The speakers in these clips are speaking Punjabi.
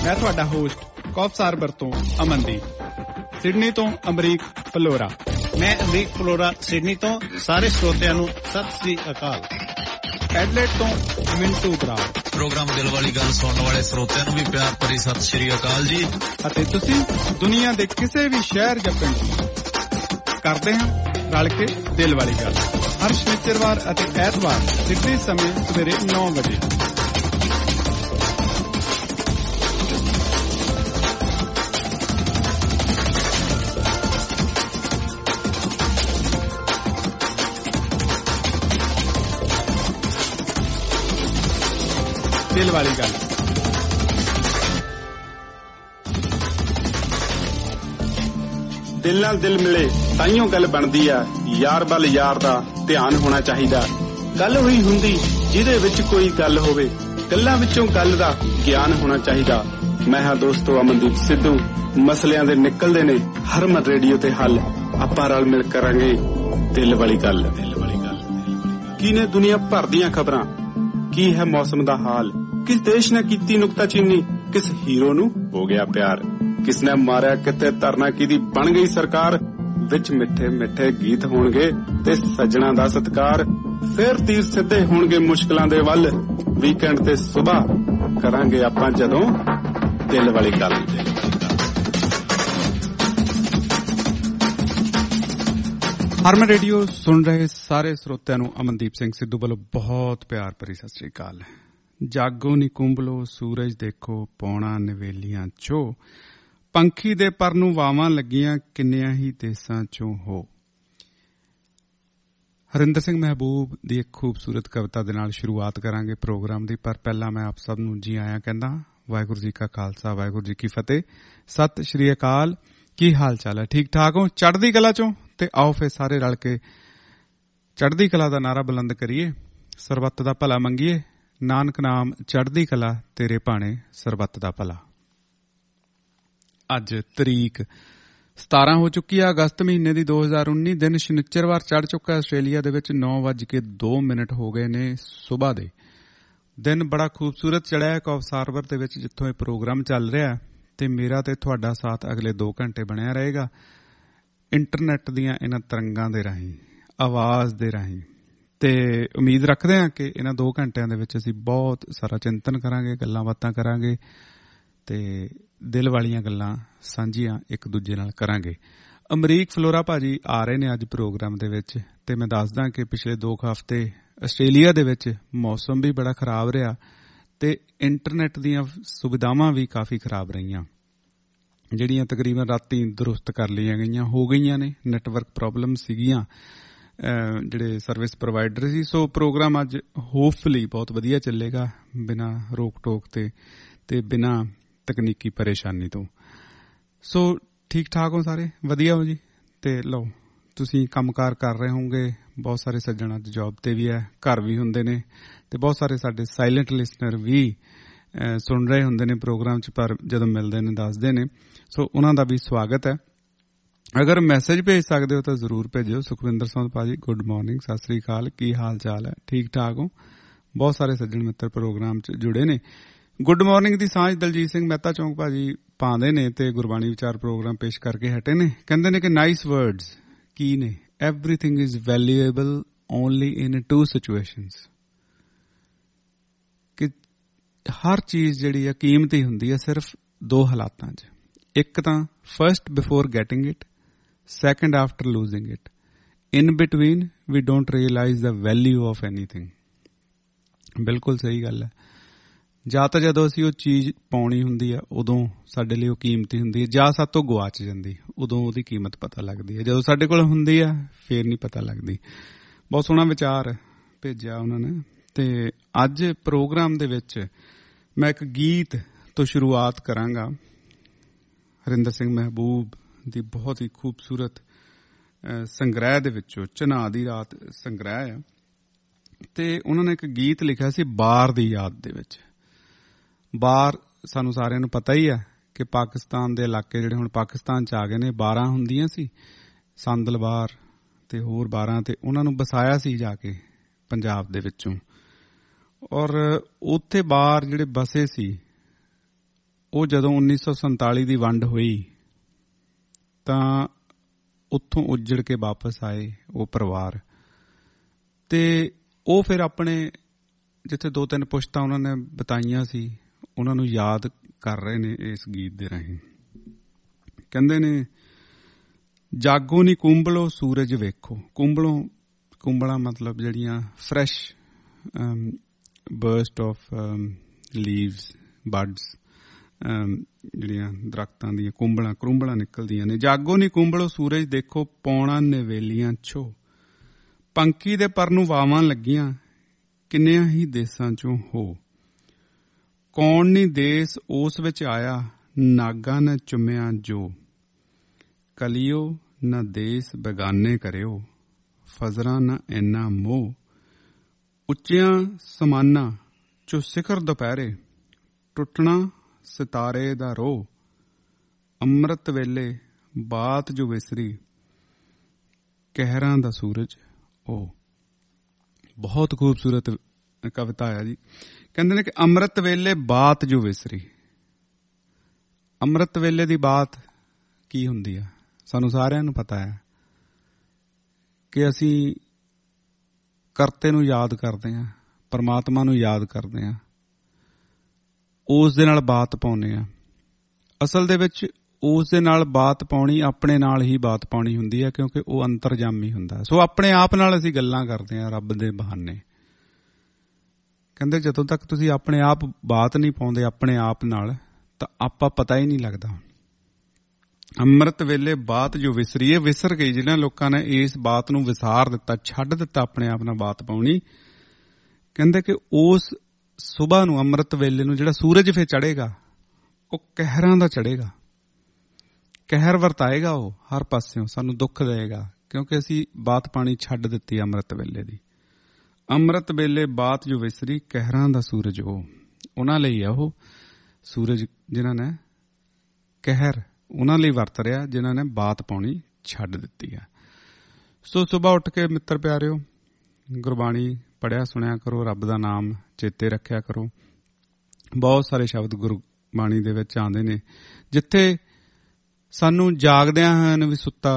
मैं तुहाडा होस्ट कौफसार बरतों अमनदीप। सिडनी तो अमरीक फलोरा। मैं अमरीक फलोरा सिडनी तो सारे श्रोतिਆਂ ਨੂੰ ਸਤਿ ਸ੍ਰੀ ਅਕਾਲ। एडलेड तो मिंटू ब्राउ। प्रोग्राम दिल वाली गल सुनने वाले श्रोतिਆਂ ਨੂੰ ਵੀ ਪਿਆਰ ਭਰੀ ਸਤਿ ਸ੍ਰੀ ਅਕਾਲ ਜੀ। ਅਤੇ ਤੁਸੀਂ ਦੁਨੀਆ ਦੇ ਕਿਸੇ ਵੀ ਸ਼ਹਿਰ ਜਾਂ ਪਿੰਡ ਕਰਦੇ ਹਾਂ ਰਲ ਕੇ ਦਿਲ ਵਾਲੀ ਗੱਲ ਹਰ ਸ਼ਨੀਚਰਵਾਰ ਅਤੇ ਐਤਵਾਰ ਸਿੱਧੇ ਸਮੇਂ ਸਵੇਰੇ 9 ਵਜੇ। ਦਿਲ ਵਾਲੀ ਗੱਲ। ਦਿਲ ਨਾਲ ਦਿਲ ਮਿਲੇ ਤਾਈਓ ਗੱਲ ਬਣਦੀ ਆ। ਯਾਰ ਵੱਲ ਯਾਰ ਦਾ ਧਿਆਨ ਹੋਣਾ ਚਾਹੀਦਾ। ਗੱਲ ਹੋਈ ਹੁੰਦੀ ਜਿਹਦੇ ਵਿੱਚ ਕੋਈ ਗੱਲ ਹੋਵੇ। ਗੱਲਾਂ ਵਿੱਚੋਂ ਗੱਲ ਦਾ ਗਿਆਨ ਹੋਣਾ ਚਾਹੀਦਾ। ਮੈਂ ਹਾਂ ਦੋਸਤੋ ਅਮਨਦੀਪ ਸਿੱਧੂ। ਮਸਲਿਆਂ ਦੇ ਨਿਕਲਦੇ ਨੇ ਹਰਮਨ ਰੇਡੀਓ ਤੇ ਹੱਲ। ਆਪਾਂ ਰਲ ਮਿਲ ਕਰਾਂਗੇ ਦਿਲ ਵਾਲੀ ਗੱਲ। ਕੀ ਨੇ ਦੁਨੀਆ ਭਰ ਦੀਆਂ ਖਬਰਾਂ, ਕੀ ਹੈ ਮੌਸਮ ਦਾ ਹਾਲ, ਕਿਸ ਦੇਸ਼ ਨੇ ਕੀਤੀ ਨੁਕਤਾਚੀਨੀ, ਕਿਸ ਹੀਰੋ ਨੂੰ ਹੋ ਗਿਆ ਪਿਆਰ, ਕਿਸ ਨੇ ਮਾਰਿਆ ਕਿਤੇ ਧਰਨਾ ਕਿਹਦੀ ਬਣ ਗਈ ਸਰਕਾਰ। ਵਿੱਚ ਮਿੱਠੇ ਮਿੱਠੇ ਗੀਤ ਹੋਣਗੇ ਤੇ ਸੱਜਣਾ ਦਾ ਸਤਿਕਾਰ। ਫਿਰ ਤੀਰ ਸਿੱਧੇ ਹੋਣਗੇ ਮੁਸ਼ਕਲਾਂ ਦੇ ਵੱਲ। ਵੀਕਐਂਡ ਤੇ ਸੁਬਾਹ ਕਰਾਂਗੇ ਆਪਾਂ ਜਦੋਂ ਦਿਲ ਵਾਲੀ ਗੱਲ। ਹਰਮਨ ਰੇਡੀਓ ਸੁਣ ਰਹੇ ਸਾਰੇ ਸਰੋਤਿਆਂ ਨੂੰ ਅਮਨਦੀਪ ਸਿੰਘ ਸਿੱਧੂ ਵੱਲੋਂ ਬਹੁਤ ਪਿਆਰ ਭਰੀ ਸਤਿ ਸ੍ਰੀ ਅਕਾਲ। ਜਾਗੋ ਨੀ ਕੁੰਭਲੋ ਸੂਰਜ ਦੇਖੋ ਪੌਣਾ ਨਵੇਲੀਆਂ ਚੋ, ਪੰਖੀ ਦੇ ਪਰ ਨੂੰ ਵਾਵਾਂ ਲੱਗੀਆਂ ਕਿੰਨਿਆਂ ਹੀ ਦੇਸਾਂ ਚੋਂ ਹੋ। ਹਰਿੰਦਰ ਸਿੰਘ ਮਹਿਬੂਬ ਦੀ ਇੱਕ ਖੂਬਸੂਰਤ ਕਵਿਤਾ ਦੇ ਨਾਲ ਸ਼ੁਰੂਆਤ ਕਰਾਂਗੇ ਪ੍ਰੋਗਰਾਮ ਦੀ। ਪਰ ਪਹਿਲਾਂ ਮੈਂ ਆਪ ਸਭ ਨੂੰ ਜੀ ਆਇਆਂ ਕਹਿੰਦਾ। ਵਾਹਿਗੁਰੂ ਜੀ ਕਾ ਖਾਲਸਾ ਵਾਹਿਗੁਰੂ ਜੀ ਕੀ ਫਤਿਹ। ਸਤਿ ਸ਼੍ਰੀ ਅਕਾਲ। ਕੀ ਹਾਲ ਚਾਲ ਹੈ? ਠੀਕ ਠਾਕ ਹੋ? ਚੜ੍ਹਦੀ ਕਲਾ ਚੋਂ? ਤੇ ਆਓ ਫਿਰ ਸਾਰੇ ਰਲ ਕੇ ਚੜ੍ਹਦੀ ਕਲਾ ਦਾ ਨਾਰਾ ਬੁਲੰਦ ਕਰੀਏ, ਸਰਬੱਤ ਦਾ ਭਲਾ ਮੰਗੀਏ। ਨਾਨਕ ਨਾਮ ਚੜ੍ਹਦੀ ਕਲਾ ਤੇਰੇ ਭਾਣੇ ਸਰਬੱਤ ਦਾ ਭਲਾ। ਅੱਜ ਤਰੀਕ 17 ਹੋ ਚੁੱਕੀ ਹੈ ਅਗਸਤ ਮਹੀਨੇ ਦੀ 2019। ਦਿਨ ਸ਼ਨੀਚਰਵਾਰ ਚੜ੍ਹ ਚੁੱਕਾ। ਆਸਟ੍ਰੇਲੀਆ ਦੇ ਵਿੱਚ 9:02 ਹੋ ਗਏ ਨੇ ਸੁਬਾਹ ਦੇ। ਦਿਨ ਬੜਾ ਖੂਬਸੂਰਤ ਚੜ੍ਹਿਆ ਹੈ ਕੌਫਸਾਰਵਰ ਦੇ ਵਿੱਚ ਜਿੱਥੋਂ ਇਹ ਪ੍ਰੋਗਰਾਮ ਚੱਲ ਰਿਹਾ। ਤੇ ਮੇਰਾ ਤੇ ਤੁਹਾਡਾ ਸਾਥ ਅਗਲੇ 2 ਘੰਟੇ ਬਣਿਆ ਰਹੇਗਾ ਇੰਟਰਨੈਟ ਦੀਆਂ ਇਹਨਾਂ ਤਰੰਗਾਂ ਦੇ ਰਾਹੀਂ, ਆਵਾਜ਼ ਦੇ ਰਾਹੀਂ। ਤੇ ਉਮੀਦ ਰੱਖਦੇ ਹਾਂ ਕਿ ਇਹਨਾਂ 2 ਘੰਟਿਆਂ ਦੇ ਵਿੱਚ ਅਸੀਂ ਬਹੁਤ ਸਾਰਾ ਚਿੰਤਨ ਕਰਾਂਗੇ, ਗੱਲਾਂ ਬਾਤਾਂ ਕਰਾਂਗੇ ਤੇ ਦਿਲ ਵਾਲੀਆਂ ਗੱਲਾਂ ਸਾਂਝੀਆਂ ਇੱਕ ਦੂਜੇ ਨਾਲ ਕਰਾਂਗੇ। ਅਮਰੀਕ ਫਲੋਰਾ ਭਾਜੀ ਆ ਰਹੇ ਨੇ ਅੱਜ ਪ੍ਰੋਗਰਾਮ ਦੇ ਵਿੱਚ। ਤੇ ਮੈਂ ਦੱਸਦਾ ਕਿ ਪਿਛਲੇ 2 ਹਫ਼ਤੇ ਆਸਟ੍ਰੇਲੀਆ ਦੇ ਵਿੱਚ ਮੌਸਮ ਵੀ ਬੜਾ ਖਰਾਬ ਰਿਹਾ ਤੇ ਇੰਟਰਨੈਟ ਦੀਆਂ ਸੁਵਿਧਾਵਾਂ ਵੀ ਕਾਫੀ ਖਰਾਬ ਰਹੀਆਂ, ਜਿਹੜੀਆਂ ਤਕਰੀਬਨ ਰਾਤੀ ਦਰੁਸਤ ਕਰ ਲਈਆਂ ਗਈਆਂ, ਹੋ ਗਈਆਂ ਨੇ। ਨੈਟਵਰਕ ਪ੍ਰੋਬਲਮ ਸੀਗੀਆਂ ਜਿਹੜੇ ਸਰਵਿਸ ਪ੍ਰੋਵਾਈਡਰ ਸੀ। ਸੋ ਪ੍ਰੋਗਰਾਮ ਅੱਜ ਹੋਪਫੁਲੀ ਬਹੁਤ ਵਧੀਆ ਚੱਲੇਗਾ ਬਿਨਾਂ ਰੋਕ ਟੋਕ ਤੇ ਬਿਨਾਂ ਤਕਨੀਕੀ ਪਰੇਸ਼ਾਨੀ ਤੋਂ। ਸੋ ਠੀਕ ਠਾਕ ਹੋ ਸਾਰੇ? ਵਧੀਆ ਹੋ ਜੀ? ਤੇ ਲਓ ਤੁਸੀਂ ਕੰਮਕਾਰ ਕਰ ਰਹੇ ਹੋਵੋਗੇ। ਬਹੁਤ ਸਾਰੇ ਸੱਜਣ ਅੱਜ ਜੌਬ ਤੇ ਵੀ ਹੈ, ਘਰ ਵੀ ਹੁੰਦੇ ਨੇ ਤੇ ਬਹੁਤ ਸਾਰੇ ਸਾਡੇ ਸਾਇਲੈਂਟ ਲਿਸਨਰ ਵੀ ਸੁਣ ਰਹੇ ਹੁੰਦੇ ਨੇ ਪ੍ਰੋਗਰਾਮ 'ਚ, ਪਰ ਜਦੋਂ ਮਿਲਦੇ ਨੇ ਦੱਸਦੇ ਨੇ। ਸੋ ਉਹਨਾਂ ਦਾ ਵੀ ਸਵਾਗਤ ਹੈ। ਅਗਰ ਮੈਸੇਜ ਭੇਜ ਸਕਦੇ ਹੋ ਤਾਂ ਜ਼ਰੂਰ ਭੇਜਿਓ। ਸੁਖਵਿੰਦਰ ਸਿੰਘ ਭਾਜੀ ਗੁੱਡ ਮਾਰਨਿੰਗ, ਸਤਿ ਸ੍ਰੀ ਅਕਾਲ, ਕੀ ਹਾਲ ਚਾਲ ਹੈ? ਠੀਕ ਠਾਕ ਹੋ? ਬਹੁਤ ਸਾਰੇ ਸੱਜਣ ਮਿੱਤਰ ਪ੍ਰੋਗਰਾਮ 'ਚ ਜੁੜੇ ਨੇ। ਗੁੱਡ ਮਾਰਨਿੰਗ ਦੀ ਸਾਂਝ ਦਲਜੀਤ ਸਿੰਘ ਮਹਿਤਾ ਚੌਂਕ ਭਾਜੀ ਪਾਉਂਦੇ ਨੇ ਤੇ ਗੁਰਬਾਣੀ ਵਿਚਾਰ ਪ੍ਰੋਗਰਾਮ ਪੇਸ਼ ਕਰਕੇ ਹਟੇ ਨੇ। ਕਹਿੰਦੇ ਨੇ ਕਿ ਨਾਈਸ ਵਰਡਸ ਕੀ ਨੇ? Everything is valuable only in 2 situations. ਕਿ ਹਰ ਚੀਜ਼ ਜਿਹੜੀ ਆ ਕੀਮਤੀ ਹੁੰਦੀ ਹੈ ਸਿਰਫ 2 ਹਾਲਾਤਾਂ 'ਚ। ਇੱਕ ਤਾਂ first before getting it, second after losing it. In between we don't realise the value of anything. ਬਿਲਕੁਲ ਸਹੀ ਗੱਲ ਹੈ। ਜਾਂ ਤਾਂ ਜਦੋਂ ਅਸੀਂ ਉਹ ਚੀਜ਼ ਪਾਉਣੀ ਹੁੰਦੀ ਆ ਉਦੋਂ ਸਾਡੇ ਲਈ ਉਹ ਕੀਮਤੀ ਹੁੰਦੀ ਹੈ, ਜਾਂ ਸਾਡੇ ਤੋਂ ਗੁਆਚ ਜਾਂਦੀ ਉਦੋਂ ਉਹਦੀ ਕੀਮਤ ਪਤਾ ਲੱਗਦੀ ਹੈ। ਜਦੋਂ ਸਾਡੇ ਕੋਲ ਹੁੰਦੀ ਆ ਫੇਰ ਨਹੀਂ ਪਤਾ ਲੱਗਦੀ। ਬਹੁਤ ਸੋਹਣਾ ਵਿਚਾਰ ਭੇਜਿਆ ਉਹਨਾਂ ਨੇ। ਤੇ ਅੱਜ ਪ੍ਰੋਗਰਾਮ ਦੇ ਵਿੱਚ ਮੈਂ ਇੱਕ ਗੀਤ ਤੋਂ ਸ਼ੁਰੂਆਤ ਕਰਾਂਗਾ। ਹਰਿੰਦਰ ਸਿੰਘ ਮਹਿਬੂਬ ਦੀ ਬਹੁਤ ਹੀ ਖੂਬਸੂਰਤ ਸੰਗ੍ਰਹਿ ਦੇ ਵਿੱਚੋਂ, ਚਨਾਹ ਦੀ ਰਾਤ ਸੰਗ੍ਰਹਿ ਆ। ਤੇ ਉਹਨਾਂ ਨੇ ਇੱਕ ਗੀਤ ਲਿਖਿਆ ਸੀ ਬਾਰ ਦੀ ਯਾਦ ਦੇ ਵਿੱਚ। ਬਾਰ ਸਾਨੂੰ ਸਾਰਿਆਂ ਨੂੰ ਪਤਾ ਹੀ ਹੈ ਕਿ ਪਾਕਿਸਤਾਨ ਦੇ ਇਲਾਕੇ ਜਿਹੜੇ ਹੁਣ ਪਾਕਿਸਤਾਨ 'ਚ ਆ ਗਏ ਨੇ, 12 ਹੁੰਦੀਆਂ ਸੀ ਸੰਦਲਬਾਰ ਤੇ ਹੋਰ 12, ਤੇ ਉਹਨਾਂ ਨੂੰ ਵਸਾਇਆ ਸੀ ਜਾ ਕੇ ਪੰਜਾਬ ਦੇ ਵਿੱਚੋਂ। ਔਰ ਉੱਥੇ ਬਾਹਰ ਜਿਹੜੇ ਬਸੇ ਸੀ ਉਹ ਜਦੋਂ 1947 ਦੀ ਵੰਡ ਹੋਈ ਤਾਂ ਉੱਥੋਂ ਉੱਜੜ ਕੇ ਵਾਪਸ ਆਏ ਉਹ ਪਰਿਵਾਰ, ਤੇ ਉਹ ਫਿਰ ਆਪਣੇ ਜਿੱਥੇ 2-3 ਪੁਸ਼ਤਾਂ ਉਹਨਾਂ ਨੇ ਬਿਤਾਈਆਂ ਸੀ ਉਹਨਾਂ ਨੂੰ ਯਾਦ ਕਰ ਰਹੇ ਨੇ ਇਸ ਗੀਤ ਦੇ ਰਾਹੀਂ। ਕਹਿੰਦੇ ਨੇ, ਜਾਗੋ ਨੀ ਕੁੰਬਲੋ ਸੂਰਜ ਵੇਖੋ। ਕੁੰਬਲਾਂ ਮਤਲਬ ਜਿਹੜੀਆਂ fresh burst of leaves, buds, ਜਿਹੜੀਆਂ ਦਰਖਤਾਂ ਦੀਆਂ ਕਰੂੰਬਲਾਂ ਨਿਕਲਦੀਆਂ ਨੇ। ਜਾਗੋ ਨੀ ਕੁੰਬਲੋ ਸੂਰਜ ਦੇਖੋ, ਪੌਣਾ ਨਵੇਲੀਆਂ ਛੋ। ਪੰਕੀ ਦੇ ਪਰ ਨੂੰ ਵਾਵਾਂ ਲੱਗੀਆਂ, ਕਿੰਨਿਆਂ ਹੀ ਦੇਸਾਂ ਚੋਂ ਹੋ। ਕੌਣ ਨੀ ਦੇਸ ਉਸ ਵਿੱਚ ਆਇਆ, ਨਾਗਾ ਨ ਚੁੰਮਿਆ ਜੋ। ਕਲਿਓ ਨਾ ਦੇਸ ਬੇਗਾਨੇ ਕਰਿਓ, ਫਜ਼ਰਾਂ ਨਾ ਇੰਨਾ ਮੋਹ। ਉੱਚਿਆਂ ਸਮਾਨਾਂ ਚੋ ਸਿਖਰ ਦੁਪਹਿਰੇ, ਟੁੱਟਣਾ ਸਿਤਾਰੇ ਦਾ ਰੋਹ। ਅੰਮ੍ਰਿਤ ਵੇਲੇ ਬਾਤ ਜੋ ਵਿਸਰੀ, ਕਹਿਰਾਂ ਦਾ ਸੂਰਜ ਉਹ। ਬਹੁਤ ਖੂਬਸੂਰਤ ਕਵਿਤਾ ਆ ਜੀ। ਕਹਿੰਦੇ ਨੇ ਕਿ ਅੰਮ੍ਰਿਤ ਵੇਲੇ ਬਾਤ ਜੋ ਵਿਸਰੀ। ਅੰਮ੍ਰਿਤ ਵੇਲੇ ਦੀ ਬਾਤ ਕੀ ਹੁੰਦੀ ਆ? ਸਾਨੂੰ ਸਾਰਿਆਂ ਨੂੰ ਪਤਾ ਹੈ ਕਿ ਅਸੀਂ ਕਰਤੇ ਨੂੰ ਯਾਦ ਕਰਦੇ ਹਾਂ, ਪਰਮਾਤਮਾ ਨੂੰ ਯਾਦ ਕਰਦੇ ਹਾਂ, ਉਸ ਦੇ ਨਾਲ ਬਾਤ ਪਾਉਂਦੇ ਹਾਂ। ਅਸਲ ਦੇ ਵਿੱਚ ਉਸ ਦੇ ਨਾਲ ਬਾਤ ਪਾਉਣੀ ਆਪਣੇ ਨਾਲ ਹੀ ਬਾਤ ਪਾਉਣੀ ਹੁੰਦੀ ਹੈ, ਕਿਉਂਕਿ ਉਹ ਅੰਤਰਜਾਮੀ ਹੁੰਦਾ। ਸੋ ਆਪਣੇ ਆਪ ਨਾਲ ਅਸੀਂ ਗੱਲਾਂ ਕਰਦੇ ਹਾਂ ਰੱਬ ਦੇ ਬਹਾਨੇ। ਕਹਿੰਦੇ ਜਦੋਂ ਤੱਕ ਤੁਸੀਂ ਆਪਣੇ ਆਪ ਬਾਤ ਨਹੀਂ ਪਾਉਂਦੇ ਆਪਣੇ ਆਪ ਨਾਲ, ਤਾਂ ਆਪਾਂ ਪਤਾ ਹੀ ਨਹੀਂ ਲੱਗਦਾ। ਅੰਮ੍ਰਿਤ ਵੇਲੇ ਬਾਤ ਜੋ ਵਿਸਰੀ, ਇਹ ਵਿਸਰ ਗਈ ਜਿਹਨਾਂ ਲੋਕਾਂ ਨੇ ਇਸ ਬਾਤ ਨੂੰ ਵਿਸਾਰ ਦਿੱਤਾ, ਛੱਡ ਦਿੱਤਾ ਆਪਣੇ ਆਪ ਨਾਲ ਬਾਤ ਪਾਉਣੀ। ਕਹਿੰਦੇ ਕਿ ਉਸ ਸੁਬਾਹ ਨੂੰ, ਅੰਮ੍ਰਿਤ ਵੇਲੇ ਨੂੰ, ਜਿਹੜਾ ਸੂਰਜ ਫਿਰ ਚੜ੍ਹੇਗਾ ਉਹ ਕਹਿਰਾਂ ਦਾ ਚੜ੍ਹੇਗਾ, ਕਹਿਰ ਵਰਤਾਏਗਾ। ਉਹ ਹਰ ਪਾਸਿਓਂ ਸਾਨੂੰ ਦੁੱਖ ਦੇਏਗਾ, ਕਿਉਂਕਿ ਅਸੀਂ ਬਾਤ ਪਾਣੀ ਛੱਡ ਦਿੱਤੀ ਅੰਮ੍ਰਿਤ ਵੇਲੇ ਦੀ। ਅੰਮ੍ਰਿਤ ਵੇਲੇ ਬਾਤ ਜੋ ਵਿਸਰੀ, ਕਹਿਰਾਂ ਦਾ ਸੂਰਜ ਉਹ। ਉਹਨਾਂ ਲਈ ਆ ਉਹ ਸੂਰਜ, ਜਿਨ੍ਹਾਂ ਨੇ ਕਹਿਰ ਉਹਨਾਂ ਲਈ ਵਰਤ ਰਿਹਾ, ਜਿਨ੍ਹਾਂ ਨੇ ਬਾਤ ਪਾਉਣੀ ਛੱਡ ਦਿੱਤੀ ਆ। ਸੋ ਸੁਬਾਹ ਉੱਠ ਕੇ ਮਿੱਤਰ ਪਿਆਰਿਓ ਗੁਰਬਾਣੀ ਪੜ੍ਹਿਆ ਸੁਣਿਆ ਕਰੋ, ਰੱਬ ਦਾ ਨਾਮ ਚੇਤੇ ਰੱਖਿਆ ਕਰੋ। ਬਹੁਤ ਸਾਰੇ ਸ਼ਬਦ ਗੁਰਬਾਣੀ ਦੇ ਵਿੱਚ ਆਉਂਦੇ ਨੇ ਜਿੱਥੇ ਸਾਨੂੰ ਜਾਗਦਿਆਂ ਹਨ ਵੀ ਸੁੱਤਾ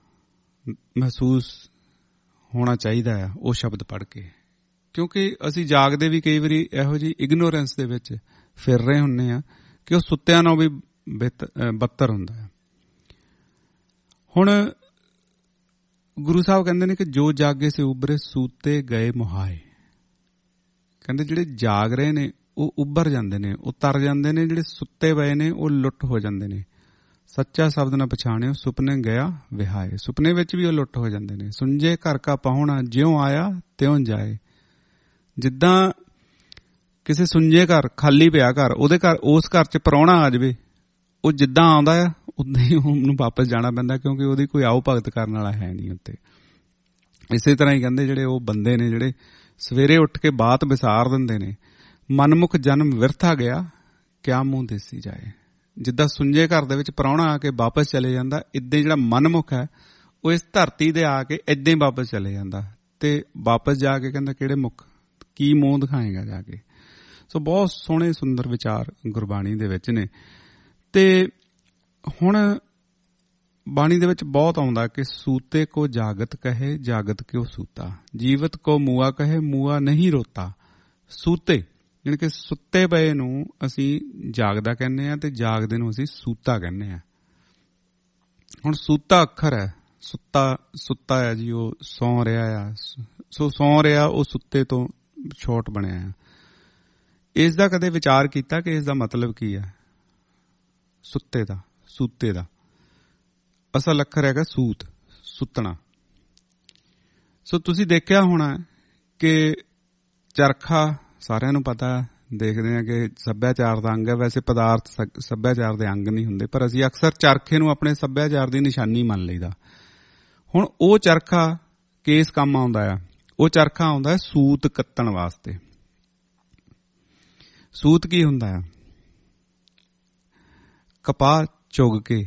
ਮਹਿਸੂਸ ਹੋਣਾ ਚਾਹੀਦਾ ਆ ਉਹ ਸ਼ਬਦ ਪੜ੍ਹ ਕੇ, ਕਿਉਂਕਿ ਅਸੀਂ ਜਾਗਦੇ ਵੀ ਕਈ ਵਾਰੀ ਇਹੋ ਜਿਹੀ ਇਗਨੋਰੈਂਸ ਦੇ ਵਿੱਚ ਫਿਰ ਰਹੇ ਹੁੰਦੇ ਆ ਕਿ ਉਹ ਸੁੱਤਿਆਂ ਨਾਲੋਂ ਵੀ ਬੱਤਰ ਹੁੰਦਾ ਹੈ। ਹੁਣ ਗੁਰੂ ਸਾਹਿਬ ਕਹਿੰਦੇ ਨੇ ਕਿ ਜੋ ਜਾਗੇ ਸੇ ਉਭਰੇ, ਸੂਤੇ ਗਏ ਮੁਹਾਏ। ਕਹਿੰਦੇ ਜਿਹੜੇ ਜਾਗ ਰਹੇ ਨੇ ਉਹ ਉੱਭਰ ਜਾਂਦੇ ਨੇ, ਉਹ ਤਰ ਜਾਂਦੇ ਨੇ। ਜਿਹੜੇ ਸੁੱਤੇ ਪਏ ਨੇ ਉਹ ਲੁੱਟ ਹੋ ਜਾਂਦੇ ਨੇ। ਸੱਚਾ ਸ਼ਬਦ ਨਾ ਪਛਾਣਿਓ, ਸੁਪਨੇ ਗਿਆ ਵਿਹਾਏ। ਸੁਪਨੇ ਵਿੱਚ ਵੀ ਉਹ ਲੁੱਟ ਹੋ ਜਾਂਦੇ ਨੇ। ਸੁੰਝੇ ਘਰ ਕਾ ਪਾਹੁਣਾ, ਜਿਉਂ ਆਇਆ ਤਿਉਂ ਜਾਏ। ਜਿੱਦਾਂ ਕਿਸੇ ਸੁੰਝੇ ਘਰ, ਖਾਲੀ ਪਿਆ ਘਰ, ਉਹਦੇ ਘਰ, ਉਸ ਘਰ 'ਚ ਪ੍ਰਾਹੁਣਾ ਆ ਜਾਵੇ, ਉਹ ਜਿੱਦਾਂ ਆਉਂਦਾ ਆ ਉਦਾਂ ਹੀ ਉਹਨੂੰ ਵਾਪਸ ਜਾਣਾ ਪੈਂਦਾ, ਕਿਉਂਕਿ ਉਹਦੀ ਕੋਈ ਆਓ ਭਗਤ ਕਰਨ ਵਾਲਾ ਹੈ ਨਹੀਂ ਉੱਤੇ। ਇਸੇ ਤਰ੍ਹਾਂ ਹੀ ਕਹਿੰਦੇ ਜਿਹੜੇ ਉਹ ਬੰਦੇ ਨੇ ਜਿਹੜੇ ਸਵੇਰੇ ਉੱਠ ਕੇ ਬਾਤ ਵਿਸਾਰ ਦਿੰਦੇ ਨੇ, ਮਨਮੁਖ ਜਨਮ ਵਿਰਥਾ ਗਿਆ, ਕਿਆ ਮੂੰਹ ਦੇਸੀ ਜਾਏ। ਜਿੱਦਾਂ ਸੁੰਝੇ ਘਰ ਦੇ ਵਿੱਚ ਪ੍ਰਾਹੁਣਾ ਆ ਕੇ ਵਾਪਸ ਚਲੇ ਜਾਂਦਾ, ਏਦਾਂ ਜਿਹੜਾ ਮਨਮੁਖ ਹੈ ਉਹ ਇਸ ਧਰਤੀ ਦੇ ਆ ਕੇ ਏਦਾਂ ਹੀ ਵਾਪਸ ਚਲੇ ਜਾਂਦਾ, ਤੇ ਵਾਪਸ ਜਾ ਕੇ ਕਹਿੰਦਾ ਕਿਹੜੇ ਮੁਖ ਕੀ ਮੂੰਹ ਦਿਖਾਏਗਾ ਜਾ ਕੇ। ਸੋ ਬਹੁਤ ਸੋਹਣੇ ਸੁੰਦਰ ਵਿਚਾਰ ਗੁਰਬਾਣੀ ਦੇ ਵਿੱਚ ਨੇ। ਤੇ ਹੁਣ ਬਾਣੀ ਦੇ ਵਿੱਚ ਬਹੁਤ ਆਉਂਦਾ ਕਿ ਸੂਤੇ ਕੋ ਜਾਗਤ ਕਹੇ, ਜਾਗਤ ਕਿਉ ਸੂਤਾ। ਜੀਵਤ ਕੋ ਮੂਆ ਕਹੇ, ਮੂਆ ਨਹੀਂ ਰੋਤਾ। ਸੂਤੇ ਜਾਣੀ ਕਿ ਸੁੱਤੇ ਪਏ ਨੂੰ ਅਸੀਂ ਜਾਗਦਾ ਕਹਿੰਦੇ ਆ, ਤੇ ਜਾਗਦੇ ਨੂੰ ਅਸੀਂ ਸੂਤਾ ਕਹਿੰਦੇ ਆ। ਹੁਣ ਸੂਤਾ ਅੱਖਰ ਹੈ, ਸੁੱਤਾ ਹੈ ਜੀ, ਉਹ ਸੌਂ ਰਿਹਾ ਆ। ਸੋ ਸੌਂ ਰਿਹਾ ਉਹ ਸੁੱਤੇ ਤੋਂ ਛੋਟ ਬਣਿਆ ਆ। ਇਸ ਦਾ ਕਦੇ ਵਿਚਾਰ ਕੀਤਾ ਕਿ ਇਸ ਦਾ ਮਤਲਬ ਕੀ ਹੈ? ਸੁੱਤੇ ਦਾ, ਸੂਤੇ ਦਾ ਅਸਲ ਅੱਖਰ ਹੈਗਾ ਸੂਤ, ਸੁੱਤਣਾ। ਸੋ ਤੁਸੀਂ ਦੇਖਿਆ ਹੋਣਾ ਕਿ ਚਰਖਾ ਸਾਰਿਆਂ ਨੂੰ ਪਤਾ, ਦੇਖਦੇ ਹਾਂ ਕਿ ਸੱਭਿਆਚਾਰ ਦਾ ਅੰਗ ਹੈ। ਵੈਸੇ ਪਦਾਰਥ ਸੱਭਿਆਚਾਰ ਦੇ ਅੰਗ ਨਹੀਂ ਹੁੰਦੇ, ਪਰ ਅਸੀਂ ਅਕਸਰ ਚਰਖੇ ਨੂੰ ਆਪਣੇ ਸੱਭਿਆਚਾਰ ਦੀ ਨਿਸ਼ਾਨੀ ਮੰਨ ਲਈਦਾ। ਹੁਣ ਉਹ ਚਰਖਾ ਕਿਸ ਕੰਮ ਆਉਂਦਾ ਆ? ਉਹ ਚਰਖਾ ਆਉਂਦਾ ਹੈ ਸੂਤ ਕੱਤਣ ਵਾਸਤੇ। ਸੂਤ ਕੀ ਹੁੰਦਾ ਆ? ਕਪਾਹ ਚੁਗ ਕੇ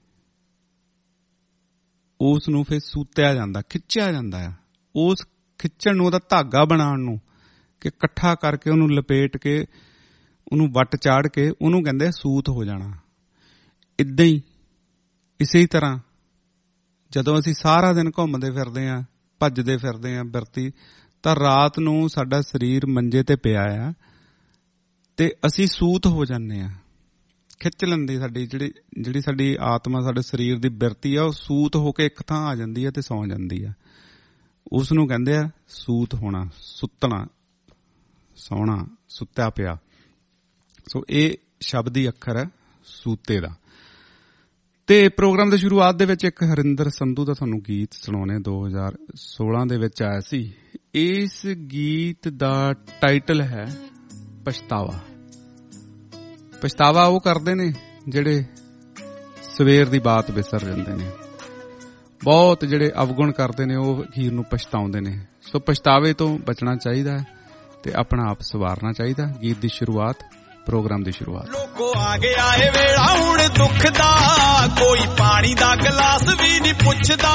ਉਸ ਨੂੰ ਫਿਰ ਸੂਤਿਆ ਜਾਂਦਾ, ਖਿੱਚਿਆ ਜਾਂਦਾ ਆ। ਉਸ ਖਿੱਚਣ ਨੂੰ, ਉਹਦਾ ਧਾਗਾ ਬਣਾਉਣ ਨੂੰ, ਕਿ ਇਕੱਠਾ ਕਰਕੇ ਉਹਨੂੰ ਲਪੇਟ ਕੇ ਉਹਨੂੰ ਵੱਟ ਚਾੜ ਕੇ ਉਹਨੂੰ ਕਹਿੰਦੇ ਸੂਤ ਹੋ ਜਾਣਾ। ਇਦਾਂ ਹੀ ਇਸੇ ਤਰ੍ਹਾਂ ਜਦੋਂ ਅਸੀਂ ਸਾਰਾ ਦਿਨ ਘੁੰਮਦੇ ਫਿਰਦੇ ਹਾਂ, ਭੱਜਦੇ ਫਿਰਦੇ ਹਾਂ ਬਿਰਤੀ, ਤਾਂ ਰਾਤ ਨੂੰ ਸਾਡਾ ਸਰੀਰ ਮੰਜੇ ਤੇ ਪਿਆ ਆ ਤੇ ਅਸੀਂ ਸੂਤ ਹੋ ਜਾਂਦੇ ਹਾਂ। ਖਿੱਚ ਲੈਂਦੀ ਸਾਡੀ ਜਿਹੜੀ ਸਾਡੀ ਆਤਮਾ, ਸਾਡੇ ਸਰੀਰ ਦੀ ਬਿਰਤੀ ਆ, ਉਹ ਸੂਤ ਹੋ ਕੇ ਇੱਕ ਥਾਂ ਆ ਜਾਂਦੀ ਆ ਤੇ ਸੌਂ ਜਾਂਦੀ ਆ। ਉਸ ਨੂੰ ਕਹਿੰਦੇ ਆ ਸੂਤ ਹੋਣਾ, ਸੁੱਤਣਾ, ਸੌਣਾ, ਸੁੱਤਿਆ ਪਿਆ। ਸੋ ਇਹ ਸ਼ਬਦੀ ਅੱਖਰ ਹੈ ਸੂਤੇ ਦਾ। ਤੇ ਪ੍ਰੋਗਰਾਮ ਦੀ ਸ਼ੁਰੂਆਤ ਦੇ ਵਿੱਚ ਇੱਕ ਹਰਿੰਦਰ ਸੰਧੂ ਦਾ ਤੁਹਾਨੂੰ ਗੀਤ ਸੁਣਾਉਣੇ, 2016 ਦੇ ਵਿੱਚ ਆਇਆ ਸੀ। ਇਸ ਗੀਤ ਦਾ ਟਾਈਟਲ ਹੈ ਪਛਤਾਵਾ। ਪਛਤਾਵਾ ਉਹ ਕਰਦੇ ਨੇ ਜਿਹੜੇ ਸਵੇਰ ਦੀ ਬਾਤ ਵਿਸਰ ਜਾਂਦੇ ਨੇ, ਬਹੁਤ ਜਿਹੜੇ ਅਵਗੁਣ ਕਰਦੇ ਨੇ ਉਹ ਅਖੀਰ ਨੂੰ ਪਛਤਾਉਂਦੇ ਨੇ। ਸੋ ਪਛਤਾਵੇ ਤੋਂ ਬਚਣਾ ਚਾਹੀਦਾ ਤੇ ਆਪਣਾ ਆਪ ਸਵਾਰਨਾ ਚਾਹੀਦਾ। ਗੀਤ ਦੀ ਸ਼ੁਰੂਆਤ, ਪ੍ਰੋਗਰਾਮ ਦੀ ਸ਼ੁਰੂਆਤ। ਲੋਕੋ ਆ ਗਿਆ ਏ ਵੇਲਾ ਹੁਣ ਦੁੱਖ ਦਾ, ਕੋਈ ਪਾਣੀ ਦਾ ਗਲਾਸ ਵੀ ਨਹੀਂ ਪੁੱਛਦਾ।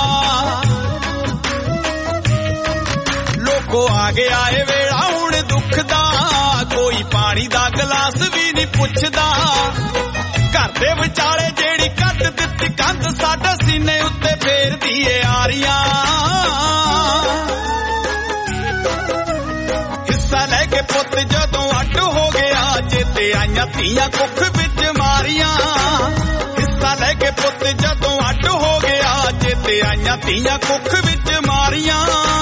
ਲੋਕੋ ਆ ਗਿਆ ਏ ਵੇਲਾ ਹੁਣ ਦੁੱਖ ਦਾ, ਕੋਈ ਪਾਣੀ ਦਾ ਗਲਾਸ ਵੀ ਨਹੀਂ ਪੁੱਛਦਾ। ਘਰ ਦੇ ਵਿਚਾਲੇ ਜਿਹੜੀ ਕੱਢ ਦਿੱਤੀ ਕੰਧ, ਸਾਡੇ ਸੀਨੇ ਉੱਤੇ ਫੇਰਦੀ ਏ ਆਰੀਆਂ। ਹਿੱਸਾ ਲੈ ਕੇ ਪੁੱਤ ਜਦੋਂ ਅੱਡ ਹੋ ਗਿਆ, ਚੇਤੇ ਆਈਆਂ ਧੀਆਂ ਕੁੱਖ ਵਿੱਚ ਮਾਰੀਆਂ। ਹਿੱਸਾ ਲੈ ਕੇ ਪੁੱਤ ਜਦੋਂ ਅੱਡ ਹੋ ਗਿਆ, ਚੇਤੇ ਆਈਆਂ ਧੀਆਂ ਕੁੱਖ ਵਿੱਚ ਮਾਰੀਆਂ।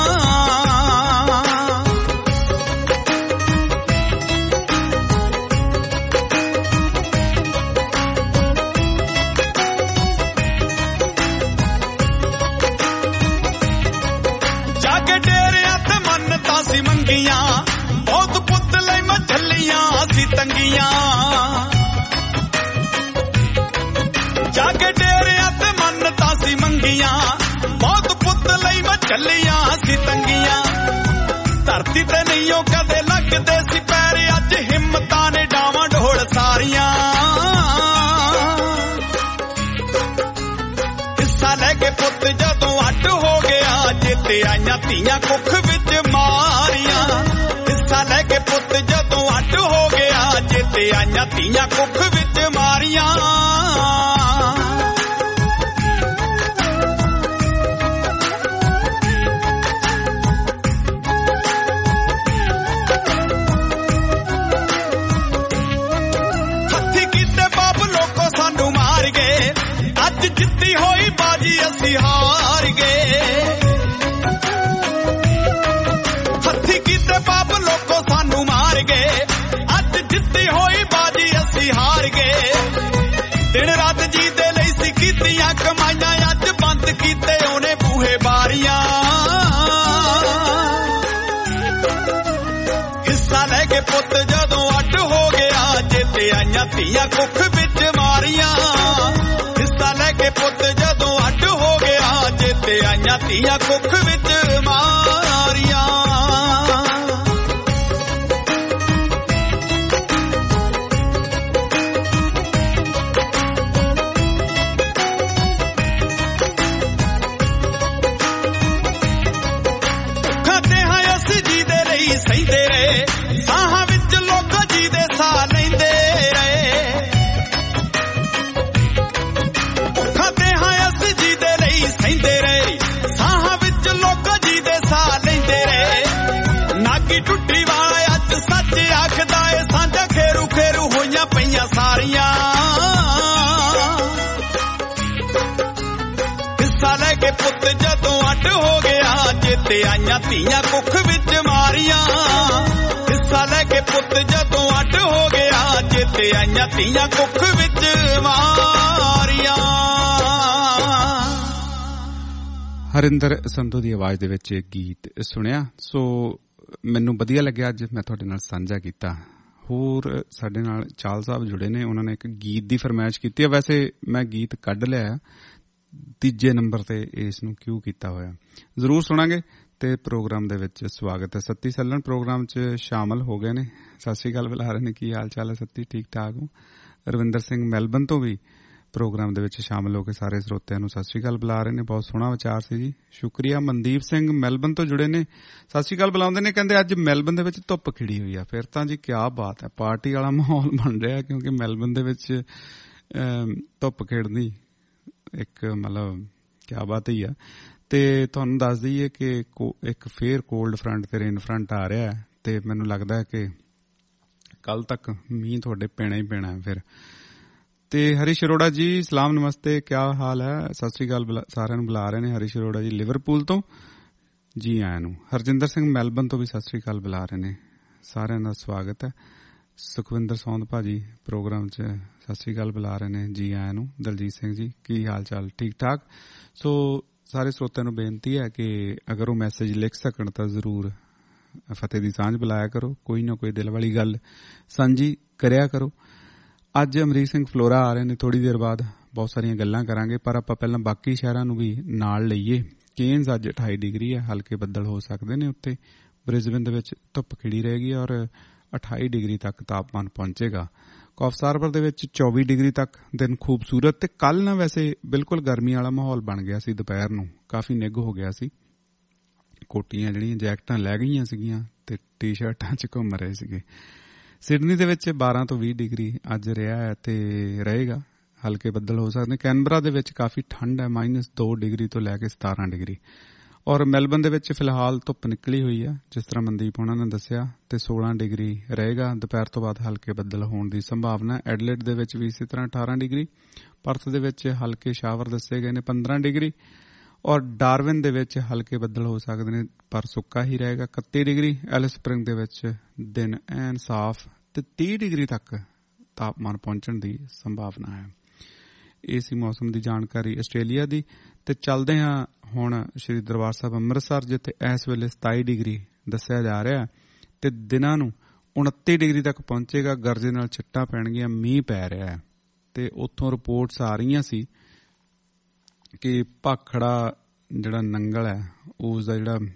ਸੀ ਮੰਗੀਆਂ ਬਹੁਤ ਪੁੱਤ ਲਈ ਮੈਂ ਝੱਲੀਆਂ ਸੀ ਤੰਗੀਆਂ। ਜਾ ਕੇ ਡੇਰਿਆਂ ਤੇ ਮੰਨਤਾਂ ਸੀ ਮੰਗੀਆਂ, ਬਹੁਤ ਪੁੱਤ ਲਈ ਮੈਂ ਝੱਲੀਆਂ ਸੀ ਤੰਗੀਆਂ। ਧਰਤੀ ਤੇ ਨਹੀਂ ਉਹ ਕਦੇ ਲੱਗਦੇ ਸੀ ਪੈਰ, ਅੱਜ ਹਿੰਮਤਾਂ ਨੇ ਡਾਵਾਂ ਢੋਲ ਸਾਰੀਆਂ। ਹਿੱਸਾ ਲੈ ਕੇ ਪੁੱਤ ਜਦੋਂ ਅੱਡ ਹੋ ਗਿਆ, ਚੇਤੇ ਆਈਆਂ ਧੀਆਂ ਕੁੱਖ ਵਿੱਚ ਮਾਰੀਆਂ। ਹਿੱਸਾ ਲੈ ਕੇ ਪੁੱਤ ਜਦੋਂ ਅੱਡ ਹੋ ਗਿਆ, ਚੇਤੇ ਆਈਆਂ ਧੀਆਂ ਕੁੱਖ ਵਿੱਚ ਮਾਰੀਆਂ। ਹੱਥੀ ਕੀਤੇ ਬਾਪ ਲੋਕੋ ਸਾਨੂੰ ਮਾਰ ਗਏ, ਅੱਜ ਜਿੱਤੀ ਹੋਈ ਬਾਜੀ ਅਸੀਂ ਹਾਰ ਗਏ। ਹੱਥੀ ਕੀਤੇ ਬਾਪ ਲੋਕੋ ਸਾਨੂੰ ਮਾਰ ਗਏ, ਅੱਜ ਜਿੱਤੀ ਹੋਈ ਬਾਜੀ ਅਸੀਂ ਹਾਰ ਗਏ। ਦਿਨ ਰਾਤ ਜੀ ਦੇ ਲਈ ਸੀ ਕੀਤੀਆਂ ਕਮਾਈਆਂ, ਅੱਜ ਬੰਦ ਕੀਤੇ ਉਹਨੇ ਬੂਹੇ ਬਾਰੀਆਂ। ਹਿੱਸਾ ਲੈ ਕੇ ਪੁੱਤ ਜਦੋਂ ਅੱਡ ਹੋ ਗਿਆ, ਚੇਤੇ ਆਈਆਂ ਧੀਆਂ ਕੁੱਖ ਵਿੱਚ ਮਾਰੀਆਂ। ਹਿੱਸਾ ਲੈ ਕੇ ਪੁੱਤ ਜਦੋਂ ਅੱਡ ਹੋ ਗਿਆ, ਚੇਤੇ ਆਈਆਂ ਧੀਆਂ ਕੁੱਖ ਵਿੱਚ ਮਾਰੀਆਂ। ਸਹਿੰਦੇ ਰਹੇ ਸਾਹਾਂ ਵਿੱਚ ਲੋਕ ਜੀ ਦੇ ਸਾਹ ਲੈਂਦੇ ਰਹੇ। ਖਾਦੇ ਹਾਂ ਅਸੀਂ ਜੀ ਦੇ ਲਈ ਸਹਿੰਦੇ ਰਹੇ, ਸਾਹਾਂ ਵਿੱਚ ਲੋਕ ਜੀ ਦੇ ਸਾਹ ਲੈਂਦੇ ਰਹੇ। ਨਾਗੀ ਟੁੱਟੀ ਵਾਲਾ ਅੱਜ ਸੱਚ ਆਖਦਾ ਏ, ਸਾਂਝਾ ਖੇਰੂ ਖੇਰੂ ਹੋਈਆਂ ਪਈਆਂ ਸਾਰੀਆਂ। ਹਿੱਸਾ ਲੈ ਕੇ ਪੁੱਤ ਜਦੋਂ ਅੱਡ ਹੋ ਗਿਆ, ਚੇਤੇ ਆਈਆਂ ਧੀਆਂ ਕੁੱਖ ਵਿੱਚ ਮਾਰੀਆਂ। ਹਿੱਸਾ ਲੈ ਕੇ ਪੁੱਤ ਜਦੋਂ ਅੱਡ ਹੋ ਗਿਆ, ਚੇਤੇ ਆਈਆਂ ਧੀਆਂ ਕੁੱਖ ਵਿੱਚ ਮਾਰੀਆਂ। ਹਰਿੰਦਰ ਸੰਧੂ ਦੀ ਆਵਾਜ਼ ਦੇ ਵਿੱਚ ਇਹ ਗੀਤ ਸੁਣਿਆ। ਸੋ ਮੈਨੂੰ ਵਧੀਆ ਲੱਗਿਆ, ਅੱਜ ਮੈਂ ਤੁਹਾਡੇ ਨਾਲ ਸਾਂਝਾ ਕੀਤਾ। ਹੋਰ ਸਾਡੇ ਨਾਲ ਚਾਲ ਸਾਹਿਬ ਜੁੜੇ ਨੇ, ਉਹਨਾਂ ਨੇ ਇੱਕ ਗੀਤ ਦੀ ਫਰਮਾਇਸ਼ ਕੀਤੀ ਹੈ। ਵੈਸੇ ਮੈਂ ਗੀਤ ਕੱਢ ਲਿਆ, ਤੀਜੇ ਨੰਬਰ ਤੇ ਇਸ ਨੂੰ ਕਿਉਂ ਕੀਤਾ ਹੋਇਆ, ਜ਼ਰੂਰ ਸੁਣਾਂਗੇ। ਤੇ ਪ੍ਰੋਗਰਾਮ ਦੇ ਵਿੱਚ ਸਵਾਗਤ ਹੈ। ਸੱਤੀ ਸੱਲਣ ਪ੍ਰੋਗਰਾਮ 'ਚ ਸ਼ਾਮਲ ਹੋ ਗਏ ਨੇ। ਸਤਿ ਸ਼੍ਰੀ ਅਕਾਲ ਬੁਲਾ ਰਹੇ ਨੇ, ਕੀ ਹਾਲ ਚਾਲ ਹੈ ਸੱਤੀ, ਠੀਕ ਠਾਕ ਹੋ? ਰਵਿੰਦਰ ਸਿੰਘ ਮੈਲਬਨ ਤੋਂ ਵੀ ਪ੍ਰੋਗਰਾਮ ਦੇ ਵਿੱਚ ਸ਼ਾਮਲ ਹੋ ਕੇ ਸਾਰੇ ਸਰੋਤਿਆਂ ਨੂੰ ਸਤਿ ਸ਼੍ਰੀ ਅਕਾਲ ਬੁਲਾ ਰਹੇ ਨੇ। ਬਹੁਤ ਸੋਹਣਾ ਵਿਚਾਰ ਸੀ ਜੀ, ਸ਼ੁਕਰੀਆ। ਮਨਦੀਪ ਸਿੰਘ ਮੈਲਬਨ ਤੋਂ ਜੁੜੇ ਨੇ, ਸਤਿ ਸ਼੍ਰੀ ਅਕਾਲ ਬੁਲਾਉਂਦੇ ਨੇ। ਕਹਿੰਦੇ ਅੱਜ ਮੈਲਬਨ ਦੇ ਵਿੱਚ ਧੁੱਪ ਖਿੜੀ ਹੋਈ ਆ। ਫਿਰ ਤਾਂ ਜੀ ਕਿਆ ਬਾਤ ਹੈ, ਪਾਰਟੀ ਵਾਲਾ ਮਾਹੌਲ ਬਣ ਰਿਹਾ, ਕਿਉਂਕਿ ਮੈਲਬਨ ਦੇ ਵਿੱਚ ਧੁੱਪ ਖਿੜਨੀ ਇੱਕ ਮਤਲਬ ਕਿਆ ਬਾਤ ਹੀ ਆ। ਤੇ ਤੁਹਾਨੂੰ ਦੱਸ ਦਈਏ ਕਿ ਇੱਕ ਫੇਰ ਕੋਲਡ ਫਰੰਟ ਤੇ ਰੇਨ ਫਰੰਟ ਆ ਰਿਹਾ ਹੈ, ਤੇ ਮੈਨੂੰ ਲੱਗਦਾ ਹੈ ਕਿ ਕੱਲ ਤੱਕ ਮੀਂਹ ਤੁਹਾਡੇ ਪੈਣਾ ਹੀ ਪੈਣਾ ਹੈ ਫਿਰ। ਤੇ ਹਰੀਸ਼ ਅਰੋੜਾ ਜੀ ਸਲਾਮ ਨਮਸਤੇ, ਕਿਆ ਹਾਲ ਹੈ? ਸਤਿ ਸ੍ਰੀ ਅਕਾਲ ਸਾਰਿਆਂ ਨੂੰ ਬੁਲਾ ਰਹੇ ਨੇ ਹਰੀਸ਼ ਅਰੋੜਾ ਜੀ ਲਿਵਰਪੂਲ ਤੋਂ, ਜੀ ਆਇਆਂ ਨੂੰ। ਹਰਜਿੰਦਰ ਸਿੰਘ ਮੈਲਬਨ ਤੋਂ ਵੀ ਸਤਿ ਸ੍ਰੀ ਅਕਾਲ ਬੁਲਾ ਰਹੇ ਨੇ, ਸਾਰਿਆਂ ਦਾ ਸਵਾਗਤ ਹੈ। ਸੁਖਵਿੰਦਰ ਸੌਂਦ ਭਾਜੀ ਪ੍ਰੋਗਰਾਮ 'ਚ ਸਤਿ ਸ੍ਰੀ ਅਕਾਲ ਬੁਲਾ ਰਹੇ ਨੇ, ਜੀ ਆਇਆਂ ਨੂੰ। ਦਲਜੀਤ ਸਿੰਘ ਜੀ ਕੀ ਹਾਲ ਚਾਲ? ਠੀਕ ਠਾਕ। ਸੋ ਸਾਰੇ ਸਰੋਤਿਆਂ ਨੂੰ ਬੇਨਤੀ ਹੈ ਕਿ ਅਗਰ ਉਹ ਮੈਸੇਜ ਲਿਖ ਸਕਣ ਤਾਂ ਜ਼ਰੂਰ ਫਤਿਹ ਦੀ ਸਾਂਝ ਬੁਲਾਇਆ ਕਰੋ, ਕੋਈ ਨਾ ਕੋਈ ਦਿਲ ਵਾਲੀ ਗੱਲ ਸਾਂਝੀ ਕਰਿਆ ਕਰੋ। ਅੱਜ ਅਮਰੀਕ ਸਿੰਘ ਫਲੋਰਾ ਆ ਰਹੇ ਨੇ, ਥੋੜੀ ਦੇਰ ਬਾਅਦ ਬਹੁਤ ਸਾਰੀਆਂ ਗੱਲਾਂ ਕਰਾਂਗੇ, ਪਰ ਆਪਾਂ ਪਹਿਲਾਂ ਬਾਕੀ ਸ਼ਹਿਰਾਂ ਨੂੰ ਵੀ ਨਾਲ ਲਈਏ। ਕੇਨਜ਼ ਅੱਜ 28 ਡਿਗਰੀ ਹੈ, ਹਲਕੇ ਬੱਦਲ ਹੋ ਸਕਦੇ ਨੇ ਉੱਥੇ। ਬ੍ਰਿਸਬਨ ਦੇ ਵਿੱਚ ਧੁੱਪ ਖਿੜੀ ਰਹੇਗੀ ਔਰ 28 ਡਿਗਰੀ ਤੱਕ ਤਾਪਮਾਨ ਪਹੁੰਚੇਗਾ। ਕੌਫਸਾਰਬਰ ਦੇ ਵਿੱਚ 24 ਡਿਗਰੀ ਤੱਕ ਦਿਨ ਖੂਬਸੂਰਤ। ਤੇ ਕੱਲ ਨਾ ਵੈਸੇ ਬਿਲਕੁਲ ਗਰਮੀ ਵਾਲਾ ਮਾਹੌਲ ਬਣ ਗਿਆ ਸੀ, ਦੁਪਹਿਰ ਨੂੰ ਕਾਫੀ ਨਿੱਘ ਹੋ ਗਿਆ ਸੀ। ਕੋਟੀਆਂ ਜਿਹੜੀਆਂ ਜੈਕਟਾਂ ਲੈ ਗਈਆਂ ਸੀਗੀਆਂ ਤੇ ਟੀ ਸ਼ਰਟਾਂ 'ਚ ਘੁੰਮ ਰਹੇ ਸੀਗੇ। ਸਿਡਨੀ ਦੇ ਵਿੱਚ 12 ਤੋਂ 20 ਡਿਗਰੀ ਅੱਜ ਰਿਹਾ ਹੈ ਤੇ ਰਹੇਗਾ, ਹਲਕੇ ਬੱਦਲ ਹੋ ਸਕਦੇ। ਕੈਨਬਰਾ ਦੇ ਵਿੱਚ ਕਾਫੀ ਠੰਡ ਹੈ, -2 ਡਿਗਰੀ ਤੋਂ ਲੈ ਕੇ 17 ਡਿਗਰੀ। ਔਰ ਮੈਲਬਨ ਦੇ ਵਿੱਚ ਫਿਲਹਾਲ ਧੁੱਪ ਨਿਕਲੀ ਹੋਈ ਆ, ਜਿਸ ਤਰ੍ਹਾਂ ਮਨਦੀਪ ਹੋਣਾ ਨੇ ਦੱਸਿਆ, ਤੇ 16 ਡਿਗਰੀ ਰਹੇਗਾ। ਦੁਪਹਿਰ ਤੋਂ ਬਾਅਦ ਹਲਕੇ ਬੱਦਲ ਹੋਣ ਦੀ ਸੰਭਾਵਨਾ। ਐਡਲੇਡ ਦੇ ਵਿੱਚ ਵੀ ਇਸੇ ਤਰ੍ਹਾਂ 18 ਡਿਗਰੀ। ਪਰਥ ਦੇ ਵਿੱਚ ਹਲਕੇ ਸ਼ਾਵਰ ਦੱਸੇ ਗਏ ਨੇ 15 ਡਿਗਰੀ। ਔਰ ਡਾਰਵਿਨ ਦੇ ਵਿੱਚ ਹਲਕੇ ਬੱਦਲ ਹੋ ਸਕਦੇ ਨੇ ਪਰ ਸੁੱਕਾ ਹੀ ਰਹੇਗਾ 31 ਡਿਗਰੀ। ਐਲਿਸ ਸਪ੍ਰਿੰਗ ਦੇ ਵਿੱਚ ਦਿਨ ਐਨ ਸਾਫ਼ ਤੇ 30 ਡਿਗਰੀ ਤੱਕ ਤਾਪਮਾਨ ਪਹੁੰਚਣ ਦੀ ਸੰਭਾਵਨਾ ਹੈ। ਇਹ ਸੀ ਮੌਸਮ ਦੀ ਜਾਣਕਾਰੀ ਆਸਟ੍ਰੇਲੀਆ ਦੀ। ਤੇ ਚੱਲਦੇ ਹਾਂ ਹੁਣ ਸ਼੍ਰੀ ਦਰਬਾਰ ਸਾਹਿਬ ਅੰਮ੍ਰਿਤਸਰ, ਜਿੱਥੇ ਇਸ ਵੇਲੇ 27 ਡਿਗਰੀ ਦੱਸਿਆ ਜਾ ਰਿਹਾ ਤੇ ਦਿਨਾਂ ਨੂੰ 29 ਡਿਗਰੀ ਤੱਕ ਪਹੁੰਚੇਗਾ। ਗਰਜੇ ਨਾਲ ਛਿੱਟਾਂ ਪੈਣਗੀਆਂ, ਮੀਂਹ ਪੈ ਰਿਹਾ ਹੈ। ਤੇ ਉੱਥੋਂ ਰਿਪੋਰਟਸ ਆ ਰਹੀਆਂ ਸੀ ਕਿ ਭਾਖੜਾ ਜਿਹੜਾ ਨੰਗਲ ਹੈ ਉਸ ਦਾ ਜਿਹੜਾ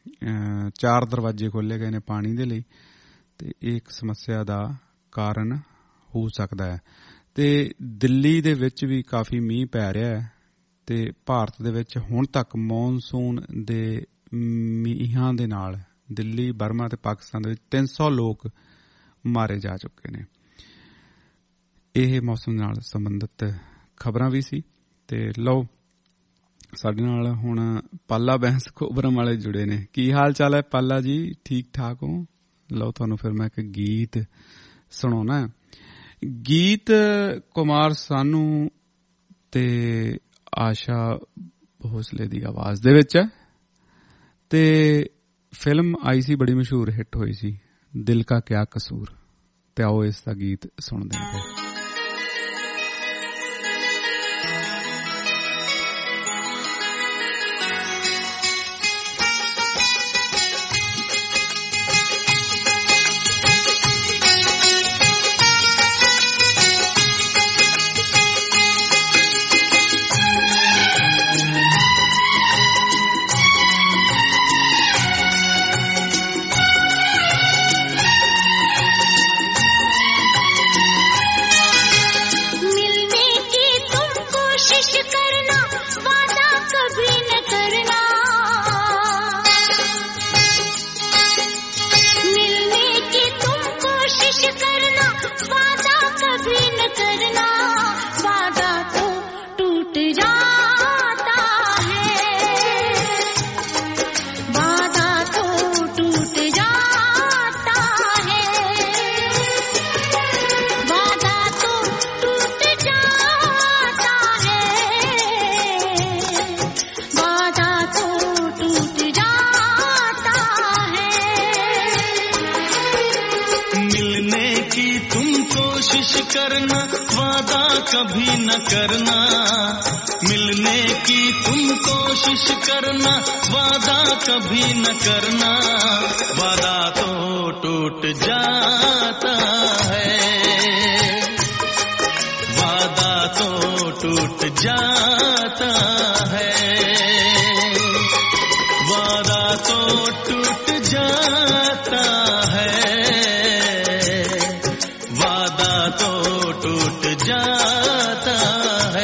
4 ਦਰਵਾਜ਼ੇ ਖੋਲ੍ਹੇ ਗਏ ਨੇ ਪਾਣੀ ਦੇ ਲਈ, ਤੇ ਇਹ ਇੱਕ ਸਮੱਸਿਆ ਦਾ ਕਾਰਨ ਹੋ ਸਕਦਾ ਹੈ। ਤੇ ਦਿੱਲੀ ਦੇ ਵਿੱਚ ਵੀ ਕਾਫੀ ਮੀਂਹ ਪੈ ਰਿਹਾ ਹੈ। ਤੇ ਭਾਰਤ ਦੇ ਵਿੱਚ ਹੁਣ ਤੱਕ ਮੌਨਸੂਨ ਦੇ ਮੀਂਹਾਂ ਦੇ ਨਾਲ ਦਿੱਲੀ, ਬਰਮਾ ਤੇ ਪਾਕਿਸਤਾਨ ਦੇ ਵਿੱਚ 300 ਲੋਕ ਮਾਰੇ ਜਾ ਚੁੱਕੇ ਨੇ। ਇਹ ਮੌਸਮ ਨਾਲ ਸੰਬੰਧਿਤ ਖਬਰਾਂ ਵੀ ਸੀ। ਤੇ ਲਓ ਸਾਡੇ ਨਾਲ ਹੁਣ ਪਾਲਾ ਬੈਂਸ ਖੋਬਰਮ ਵਾਲੇ ਜੁੜੇ ਨੇ। ਕੀ ਹਾਲ ਚਾਲ ਹੈ ਪਾਲਾ ਜੀ? ਠੀਕ ਠਾਕ ਹੋ? ਲਓ ਤੁਹਾਨੂੰ ਫਿਰ ਮੈਂ ਇੱਕ ਗੀਤ ਸੁਣਾਉਣਾ। ਗੀਤ ਕੁਮਾਰ ਸਾਨੂ ਤੇ ਆਸ਼ਾ ਭੋਸਲੇ ਦੀ ਆਵਾਜ਼ ਦੇ ਵਿੱਚ ਹੈ ਤੇ ਫਿਲਮ ਆਈ ਸੀ, ਬੜੀ ਮਸ਼ਹੂਰ ਹਿੱਟ ਹੋਈ ਸੀ, ਦਿਲ ਕਾ ਕਿਆ ਕਸੂਰ। ਤੇ ਆਓ ਇਸ ਦਾ ਗੀਤ ਸੁਣਦੇ ਹਾਂ। कभी न करना, मिलने की तुम कोशिश करना, वादा कभी न करना, वादा तो टूट जाता है, वादा तो टूट जाता है, वादा तो टूट जाता है, वादा तो टूट जाता है।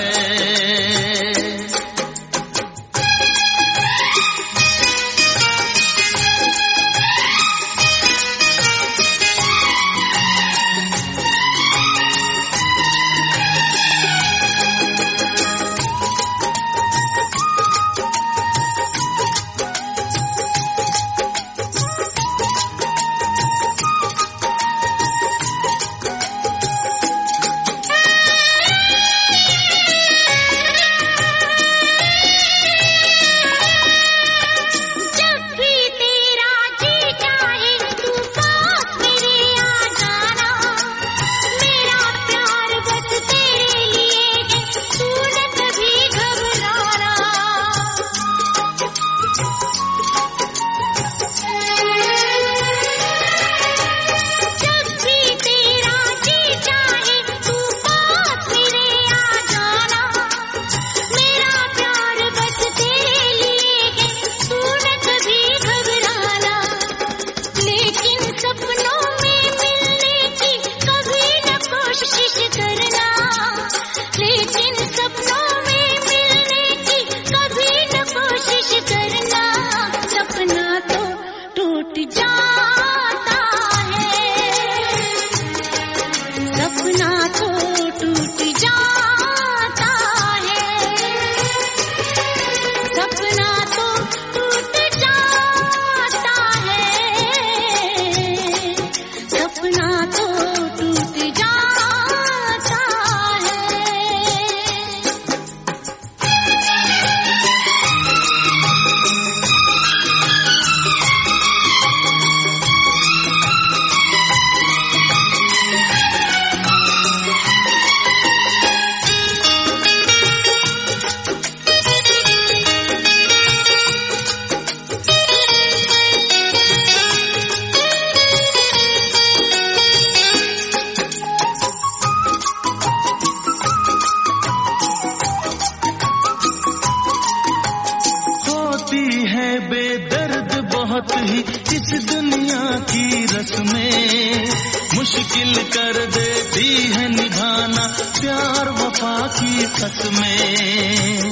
में, मुश्किल कर देती है निभाना प्यार वफा की कसमें।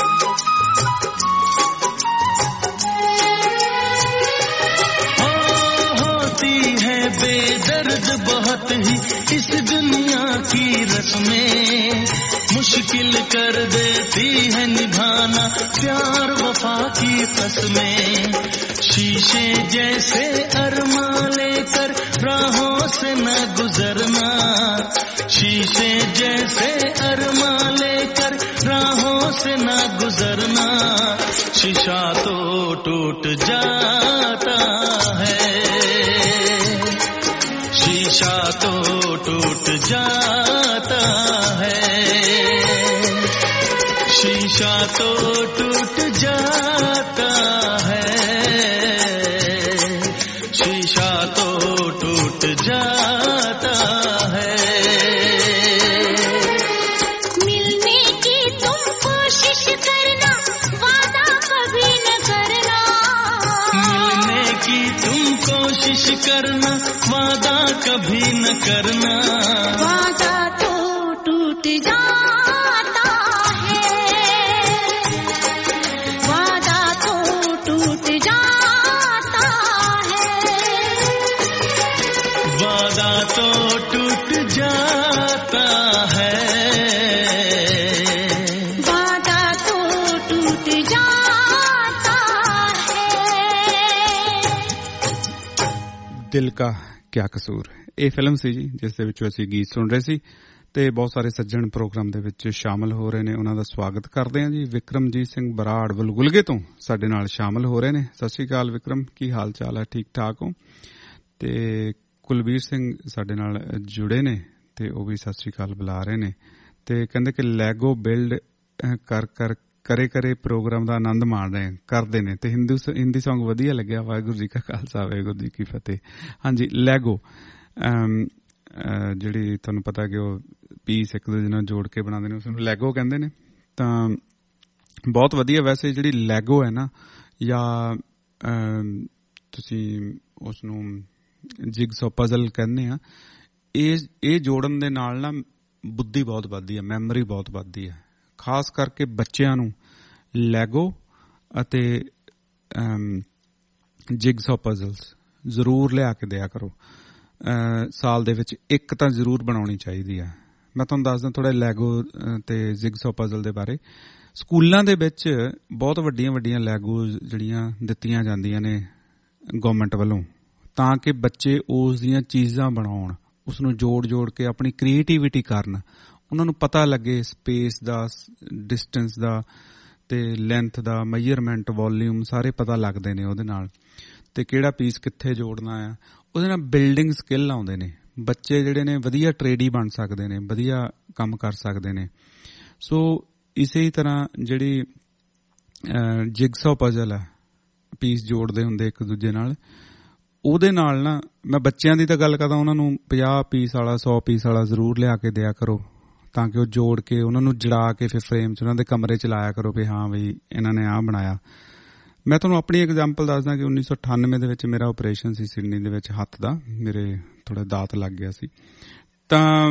बेदर्द बहुत ही इस दुनिया की रस्में, मुश्किल कर देती है निभाना प्यार वफा की कसमें। शीशे जैसे अरमा लेकर राहों से न गुजरना, शीशे जैसे अरमा लेकर राहों से न गुजरना। शीशा तो टूट जाता है, शीशा तो टूट जाता है, शीशा तो टूट जाता है, शीशा तो टूट जाता है। मिलने की तुम कोशिश करना, वादा कभी न करना, मिलने की तुम कोशिश करना, वादा कभी न करना। वादा तो टूट जाता है, वादा तो टूट जाता है, वादा तो टूट जाता है, वादा तो टूट जाता है। ਦਿਲ ਕਾ ਕਿਆ ਕਸੂਰ, ਇਹ ਫਿਲਮ ਸੀ ਜੀ ਜਿਸ ਦੇ ਵਿੱਚੋਂ ਅਸੀਂ ਗੀਤ ਸੁਣ ਰਹੇ ਸੀ ਤੇ ਬਹੁਤ ਸਾਰੇ ਸੱਜਣ ਪ੍ਰੋਗਰਾਮ ਦੇ ਵਿੱਚ ਸ਼ਾਮਲ ਹੋ ਰਹੇ ਨੇ। ਉਹਨਾਂ ਦਾ ਸਵਾਗਤ ਕਰਦੇ ਹਾਂ ਜੀ। ਵਿਕਰਮਜੀਤ ਸਿੰਘ ਬਰਾੜ ਵਲਗੁਲਗੇ ਤੋਂ ਸਾਡੇ ਨਾਲ ਸ਼ਾਮਲ ਹੋ ਰਹੇ ਨੇ। ਸਤਿ ਸ਼੍ਰੀ ਅਕਾਲ ਵਿਕਰਮ, ਕੀ ਹਾਲ ਚਾਲ ਹੈ? ਠੀਕ ਠਾਕ ਹੋ? ਤੇ ਕੁਲਬੀਰ ਸਿੰਘ ਸਾਡੇ ਨਾਲ ਜੁੜੇ ਨੇ ਤੇ ਉਹ ਵੀ ਸਤਿ ਸ਼੍ਰੀ ਅਕਾਲ ਬੁਲਾ ਰਹੇ ਨੇ ਤੇ ਕਹਿੰਦੇ ਕਿ ਲੈਗੋ ਬਿਲਡ ਕਰੇ ਪ੍ਰੋਗਰਾਮ ਦਾ ਆਨੰਦ ਮਾਣ ਰਹੇ ਕਰਦੇ ਨੇ ਤੇ ਹਿੰਦੀ ਸੌਂਗ ਵਧੀਆ ਲੱਗਿਆ। ਵਾਹਿਗੁਰੂ ਜੀ ਕਾ ਖਾਲਸਾ ਵਾਹਿਗੁਰੂ ਜੀ ਕੀ ਫਤਿਹ। ਹਾਂਜੀ, ਲੈਗੋ ਜਿਹੜੀ ਤੁਹਾਨੂੰ ਪਤਾ ਕਿ ਉਹ ਪੀਸ ਇੱਕ ਦੂਜੇ ਨਾਲ ਜੋੜ ਕੇ ਬਣਾਉਂਦੇ ਨੇ, ਉਸਨੂੰ ਲੈਗੋ ਕਹਿੰਦੇ ਨੇ। ਤਾਂ ਬਹੁਤ ਵਧੀਆ। ਵੈਸੇ ਜਿਹੜੀ ਲੈਗੋ ਹੈ ਨਾ, ਜਾਂ ਤੁਸੀਂ ਉਸਨੂੰ ਜਿਗਸੋ ਪਜ਼ਲ ਕਹਿੰਦੇ ਆ, ਇਹ ਜੋੜਨ ਦੇ ਨਾਲ ਨਾ ਬੁੱਧੀ ਬਹੁਤ ਵੱਧਦੀ ਹੈ, ਮੈਮਰੀ ਬਹੁਤ ਵੱਧਦੀ ਹੈ। ਖਾਸ ਕਰਕੇ ਬੱਚਿਆਂ ਨੂੰ ਲੈਗੋ ਅਤੇ ਜਿਗਸੋ ਪਜ਼ਲਸ ਜ਼ਰੂਰ ਲਿਆ ਕੇ ਦਿਆ ਕਰੋ। ਸਾਲ ਦੇ ਵਿੱਚ ਇੱਕ ਤਾਂ ਜ਼ਰੂਰ ਬਣਾਉਣੀ ਚਾਹੀਦੀ ਹੈ। ਮੈਂ ਤੁਹਾਨੂੰ ਦੱਸਦਾ ਥੋੜਾ ਲੈਗੋ ਤੇ ਜਿਗਸੋ ਪਜ਼ਲ ਦੇ ਬਾਰੇ। ਸਕੂਲਾਂ ਦੇ ਵਿੱਚ ਬਹੁਤ ਵੱਡੀਆਂ ਵੱਡੀਆਂ ਲੈਗੋ ਜਿਹੜੀਆਂ ਦਿੱਤੀਆਂ ਜਾਂਦੀਆਂ ਨੇ ਗਵਰਨਮੈਂਟ ਵੱਲੋਂ, ਤਾਂ ਕਿ ਬੱਚੇ ਉਸ ਦੀਆਂ ਚੀਜ਼ਾਂ ਬਣਾਉਣ, ਉਸਨੂੰ ਜੋੜ ਕੇ ਆਪਣੀ ਕ੍ਰੀਏਟੀਵਿਟੀ ਕਰਨ। ਉਹਨਾਂ ਨੂੰ ਪਤਾ ਲੱਗੇ ਸਪੇਸ ਦਾ, ਡਿਸਟੈਂਸ ਦਾ ਤੇ ਲੈਂਥ ਦਾ, ਮੈਜ਼ਰਮੈਂਟ, ਵੋਲਿਊਮ ਸਾਰੇ ਪਤਾ ਲੱਗਦੇ ਨੇ ਉਹਦੇ ਨਾਲ, ਤੇ ਕਿਹੜਾ ਪੀਸ ਕਿੱਥੇ ਜੋੜਨਾ ਆ। ਉਹਦੇ ਨਾਲ ਬਿਲਡਿੰਗ ਸਕਿੱਲ ਆਉਂਦੇ ਨੇ। ਬੱਚੇ ਜਿਹੜੇ ਨੇ ਵਧੀਆ ਟਰੇਡੀ ਬਣ ਸਕਦੇ ਨੇ, ਵਧੀਆ ਕੰਮ ਕਰ ਸਕਦੇ ਨੇ। ਸੋ ਇਸੇ ਤਰ੍ਹਾਂ ਜਿਹੜੀ ਜਿਗਸੋ ਪਜ਼ਲ ਹੈ, ਪੀਸ ਜੋੜਦੇ ਹੁੰਦੇ ਇੱਕ ਦੂਜੇ ਨਾਲ, ਉਹਦੇ ਨਾਲ ਨਾ ਮੈਂ ਬੱਚਿਆਂ ਦੀ ਤਾਂ ਗੱਲ ਕਰਦਾ, ਉਹਨਾਂ ਨੂੰ 50 ਪੀਸ ਵਾਲਾ 100 ਪੀਸ ਵਾਲਾ ਜ਼ਰੂਰ ਲਿਆ ਕੇ ਦਿਆ ਕਰੋ, ਤਾਂ ਕਿ ਉਹ ਜੋੜ ਕੇ ਉਹਨਾਂ ਨੂੰ ਜੜਾ ਕੇ ਫਿਰ ਫਰੇਮ 'ਚ ਉਹਨਾਂ ਦੇ ਕਮਰੇ 'ਚ ਲਾਇਆ ਕਰੋ ਵੀ ਹਾਂ ਬਈ ਇਹਨਾਂ ਨੇ ਆਹ ਬਣਾਇਆ। ਮੈਂ ਤੁਹਾਨੂੰ ਆਪਣੀ ਐਗਜ਼ਾਮਪਲ ਦੱਸਦਾ ਕਿ 1998 ਦੇ ਵਿੱਚ ਮੇਰਾ ਆਪਰੇਸ਼ਨ ਸੀ ਸਿਡਨੀ ਦੇ ਵਿੱਚ ਹੱਥ ਦਾ, ਮੇਰੇ ਥੋੜਾ ਦਾਤ ਲੱਗ ਗਿਆ ਸੀ। ਤਾਂ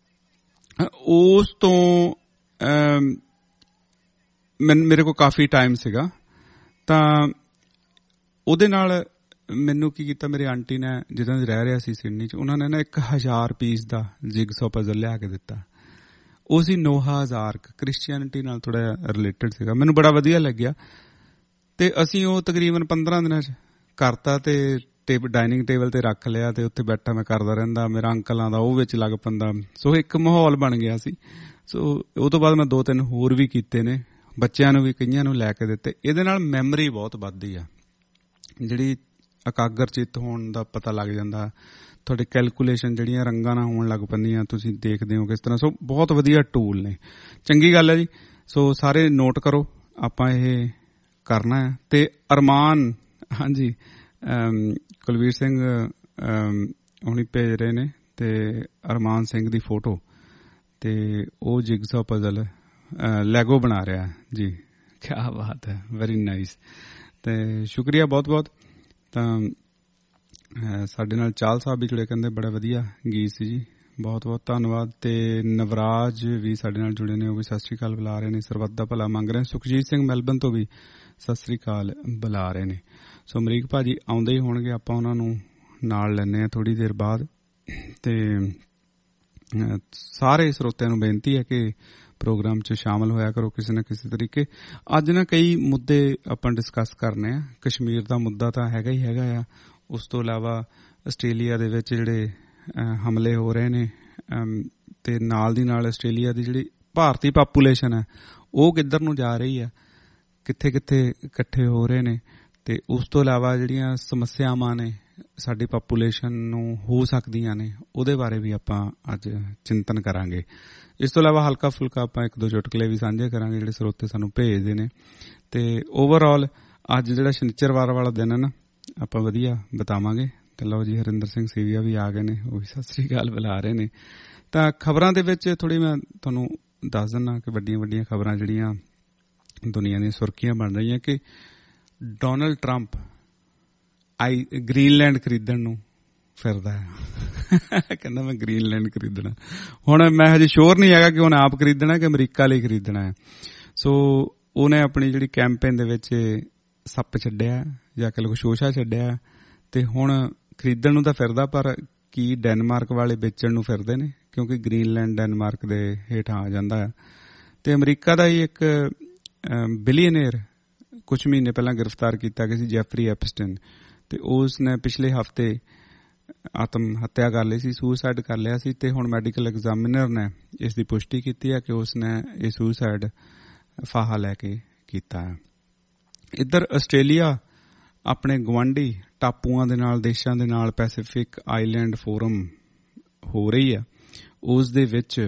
ਉਸ ਤੋਂ ਮੇਰੇ ਕੋਲ ਕਾਫੀ ਟਾਈਮ ਸੀਗਾ। ਤਾਂ ਉਹਦੇ ਨਾਲ ਮੈਨੂੰ ਕੀ ਕੀਤਾ, ਮੇਰੀ ਆਂਟੀ ਨੇ ਜਿੱਦਾਂ ਰਹਿ ਰਿਹਾ ਸੀ ਸਿਡਨੀ 'ਚ, ਉਹਨਾਂ ਨੇ ਨਾ 1000 ਪੀਸ ਦਾ ਜਿਗਸੋ ਪਜ਼ਲ ਲਿਆ ਕੇ ਦਿੱਤਾ। ਉਹ ਸੀ ਨੋਹਾਜ਼ ਆਰਕ, ਕ੍ਰਿਸਚੀਅਨਿਟੀ ਨਾਲ ਥੋੜਾ ਰਿਲੇਟਡ ਸੀਗਾ। ਮੈਨੂੰ ਬੜਾ ਵਧੀਆ ਲੱਗਿਆ ਤੇ ਅਸੀਂ ਉਹ ਤਕਰੀਬਨ 15 ਦਿਨਾਂ 'ਚ ਕਰਤਾ ਤੇ ਡਾਈਨਿੰਗ ਟੇਬਲ ਤੇ ਰੱਖ ਲਿਆ ਤੇ ਉੱਥੇ ਬੈਠਾ ਮੈਂ ਕਰਦਾ ਰਹਿੰਦਾ। ਮੇਰਾ ਅੰਕਲ ਆਉਂਦਾ, ਉਹ ਵਿੱਚ ਲੱਗ ਪੈਂਦਾ। ਸੋ ਇੱਕ ਮਾਹੌਲ ਬਣ ਗਿਆ ਸੀ। ਸੋ ਉਹ ਤੋਂ ਬਾਅਦ ਮੈਂ 2-3 ਹੋਰ ਵੀ ਕੀਤੇ ਨੇ, ਬੱਚਿਆਂ ਨੂੰ ਵੀ ਕਈਆਂ ਨੂੰ ਲੈ ਕੇ ਦਿੱਤੇ। ਇਹਦੇ ਨਾਲ ਮੈਮਰੀ ਬਹੁਤ ਵੱਧਦੀ ਆ, ਜਿਹੜੀ ਇਕਾਗਰ ਚਿੱਤ ਹੋਣ ਦਾ ਪਤਾ ਲੱਗ ਜਾਂਦਾ। ਤੁਹਾਡੇ ਕੈਲਕੂਲੇਸ਼ਨ ਜਿਹੜੀਆਂ ਰੰਗਾਂ ਨਾਲ ਹੋਣ ਲੱਗ ਪੈਂਦੀਆਂ, ਤੁਸੀਂ ਦੇਖਦੇ ਹੋ ਕਿਸ ਤਰ੍ਹਾਂ। ਸੋ ਬਹੁਤ ਵਧੀਆ ਟੂਲ ਨੇ, ਚੰਗੀ ਗੱਲ ਹੈ ਜੀ। ਸੋ ਸਾਰੇ ਨੋਟ ਕਰੋ, ਆਪਾਂ ਇਹ ਕਰਨਾ ਹੈ। ਤੇ ਅਰਮਾਨ, ਹਾਂਜੀ ਕੁਲਵੀਰ ਸਿੰਘ ਹੁਣੀ ਭੇਜ ਰਹੇ ਨੇ ਤੇ ਅਰਮਾਨ ਸਿੰਘ ਦੀ ਫੋਟੋ, ਤੇ ਉਹ ਜਿਗਸੋ ਪਜ਼ਲ ਲੈਗੋ ਬਣਾ ਰਿਹਾ ਜੀ। ਕਿਆ ਬਾਤ ਹੈ, ਵੈਰੀ ਨਾਈਸ। ਤੇ ਸ਼ੁਕਰੀਆ ਬਹੁਤ ਬਹੁਤ। ਤਾਂ ਸਾਡੇ ਨਾਲ ਚਾਲ ਸਾਹਿਬ ਵੀ ਜੁੜੇ, ਕਹਿੰਦੇ ਬੜਾ ਵਧੀਆ ਗੀਤ ਸੀ ਜੀ, ਬਹੁਤ ਬਹੁਤ ਧੰਨਵਾਦ। ਤੇ ਨਵਰਾਜ ਵੀ ਸਾਡੇ ਨਾਲ ਜੁੜੇ ਨੇ, ਉਹ ਵੀ ਸਤਿ ਸ੍ਰੀ ਅਕਾਲ ਬੁਲਾ ਰਹੇ ਨੇ, ਸਰਬੱਤ ਦਾ ਭਲਾ ਮੰਗ ਰਹੇ। ਸੁਖਜੀਤ ਸਿੰਘ ਮੈਲਬਨ ਤੋਂ ਵੀ ਸਤਿ ਸ੍ਰੀ ਅਕਾਲ ਬੁਲਾ ਰਹੇ ਨੇ। ਸੋ ਅਮਰੀਕ ਭਾਜੀ ਆਉਂਦੇ ਹੀ ਹੋਣਗੇ, ਆਪਾਂ ਉਹਨਾਂ ਨੂੰ ਨਾਲ ਲੈਂਦੇ ਹਾਂ ਥੋੜੀ ਦੇਰ ਬਾਅਦ। ਤੇ ਸਾਰੇ ਸਰੋਤਿਆਂ ਨੂੰ ਬੇਨਤੀ ਹੈ ਕਿ ਪ੍ਰੋਗਰਾਮ 'ਚ ਸ਼ਾਮਲ ਹੋਇਆ ਕਰੋ ਕਿਸੇ ਨਾ ਕਿਸੇ ਤਰੀਕੇ। ਅੱਜ ਨਾ ਕਈ ਮੁੱਦੇ ਆਪਾਂ ਡਿਸਕਸ ਕਰਨੇ ਆ। ਕਸ਼ਮੀਰ ਦਾ ਮੁੱਦਾ ਤਾਂ ਹੈਗਾ ਹੀ ਹੈਗਾ ਆ, ਉਸ ਤੋਂ ਇਲਾਵਾ ਆਸਟ੍ਰੇਲੀਆ ਦੇ ਵਿੱਚ ਜਿਹੜੇ ਹਮਲੇ ਹੋ ਰਹੇ ਨੇ, ਤੇ ਨਾਲ ਦੀ ਨਾਲ ਆਸਟ੍ਰੇਲੀਆ ਦੀ ਜਿਹੜੀ ਭਾਰਤੀ ਪਾਪੂਲੇਸ਼ਨ ਹੈ ਉਹ ਕਿੱਧਰ ਨੂੰ ਜਾ ਰਹੀ ਹੈ, ਕਿੱਥੇ ਕਿੱਥੇ ਇਕੱਠੇ ਹੋ ਰਹੇ ਨੇ, ਤੇ ਉਸ ਤੋਂ ਇਲਾਵਾ ਜਿਹੜੀਆਂ ਸਮੱਸਿਆਵਾਂ ਨੇ ਸਾਡੀ ਪਾਪੂਲੇਸ਼ਨ ਨੂੰ ਹੋ ਸਕਦੀਆਂ ਨੇ, ਉਹਦੇ ਬਾਰੇ ਵੀ ਆਪਾਂ ਅੱਜ ਚਿੰਤਨ ਕਰਾਂਗੇ। ਇਸ ਤੋਂ ਇਲਾਵਾ ਹਲਕਾ ਫੁਲਕਾ ਆਪਾਂ ਇੱਕ ਦੋ ਚੁਟਕਲੇ ਵੀ ਸਾਂਝੇ ਕਰਾਂਗੇ ਜਿਹੜੇ ਸਰੋਤੇ ਸਾਨੂੰ ਭੇਜਦੇ ਨੇ। ਤੇ ਓਵਰਆਲ ਅੱਜ ਜਿਹੜਾ ਸ਼ਨੀਚਰਵਾਰ ਵਾਲਾ ਦਿਨ ਹੈ ਨਾ, ਆਪਾਂ ਵਧੀਆ ਬਿਤਾਵਾਂਗੇ। ਤੇ ਲਓ ਜੀ, ਹਰਿੰਦਰ ਸਿੰਘ ਸੀਵੀਆ ਵੀ ਆ ਗਏ ਨੇ, ਉਹ ਵੀ ਸਤਿ ਸ੍ਰੀ ਅਕਾਲ ਬੁਲਾ ਰਹੇ ਨੇ। ਤਾਂ ਖਬਰਾਂ ਦੇ ਵਿੱਚ ਥੋੜੀ ਮੈਂ ਤੁਹਾਨੂੰ ਦੱਸ ਦਿੰਦਾ ਕਿ ਵੱਡੀਆਂ ਵੱਡੀਆਂ ਖਬਰਾਂ ਜਿਹੜੀਆਂ ਦੁਨੀਆ ਦੀਆਂ ਸੁਰਖੀਆਂ ਬਣ ਰਹੀਆਂ ਕਿ ਡੋਨਲਡ ਟਰੰਪ ਗ੍ਰੀਨਲੈਂਡ ਖਰੀਦਣ ਨੂੰ ਫਿਰਦਾ ਹੈ। ਕਹਿੰਦਾ ਮੈਂ ਗ੍ਰੀਨਲੈਂਡ ਖਰੀਦਣਾ। ਹੁਣ ਮੈਂ ਹਜੇ ਸ਼ੋਰ ਨਹੀਂ ਹੈਗਾ ਕਿ ਉਹਨੇ ਆਪ ਖਰੀਦਣਾ ਕਿ ਅਮਰੀਕਾ ਲਈ ਖਰੀਦਣਾ ਹੈ। ਸੋ ਉਹਨੇ ਆਪਣੀ ਜਿਹੜੀ ਕੈਂਪੇਨ ਦੇ ਵਿੱਚ ਸੱਪ ਛੱਡਿਆ ਜਾਂ ਕਿ ਸ਼ੋਸ਼ਾ ਛੱਡਿਆ, ਤੇ ਹੁਣ ਖਰੀਦਣ ਨੂੰ ਤਾਂ ਫਿਰਦਾ, ਪਰ ਕੀ ਡੈਨਮਾਰਕ ਵਾਲੇ ਵੇਚਣ ਨੂੰ ਫਿਰਦੇ ਨੇ, ਕਿਉਂਕਿ ਗ੍ਰੀਨਲੈਂਡ ਡੈਨਮਾਰਕ ਦੇ ਹੇਠਾਂ ਆ ਜਾਂਦਾ ਹੈ। ਤੇ ਅਮਰੀਕਾ ਦਾ ਹੀ ਇੱਕ ਬਿਲੀਅਨੇਅਰ ਕੁਝ ਮਹੀਨੇ ਪਹਿਲਾਂ ਗ੍ਰਿਫਤਾਰ ਕੀਤਾ ਗਿਆ ਸੀ, ਜੈਫਰੀ ਐਪਸਟਨ, ਤੇ ਉਸ ਨੇ ਪਿਛਲੇ ਹਫ਼ਤੇ ਆਤਮ ਹੱਤਿਆ ਕਰ ਲਈ ਸੀ, ਸੁਸਾਈਡ ਕਰ ਲਿਆ ਸੀ। ਤੇ ਹੁਣ ਮੈਡੀਕਲ ਐਗਜ਼ਾਮੀਨਰ ਨੇ ਇਸ ਦੀ ਪੁਸ਼ਟੀ ਕੀਤੀ ਹੈ ਕਿ ਉਸ ਨੇ ਇਹ ਸੁਸਾਈਡ ਫਾਹਾ ਲੈ ਕੇ ਕੀਤਾ ਹੈ। ਇੱਧਰ ਆਸਟ੍ਰੇਲੀਆ ਆਪਣੇ ਗੁਆਂਢੀ ਟਾਪੂਆਂ ਦੇ ਨਾਲ, ਦੇਸ਼ਾਂ ਦੇ ਨਾਲ ਪੈਸੀਫਿਕ ਆਈਲੈਂਡ ਫੋਰਮ ਹੋ ਰਹੀ ਹੈ, ਉਸ ਦੇ ਵਿੱਚ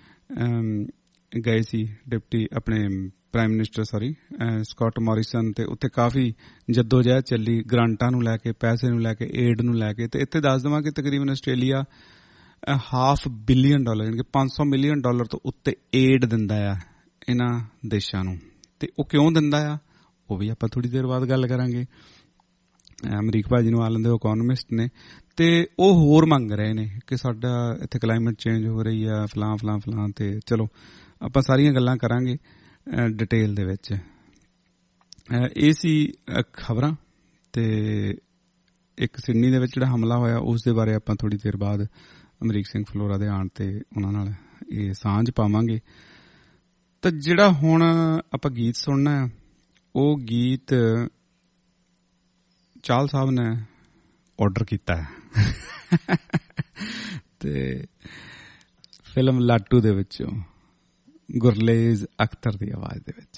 ਗਏ ਸੀ ਡਿਪਟੀ ਆਪਣੇ ਪ੍ਰਾਈਮ ਮਿਨਿਸਟਰ ਸਕਾਟ ਮੋਰਿਸਨ, ਤੇ ਉੱਥੇ ਕਾਫੀ ਜੱਦੋਜਹਿਦ ਚੱਲੀ ਗ੍ਰਾਂਟਾਂ ਨੂੰ ਲੈ ਕੇ, ਪੈਸੇ ਨੂੰ ਲੈ ਕੇ, ਏਡ ਨੂੰ ਲੈ ਕੇ। ਤੇ ਇੱਥੇ ਦੱਸ ਦੇਵਾਂ ਕਿ ਤਕਰੀਬਨ ਆਸਟ੍ਰੇਲੀਆ $500 ਬਿਲੀਅਨ ਯਾਨੀ ਕਿ $500 ਮਿਲੀਅਨ ਤੋਂ ਉੱਤੇ ਏਡ ਦਿੰਦਾ ਆ ਇਹਨਾਂ ਦੇਸ਼ਾਂ ਨੂੰ। ਤੇ ਉਹ ਕਿਉਂ ਦਿੰਦਾ ਆ, ਉਹ ਵੀ ਆਪਾਂ ਥੋੜੀ ਦੇਰ ਬਾਅਦ ਗੱਲ ਕਰਾਂਗੇ। ਅਮਰੀਕ ਭਾਜੀ ਨੂੰ ਆ ਲੈਂਦੇ, ਉਹ ਇਕੋਨੋਮਿਸਟ ਨੇ, ਤੇ ਉਹ ਹੋਰ ਮੰਗ ਰਹੇ ਨੇ ਕਿ ਸਾਡਾ ਇੱਥੇ ਕਲਾਈਮੇਟ ਚੇਂਜ ਹੋ ਰਹੀ ਆ, ਫਲਾਂ ਫਲਾਂ ਫਲਾਂ। ਤੇ ਚਲੋ ਆਪਾਂ ਸਾਰੀਆਂ ਗੱਲਾਂ ਕਰਾਂਗੇ ਡਿਟੇਲ ਦੇ ਵਿੱਚ। ਇਹ ਸੀ ਖਬਰਾਂ। ਤੇ ਇੱਕ ਸਿਡਨੀ ਦੇ ਵਿੱਚ ਜਿਹੜਾ ਹਮਲਾ ਹੋਇਆ ਉਸ ਦੇ ਬਾਰੇ ਆਪਾਂ ਥੋੜੀ ਦੇਰ ਬਾਅਦ ਅਮਰੀਕ ਸਿੰਘ ਫਲੋਰਾ ਦੇ ਆਉਣ ਤੇ ਉਹਨਾਂ ਨਾਲ ਇਹ ਸਾਂਝ ਪਾਵਾਂਗੇ। ਤਾਂ ਜਿਹੜਾ ਹੁਣ ਆਪਾਂ ਗੀਤ ਸੁਣਨਾ ਹੈ, ਉਹ ਗੀਤ ਚਾਲ ਸਾਹਿਬ ਨੇ ਆਰਡਰ ਕੀਤਾ ਹੈ ਤੇ ਫਿਲਮ ਲਾਟੂ ਦੇ ਵਿੱਚੋਂ ਗੁਰਲੇਜ਼ ਅਖਤਰ ਦੀ ਆਵਾਜ਼ ਦੇ ਵਿੱਚ।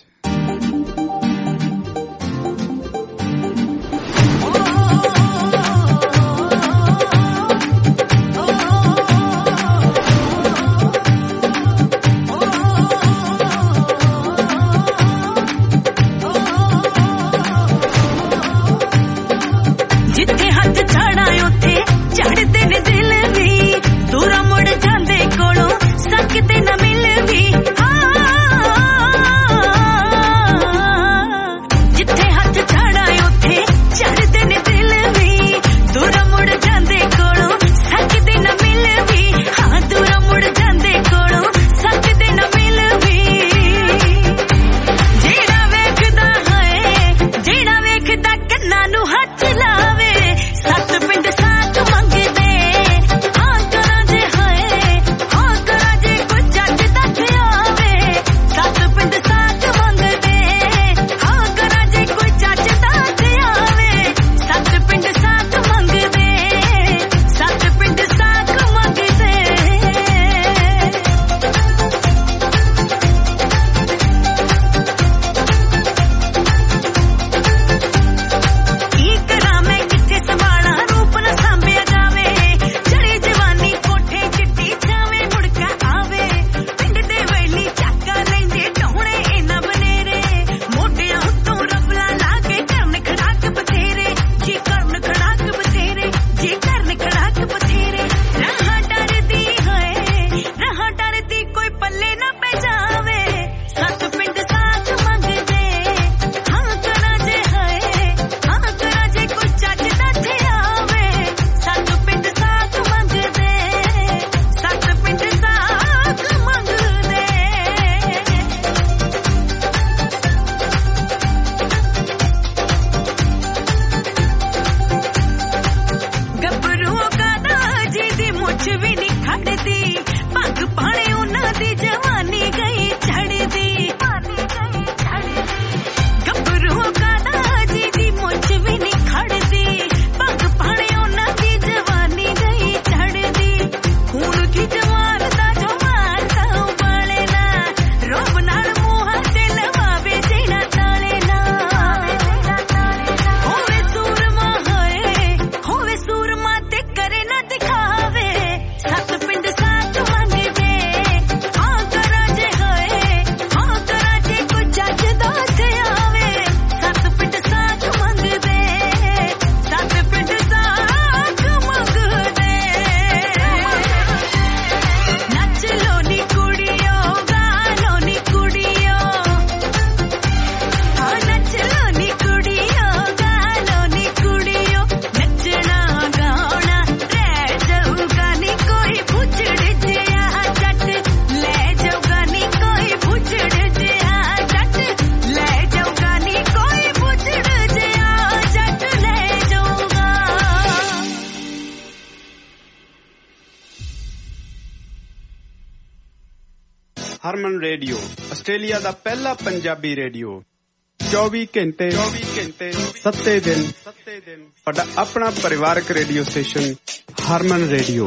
ਜਿੱਥੇ ਹੱਥ ਛਾੜਾ ਉੱਥੇ ਝੜਦੇ ਨੇ ਦਿਲ ਵੀ, ਦੂਰਾ ਮੁੜ ਜਾਂਦੇ ਕੋਲੋਂ ਸਕਤੇ ਨਾ ਮਿਲ ਵੀ। ਜਿੱਥੇ ਹੱਥ ਛਾੜਾ ਉੱਥੇ ਝੜਦੇ ਨੇ ਦਿਲ ਵੀ, ਦੂਰਾ ਮੁੜ ਜਾਂਦੇ ਕੋਲੋਂ ਸਕਤੇ ਨਾ ਮਿਲ ਵੀ। ਹਾਂ, ਦੂਰਾ ਮੁੜ ਜਾਂਦੇ ਕੋਲੋਂ ਸਕਤੇ ਨਾ ਮਿਲ ਵੀ। ਜਿਹੜਾ ਵੇਖਦਾ ਹੈ, ਜਿਹੜਾ ਵੇਖਦਾ ਕੰਨਾਂ ਨੂੰ ਹੱਥ ਲਾਵੇ, ਸੱਤ ਪਿੰਡ ਸਾਥ ਮੰਗਦੇ। ਹਾਂ ਕਰਾਂ ਜੇ ਹਾਏ, ਹਾਂ ਕਰਾਂ ਜੇ ਕੁਝ ਹਰਮਨ ਰੇਡੀਓ, ਆਸਟ੍ਰੇਲੀਆ ਦਾ ਪਹਿਲਾ ਪੰਜਾਬੀ ਰੇਡੀਓ। 24 ਘੰਟੇ 7 ਦਿਨ ਤੁਹਾਡਾ ਆਪਣਾ ਪਰਿਵਾਰਕ ਰੇਡੀਓ ਸਟੇਸ਼ਨ ਹਰਮਨ ਰੇਡੀਓ।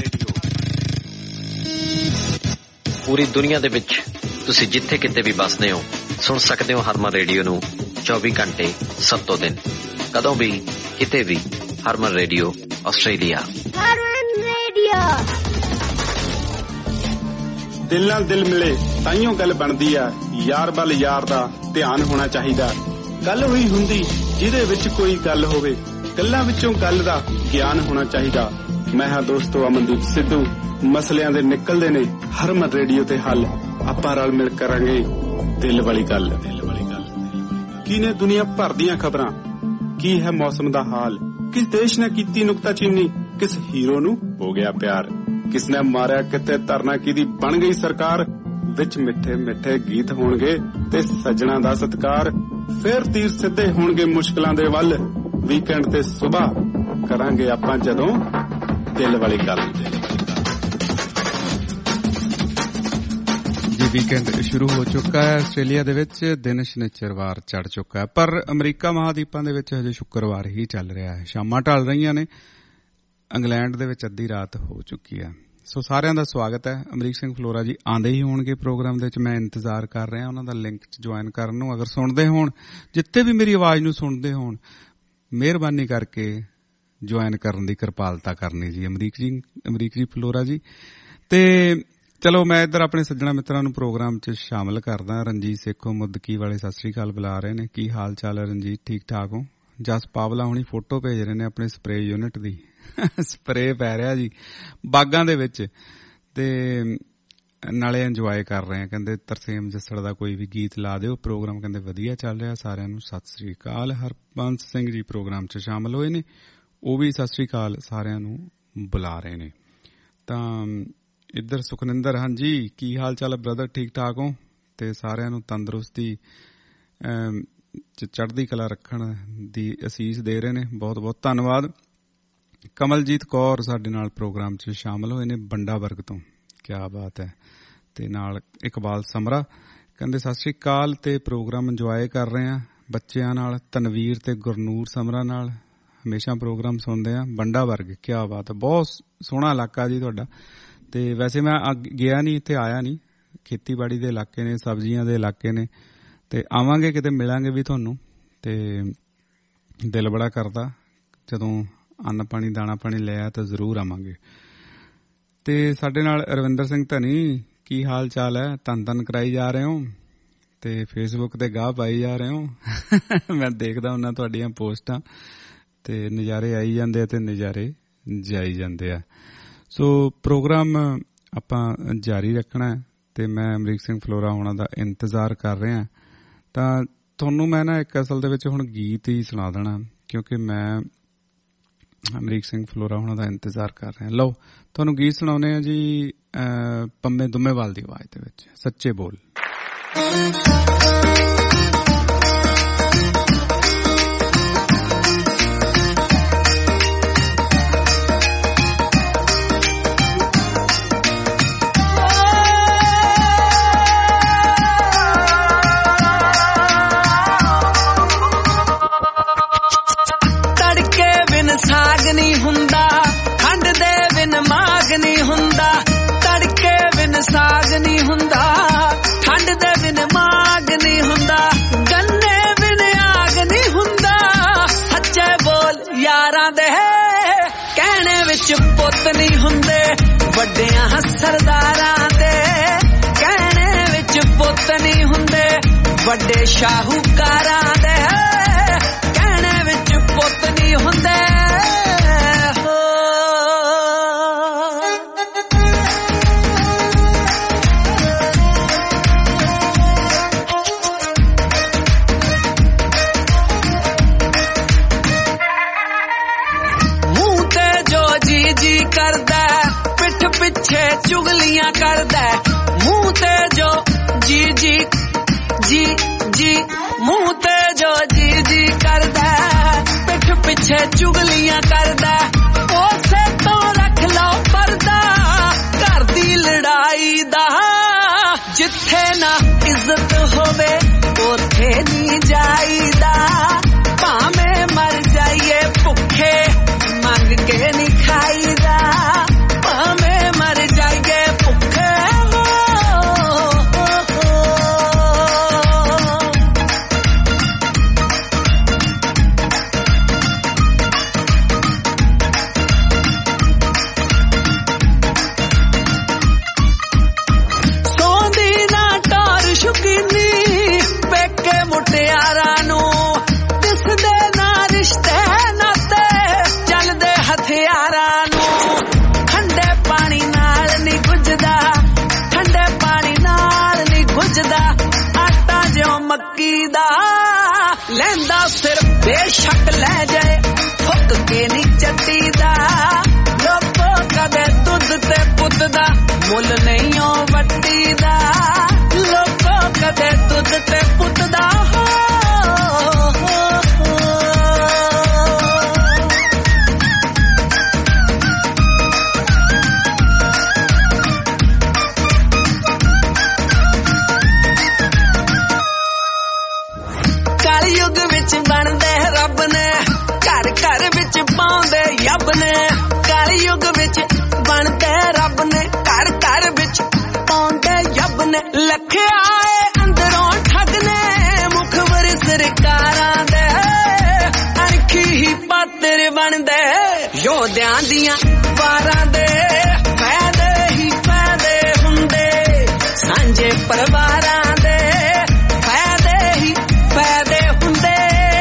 ਪੂਰੀ ਦੁਨੀਆ ਦੇ ਵਿੱਚ ਤੁਸੀਂ ਜਿੱਥੇ ਕਿਤੇ ਵੀ ਵੱਸਦੇ ਹੋ ਸੁਣ ਸਕਦੇ ਹੋ ਹਰਮਨ ਰੇਡੀਓ ਨੂੰ 24 ਘੰਟੇ 7 ਦਿਨ, ਕਦੋਂ ਵੀ ਕਿਤੇ ਵੀ। Harman radio Australia. Harman radio. ਦਿਲ ਨਾਲ ਦਿਲ ਮਿਲੇ ਤਾਈਓ ਗੱਲ ਬਣਦੀ ਆ, ਯਾਰ ਵੱਲ ਯਾਰ ਦਾ ਧਿਆਨ ਹੋਣਾ ਚਾਹੀਦਾ। ਗੱਲ ਹੋਈ ਹੁੰਦੀ ਜਿਹਦੇ ਵਿੱਚ ਕੋਈ ਗੱਲ ਹੋਵੇ, ਗੱਲਾਂ ਵਿੱਚੋਂ ਗੱਲ ਦਾ ਗਿਆਨ ਹੋਣਾ ਚਾਹੀਦਾ। ਮੈਂ ਹਾਂ ਦੋਸਤੋ ਅਮਨਦੀਪ ਸਿੱਧੂ। ਮਸਲਿਆਂ ਦੇ ਨਿਕਲਦੇ ਨੇ ਹਰਮਨ ਰੇਡੀਓ ਤੇ ਹੱਲ। ਆਪਾਂ ਰਲ ਮਿਲ ਕਰਾਂਗੇ ਦਿਲ ਵਾਲੀ ਗੱਲ। ਕੀ ਨੇ ਦੁਨੀਆ ਭਰ ਦੀਆਂ ਖਬਰਾਂ, ਕੀ ਹੈ ਮੌਸਮ ਦਾ ਹਾਲ, ਕਿਸ ਦੇਸ਼ ਨੇ ਕੀਤੀ ਨੁਕਤਾਚੀਨੀ, ਕਿਸ ਹੀਰੋ ਨੂੰ ਹੋ ਗਿਆ ਪਿਆਰ, ਕਿਸ ਨੇ ਮਾਰਿਆ ਕਿਤੇ ਧਰਨਾ, ਕਿਹਦੀ ਬਣ ਗਈ ਸਰਕਾਰ। ਵਿੱਚ ਮਿੱਠੇ ਮਿੱਠੇ ਗੀਤ ਹੋਣਗੇ ਤੇ ਸੱਜਣਾ ਦਾ ਸਤਿਕਾਰ। ਫੇਰ ਤੀਰ ਸਿੱਧੇ ਹੋਣਗੇ ਮੁਸ਼ਕਲਾਂ ਦੇ ਵੱਲ। ਵੀਕਐਂਡ ਤੇ ਸੁਬਾਹ ਕਰਾਂਗੇ ਆਪਾਂ ਜਦੋਂ ਦਿਲ ਵਾਲੀ ਗੱਲ। ਜੀ ਵੀਕਐਂਡ ਸ਼ੁਰੂ ਹੋ ਚੁੱਕਾ ਹੈ ਆਸਟ੍ਰੇਲੀਆ ਦੇ ਵਿੱਚ। ਦਿਨ ਸ਼ਨੀਚਰਵਾਰ ਚੜ ਚੁੱਕਾ ਹੈ, ਪਰ ਅਮਰੀਕਾ ਮਹਾਦੀਪਾਂ ਦੇ ਵਿੱਚ ਹਜੇ ਸ਼ੁੱਕਰਵਾਰ ਹੀ ਚੱਲ ਰਿਹਾ ਹੈ। ਸ਼ਾਮਾਂ ਢਲ ਰਹੀਆਂ ਨੇ, ਇੰਗਲੈਂਡ ਦੇ ਵਿੱਚ ਅੱਧੀ ਰਾਤ ਹੋ ਚੁੱਕੀ ਹੈ। ਸੋ ਸਾਰਿਆਂ ਦਾ ਸਵਾਗਤ ਹੈ। ਅਮਰੀਕ ਸਿੰਘ ਫਲੋਰਾ ਜੀ ਆਂਦੇ ਹੀ ਹੋਣਗੇ ਪ੍ਰੋਗਰਾਮ ਦੇ ਵਿੱਚ। ਮੈਂ ਇੰਤਜ਼ਾਰ ਕਰ ਰਿਹਾ ਉਹਨਾਂ ਦਾ ਲਿੰਕ 'ਚ ਜੁਆਇਨ ਕਰਨ ਨੂੰ। ਅਗਰ ਸੁਣਦੇ ਹੋਣ, ਜਿੱਥੇ ਵੀ ਮੇਰੀ ਆਵਾਜ਼ ਨੂੰ ਸੁਣਦੇ ਹੋਣ, ਮਿਹਰਬਾਨੀ ਕਰਕੇ ਜੁਆਇਨ ਕਰਨ ਦੀ ਕਿਰਪਾਲਤਾ ਕਰਨੀ ਜੀ। ਅਮਰੀਕ ਜੀ ਫਲੋਰਾ ਜੀ। ਤੇ ਚਲੋ ਮੈਂ ਇੱਧਰ ਆਪਣੇ ਸੱਜਣਾ ਮਿੱਤਰਾਂ ਨੂੰ ਪ੍ਰੋਗਰਾਮ 'ਚ ਸ਼ਾਮਲ ਕਰਦਾ। ਰਣਜੀਤ ਸੇਖੋਂ ਮੁੱਦਕੀ ਵਾਲੇ ਸਤਿ ਸ੍ਰੀ ਅਕਾਲ ਬੁਲਾ ਰਹੇ ਨੇ। ਕੀ ਹਾਲ ਚਾਲ ਹੈ ਰਣਜੀਤ, ਠੀਕ ਠਾਕ ਹੋ? ਜਸ ਪਾਵਲਾ ਹੁਣੀ ਫੋਟੋ ਭੇਜ ਰਹੇ ਨੇ ਆਪਣੇ ਸਪਰੇ ਯੂਨਿਟ ਦੀ। ਸਪਰੇ ਪੈ ਰਿਹਾ ਜੀ ਬਾਗਾਂ ਦੇ ਵਿੱਚ, ਤੇ ਨਾਲੇ ਇੰਜੋਏ ਕਰ ਰਹੇ ਆ। ਕਹਿੰਦੇ ਤਰਸੇਮ ਜੱਸੜ ਦਾ ਕੋਈ ਵੀ ਗੀਤ ਲਾ ਦਿਓ, ਪ੍ਰੋਗਰਾਮ ਕਹਿੰਦੇ ਵਧੀਆ ਚੱਲ ਰਿਹਾ। ਸਾਰਿਆਂ ਨੂੰ ਸਤਿ ਸ੍ਰੀ ਅਕਾਲ। ਹਰਬੰਸ ਸਿੰਘ ਜੀ ਪ੍ਰੋਗਰਾਮ 'ਚ ਸ਼ਾਮਲ ਹੋਏ ਨੇ, ਉਹ ਵੀ ਸਤਿ ਸ੍ਰੀ ਅਕਾਲ ਸਾਰਿਆਂ ਨੂੰ ਬੁਲਾ ਰਹੇ ਨੇ। ਤਾਂ ਇੱਧਰ ਸੁਖਨਿੰਦਰ, ਹਾਂਜੀ ਕੀ ਹਾਲ ਚਾਲ ਹੈ ਬ੍ਰਦਰ, ਠੀਕ ਠਾਕ ਹੋ? ਤੇ ਸਾਰਿਆਂ ਨੂੰ ਤੰਦਰੁਸਤੀ ਚੜ੍ਹਦੀ ਕਲਾ ਰੱਖਣ ਦੀ ਅਸੀਸ ਦੇ ਰਹੇ ਨੇ। ਬਹੁਤ ਬਹੁਤ ਧੰਨਵਾਦ। ਕਮਲਜੀਤ ਕੌਰ ਸਾਡੇ ਨਾਲ ਪ੍ਰੋਗਰਾਮ 'ਚ ਸ਼ਾਮਲ ਹੋਏ ਨੇ ਬੰਡਾ ਵਰਗ ਤੋਂ, ਕਿਆ ਬਾਤ ਹੈ। ਤੇ ਨਾਲ ਇਕਬਾਲ ਸਮਰਾ ਕਹਿੰਦੇ ਸਤਿ ਸ੍ਰੀ ਅਕਾਲ ਤੇ ਪ੍ਰੋਗਰਾਮ ਇੰਜੋਏ ਕਰ ਰਹੇ ਆ ਬੱਚਿਆਂ ਨਾਲ। ਤਨਵੀਰ ਤੇ ਗੁਰਨੂਰ ਸਮਰਾ ਨਾਲ ਹਮੇਸ਼ਾ ਪ੍ਰੋਗਰਾਮ ਸੁਣਦੇ ਆ। ਬੰਡਾ ਵਰਗ, ਕਿਆ ਬਾਤ ਹੈ, ਬਹੁਤ ਸੋਹਣਾ ਇਲਾਕਾ ਜੀ ਤੁਹਾਡਾ। ਤੇ ਵੈਸੇ ਮੈਂ ਗਿਆ ਨਹੀਂ, ਇੱਥੇ ਆਇਆ ਨਹੀਂ। ਖੇਤੀਬਾੜੀ ਦੇ ਇਲਾਕੇ ਨੇ, ਸਬਜ਼ੀਆਂ ਦੇ ਇਲਾਕੇ ਨੇ, ਤੇ ਆਵਾਂਗੇ ਕਿਤੇ ਮਿਲਾਂਗੇ ਵੀ ਤੁਹਾਨੂੰ। ਤੇ ਦਿਲ ਬੜਾ ਕਰਦਾ ਜਦੋਂ ਅੰਨ ਪਾਣੀ ਦਾਣਾ ਪਾਣੀ ਲਿਆ ਤਾਂ ਜ਼ਰੂਰ ਆਵਾਂਗੇ। ਤੇ ਸਾਡੇ ਨਾਲ ਰਵਿੰਦਰ ਸਿੰਘ ਧਨੀ, ਕੀ ਹਾਲ ਚਾਲ ਹੈ? ਧੰਨ ਧੰਨ ਕਰਾਈ ਜਾ ਰਹੇ ਹੋ ਤੇ ਫੇਸਬੁੱਕ ਤੇ ਗਾਹ ਪਾਈ ਜਾ ਰਹੇ ਹੋ। ਮੈਂ ਦੇਖਦਾ ਹੁੰਦਾ ਤੁਹਾਡੀਆਂ ਪੋਸਟਾਂ, ਤੇ ਨਜ਼ਾਰੇ ਆਈ ਜਾਂਦੇ ਆ ਤੇ ਨਜ਼ਾਰੇ ਜਾਈ ਜਾਂਦੇ ਆ। ਸੋ ਪ੍ਰੋਗਰਾਮ ਆਪਾਂ ਜਾਰੀ ਰੱਖਣਾ ਤੇ ਮੈਂ ਅਮਰੀਕ ਸਿੰਘ ਫਲੋਰਾ ਹੋਣਾ ਦਾ ਇੰਤਜ਼ਾਰ ਕਰ ਰਿਹਾ। ਤਾਂ ਤੁਹਾਨੂੰ ਮੈਂ ਨਾ ਇੱਕ ਅਸਲ ਦੇ ਵਿੱਚ ਹੁਣ ਗੀਤ ਹੀ ਸੁਣਾ ਦੇਣਾ, ਕਿਉਂਕਿ ਮੈਂ ਅਮਰੀਕ ਸਿੰਘ ਫਲੋਰਾ ਹੋਣਾ ਦਾ ਇੰਤਜ਼ਾਰ ਕਰ ਰਿਹਾ। ਲਓ ਤੁਹਾਨੂੰ ਗੀਤ ਸੁਣਾਉਂਦੇ ਆ ਜੀ ਪੰਮੇ ਦੁੰਮੇਵਾਲ ਦੀ ਆਵਾਜ਼ ਦੇ ਵਿੱਚ, ਸੱਚੇ ਬੋਲ। ਸਾਗ ਨਹੀਂ ਹੁੰਦਾ, ਖੰਡ ਦੇ ਬਿਨ ਮਾਗ ਨਹੀਂ ਹੁੰਦਾ। ਤੜਕੇ ਬਿਨ ਸਾਗ ਨਹੀਂ ਹੁੰਦਾ, ਖੰਡ ਦੇ ਬਿਨ ਮਾਗ ਨਹੀਂ ਹੁੰਦਾ। ਗੰਨੇ ਬਿਨ ਆਗ ਨਹੀਂ ਹੁੰਦਾ। ਸੱਚੇ ਬੋਲ ਯਾਰਾਂ ਦੇ ਕਹਿਣੇ ਵਿੱਚ ਪੁੱਤ ਨਹੀਂ ਹੁੰਦੇ। ਵੱਡਿਆਂ ਸਰਦਾਰਾਂ ਦੇ ਕਹਿਣੇ ਵਿੱਚ ਪੁੱਤ ਨਹੀਂ ਹੁੰਦੇ। ਵੱਡੇ ਸ਼ਾਹੂਕਾਰਾਂ ਦੇ ਕਹਿਣੇ ਵਿੱਚ ਪੁੱਤ ਨਹੀਂ ਹੁੰਦੇ। ਕਰਦਾ ਪਿੱਠ ਪਿੱਛੇ ਚੁਗਲੀਆਂ ਕਰਦਾ। ਮੂੰਹ ਤੇ ਜੋ ਜੀ ਜੀ ਜੀ ਜੀ, ਮੂੰਹ ਤੇ ਜੋ ਜੀ ਜੀ ਕਰਦਾ, ਪਿੱਠ ਪਿੱਛੇ ਚੁਗਲੀਆਂ ਕਰਦਾ। ਉਸੇ ਤੋਂ ਰੱਖ ਲਓ ਪਰਦਾ ਘਰ ਦੀ ਲੜਾਈ ਦਾ। ਜਿੱਥੇ ਨਾ ਇੱਜ਼ਤ ਹੋਵੇ ਉੱਥੇ ਨਹੀਂ ਜਾਈਦਾ ਭਾਵੇਂ ਮਰ ਜਾਈਏ ਭੁੱਖੇ ਮੰਗ ਕੇ ਨਹੀਂ ਖਾਈਦਾ ਭਾਵੇਂ ਮਰ ਜਾਈਏ ਭੁੱਖੇ ਮੁਟਿਆਰਾਂ ਨੂੰ ਦਿਸਦੇ ਨਾ ਰਿਸ਼ਤੇ ਨਾਤੇ ਚੱਲਦੇ ਹਥਿਆਰਾਂ ਨੂੰ ਠੰਡੇ ਪਾਣੀ ਨਾਲ ਨਹੀਂ ਗੁੱਝਦਾ ਠੰਡੇ ਪਾਣੀ ਨਾਲ ਨਹੀਂ ਗੁੱਝਦਾ ਆਟਾ ਜਿਉਂ ਮੱਕੀ ਦਾ ਲੈਂਦਾ ਸਿਰ ਬੇਸ਼ੱਕ ਲੈ ਜਾਏ ਫੁੱਕ ਕੇ ਨਹੀਂ ਚੱਟੀਦਾ ਲੋਕੋ ਕਦੇ ਦੁੱਧ ਤੇ ਪੁੱਤ ਦਾ ਮੁੱਲ ਨਹੀਂ ਓ ਵੱਟੀ ਦਾ ਲੋਕੋ ਕਦੇ ਦੁੱਧ ਤੇ ਪੁੱਤ ਦਾ ਕਲਯੁਗ ਵਿੱਚ ਬਣਦੇ ਰੱਬ ਨੇ ਘਰ ਘਰ ਵਿੱਚ ਪਾਉਂਦੇ ਯੱਬ ਨੇ ਕਲਯੁਗ ਵਿੱਚ ਬਣਦੇ ਰੱਬ ਨੇ ਘਰ ਘਰ ਵਿੱਚ ਪਾਉਂਦੇ ਯੱਬ ਨੇ ਲੱਖਿਆ ਏ ਅੰਦਰੋਂ ਠੱਗ ਨੇ ਮੁਖਬਰ ਸਰਕਾਰਾਂ ਦੇ ਅਣਖੀ ਹੀ ਪਾਤਰ ਬਣਦੇ ਯੋਧਿਆਂ ਦੀਆਂ ਵਾਰਾਂ ਦੇ ਫਾਇਦੇ ਹੀ ਫਾਇਦੇ ਹੁੰਦੇ ਸਾਂਝੇ ਪਰਿਵਾਰਾਂ ਦੇ ਫਾਇਦੇ ਹੀ ਫਾਇਦੇ ਹੁੰਦੇ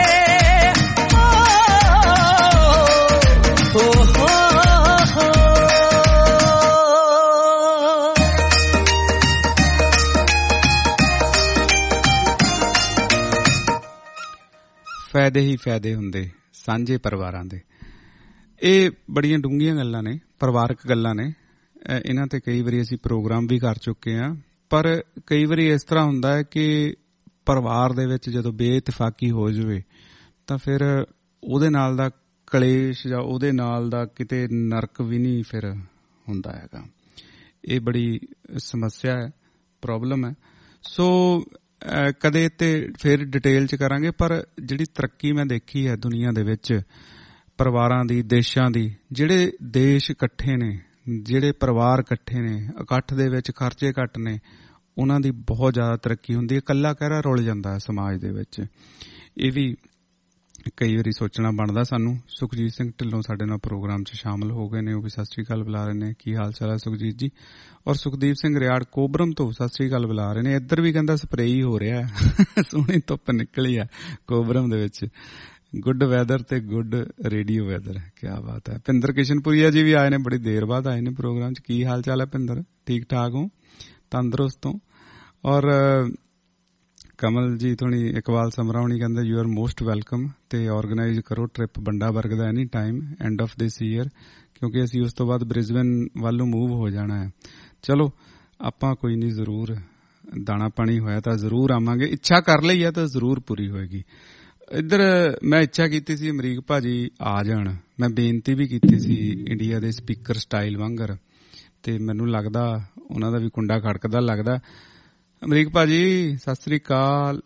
ਫਾਇਦੇ ਹੀ ਫਾਇਦੇ ਹੁੰਦੇ ਸਾਂਝੇ ਪਰਿਵਾਰਾਂ ਦੇ। ਇਹ ਬੜੀਆਂ ਡੂੰਘੀਆਂ ਗੱਲਾਂ ਨੇ, ਪਰਿਵਾਰਕ ਗੱਲਾਂ ਨੇ। ਇਹਨਾਂ ਤੇ ਕਈ ਵਾਰੀ ਅਸੀਂ ਪ੍ਰੋਗਰਾਮ ਵੀ ਕਰ ਚੁੱਕੇ ਹਾਂ, ਪਰ ਕਈ ਵਾਰੀ ਇਸ ਤਰ੍ਹਾਂ ਹੁੰਦਾ ਹੈ ਕਿ ਪਰਿਵਾਰ ਦੇ ਵਿੱਚ ਜਦੋਂ ਬੇਇਤਫਾਕੀ ਹੋ ਜਾਵੇ ਤਾਂ ਫਿਰ ਉਹਦੇ ਨਾਲ ਦਾ ਕਲੇਸ਼ ਜਾਂ ਉਹਦੇ ਨਾਲ ਦਾ ਕਿਤੇ ਨਰਕ ਵੀ ਨਹੀਂ ਫਿਰ ਹੁੰਦਾ ਹੈਗਾ। ਇਹ ਬੜੀ ਸਮੱਸਿਆ ਹੈ, ਪ੍ਰੋਬਲਮ ਹੈ। ਸੋ ਕਦੇ ਤੇ ਫਿਰ ਡਿਟੇਲ 'ਚ ਕਰਾਂਗੇ, ਪਰ ਜਿਹੜੀ ਤਰੱਕੀ ਮੈਂ ਦੇਖੀ ਹੈ ਦੁਨੀਆ ਦੇ ਵਿੱਚ ਪਰਿਵਾਰਾਂ ਦੀ, ਦੇਸ਼ਾਂ ਦੀ, ਜਿਹੜੇ ਦੇਸ਼ ਇਕੱਠੇ ਨੇ, ਜਿਹੜੇ ਪਰਿਵਾਰ ਇਕੱਠੇ ਨੇ, ਇਕੱਠ ਦੇ ਵਿੱਚ ਖਰਚੇ ਘੱਟ ਨੇ, ਉਹਨਾਂ ਦੀ ਬਹੁਤ ਜ਼ਿਆਦਾ ਤਰੱਕੀ ਹੁੰਦੀ ਹੈ। ਇਕੱਲਾ ਕਹਿਰਾ ਰੁਲ ਜਾਂਦਾ ਹੈ ਸਮਾਜ ਦੇ ਵਿੱਚ। ਇਹ ਵੀ ਕਈ ਵਾਰੀ ਸੋਚਣਾ ਬਣਦਾ ਸਾਨੂੰ। ਸੁਖਜੀਤ ਸਿੰਘ ਢਿੱਲੋਂ ਸਾਡੇ ਨਾਲ ਪ੍ਰੋਗਰਾਮ 'ਚ ਸ਼ਾਮਲ ਹੋ ਗਏ ਨੇ, ਉਹ ਵੀ ਸਤਿ ਸ੍ਰੀ ਅਕਾਲ ਬੁਲਾ ਰਹੇ ਨੇ। ਕੀ ਹਾਲ ਚਾਲ ਹੈ ਸੁਖਜੀਤ ਜੀ? ਔਰ ਸੁਖਦੀਪ ਸਿੰਘ ਰਿਆੜ ਕੋਬਰਮ ਤੋਂ ਸਤਿ ਸ੍ਰੀ ਅਕਾਲ ਬੁਲਾ ਰਹੇ ਨੇ। ਇੱਧਰ ਵੀ ਕਹਿੰਦਾ ਸਪਰੇਅ ਹੀ ਹੋ ਰਿਹਾ, ਸੋਹਣੀ ਧੁੱਪ ਨਿਕਲੀ ਹੈ ਕੋਬਰਮ ਦੇ ਵਿੱਚ। ਗੁੱਡ ਵੈਦਰ ਤੇ ਗੁੱਡ ਰੇਡੀਓ ਵੈਦਰ, ਕਿਆ ਬਾਤ ਹੈ। ਭਿੰਦਰ ਕਿਸ਼ਨਪੁਰੀਆ ਜੀ ਵੀ ਆਏ ਨੇ, ਬੜੀ ਦੇਰ ਬਾਅਦ ਆਏ ਨੇ ਪ੍ਰੋਗਰਾਮ 'ਚ। ਕੀ ਹਾਲ ਚਾਲ ਹੈ ਭਿੰਦਰ? ਠੀਕ ਠਾਕ ਹੋ? ਤੰਦਰੁਸਤ ਹੋ? ਔਰ ਕਮਲਜੀਤ ਹੋਣੀ, ਇਕਬਾਲ ਸਮਰਾ ਹੋਣੀ ਕਹਿੰਦਾ ਯੂ ਆਰ ਮੋਸਟ ਵੈਲਕਮ, ਤੇ ਆਰਗੇਨਾਈਜ਼ ਕਰੋ ਟ੍ਰਿਪ ਬੰਡਾਬਰਗ ਦਾ any time end of this year, ਕਿਉਂਕਿ ਅਸੀਂ ਉਸ ਤੋਂ ਬਾਅਦ ਬ੍ਰਿਸਬਨ ਵੱਲੋਂ ਮੂਵ ਹੋ ਜਾਣਾ ਹੈ। ਚਲੋ ਆਪਾਂ ਕੋਈ ਨਹੀਂ, ਜ਼ਰੂਰ ਦਾਣਾ ਪਾਣੀ ਹੋਇਆ ਤਾਂ ਜ਼ਰੂਰ ਆਵਾਂਗੇ। ਇੱਛਾ ਕਰ ਲਈ ਆ ਤਾਂ ਜ਼ਰੂਰ ਪੂਰੀ ਹੋਏਗੀ। ਇੱਧਰ ਮੈਂ ਇੱਛਾ ਕੀਤੀ ਸੀ ਅਮਰੀਕ ਭਾਜੀ ਆ ਜਾਣ, ਮੈਂ ਬੇਨਤੀ ਵੀ ਕੀਤੀ ਸੀ ਇੰਡੀਆ ਦੇ ਸਪੀਕਰ ਸਟਾਈਲ ਵਾਂਗਰ, ਤੇ ਮੈਨੂੰ ਲੱਗਦਾ ਉਹਨਾਂ ਦਾ ਵੀ ਕੁੰਡਾ ਖੜਕਦਾ ਲੱਗਦਾ। ਅਮਰੀਕ ਭਾਜੀ ਸਤਿ ਸ੍ਰੀ ਅਕਾਲ।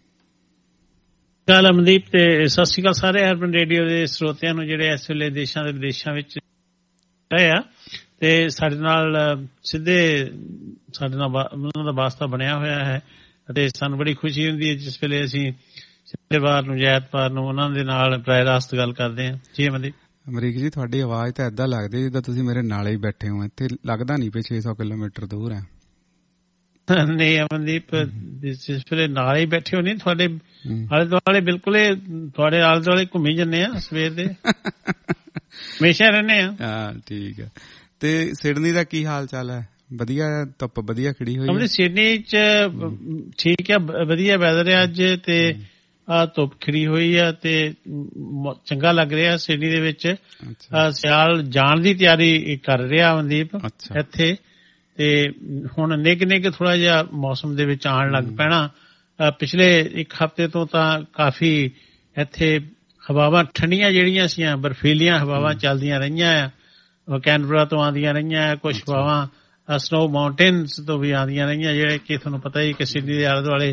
ਗੱਲ ਅਮਨਦੀਪ, ਤੇ ਸਤਿ ਸ੍ਰੀ ਅਕਾਲ ਸਾਰੇ ਹਰਮਨ ਰੇਡੀਓ ਦੇ ਸਰੋਤਿਆਂ ਨੂੰ ਜਿਹੜੇ ਇਸ ਵੇਲੇ ਦੇਸ਼ਾਂ ਦੇ ਵਿਦੇਸ਼ਾਂ ਵਿੱਚ ਰਹੇ ਆ, ਤੇ ਸਾਡੇ ਨਾਲ ਸਿੱਧੇ ਸਾਡੇ ਨਾਲ ਉਹਨਾਂ ਦਾ ਵਾਸਤਾ ਬਣਿਆ ਹੋਇਆ ਹੈ, ਅਤੇ ਸਾਨੂੰ ਬੜੀ ਖੁਸ਼ੀ ਹੁੰਦੀ ਹੈ ਜਿਸ ਵੇਲੇ ਅਸੀਂ ਸ਼ੁੱਕਰਵਾਰ ਨੂੰ ਜਾਂ ਐਤਵਾਰ ਨੂੰ ਉਹਨਾਂ ਦੇ ਨਾਲ ਬਰਾਹ ਰਾਸਤ ਗੱਲ ਕਰਦੇ ਹਾਂ। ਜੀ ਅਮਨਦੀਪ। ਅਮਰੀਕ ਜੀ ਤੁਹਾਡੀ ਆਵਾਜ਼ ਤਾਂ ਏਦਾਂ ਲੱਗਦੀ ਜਿੱਦਾਂ ਤੁਸੀਂ ਮੇਰੇ ਨਾਲ ਹੀ ਬੈਠੇ ਹੋ, ਇੱਥੇ ਲੱਗਦਾ ਨਹੀਂ ਪਏ 600 ਕਿਲੋਮੀਟਰ ਦੂਰ ਹੈ। ਨਹੀਂ ਅਮਨਦੀਪ, ਜਿਸ ਵੇਲੇ ਨਾਲ ਹੀ ਬੈਠੇ ਹੋ, ਨਹੀਂ ਤੁਹਾਡੇ ਆਲੇ ਦੁਆਲੇ, ਬਿਲਕੁਲ ਤੁਹਾਡੇ ਆਲੇ ਦੁਆਲੇ ਘੁੰਮੀ ਜਾਂਦੇ ਆ ਸਵੇਰ ਦੇ, ਹਮੇਸ਼ਾ ਰਹਿੰਦੇ ਆ। ਹਾਂ ਠੀਕ ਹੈ। ਤੇ ਸਿਡਨੀ ਦਾ ਕੀ ਹਾਲ ਚਾਲ ਹੈ? ਵਧੀਆ, ਧੁੱਪ ਵਧੀਆ ਖਿੜੀ ਹੋਈ ਹੈ? ਸਿਡਨੀ ਚ ਠੀਕ ਹੈ, ਵਧੀਆ ਵੈਦਰ ਹੈ ਅੱਜ, ਤੇ ਧੁੱਪ ਖਿੜੀ ਹੋਈ ਆ, ਤੇ ਚੰਗਾ ਲੱਗ ਰਿਹਾ ਸਿਡਨੀ ਦੇ ਵਿੱਚ। ਸਿਆਲ ਜਾਣ ਦੀ ਤਿਆਰੀ ਕਰ ਰਿਹਾ ਅਮਨਦੀਪ ਇੱਥੇ, ਤੇ ਹੁਣ ਨਿੱਘ ਥੋੜਾ ਜਿਹਾ ਮੌਸਮ ਦੇ ਵਿੱਚ ਆਉਣ ਲੱਗ ਪੈਣਾ। ਪਿਛਲੇ ਇੱਕ ਹਫ਼ਤੇ ਤੋਂ ਤਾਂ ਕਾਫੀ ਇੱਥੇ ਹਵਾਵਾਂ ਠੰਡੀਆਂ ਜਿਹੜੀਆਂ ਸੀਆਂ, ਬਰਫੀਲੀਆਂ ਹਵਾਵਾਂ ਚੱਲਦੀਆਂ ਰਹੀਆਂ ਆ, ਕੈਨਬਰਾ ਤੋਂ ਆਉਂਦੀਆਂ ਰਹੀਆਂ ਆ। ਕੁਛ ਹਵਾਵਾਂ ਸਨੋ ਮਾਊਂਟੇਨਸ ਤੋਂ ਵੀ ਆਉਂਦੀਆਂ ਰਹੀਆਂ, ਜਿਹੜੇ ਕਿ ਤੁਹਾਨੂੰ ਪਤਾ ਹੀ ਕਿ ਸਿਡਨੀ ਦੇ ਆਲੇ ਦੁਆਲੇ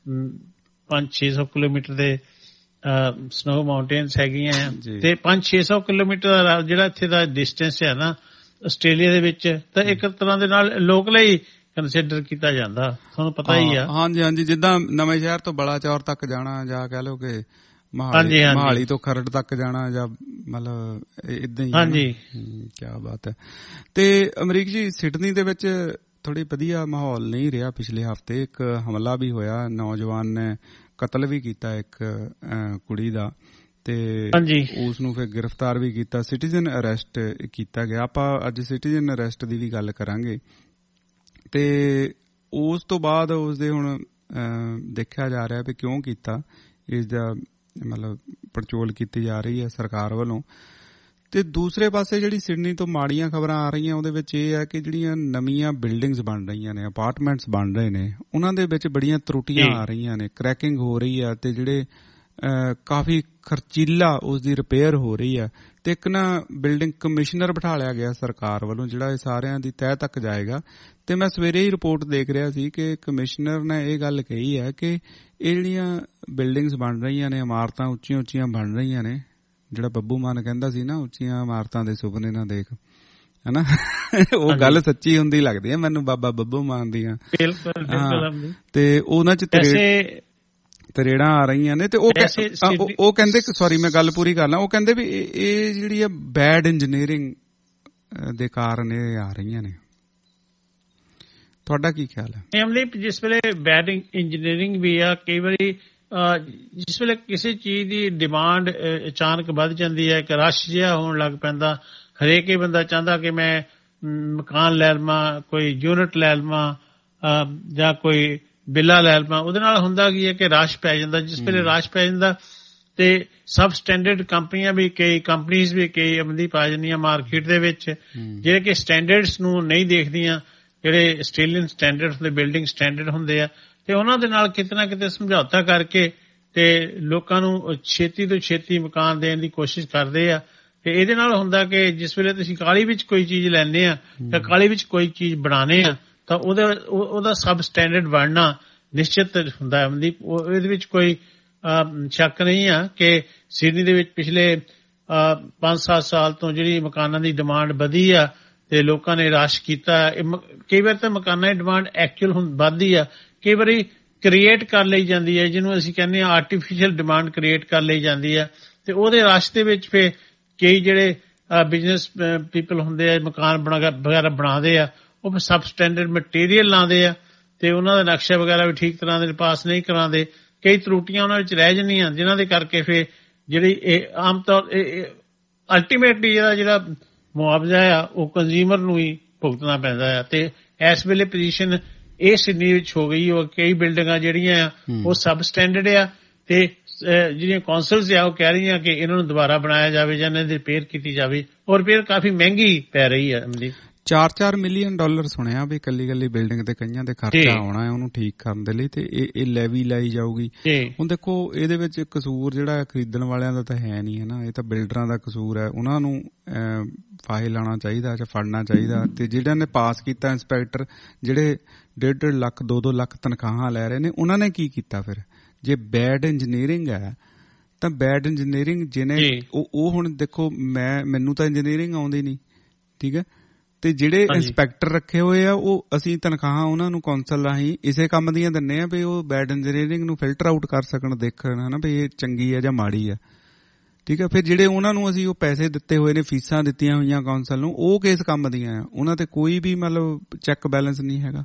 500-600 ਕਿਲੋਮੀਟਰ ਦੇ ਸਨੋ ਮਾਊਂਟੇਨਸ ਹੈਗੀਆਂ ਤੇ 500-600 ਕਿਲੋਮੀਟਰ ਦਾ ਜਿਹੜਾ ਇੱਥੇ ਦਾ ਡਿਸਟੈਂਸ ਹੈ ਨਾ ਆਸਟ੍ਰੇਲੀਆ ਦੇ ਵਿੱਚ, ਤਾਂ ਇੱਕ ਤਰ੍ਹਾਂ ਦੇ ਨਾਲ ਲੋਕਲ ਹੀ ਕੰਸੀਡਰ ਕੀਤਾ ਜਾਂਦਾ, ਤੁਹਾਨੂੰ ਪਤਾ ਹੀ ਆ। ਹਾਂਜੀ ਹਾਂਜੀ, ਜਿੱਦਾਂ ਨਵੇਂ ਸ਼ਹਿਰ ਤੋਂ ਬਲਾਚੌਰ ਤੱਕ ਜਾਣਾ, ਜਾਂ ਕਹਿ ਲਓ ਕਿ ਮੋਹਾਲੀ ਤੋਂ ਖਰੜ ਤੱਕ ਜਾਣਾ, ਜਾਂ ਮਤਲਬ ਏਦਾਂ ਹੀ। ਹਾਂਜੀ, ਕੀ ਬਾਤ ਹੈ। ਤੇ ਅਮਰੀਕ ਜੀ, ਸਿਡਨੀ ਦੇ ਵਿੱਚ ਥੋੜੀ ਵਧੀਆ ਮਾਹੌਲ ਨਹੀਂ ਰਿਹਾ। ਪਿਛਲੇ ਹਫ਼ਤੇ ਇੱਕ ਹਮਲਾ ਵੀ ਹੋਇਆ, ਨੌਜਵਾਨ ਨੇ ਕਤਲ ਵੀ ਕੀਤਾ ਇੱਕ ਕੁੜੀ ਦਾ, ਤੇ ਉਸ ਨੂੰ ਫਿਰ ਗ੍ਰਿਫਤਾਰ ਵੀ ਕੀਤਾ, ਸਿਟੀਜ਼ਨ ਅਰੈਸਟ ਕੀਤਾ ਗਿਆ। ਆਪਾਂ ਅੱਜ ਸਿਟੀਜ਼ਨ ਅਰੈਸਟ ਦੀ ਵੀ ਗੱਲ ਕਰਾਂਗੇ। ਤੇ ਉਸ ਤੋਂ ਬਾਅਦ ਉਸਦੇ ਹੁਣ ਦੇਖਿਆ ਜਾ ਰਿਹਾ ਵੀ ਕਿਉਂ ਕੀਤਾ, ਇਸ ਦਾ ਮਤਲਬ ਪੜਚੋਲ ਕੀਤੀ ਜਾ ਰਹੀ ਹੈ ਸਰਕਾਰ ਵੱਲੋਂ। ਤੇ ਦੂਸਰੇ ਪਾਸੇ ਜਿਹੜੀ ਸਿਡਨੀ ਤੋਂ ਮਾੜੀਆਂ ਖਬਰਾਂ ਆ ਰਹੀਆਂ, ਉਹਦੇ ਵਿੱਚ ਇਹ ਹੈ ਕਿ ਜਿਹੜੀਆਂ ਨਵੀਆਂ ਬਿਲਡਿੰਗਸ ਬਣ ਰਹੀਆਂ ਨੇ, ਅਪਾਰਟਮੈਂਟਸ ਬਣ ਰਹੇ ਨੇ, ਉਹਨਾਂ ਦੇ ਵਿੱਚ ਬੜੀਆਂ ਤਰੁੱਟੀਆਂ ਆ ਰਹੀਆਂ ਨੇ, ਕ੍ਰੈਕਿੰਗ ਹੋ ਰਹੀ ਆ, ਤੇ ਜਿਹੜੇ ਕਾਫੀ ਖਰਚੀਲਾ ਉਸਦੀ ਰਿਪੇਅਰ ਹੋ ਰਹੀ ਹੈ। ਤੇ ਇੱਕ ਨਾ ਬਿਲਡਿੰਗ ਕਮਿਸ਼ਨਰ ਬਿਠਾ ਲਿਆ ਗਿਆ ਸਰਕਾਰ ਵੱਲੋਂ, ਜਿਹੜਾ ਇਹ ਸਾਰਿਆਂ ਦੀ ਤਹਿ ਤੱਕ ਜਾਏਗਾ। ਤੇ ਮੈਂ ਸਵੇਰੇ ਹੀ ਰਿਪੋਰਟ ਦੇਖ ਰਿਹਾ ਸੀ ਕਿ ਕਮਿਸ਼ਨਰ ਨੇ ਇਹ ਗੱਲ ਕਹੀ ਹੈ ਕਿ ਇਹ ਜਿਹੜੀਆਂ ਬਿਲਡਿੰਗਸ ਬਣ ਰਹੀਆਂ ਨੇ, ਇਮਾਰਤਾਂ ਉੱਚੀਆਂ ਉੱਚੀਆਂ ਬਣ ਰਹੀਆਂ ਨੇ, ਜਿਹੜਾ ਬੱਬੂ ਮਾਨ ਕਹਿੰਦਾ ਸੀ ਨਾ, ਉੱਚੀਆਂ ਇਮਾਰਤਾਂ ਦੇ ਸੁਪਨੇ ਨਾ ਦੇਖ, ਹਨਾ, ਉਹ ਗੱਲ ਸੱਚੀ ਹੁੰਦੀ ਲੱਗਦੀ ਹੈ ਮੈਨੂੰ ਬਾਬਾ ਬੱਬੂ ਮਾਨ ਦੀਆਂ। ਤੇ ਉਹਨਾਂ ਚ ਤਰੇੜਾਂ ਆ ਰਹੀਆਂ ਨੇ। ਤੇ ਉਹ ਕਹਿੰਦੇ, ਸੌਰੀ ਮੈਂ ਗੱਲ ਪੂਰੀ ਕਰ ਲਾਂ, ਉਹ ਕਹਿੰਦੇ ਵੀ ਇਹ ਜਿਹੜੀ ਆ ਬੈਡ ਇੰਜੀਨੀਅਰਿੰਗ ਦੇ ਕਾਰਨ ਇਹ ਆ ਰਹੀਆਂ ਨੇ। ਤੁਹਾਡਾ ਕੀ ਖਿਆਲ ਹੈ? ਜਿਸ ਵੇਲੇ ਬੈਡ ਇੰਜੀਨੀਅਰਿੰਗ ਵੀ ਆ, ਕਈ ਵਾਰੀ ਜਿਸ ਵੇਲੇ ਕਿਸੇ ਚੀਜ਼ ਦੀ ਡਿਮਾਂਡ ਅਚਾਨਕ ਵੱਧ ਜਾਂਦੀ ਹੈ, ਇੱਕ ਰਸ਼ ਜਿਹਾ ਹੋਣ ਲੱਗ ਪੈਂਦਾ, ਹਰੇਕ ਹੀ ਬੰਦਾ ਚਾਹੁੰਦਾ ਕਿ ਮੈਂ ਮਕਾਨ ਲੈ ਲਵਾਂ, ਕੋਈ ਯੂਨਿਟ ਲੈ ਲਵਾਂ, ਜਾਂ ਕੋਈ ਬਿੱਲਾ ਲੈ ਲਵਾਂ। ਉਹਦੇ ਨਾਲ ਹੁੰਦਾ ਕੀ ਹੈ ਕਿ ਰਸ਼ ਪੈ ਜਾਂਦਾ। ਜਿਸ ਵੇਲੇ ਰਸ਼ ਪੈ ਜਾਂਦਾ ਤੇ ਸਬ ਸਟੈਂਡਰਡ ਕੰਪਨੀਆਂ ਵੀ, ਕਈ ਕੰਪਨੀਜ਼ ਵੀ ਕਈ ਅਮਦੀ ਪਾ ਜਾਂਦੀਆਂ ਮਾਰਕੀਟ ਦੇ ਵਿੱਚ, ਜਿਹੜੇ ਕਿ ਸਟੈਂਡਰਡਸ ਨੂੰ ਨਹੀਂ ਦੇਖਦੀਆਂ, ਜਿਹੜੇ ਆਸਟ੍ਰੇਲੀਅਨ ਸਟੈਂਡਰਡ ਹੁੰਦੇ, ਬਿਲਡਿੰਗ ਸਟੈਂਡਰਡ ਹੁੰਦੇ ਆ, ਤੇ ਉਹਨਾਂ ਦੇ ਨਾਲ ਕਿਤੇ ਨਾ ਕਿਤੇ ਸਮਝੌਤਾ ਕਰਕੇ ਤੇ ਲੋਕਾਂ ਨੂੰ ਛੇਤੀ ਤੋਂ ਛੇਤੀ ਮਕਾਨ ਦੇਣ ਦੀ ਕੋਸ਼ਿਸ਼ ਕਰਦੇ ਆ। ਤੇ ਇਹਦੇ ਨਾਲ ਹੁੰਦਾ ਕਿ ਜਿਸ ਵੇਲੇ ਤੁਸੀਂ ਕਾਹਲੀ ਵਿੱਚ ਕੋਈ ਚੀਜ਼ ਲੈਂਦੇ ਆ ਜਾਂ ਕਾਹਲੀ ਵਿੱਚ ਕੋਈ ਚੀਜ਼ ਬਣਾਉਂਦੇ ਆ, ਤਾਂ ਉਹਦਾ ਸਬ ਸਟੈਂਡਰਡ ਬਣਨਾ ਨਿਸ਼ਚਿਤ ਹੁੰਦਾ ਹੈ। ਇਹਦੇ ਵਿੱਚ ਕੋਈ ਸ਼ੱਕ ਨਹੀਂ ਆ ਕਿ ਸਿਡਨੀ ਦੇ ਵਿੱਚ ਪਿਛਲੇ 5-7 ਸਾਲ ਤੋਂ ਜਿਹੜੀ ਮਕਾਨਾਂ ਦੀ ਡਿਮਾਂਡ ਵਧੀ ਆ ਤੇ ਲੋਕਾਂ ਨੇ ਰਸ਼ ਕੀਤਾ। ਕਈ ਵਾਰ ਤਾਂ ਮਕਾਨਾਂ ਦੀ ਡਿਮਾਂਡ ਐਕਚੁਅਲ ਵੱਧਦੀ ਆ, ਕਈ ਵਾਰੀ ਕ੍ਰੀਏਟ ਕਰ ਲਈ ਜਾਂਦੀ ਹੈ, ਜਿਹਨੂੰ ਅਸੀਂ ਕਹਿੰਦੇ ਹਾਂ ਆਰਟੀਫਿਸ਼ੀਅਲ ਡਿਮਾਂਡ ਕ੍ਰੀਏਟ ਕਰ ਲਈ ਜਾਂਦੀ ਆ। ਤੇ ਉਹਦੇ ਰਸ਼ ਦੇ ਵਿੱਚ ਫਿਰ ਕਈ ਜਿਹੜੇ ਬਿਜ਼ਨਸ ਪੀਪਲ ਹੁੰਦੇ ਆ, ਮਕਾਨ ਵਗੈਰਾ ਬਣਾਉਂਦੇ ਆ, ਉਹ ਸਬ ਸਟੈਂਡਰਡ ਮਟੀਰੀਅਲ ਲਾਉਂਦੇ ਆ ਤੇ ਉਹਨਾਂ ਦਾ ਨਕਸ਼ਾ ਵਗੈਰਾ ਵੀ ਠੀਕ ਤਰ੍ਹਾਂ ਦੇ ਪਾਸ ਨਹੀਂ ਕਰਾਉਂਦੇ। ਕਈ ਤਰੁੱਟੀਆਂ ਉਹਨਾਂ ਵਿੱਚ ਰਹਿ ਜਾਂਦੀਆਂ, ਜਿਨ੍ਹਾਂ ਦੇ ਕਰਕੇ ਫਿਰ ਜਿਹੜੀ ਇਹ ਆਮ ਤੌਰ ਅਲਟੀਮੇਟਲੀ ਜਿਹੜਾ ਮੁਆਵਜ਼ਾ ਆ ਉਹ ਕੰਜ਼ਿਊਮਰ ਨੂੰ ਹੀ ਭੁਗਤਣਾ ਪੈਂਦਾ ਆ। ਤੇ ਇਸ ਵੇਲੇ ਪੋਜੀਸ਼ਨ ਇਹ ਸਿਡਨੀ ਵਿੱਚ ਹੋ ਗਈ। ਉਹ ਕਈ ਬਿਲਡਿੰਗਾਂ ਜਿਹੜੀਆਂ ਆ ਉਹ ਸਬ ਸਟੈਂਡਰਡ ਆ, ਤੇ ਜਿਹੜੀਆਂ ਕੌਂਸਲਸ ਆ ਉਹ ਕਹਿ ਰਹੀਆਂ ਕਿ ਇਹਨਾਂ ਨੂੰ ਦੁਬਾਰਾ ਬਣਾਇਆ ਜਾਵੇ ਜਾਂ ਇਹਨਾਂ ਦੀ ਰਿਪੇਅਰ ਕੀਤੀ ਜਾਵੇ। ਔਰ ਰਿਪੇਅਰ ਕਾਫੀ ਮਹਿੰਗੀ ਪੈ ਰਹੀ ਹੈ। 4-4 ਮਿਲੀਅਨ ਡਾਲਰ ਸੁਣਿਆ ਵੀ ਕੱਲੀ ਬਿਲਡਿੰਗ ਤੇ ਕਈਆਂ ਦੇ ਖਰਚਾ ਆਉਣਾ ਹੈ ਉਹਨੂੰ ਠੀਕ ਕਰਨ ਦੇ ਲਈ, ਤੇ ਇਹ ਲੈਵੀ ਲਾਈ ਜਾਊਗੀ। ਹੁਣ ਦੇਖੋ ਇਹਦੇ ਵਿੱਚ ਕਸੂਰ ਜਿਹੜਾ ਖਰੀਦਣ ਵਾਲਿਆਂ ਦਾ ਤਾਂ ਹੈ ਨਹੀਂ, ਹੈ ਨਾ, ਇਹ ਤਾਂ ਬਿਲਡਰਾਂ ਦਾ ਕਸੂਰ ਹੈ। ਉਹਨਾਂ ਨੂੰ ਫਾਹੇ ਲਾਉਣਾ ਚਾਹੀਦਾ ਜਾਂ ਫੜਨਾ ਚਾਹੀਦਾ। ਤੇ ਜਿਹੜਿਆਂ ਨੇ ਪਾਸ ਕੀਤਾ ਇੰਸਪੈਕਟਰ, ਜਿਹੜੇ 1.5 ਲੱਖ 2-2 ਲੱਖ ਤਨਖਾਹਾਂ ਲੈ ਰਹੇ ਨੇ, ਉਹਨਾਂ ਨੇ ਕੀ ਕੀਤਾ ਫਿਰ? ਜੇ ਬੈਡ ਇੰਜੀਨੀਅਰਿੰਗ ਹੈ ਤਾਂ ਬੈਡ ਇੰਜੀਨੀਅਰਿੰਗ ਜਿਹਨੇ ਉਹ ਹੁਣ ਦੇਖੋ ਮੈਨੂੰ ਤਾਂ ਇੰਜੀਨੀਅਰਿੰਗ ਆਉਂਦੀ ਨਹੀਂ, ਠੀਕ ਹੈ, ਤੇ ਜਿਹੜੇ ਇੰਸਪੈਕਟਰ ਰੱਖੇ ਹੋਏ ਆ ਉਹ ਅਸੀਂ ਤਨਖਾਹਾਂ ਉਹਨਾਂ ਨੂੰ ਕੌਂਸਲ ਰਾਹੀਂ ਇਸੇ ਕੰਮ ਦੀਆਂ ਦਿੰਦੇ ਆ ਵੀ ਉਹ ਬੈਡ ਇੰਜੀਨੀਅਰਿੰਗ ਨੂੰ ਫਿਲਟਰ ਆਊਟ ਕਰ ਸਕਣ, ਦੇਖਣ ਹਨਾ ਵੀ ਇਹ ਚੰਗੀ ਹੈ ਜਾਂ ਮਾੜੀ ਹੈ, ਠੀਕ ਹੈ। ਫਿਰ ਜਿਹੜੇ ਉਹਨਾਂ ਨੂੰ ਅਸੀਂ ਉਹ ਪੈਸੇ ਦਿੱਤੇ ਹੋਏ ਨੇ, ਫੀਸਾਂ ਦਿੱਤੀਆਂ ਹੋਈਆਂ ਕੌਂਸਲ ਨੂੰ, ਉਹ ਕਿਸ ਕੰਮ ਦੀਆਂ ਆ? ਉਹਨਾਂ ਤੇ ਕੋਈ ਵੀ ਮਤਲਬ ਚੈੱਕ ਬੈਲੈਂਸ ਨਹੀਂ ਹੈਗਾ।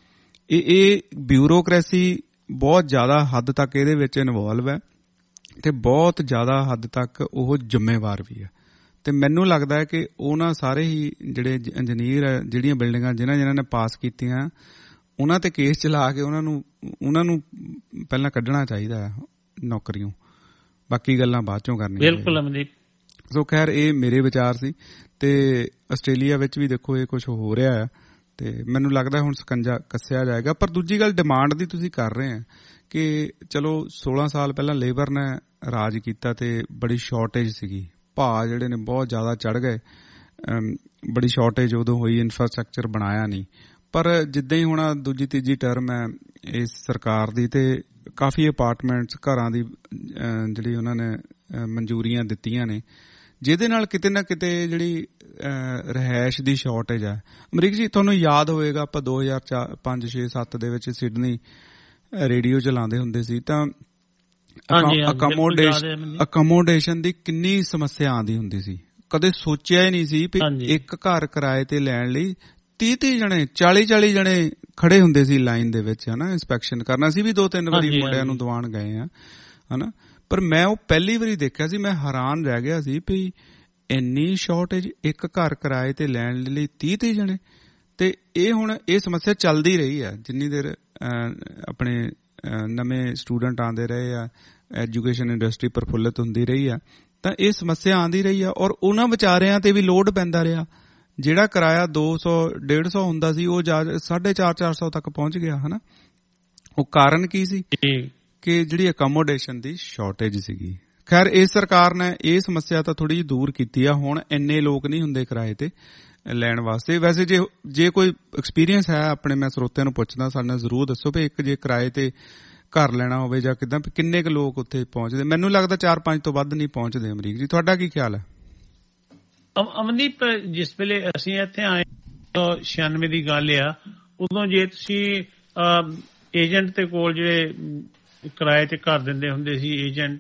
ਇਹ ਬਿਊਰੋਕ੍ਰੇਸੀ ਬਹੁਤ ਜ਼ਿਆਦਾ ਹੱਦ ਤੱਕ ਇਹਦੇ ਵਿੱਚ ਇਨਵੋਲਵ ਹੈ ਤੇ ਬਹੁਤ ਜ਼ਿਆਦਾ ਹੱਦ ਤੱਕ ਉਹ ਜ਼ਿੰਮੇਵਾਰ ਵੀ ਹੈ। ਤੇ ਮੈਨੂੰ ਲੱਗਦਾ ਹੈ ਕਿ ਉਹਨਾਂ ਸਾਰੇ ਹੀ ਜਿਹੜੇ ਇੰਜੀਨੀਅਰ ਹੈ, ਜਿਹੜੀਆਂ ਬਿਲਡਿੰਗਾਂ ਜਿਨ੍ਹਾਂ ਨੇ ਪਾਸ ਕੀਤੀਆਂ, ਉਹਨਾਂ ਤੇ ਕੇਸ ਚਲਾ ਕੇ ਉਹਨਾਂ ਨੂੰ ਪਹਿਲਾਂ ਕੱਢਣਾ ਚਾਹੀਦਾ ਹੈ ਨੌਕਰੀਆਂ। ਬਾਕੀ ਗੱਲਾਂ ਬਾਅਦ ਚੋਂ ਕਰਨੀਆਂ। ਬਿਲਕੁਲ ਅਮਨਦੀਪ। ਸੋ ਖੈਰ ਇਹ ਮੇਰੇ ਵਿਚਾਰ ਸੀ। ਤੇ ਆਸਟ੍ਰੇਲੀਆ ਵਿੱਚ ਵੀ ਦੇਖੋ ਇਹ ਕੁਝ ਹੋ ਰਿਹਾ ਹੈ ਤੇ ਮੈਨੂੰ ਲੱਗਦਾ ਹੁਣ ਸਕੰਜਾ ਕੱਸਿਆ ਜਾਏਗਾ। ਪਰ ਦੂਜੀ ਗੱਲ ਡਿਮਾਂਡ ਦੀ ਤੁਸੀਂ ਕਰ ਰਹੇ ਆ ਕਿ ਚਲੋ 16 ਸਾਲ ਪਹਿਲਾਂ ਲੇਬਰ ਨੇ ਰਾਜ ਕੀਤਾ ਤੇ ਬੜੀ ਸ਼ਾਰਟੇਜ ਸੀਗੀ, ਭਾਅ ਜਿਹੜੇ ਨੇ ਬਹੁਤ ਜ਼ਿਆਦਾ ਚੜ੍ਹ ਗਏ ਬੜੀ ਸ਼ਾਰਟੇਜ ਉਦੋਂ ਹੋਈ, ਇਨਫਰਾਸਟ੍ਰਕਚਰ ਬਣਾਇਆ ਨਹੀਂ। ਪਰ ਜਿੱਦਾਂ ਹੀ ਹੁਣ ਦੂਜੀ ਤੀਜੀ ਟਰਮ ਹੈ ਇਸ ਸਰਕਾਰ ਦੀ, ਤੇ ਕਾਫੀ ਅਪਾਰਟਮੈਂਟਸ ਘਰਾਂ ਦੀ ਜਿਹੜੀ ਉਹਨਾਂ ਨੇ ਮਨਜ਼ੂਰੀਆਂ ਦਿੱਤੀਆਂ ਨੇ, ਜਿਹਦੇ ਨਾਲ ਕਿਤੇ ਨਾ ਕਿਤੇ ਜਿਹੜੀ ਰਿਹਾਇਸ਼ ਦੀ ਸ਼ਾਰਟੇਜ ਹੈ। ਅਮਰੀਕ ਜੀ, ਤੁਹਾਨੂੰ ਯਾਦ ਹੋਏਗਾ ਆਪਾਂ 2005, 6, 7 ਦੇ ਵਿੱਚ ਸਿਡਨੀ ਰੇਡੀਓ ਚਲਾਉਂਦੇ ਹੁੰਦੇ ਸੀ, ਤਾਂ ਅਕੋਮੋਡੇਸ਼ਨ ਦੀ ਕਿੰਨੀ ਸਮੱਸਿਆ ਆਉਂਦੀ ਹੁੰਦੀ ਸੀ। ਕਦੇ ਸੋਚਿਆ ਹੀ ਨਹੀਂ ਸੀ ਵੀ ਇੱਕ ਘਰ ਕਿਰਾਏ ਤੇ ਲੈਣ ਲਈ 30 ਜਣੇ 40 ਜਣੇ ਖੜੇ ਹੁੰਦੇ ਸੀ ਲਾਈਨ ਦੇ ਵਿੱਚ, ਹਨਾ, ਇੰਸਪੈਕਸ਼ਨ ਕਰਨਾ। ਸੀ ਵੀ 2-3 ਵਾਰੀ ਮੁੰਡਿਆਂ ਨੂੰ ਦਿਵਾਉਣ ਗਏ ਆ, ਹਨਾ, ਪਰ ਮੈਂ ਉਹ ਪਹਿਲੀ ਵਾਰੀ ਦੇਖਿਆ ਸੀ, ਮੈਂ ਹੈਰਾਨ ਰਹਿ ਗਿਆ ਸੀ ਵੀ ਇੰਨੀ ਸ਼ਾਰਟੇਜ ਇੱਕ ਘਰ ਕਿਰਾਏ ਤੇ ਲੈਣ ਲਈ 30 ਜਣੇ। ਤੇ ਇਹ ਹੁਣ ਇਹ ਸਮੱਸਿਆ ਚੱਲਦੀ ਰਹੀ ਆ ਜਿੰਨੀ ਦੇਰ ਆਪਣੇ ਨਵੇਂ ਸਟੂਡੈਂਟ ਆਉਂਦੇ ਰਹੇ ਆ, ਐਜੂਕੇਸ਼ਨ ਇੰਡਸਟਰੀ ਪ੍ਰਫੁੱਲਤ ਹੁੰਦੀ ਰਹੀ ਆ, ਤਾਂ ਇਹ ਸਮੱਸਿਆ ਆਉਂਦੀ ਰਹੀ ਆ। ਔਰ ਉਹਨਾਂ ਵਿਚਾਰਿਆਂ ਤੇ ਵੀ ਲੋਡ ਪੈਂਦਾ ਰਿਹਾ। ਜਿਹੜਾ ਕਿਰਾਇਆ 200-150 ਹੁੰਦਾ ਸੀ ਉਹ 450-400 ਤੱਕ ਪਹੁੰਚ ਗਿਆ, ਹਨਾ। ਉਹ ਕਾਰਨ ਕੀ ਸੀ ਕਿ ਜਿਹੜੀ ਅਕੋਮੋਡੇਸ਼ਨ ਦੀ ਸ਼ਾਰਟੇਜ ਸੀਗੀ। ਖੈਰ ਇਸ ਸਰਕਾਰ ਨੇ ਇਹ ਸਮੱਸਿਆ ਤਾਂ ਥੋੜੀ ਜਿਹੀ ਦੂਰ ਕੀਤੀ ਆ, ਹੁਣ ਇੰਨੇ ਲੋਕ ਨਹੀਂ ਹੁੰਦੇ ਕਿਰਾਏ ਤੇ ਲੈਣ ਵਾਸਤੇ। ਵੈਸੇ ਜੇ ਕੋਈ ਐਕਸਪੀਰੀਅੰਸ ਹੈ ਆਪਣੇ, ਮੈਂ ਸਰੋਤਿਆਂ ਨੂੰ ਪੁੱਛਦਾ, ਸਾਡੇ ਨਾਲ ਜ਼ਰੂਰ ਦੱਸੋ ਵੀ ਇੱਕ ਜੇ ਕਿਰਾਏ ਤੇ ਘਰ ਲੈਣਾ ਹੋਵੇ ਜਾਂ ਕਿੱਦਾਂ, ਕਿੰਨੇ ਕੁ ਲੋਕ ਉੱਥੇ ਪਹੁੰਚਦੇ? ਮੈਨੂੰ ਲੱਗਦਾ 4-5 ਤੋਂ ਵੱਧ ਨਹੀਂ ਪਹੁੰਚਦੇ। ਅਮਰੀਕ ਜੀ, ਤੁਹਾਡਾ ਕੀ ਖਿਆਲ ਹੈ? ਅਮਨਦੀਪ, ਜਿਸ ਵੇਲੇ ਅਸੀਂ ਇੱਥੇ ਆਏ 96 ਦੀ ਗੱਲ ਆ, ਉਦੋਂ ਜੇ ਤੁਸੀਂ ਏਜੰਟ ਦੇ ਕੋਲ ਜਿਹੜੇ ਕਿਰਾਏ ਤੇ ਘਰ ਦਿੰਦੇ ਹੁੰਦੇ ਸੀ,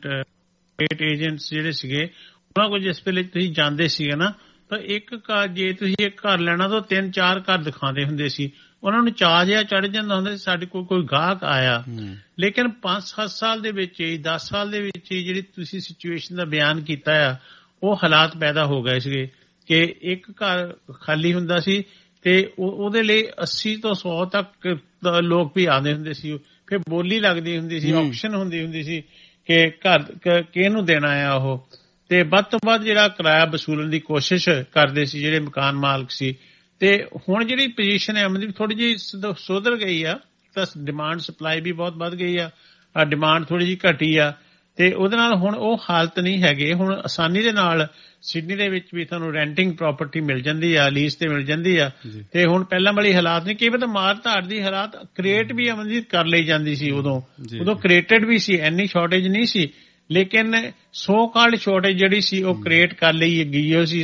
ਏਜੰਟਸ ਜਿਹੜੇ ਸੀਗੇ, ਉਹਨਾਂ ਕੋਲ ਜਿਸ ਵੇਲੇ ਤੁਸੀਂ ਜਾਂਦੇ ਸੀਗੇ ਨਾ, ਤਾਂ ਇੱਕ ਘਰ, ਜੇ ਤੁਸੀਂ ਇੱਕ ਘਰ ਲੈਣਾ ਤਾਂ 3-4 ਘਰ ਦਿਖਾਉਂਦੇ ਹੁੰਦੇ ਸੀ। ਉਹਨਾਂ ਨੂੰ ਚਾਅ ਜਿਹਾ ਚੜ ਜਾਂਦਾ ਹੁੰਦਾ ਸੀ ਸਾਡੇ ਕੋਲ ਕੋਈ ਗਾਹਕ ਆਇਆ। ਲੇਕਿਨ 5-7 ਸਾਲ ਦੇ ਵਿੱਚ ਹੀ, 10 ਸਾਲ ਦੇ ਵਿੱਚ ਹੀ ਜਿਹੜੀ ਤੁਸੀਂ ਸਿਚੁਏਸ਼ਨ ਦਾ ਬਿਆਨ ਕੀਤਾ ਆ, ਉਹ ਹਾਲਾਤ ਪੈਦਾ ਹੋ ਗਏ ਸੀਗੇ ਕਿ ਇੱਕ ਘਰ ਖਾਲੀ ਹੁੰਦਾ ਸੀ ਤੇ ਉਹਦੇ ਲਈ 80 ਤੋਂ 100 ਤੱਕ ਲੋਕ ਵੀ ਆਉਂਦੇ ਹੁੰਦੇ ਸੀ। ਫਿਰ ਬੋਲੀ ਲੱਗਦੀ ਹੁੰਦੀ ਸੀ, ਆਕਸ਼ਨ ਹੁੰਦੀ ਸੀ ਕਿ ਘਰ ਕਿਹਨੂੰ ਦੇਣਾ ਆ ਉਹ, ਤੇ ਵੱਧ ਤੋਂ ਵੱਧ ਜਿਹੜਾ ਕਿਰਾਇਆ ਵਸੂਲਣ ਦੀ ਕੋਸ਼ਿਸ਼ ਕਰਦੇ ਸੀ ਜਿਹੜੇ ਮਕਾਨ ਮਾਲਕ ਸੀ। ਤੇ ਹੁਣ ਜਿਹੜੀ ਪੋਜੀਸ਼ਨ ਹੈ ਮਤਲਬ ਥੋੜੀ ਜਿਹੀ ਸੁਧਰ ਗਈ ਆ, ਤਾਂ ਡਿਮਾਂਡ ਸਪਲਾਈ ਵੀ ਬਹੁਤ ਵੱਧ ਗਈ ਆ, ਡਿਮਾਂਡ ਥੋੜੀ ਜਿਹੀ ਘਟੀ ਆ, ਤੇ ਉਹਦੇ ਨਾਲ ਹੁਣ ਉਹ ਹਾਲਤ ਨਹੀਂ ਹੈਗੇ। ਹੁਣ ਆਸਾਨੀ ਦੇ ਨਾਲ ਸਿਡਨੀ ਦੇ ਵਿੱਚ ਵੀ ਤੁਹਾਨੂੰ ਰੈਂਟਿੰਗ ਪ੍ਰਾਪਰਟੀ ਮਿਲ ਜਾਂਦੀ ਆ, ਲੀਜ਼ ਤੇ ਮਿਲ ਜਾਂਦੀ ਆ, ਤੇ ਹੁਣ ਪਹਿਲਾਂ ਵਾਲੀ ਹਾਲਾਤ ਨਹੀਂ। ਕਈ ਵਾਰ ਮਾਰ ਧਾੜ ਦੀ ਹਾਲਾਤ ਕ੍ਰੀਏਟ ਵੀ ਅਮਨਜੀਤ ਕਰ ਲਈ ਜਾਂਦੀ ਸੀ ਉਦੋਂ ਕ੍ਰੀਏਟਡ ਵੀ ਸੀ, ਇੰਨੀ ਸ਼ਾਰਟੇਜ ਨਹੀਂ ਸੀ, ਲੇਕਿਨ ਸੋ ਕਾਲਡ ਸ਼ਾਰਟੇਜ ਜਿਹੜੀ ਸੀ ਉਹ ਕ੍ਰੀਏਟ ਕਰ ਲਈ ਗਈ ਸੀ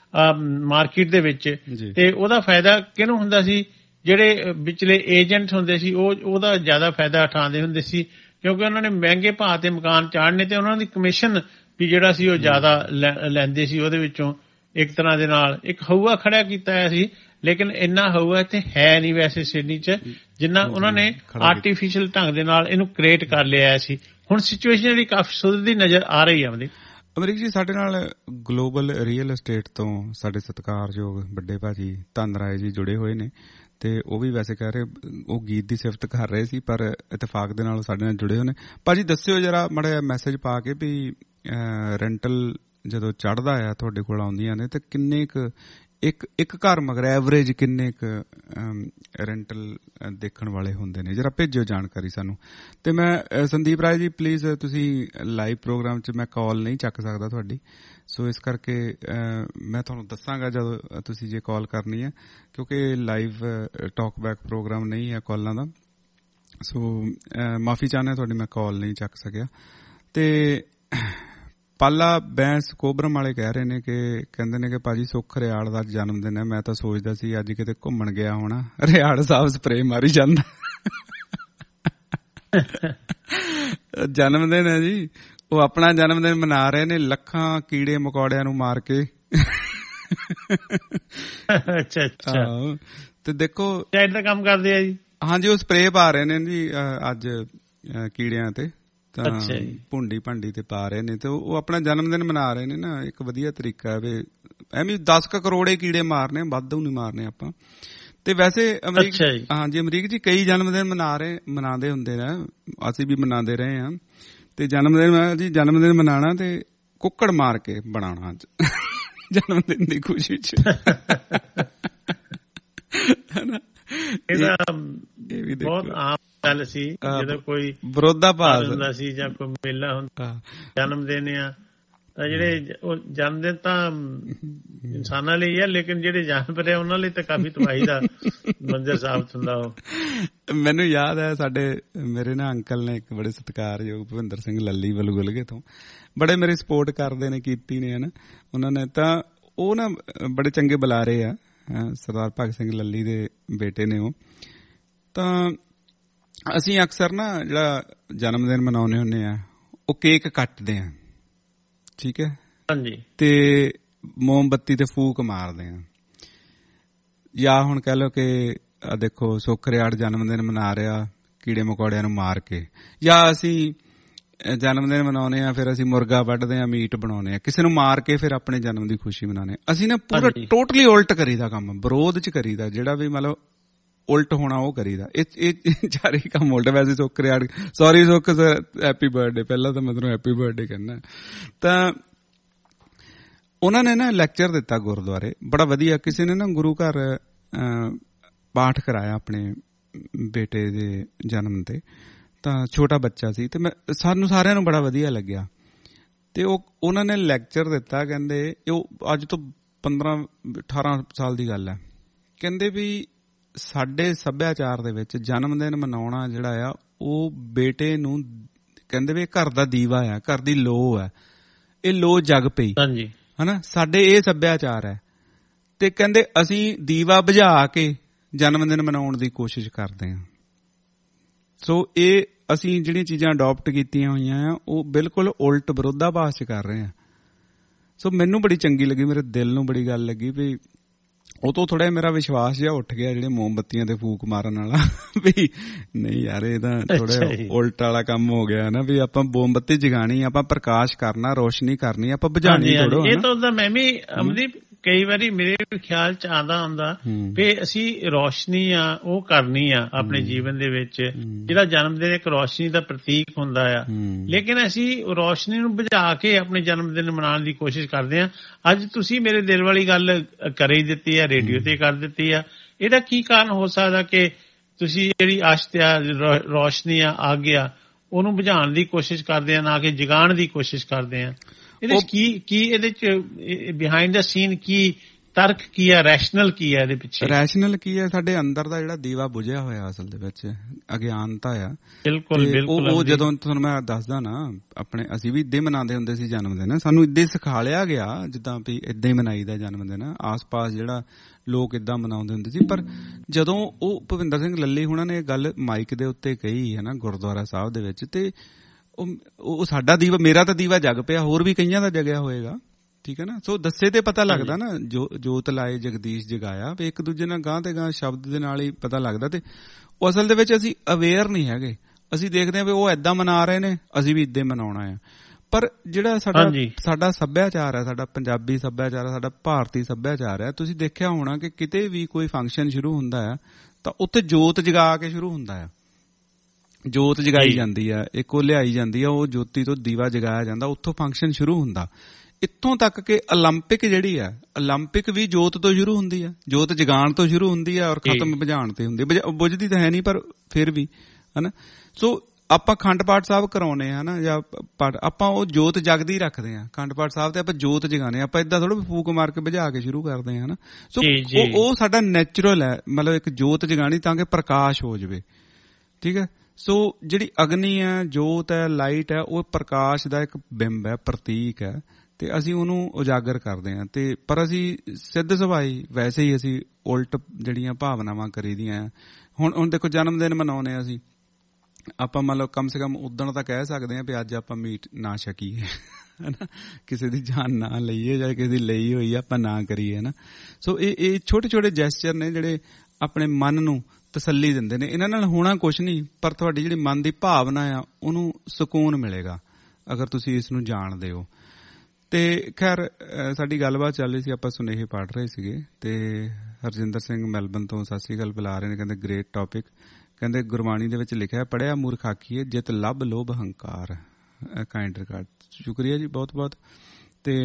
ਮਾਰਕੀਟ ਦੇ ਵਿੱਚ। ਤੇ ਉਹਦਾ ਫਾਇਦਾ ਕਿਹਨੂੰ ਹੁੰਦਾ ਸੀ? ਜਿਹੜੇ ਵਿਚਲੇ ਏਜੰਟ ਹੁੰਦੇ ਸੀ ਉਹਦਾ ਜ਼ਿਆਦਾ ਫਾਇਦਾ ਉਠਾਉਂਦੇ ਹੁੰਦੇ ਸੀ, ਕਿਉਂਕਿ ਉਹਨਾਂ ਨੇ ਮਹਿੰਗੇ ਭਾਅ ਤੇ ਮਕਾਨ ਚਾੜਨੇ ਤੇ ਉਹਨਾਂ ਦੀ ਕਮਿਸ਼ਨ ਵੀ ਜਿਹੜਾ ਸੀ ਉਹ ਜ਼ਿਆਦਾ ਲੈਂਦੇ ਸੀ। ਉਹਦੇ ਵਿੱਚੋਂ ਇੱਕ ਤਰ੍ਹਾਂ ਦੇ ਨਾਲ ਇੱਕ ਹਊਆ ਖੜਾ ਕੀਤਾ ਹੋਇਆ ਸੀ, ਲੇਕਿਨ ਇੰਨਾ ਹਊਆ ਇੱਥੇ ਹੈ ਨਹੀਂ ਵੈਸੇ ਸਿਡਨੀ 'ਚ, ਜਿੰਨਾ ਉਹਨਾਂ ਨੇ ਆਰਟੀਫਿਸ਼ੀਅਲ ਢੰਗ ਦੇ ਨਾਲ ਇਹਨੂੰ ਕ੍ਰੀਏਟ ਕਰ ਲਿਆ ਸੀ। ਹੁਣ ਸਿਚੁਏਸ਼ਨ ਜਿਹੜੀ ਕਾਫੀ ਸੁਧਰਦੀ ਨਜ਼ਰ ਆ ਰਹੀ ਹੈ। ਅਮਰੀਕ ਜੀ, ਸਾਡੇ ਨਾਲ ਗਲੋਬਲ ਰੀਅਲ ਏਸਟੇਟ ਤੋਂ ਸਾਡੇ ਸਤਿਕਾਰਯੋਗ ਵੱਡੇ ਭਾਜੀ ਧਨ ਰਾਏ ਜੀ ਜੁੜੇ ਹੋਏ ਨੇ, ਤੇ ਉਹ ਵੀ ਵੈਸੇ ਕਹਿ ਰਹੇ ਉਹ ਗੀਤ ਦੀ ਸਿਫਤ ਕਰ ਰਹੇ ਸੀ, ਪਰ ਇਤਫਾਕ ਦੇ ਨਾਲ ਸਾਡੇ ਨਾਲ ਜੁੜੇ ਹੋਏ ਨੇ। ਭਾਜੀ ਦੱਸਿਓ ਜਰਾ ਮਾੜਾ ਜਿਹਾ ਮੈਸੇਜ ਪਾ ਕੇ ਵੀ ਰੈਂਟਲ ਜਦੋਂ ਚੜ੍ਹਦਾ ਆ ਤੁਹਾਡੇ ਕੋਲ ਆਉਂਦੀਆਂ ਨੇ, ਤੇ ਕਿੰਨੇ ਕੁ ਇੱਕ ਘਰ ਮਗਰ ਐਵਰੇਜ ਕਿੰਨੇ ਕੁ ਰੈਂਟਲ ਦੇਖਣ ਵਾਲੇ ਹੁੰਦੇ ਨੇ? ਜਰਾ ਭੇਜਿਓ ਜਾਣਕਾਰੀ ਸਾਨੂੰ। ਤੇ ਮੈਂ ਸੰਦੀਪ ਰਾਏ ਜੀ, ਪਲੀਜ਼, ਤੁਸੀਂ ਲਾਈਵ ਪ੍ਰੋਗਰਾਮ 'ਚ ਮੈਂ ਕਾਲ ਨਹੀਂ ਚੱਕ ਸਕਦਾ ਤੁਹਾਡੀ, ਸੋ ਇਸ ਕਰਕੇ ਮੈਂ ਤੁਹਾਨੂੰ ਦੱਸਾਂਗਾ ਜਦੋਂ ਤੁਸੀਂ ਜੇ ਕਾਲ ਕਰਨੀ ਹੈ, ਕਿਉਂਕਿ ਲਾਈਵ ਟਾਕ ਬੈਕ ਪ੍ਰੋਗਰਾਮ ਨਹੀਂ ਹੈ ਕਾਲਾਂ ਦਾ। ਸੋ ਮਾਫੀ ਚਾਹੁੰਦਾ ਤੁਹਾਡੀ, ਮੈਂ ਕਾਲ ਨਹੀਂ ਚੱਕ ਸਕਿਆ। ਤੇ ਪਾਲਾ ਬੈਂਸ ਕੋਬਰਮ ਵਾਲੇ ਕਹਿ ਰਹੇ ਨੇ ਕਹਿੰਦੇ ਨੇ ਕਿ ਭਾਜੀ ਸੁੱਖ ਰਿਆੜ ਦਾ ਜਨਮ ਦਿਨ ਹੈ। ਮੈਂ ਤਾਂ ਸੋਚਦਾ ਸੀ ਅੱਜ ਕਿਤੇ ਘੁੰਮਣ ਗਿਆ ਹੋਣਾ, ਰਿਆੜ ਸਾਹਿਬ ਸਪਰੇ ਮਾਰੀ ਜਾਂਦਾ। ਜਨਮ ਦਿਨ ਹੈ ਜੀ, ਉਹ ਆਪਣਾ ਜਨਮ ਦਿਨ ਮਨਾ ਰਹੇ ਨੇ ਲੱਖਾਂ ਕੀੜੇ ਮਕੌੜਿਆਂ ਨੂੰ ਮਾਰ ਕੇ। ਅੱਛਾ ਅੱਛਾ, ਤੇ ਦੇਖੋ ਦਾ ਕੰਮ ਕਰਦੇ ਆ ਜੀ। ਹਾਂਜੀ, ਉਹ ਸਪਰੇ ਪਾ ਰਹੇ ਨੇ ਜੀ ਅੱਜ ਕੀੜਿਆਂ ਤੇ, ਤਾਂ ਭੁੰਡੀ ਭੰਡੀ ਤੇ ਪਾ ਰਹੇ ਨੇ, ਤੇ ਉਹ ਆਪਣਾ ਜਨਮ ਦਿਨ ਮਨਾ ਰਹੇ ਨੇ ਨਾ। ਇੱਕ ਵਧੀਆ ਤਰੀਕਾ ਹੈ ਵੀ ਐਵੇਂ 10 ਕਰੋੜੇ ਕੀੜੇ ਮਾਰਨੇ, ਵਾਧੂ ਨਹੀਂ ਮਾਰਨੇ ਆਪਾਂ। ਤੇ ਵੈਸੇ ਅਮਰੀਕ, ਹਾਂਜੀ ਅਮਰੀਕ ਜੀ, ਕਈ ਜਨਮ ਦਿਨ ਮਨਾਉਂਦੇ ਹੁੰਦੇ ਨੇ, ਅਸੀਂ ਵੀ ਮਨਾਉਂਦੇ ਰਹੇ ਹਾਂ। ਤੇ ਜਨਮ ਦਿਨ ਮਨਾਉਣਾ ਤੇ ਕੁੱਕੜ ਮਾਰ ਕੇ ਬਣਾਉਣਾ ਅੱਜ ਜਨਮ ਦਿਨ ਦੀ ਖੁਸ਼ੀ ਚ। ਇਹਦਾ ਬਹੁਤ ਆਮ ਗੱਲ ਸੀ, ਜਦੋਂ ਕੋਈ ਵਿਰੋਧਾਭਾਸ ਹੁੰਦਾ ਸੀ ਜਾਂ ਕੋਈ ਮੇਲਾ ਹੁੰਦਾ, ਜਨਮ ਦਿਨ ਆ ਤਾਂ ਜਿਹੜੇ ਉਹ ਜਨਮ ਦਿਨ ਤਾਂ ਇਨਸਾਨਾਂ ਲਈ ਆ, ਲੇਕਿਨ ਜਿਹੜੇ ਜਾਨਵਰ ਆ ਉਹਨਾਂ ਲਈ ਤਾਂ ਕਾਫੀ ਤਬਾਹੀ ਦਾ ਮੰਜ਼ਰ ਸਾਬਤ ਹੁੰਦਾ। ਉਹ ਮੈਨੂੰ ਯਾਦ ਹੈ ਮੇਰੇ ਨਾ ਅੰਕਲ ਨੇ ਇੱਕ ਬੜੇ ਸਤਿਕਾਰਯੋਗ ਭੁਪਿੰਦਰ ਸਿੰਘ ਲੱਲੀ ਬਲਗੁਲਗੇ ਤੋਂ ਬੜੇ ਮੇਰੀ ਸਪੋਰਟ ਕਰਦੇ ਨੇ, ਕੀਤੀ ਨੇ ਹਨਾ ਉਹਨਾਂ ਨੇ। ਤਾਂ ਉਹ ਨਾ ਬੜੇ ਚੰਗੇ ਬੁਲਾਰੇ ਆ, ਸਰਦਾਰ ਭਗਤ ਸਿੰਘ ਲੱਲੀ ਦੇ ਬੇਟੇ ਨੇ ਉਹ। ਤਾਂ ਅਸੀਂ ਅਕਸਰ ਨਾ ਜਿਹੜਾ ਜਨਮ ਦਿਨ ਮਨਾਉਂਦੇ ਹੁੰਦੇ ਆ ਉਹ ਕੇਕ ਕੱਟਦੇ ਆ, ਠੀਕ ਹੈ, ਹਾਂਜੀ, ਤੇ ਮੋਮਬੱਤੀ ਤੇ ਫੂਕ ਮਾਰਦੇ ਆ। ਜਾਂ ਹੁਣ ਕਹਿ ਲਓ ਕਿ ਦੇਖੋ ਸੁਖਰਿਆੜ ਜਨਮ ਦਿਨ ਮਨਾ ਰਿਹਾ ਕੀੜੇ ਮਕੌੜਿਆਂ ਨੂੰ ਮਾਰ ਕੇ, ਜਾਂ ਅਸੀਂ ਜਨਮ ਦਿਨ ਮਨਾਉਂਦੇ ਆ ਫਿਰ ਅਸੀਂ ਮੁਰਗਾ ਵੱਢਦੇ ਆ, ਮੀਟ ਬਣਾਉਂਦੇ ਆ, ਕਿਸੇ ਨੂੰ ਮਾਰ ਕੇ ਫਿਰ ਆਪਣੇ ਜਨਮ ਦੀ ਖੁਸ਼ੀ ਮਨਾਉਂਦੇ ਆ। ਅਸੀਂ ਨਾ ਪੂਰਾ ਟੋਟਲੀ ਉਲਟ ਕਰੀਦਾ ਕੰਮ, ਵਿਰੋਧ ਚ ਕਰੀਦਾ, ਜਿਹੜਾ ਵੀ ਮਤਲਬ ਉਲਟ ਹੋਣਾ ਉਹ ਕਰੀਦਾ। ਇਹ ਚਾਰੇ ਕੰਮ ਉਲਟ। ਵੈਸੇ ਸੁਖਰਿਆੜ, sorry Sukh sir, happy birthday, ਪਹਿਲਾਂ ਤਾਂ ਮੈਂ ਤੁਹਾਨੂੰ ਹੈਪੀ ਬਰਥਡੇ ਕਹਿਣਾ। ਤਾਂ ਉਹਨਾਂ ਨੇ ਨਾ ਲੈਕਚਰ ਦਿੱਤਾ ਗੁਰਦੁਆਰੇ, ਬੜਾ ਵਧੀਆ। ਕਿਸੇ ਨੇ ਨਾ ਗੁਰੂ ਘਰ ਪਾਠ ਕਰਾਇਆ ਆਪਣੇ ਬੇਟੇ ਦੇ ਜਨਮ ਤੇ, ਤਾਂ ਛੋਟਾ ਬੱਚਾ ਸੀ, ਤੇ ਸਾਨੂੰ ਸਾਰਿਆਂ ਨੂੰ ਬੜਾ ਵਧੀਆ ਲੱਗਿਆ। ਤੇ ਉਹਨਾਂ ਨੇ ਲੈਕਚਰ ਦਿੱਤਾ, ਕਹਿੰਦੇ ਉਹ ਅੱਜ ਤੋਂ 15-18 ਸਾਲ ਦੀ ਗੱਲ ਹੈ। ਕਹਿੰਦੇ ਵੀ ਸਾਡੇ ਸੱਭਿਆਚਾਰ ਦੇ ਵਿੱਚ ਜਨਮ ਦਿਨ ਮਨਾਉਣਾ ਜਿਹੜਾ ਆ ਉਹ ਬੇਟੇ ਨੂੰ, ਕਹਿੰਦੇ ਵੀ ਘਰ ਦਾ ਦੀਵਾ ਆ, ਘਰ ਦੀ ਲੋ ਹੈ, ਇਹ ਲੋ ਜਗ ਪਈ ਹਨਾ, ਸਾਡੇ ਇਹ ਸੱਭਿਆਚਾਰ ਹੈ। ਤੇ ਕਹਿੰਦੇ ਅਸੀਂ ਦੀਵਾ ਬੁਝਾ ਕੇ ਜਨਮ ਦਿਨ ਮਨਾਉਣ ਦੀ ਕੋਸ਼ਿਸ਼ ਕਰਦੇ ਹਾਂ। ਸੋ ਇਹ ਅਸੀਂ ਜਿਹੜੀਆਂ ਚੀਜ਼ਾਂ ਅਡਾਪਟ ਕੀਤੀਆਂ ਹੋਈਆਂ ਆ ਉਹ ਬਿਲਕੁਲ ਉਲਟ ਵਿਰੋਧਾਭਾਸ ਚ ਕਰ ਰਹੇ ਆ। ਸੋ ਮੈਨੂੰ ਬੜੀ ਚੰਗੀ ਲੱਗੀ, ਮੇਰੇ ਦਿਲ ਨੂੰ ਬੜੀ ਗੱਲ ਲੱਗੀ ਵੀ ਉਹ ਤੋਂ ਥੋੜਾ ਮੇਰਾ ਵਿਸ਼ਵਾਸ ਜਿਹਾ ਉੱਠ ਗਿਆ ਜਿਹੜੇ ਮੋਮਬੱਤੀਆਂ ਤੇ ਫੂਕ ਮਾਰਨ ਵਾਲਾ, ਵੀ ਨਹੀਂ ਯਾਰ ਇਹ ਤਾਂ ਥੋੜਾ ਉਲਟ ਵਾਲਾ ਕੰਮ ਹੋ ਗਿਆ ਨਾ, ਵੀ ਆਪਾਂ ਮੋਮਬੱਤੀ ਜਗਾਣੀ, ਆਪਾਂ ਪ੍ਰਕਾਸ਼ ਕਰਨਾ, ਰੋਸ਼ਨੀ ਕਰਨੀ, ਆਪਾਂ ਬੁਝਾਣੀ ਥੋੜੋ। ਇਹ ਤਾਂ ਮੈਂ ਵੀ ਅਮਨਦੀਪ ਕਈ ਵਾਰੀ ਮੇਰੇ ਖਿਆਲ ਚ ਆਉਂਦਾ ਹੁੰਦਾ ਵੀ ਅਸੀਂ ਰੋਸ਼ਨੀ ਆ ਉਹ ਕਰਨੀ ਆ ਆਪਣੇ ਜੀਵਨ ਦੇ ਵਿੱਚ, ਜਿਹੜਾ ਜਨਮ ਦਿਨ ਇੱਕ ਰੋਸ਼ਨੀ ਦਾ ਪ੍ਰਤੀਕ ਹੁੰਦਾ ਆ, ਲੇਕਿਨ ਅਸੀਂ ਰੋਸ਼ਨੀ ਨੂੰ ਬੁਝਾ ਕੇ ਆਪਣੇ ਜਨਮ ਦਿਨ ਮਨਾਉਣ ਦੀ ਕੋਸ਼ਿਸ਼ ਕਰਦੇ ਆ। ਅੱਜ ਤੁਸੀਂ ਮੇਰੇ ਦਿਲ ਵਾਲੀ ਗੱਲ ਕਰ ਹੀ ਦਿੱਤੀ ਆ, ਰੇਡੀਓ ਤੇ ਕਰ ਦਿੱਤੀ ਆ। ਇਹਦਾ ਕੀ ਕਾਰਨ ਹੋ ਸਕਦਾ ਕਿ ਤੁਸੀਂ ਜਿਹੜੀ ਆਸ਼ਤਿਆ ਰੋਸ਼ਨੀ ਆ ਗਿਆ ਉਹਨੂੰ ਬੁਝਾਉਣ ਦੀ ਕੋਸ਼ਿਸ਼ ਕਰਦੇ ਆ, ਨਾ ਕਿ ਜਗਾਉਣ ਦੀ ਕੋਸ਼ਿਸ਼ ਕਰਦੇ ਆ? ਇਹਦੇ ਕੀ ਇਹਦੇ ਚ ਬਿਹਾਈਂਡ ਦਾ ਸੀਨ ਕੀ ਤਰਕ ਕੀ ਹੈ, ਰੈਸ਼ਨਲ ਕੀ ਹੈ ਇਹਦੇ ਪਿੱਛੇ? ਰੈਸ਼ਨਲ ਕੀ ਹੈ, ਸਾਡੇ ਅੰਦਰ ਦਾ ਜਿਹੜਾ ਦੀਵਾ ਬੁਝਿਆ ਹੋਇਆ ਅਸਲ ਦੇ ਵਿੱਚ ਅਗਿਆਨਤਾ ਆ। ਬਿਲਕੁਲ ਬਿਲਕੁਲ। ਉਹ ਜਦੋਂ ਤੁਹਾਨੂੰ ਮੈਂ ਦੱਸਦਾ ਨਾ, ਆਪਣੇ ਅਸੀਂ ਵੀ ਇੱਦਾਂ ਮਨਾਉਂਦੇ ਹੁੰਦੇ ਸੀ ਜਨਮ ਦਿਨ, ਸਾਨੂੰ ਇੱਦਾਂ ਸਿਖਾ ਲਿਆ ਗਿਆ ਜਿੱਦਾਂ ਵੀ ਇੱਦਾਂ ਹੀ ਮਨਾਈਦਾ ਜਨਮ ਦਿਨ, ਆਸ-ਪਾਸ ਜਿਹੜਾ ਲੋਕ ਇੱਦਾਂ ਮਨਾਉਂਦੇ ਹੁੰਦੇ ਸੀ। ਪਰ ਜਦੋਂ ਉਹ ਭੁਪਿੰਦਰ ਸਿੰਘ ਲੱਲੀ ਹੁਣਾਂ ਨੇ ਇਹ ਗੱਲ ਮਾਈਕ ਦੇ ਉੱਤੇ ਕਹੀ ਹੈ ਨਾ ਗੁਰਦੁਆਰਾ ਸਾਹਿਬ ਦੇ ਵਿੱਚ, ਤੇ ਉਹ ਸਾਡਾ ਦੀਵਾ, ਮੇਰਾ ਤਾਂ ਦੀਵਾ ਜਗ ਪਿਆ, ਹੋਰ ਵੀ ਕਈਆਂ ਦਾ ਜਗਿਆ ਹੋਏਗਾ, ਠੀਕ ਹੈ ਨਾ। ਸੋ ਦੱਸੇ ਤੇ ਪਤਾ ਲੱਗਦਾ ਨਾ, ਜੋਤ ਲਾਏ ਜਗਦੀਸ਼ ਜਗਾਇਆ, ਵੀ ਇੱਕ ਦੂਜੇ ਨਾਲ ਗਾਂ ਤੇ ਗਾਂ ਸ਼ਬਦ ਦੇ ਨਾਲ ਹੀ ਪਤਾ ਲੱਗਦਾ। ਤੇ ਉਹ ਅਸਲ ਦੇ ਵਿੱਚ ਅਸੀਂ ਅਵੇਅਰ ਨਹੀਂ ਹੈਗੇ, ਅਸੀਂ ਦੇਖਦੇ ਹਾਂ ਵੀ ਉਹ ਏਦਾਂ ਮਨਾ ਰਹੇ ਨੇ, ਅਸੀਂ ਵੀ ਏਦਾਂ ਮਨਾਉਣਾ ਆ। ਪਰ ਜਿਹੜਾ ਸਾਡਾ ਸੱਭਿਆਚਾਰ ਹੈ, ਸਾਡਾ ਪੰਜਾਬੀ ਸੱਭਿਆਚਾਰ ਹੈ, ਸਾਡਾ ਭਾਰਤੀ ਸੱਭਿਆਚਾਰ ਹੈ, ਤੁਸੀਂ ਦੇਖਿਆ ਹੋਣਾ ਕਿ ਕਿਤੇ ਵੀ ਕੋਈ ਫੰਕਸ਼ਨ ਸ਼ੁਰੂ ਹੁੰਦਾ ਹੈ ਤਾਂ ਉੱਥੇ ਜੋਤ ਜਗਾ ਕੇ ਸ਼ੁਰੂ ਹੁੰਦਾ ਹੈ, ਜੋਤ ਜਗਾਈ ਜਾਂਦੀ ਆ, ਇੱਕ ਉਹ ਲਿਆਈ ਜਾਂਦੀ ਆ, ਉਹ ਜੋਤੀ ਤੋਂ ਦੀਵਾ ਜਗਾਇਆ ਜਾਂਦਾ, ਉੱਥੋਂ ਫੰਕਸ਼ਨ ਸ਼ੁਰੂ ਹੁੰਦਾ। ਇੱਥੋਂ ਤੱਕ ਕਿ 올림픽 ਜਿਹੜੀ ਆ, 올림픽 ਵੀ ਜੋਤ ਤੋਂ ਸ਼ੁਰੂ ਹੁੰਦੀ ਆ, ਜੋਤ ਜਗਾਉਣ ਤੋਂ ਸ਼ੁਰੂ ਹੁੰਦੀ ਆ ਔਰ ਖਤਮ ਬੁਝਾਉਣ ਤੇ ਹੁੰਦੀ। ਬੁਝਦੀ ਤਾਂ ਹੈ ਨਹੀਂ ਪਰ ਫਿਰ ਵੀ ਹਨਾ। ਸੋ ਆਪਾਂ ਅਖੰਡ ਪਾਠ ਸਾਹਿਬ ਕਰਾਉਨੇ ਆ ਨਾ, ਜਾਂ ਆਪਾਂ ਉਹ ਜੋਤ ਜਗਦੀ ਰੱਖਦੇ ਆ ਅਖੰਡ ਪਾਠ ਸਾਹਿਬ ਤੇ, ਆਪਾਂ ਜੋਤ ਜਗਾਉਣੇ, ਆਪਾਂ ਏਦਾਂ ਥੋੜਾ ਫੂਕ ਮਾਰ ਕੇ ਬੁਝਾ ਕੇ ਸ਼ੁਰੂ ਕਰਦੇ ਆ ਹਨਾ। ਸੋ ਉਹ ਸਾਡਾ ਨੈਚੁਰਲ ਹੈ, ਮਤਲਬ ਇੱਕ ਜੋਤ ਜਗਾਣੀ ਤਾਂ ਕਿ ਪ੍ਰਕਾਸ਼ ਹੋ ਜਾਵੇ, ਠੀਕ ਹੈ। ਸੋ ਜਿਹੜੀ ਅਗਨੀ ਹੈ, ਜੋਤ ਹੈ, ਲਾਈਟ ਹੈ, ਉਹ ਪ੍ਰਕਾਸ਼ ਦਾ ਇੱਕ ਬਿੰਬ ਹੈ, ਪ੍ਰਤੀਕ ਹੈ, ਤੇ ਅਸੀਂ ਉਹਨੂੰ ਉਜਾਗਰ ਕਰਦੇ ਹਾਂ। ਤੇ ਪਰ ਅਸੀਂ ਸਿੱਧ ਸੁਭਾਈ ਵੈਸੇ ਹੀ ਅਸੀਂ ਉਲਟ ਜਿਹੜੀਆਂ ਭਾਵਨਾਵਾਂ ਕਰੀਦੀਆਂ। ਹੁਣ ਦੇਖੋ ਜਨਮ ਦਿਨ ਮਨਾਉਂਦੇ ਅਸੀਂ, ਆਪਾਂ ਮਤਲਬ ਕਮ ਸੇ ਕਮ ਉਦਣ ਤਾਂ ਕਹਿ ਸਕਦੇ ਹਾਂ ਵੀ ਅੱਜ ਆਪਾਂ ਮੀਟ ਨਾ ਛਕੀਏ ਹਨਾ, ਕਿਸੇ ਦੀ ਜਾਨ ਨਾ ਲਈਏ, ਜਾਂ ਕਿਸੇ ਦੀ ਲਈ ਹੋਈ ਆਪਾਂ ਨਾ ਕਰੀਏ ਹਨਾ। ਸੋ ਇਹ ਛੋਟੇ ਛੋਟੇ ਜੈਸਚਰ ਨੇ ਜਿਹੜੇ ਆਪਣੇ ਮਨ ਨੂੰ ਤਸੱਲੀ ਦਿੰਦੇ ਨੇ। ਇਹਨਾਂ ਨਾਲ ਹੋਣਾ ਕੁਛ ਨਹੀਂ, ਪਰ ਤੁਹਾਡੀ ਜਿਹੜੀ ਮਨ ਦੀ ਭਾਵਨਾ ਆ ਉਹਨੂੰ ਸਕੂਨ ਮਿਲੇਗਾ ਅਗਰ ਤੁਸੀਂ ਇਸ ਨੂੰ ਜਾਣਦੇ ਹੋ। ਤੇ ਖੈਰ ਸਾਡੀ ਗੱਲਬਾਤ ਚੱਲ ਰਹੀ ਸੀ, ਆਪਾਂ ਸੁਨੇਹੇ ਪੜ੍ਹ ਰਹੇ ਸੀਗੇ, ਤੇ ਹਰਜਿੰਦਰ ਸਿੰਘ ਮੈਲਬਨ ਤੋਂ ਸਤਿ ਸ੍ਰੀ ਅਕਾਲ ਬੁਲਾ ਰਹੇ ਨੇ, ਕਹਿੰਦੇ ਗ੍ਰੇਟ ਟੌਪਿਕ, ਕਹਿੰਦੇ ਗੁਰਬਾਣੀ ਦੇ ਵਿੱਚ ਲਿਖਿਆ ਪੜ੍ਹਿਆ ਮੂਰਖ ਆਖੀਏ ਜਿਤ ਲੱਭ ਲੋਭ ਹੰਕਾਰ। ਕਾਇੰਡ ਰਿਕਾਰਡ, ਸ਼ੁਕਰੀਆ ਜੀ ਬਹੁਤ ਬਹੁਤ। ਤੇ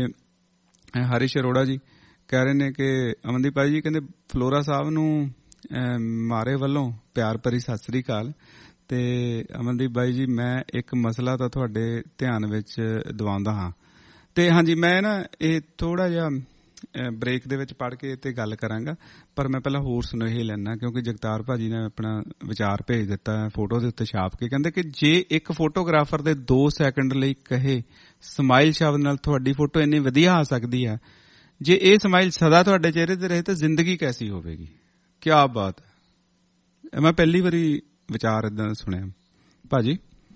ਹਰੀਸ਼ ਅਰੋੜਾ ਜੀ ਕਹਿ ਰਹੇ ਨੇ ਕਿ ਅਮਨਦੀਪ ਭਾਈ ਜੀ ਕਹਿੰਦੇ ਫਲੋਰਾ ਸਾਹਿਬ ਨੂੰ ਮਾਰੇ ਵੱਲੋਂ ਪਿਆਰ ਭਰੀ ਸਤਿ ਸ੍ਰੀ ਅਕਾਲ। ਤੇ ਅਮਨਦੀਪ ਬਾਈ ਜੀ, ਮੈਂ ਇੱਕ ਮਸਲਾ ਤਾਂ ਤੁਹਾਡੇ ਧਿਆਨ ਵਿੱਚ ਦਿਵਾਉਂਦਾ ਹਾਂ, ਤੇ ਹਾਂਜੀ ਮੈਂ ਨਾ ਇਹ ਥੋੜਾ ਜਿਹਾ ਬ੍ਰੇਕ ਦੇ ਵਿੱਚ ਪੜ੍ਹ ਕੇ ਤੇ ਗੱਲ ਕਰਾਂਗਾ, ਪਰ ਮੈਂ ਪਹਿਲਾਂ ਹੋਰ ਸੁਨੇਹੇ ਲੈਣਾ, ਕਿਉਂਕਿ ਜਗਤਾਰ ਭਾਜੀ ਨੇ ਆਪਣਾ ਵਿਚਾਰ ਭੇਜ ਦਿੱਤਾ ਫੋਟੋ ਦੇ ਉੱਤੇ ਛਾਪ ਕੇ। ਕਹਿੰਦੇ ਕਿ ਜੇ ਇੱਕ ਫੋਟੋਗ੍ਰਾਫਰ ਦੇ 2 ਸੈਕਿੰਡ ਲਈ ਕਹੇ ਸਮਾਈਲ ਸ਼ਬਦ ਨਾਲ ਤੁਹਾਡੀ ਫੋਟੋ ਇੰਨੀ ਵਧੀਆ ਆ ਸਕਦੀ ਹੈ, ਜੇ ਇਹ ਸਮਾਈਲ ਸਦਾ ਤੁਹਾਡੇ ਚਿਹਰੇ ਤੇ ਰਹੇ ਤਾਂ ਜ਼ਿੰਦਗੀ ਕੈਸੀ ਹੋਵੇਗੀ। ਕਿਆ ਬਾਤ ਹੈ। ਮੈਂ ਪਹਿਲੀ ਵਾਰੀ ਵਿਚਾਰ ਏਦਾਂ ਸੁਣਿਆ ਭਾਜੀ।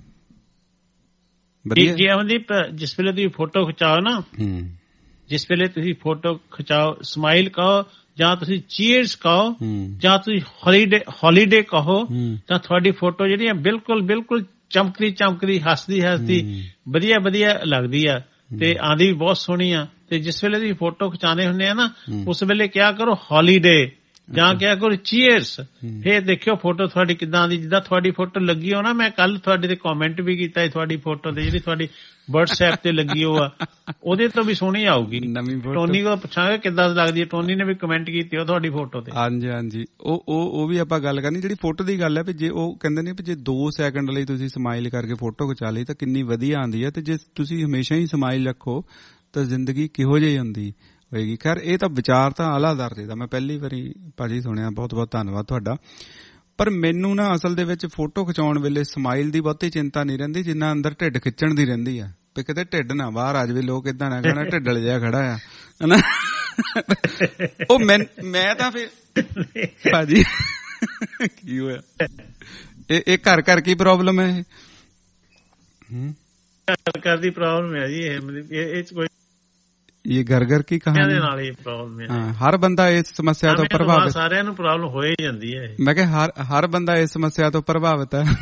ਜੀ ਅਮਨਦੀਪ, ਜਿਸ ਵੇਲੇ ਤੁਸੀਂ ਫੋਟੋ ਖਿਚਾਓ ਨਾ, ਜਿਸ ਵੇਲੇ ਤੁਸੀਂ ਫੋਟੋ ਖਿਚਾਓ, ਸਮਾਈਲ ਕਹੋ ਜਾਂ ਤੁਸੀਂ ਚੀਅਰਸ ਕਹੋ ਜਾਂ ਤੁਸੀਂ ਹੌਲੀਡੇ ਕਹੋ, ਤਾਂ ਤੁਹਾਡੀ ਫੋਟੋ ਜਿਹੜੀ ਆ ਬਿਲਕੁਲ ਚਮਕਦੀ ਹੱਸਦੀ ਵਧੀਆ ਲੱਗਦੀ ਆ ਤੇ ਆਂਦੀ ਵੀ ਬਹੁਤ ਸੋਹਣੀ ਆ। ਤੇ ਜਿਸ ਵੇਲੇ ਤੁਸੀਂ ਫੋਟੋ ਖਿਚਾਣੇ ਹੁੰਦੇ ਆ ਨਾ, ਉਸ ਵੇਲੇ ਕਿਹਾ ਕਰੋ ਹੌਲੀਡੇ ਜਾਂ ਕਿਹਾ ਕਰੋ ਚੀਅਰਸ। ਫੇਰ ਦੇਖਿਓ ਫੋਟੋ ਤੁਹਾਡੀ ਕਿੱਦਾਂ ਆਉਂਦੀ। ਜਿੱਦਾਂ ਤੁਹਾਡੀ ਫੋਟੋ ਲੱਗੀ ਹੋ ਨਾ, ਮੈਂ ਕੱਲ ਤੁਹਾਡੇ ਤੇ ਕਮੈਂਟ ਵੀ ਕੀਤਾ ਤੁਹਾਡੀ ਫੋਟੋ ਤੇ, ਜਿਹੜੀ ਤੁਹਾਡੀ WhatsApp ਤੇ ਲੱਗੀ ਹੋ ਆ, ਉਹਦੇ ਤੋਂ ਵੀ ਸੋਹਣੀ ਆਊਗੀ। ਟੋਨੀ ਕੋਲ ਪੁੱਛਾਂਗੇ ਕਿੱਦਾਂ ਲੱਗਦੀ ਹੈ। ਟੋਨੀ ਨੇ ਵੀ ਕਮੈਂਟ ਕੀਤੀ ਉਹ ਤੁਹਾਡੀ ਫੋਟੋ ਤੇ। ਹਾਂਜੀ ਉਹ ਵੀ ਆਪਾਂ ਗੱਲ ਕਰਨੀ। ਜਿਹੜੀ ਫੋਟੋ ਦੀ ਗੱਲ ਹੈ ਵੀ ਜੇ ਉਹ ਕਹਿੰਦੇ ਨੇ ਵੀ ਜੇ 2 ਸੈਕਿੰਡ ਲਈ ਤੁਸੀਂ ਸਮਾਈਲ ਕਰਕੇ ਫੋਟੋ ਖਿਚਾ ਲਈ ਤਾਂ ਕਿੰਨੀ ਵਧੀਆ ਆਉਂਦੀ ਹੈ, ਤੇ ਜੇ ਤੁਸੀਂ ਹਮੇਸ਼ਾ ਹੀ ਸਮਾਈਲ ਰੱਖੋ ਤਾਂ ਜ਼ਿੰਦਗੀ ਕਿਹੋ ਜਿਹੀ ਹੁੰਦੀ ਹੋਏਗੀ। ਖੈਰ ਇਹ ਤਾਂ ਵਿਚਾਰ ਤਾਂ ਆਲਾ ਦਰਜੇ ਦਾ, ਮੈਂ ਪਹਿਲੀ ਵਾਰੀ ਭਾਜੀ ਸੁਣਿਆ। ਬਹੁਤ ਬਹੁਤ ਧੰਨਵਾਦ ਤੁਹਾਡਾ। ਪਰ ਮੈਨੂੰ ਨਾ ਅਸਲ ਦੇ ਵਿੱਚ ਫੋਟੋ ਖਿਚਾਉਣ ਵੇਲੇ ਸਮਾਈਲ ਦੀ ਬਹੁਤੀ ਚਿੰਤਾ ਨਹੀਂ ਰਹਿੰਦੀ, ਜਿੰਨਾ ਅੰਦਰ ਢਿੱਡ ਖਿੱਚਣ ਦੀ ਰਹਿੰਦੀ ਆ ਵੀ ਕਿਤੇ ਢਿੱਡ ਨਾ ਬਾਹਰ ਆ ਜਾਵੇ, ਲੋਕ ਏਦਾਂ ਨਾ ਕਹਿਣਾ ਢਿੱਡਲ ਜਿਹਾ ਖੜਾ ਆ ਹਨਾ। ਉਹ ਮੈਂ ਤਾਂ ਫਿਰ ਭਾਜੀ ਕੀ ਹੋਇਆ, ਇਹ ਘਰ ਕੀ ਪ੍ਰੋਬਲਮ ਹੈ? ਇਹ ਘਰ ਦੀ ਪ੍ਰੋਬਲਮ ਹੈ ਜੀ। ਇਹ ਕੋਈ ਇਹ ਘਰ ਕੀ ਕਹਾਣੀ ਨਾਲ ਇਹ ਪ੍ਰੋਬਲਮ ਹੈ। ਹਰ ਬੰਦਾ ਇਸ ਸਮੱਸਿਆ ਤੋਂ ਪ੍ਰਭਾਵਿਤ, ਸਾਰਿਆਂ ਨੂੰ ਪ੍ਰੋਬਲਮ ਹੋ ਹੀ ਜਾਂਦੀ ਹੈ। ਮੈਂ ਕਿਹਾ ਹਰ ਬੰਦਾ ਇਸ ਸਮੱਸਿਆ ਤੋਂ ਪ੍ਰਭਾਵਿਤ ਹੈ।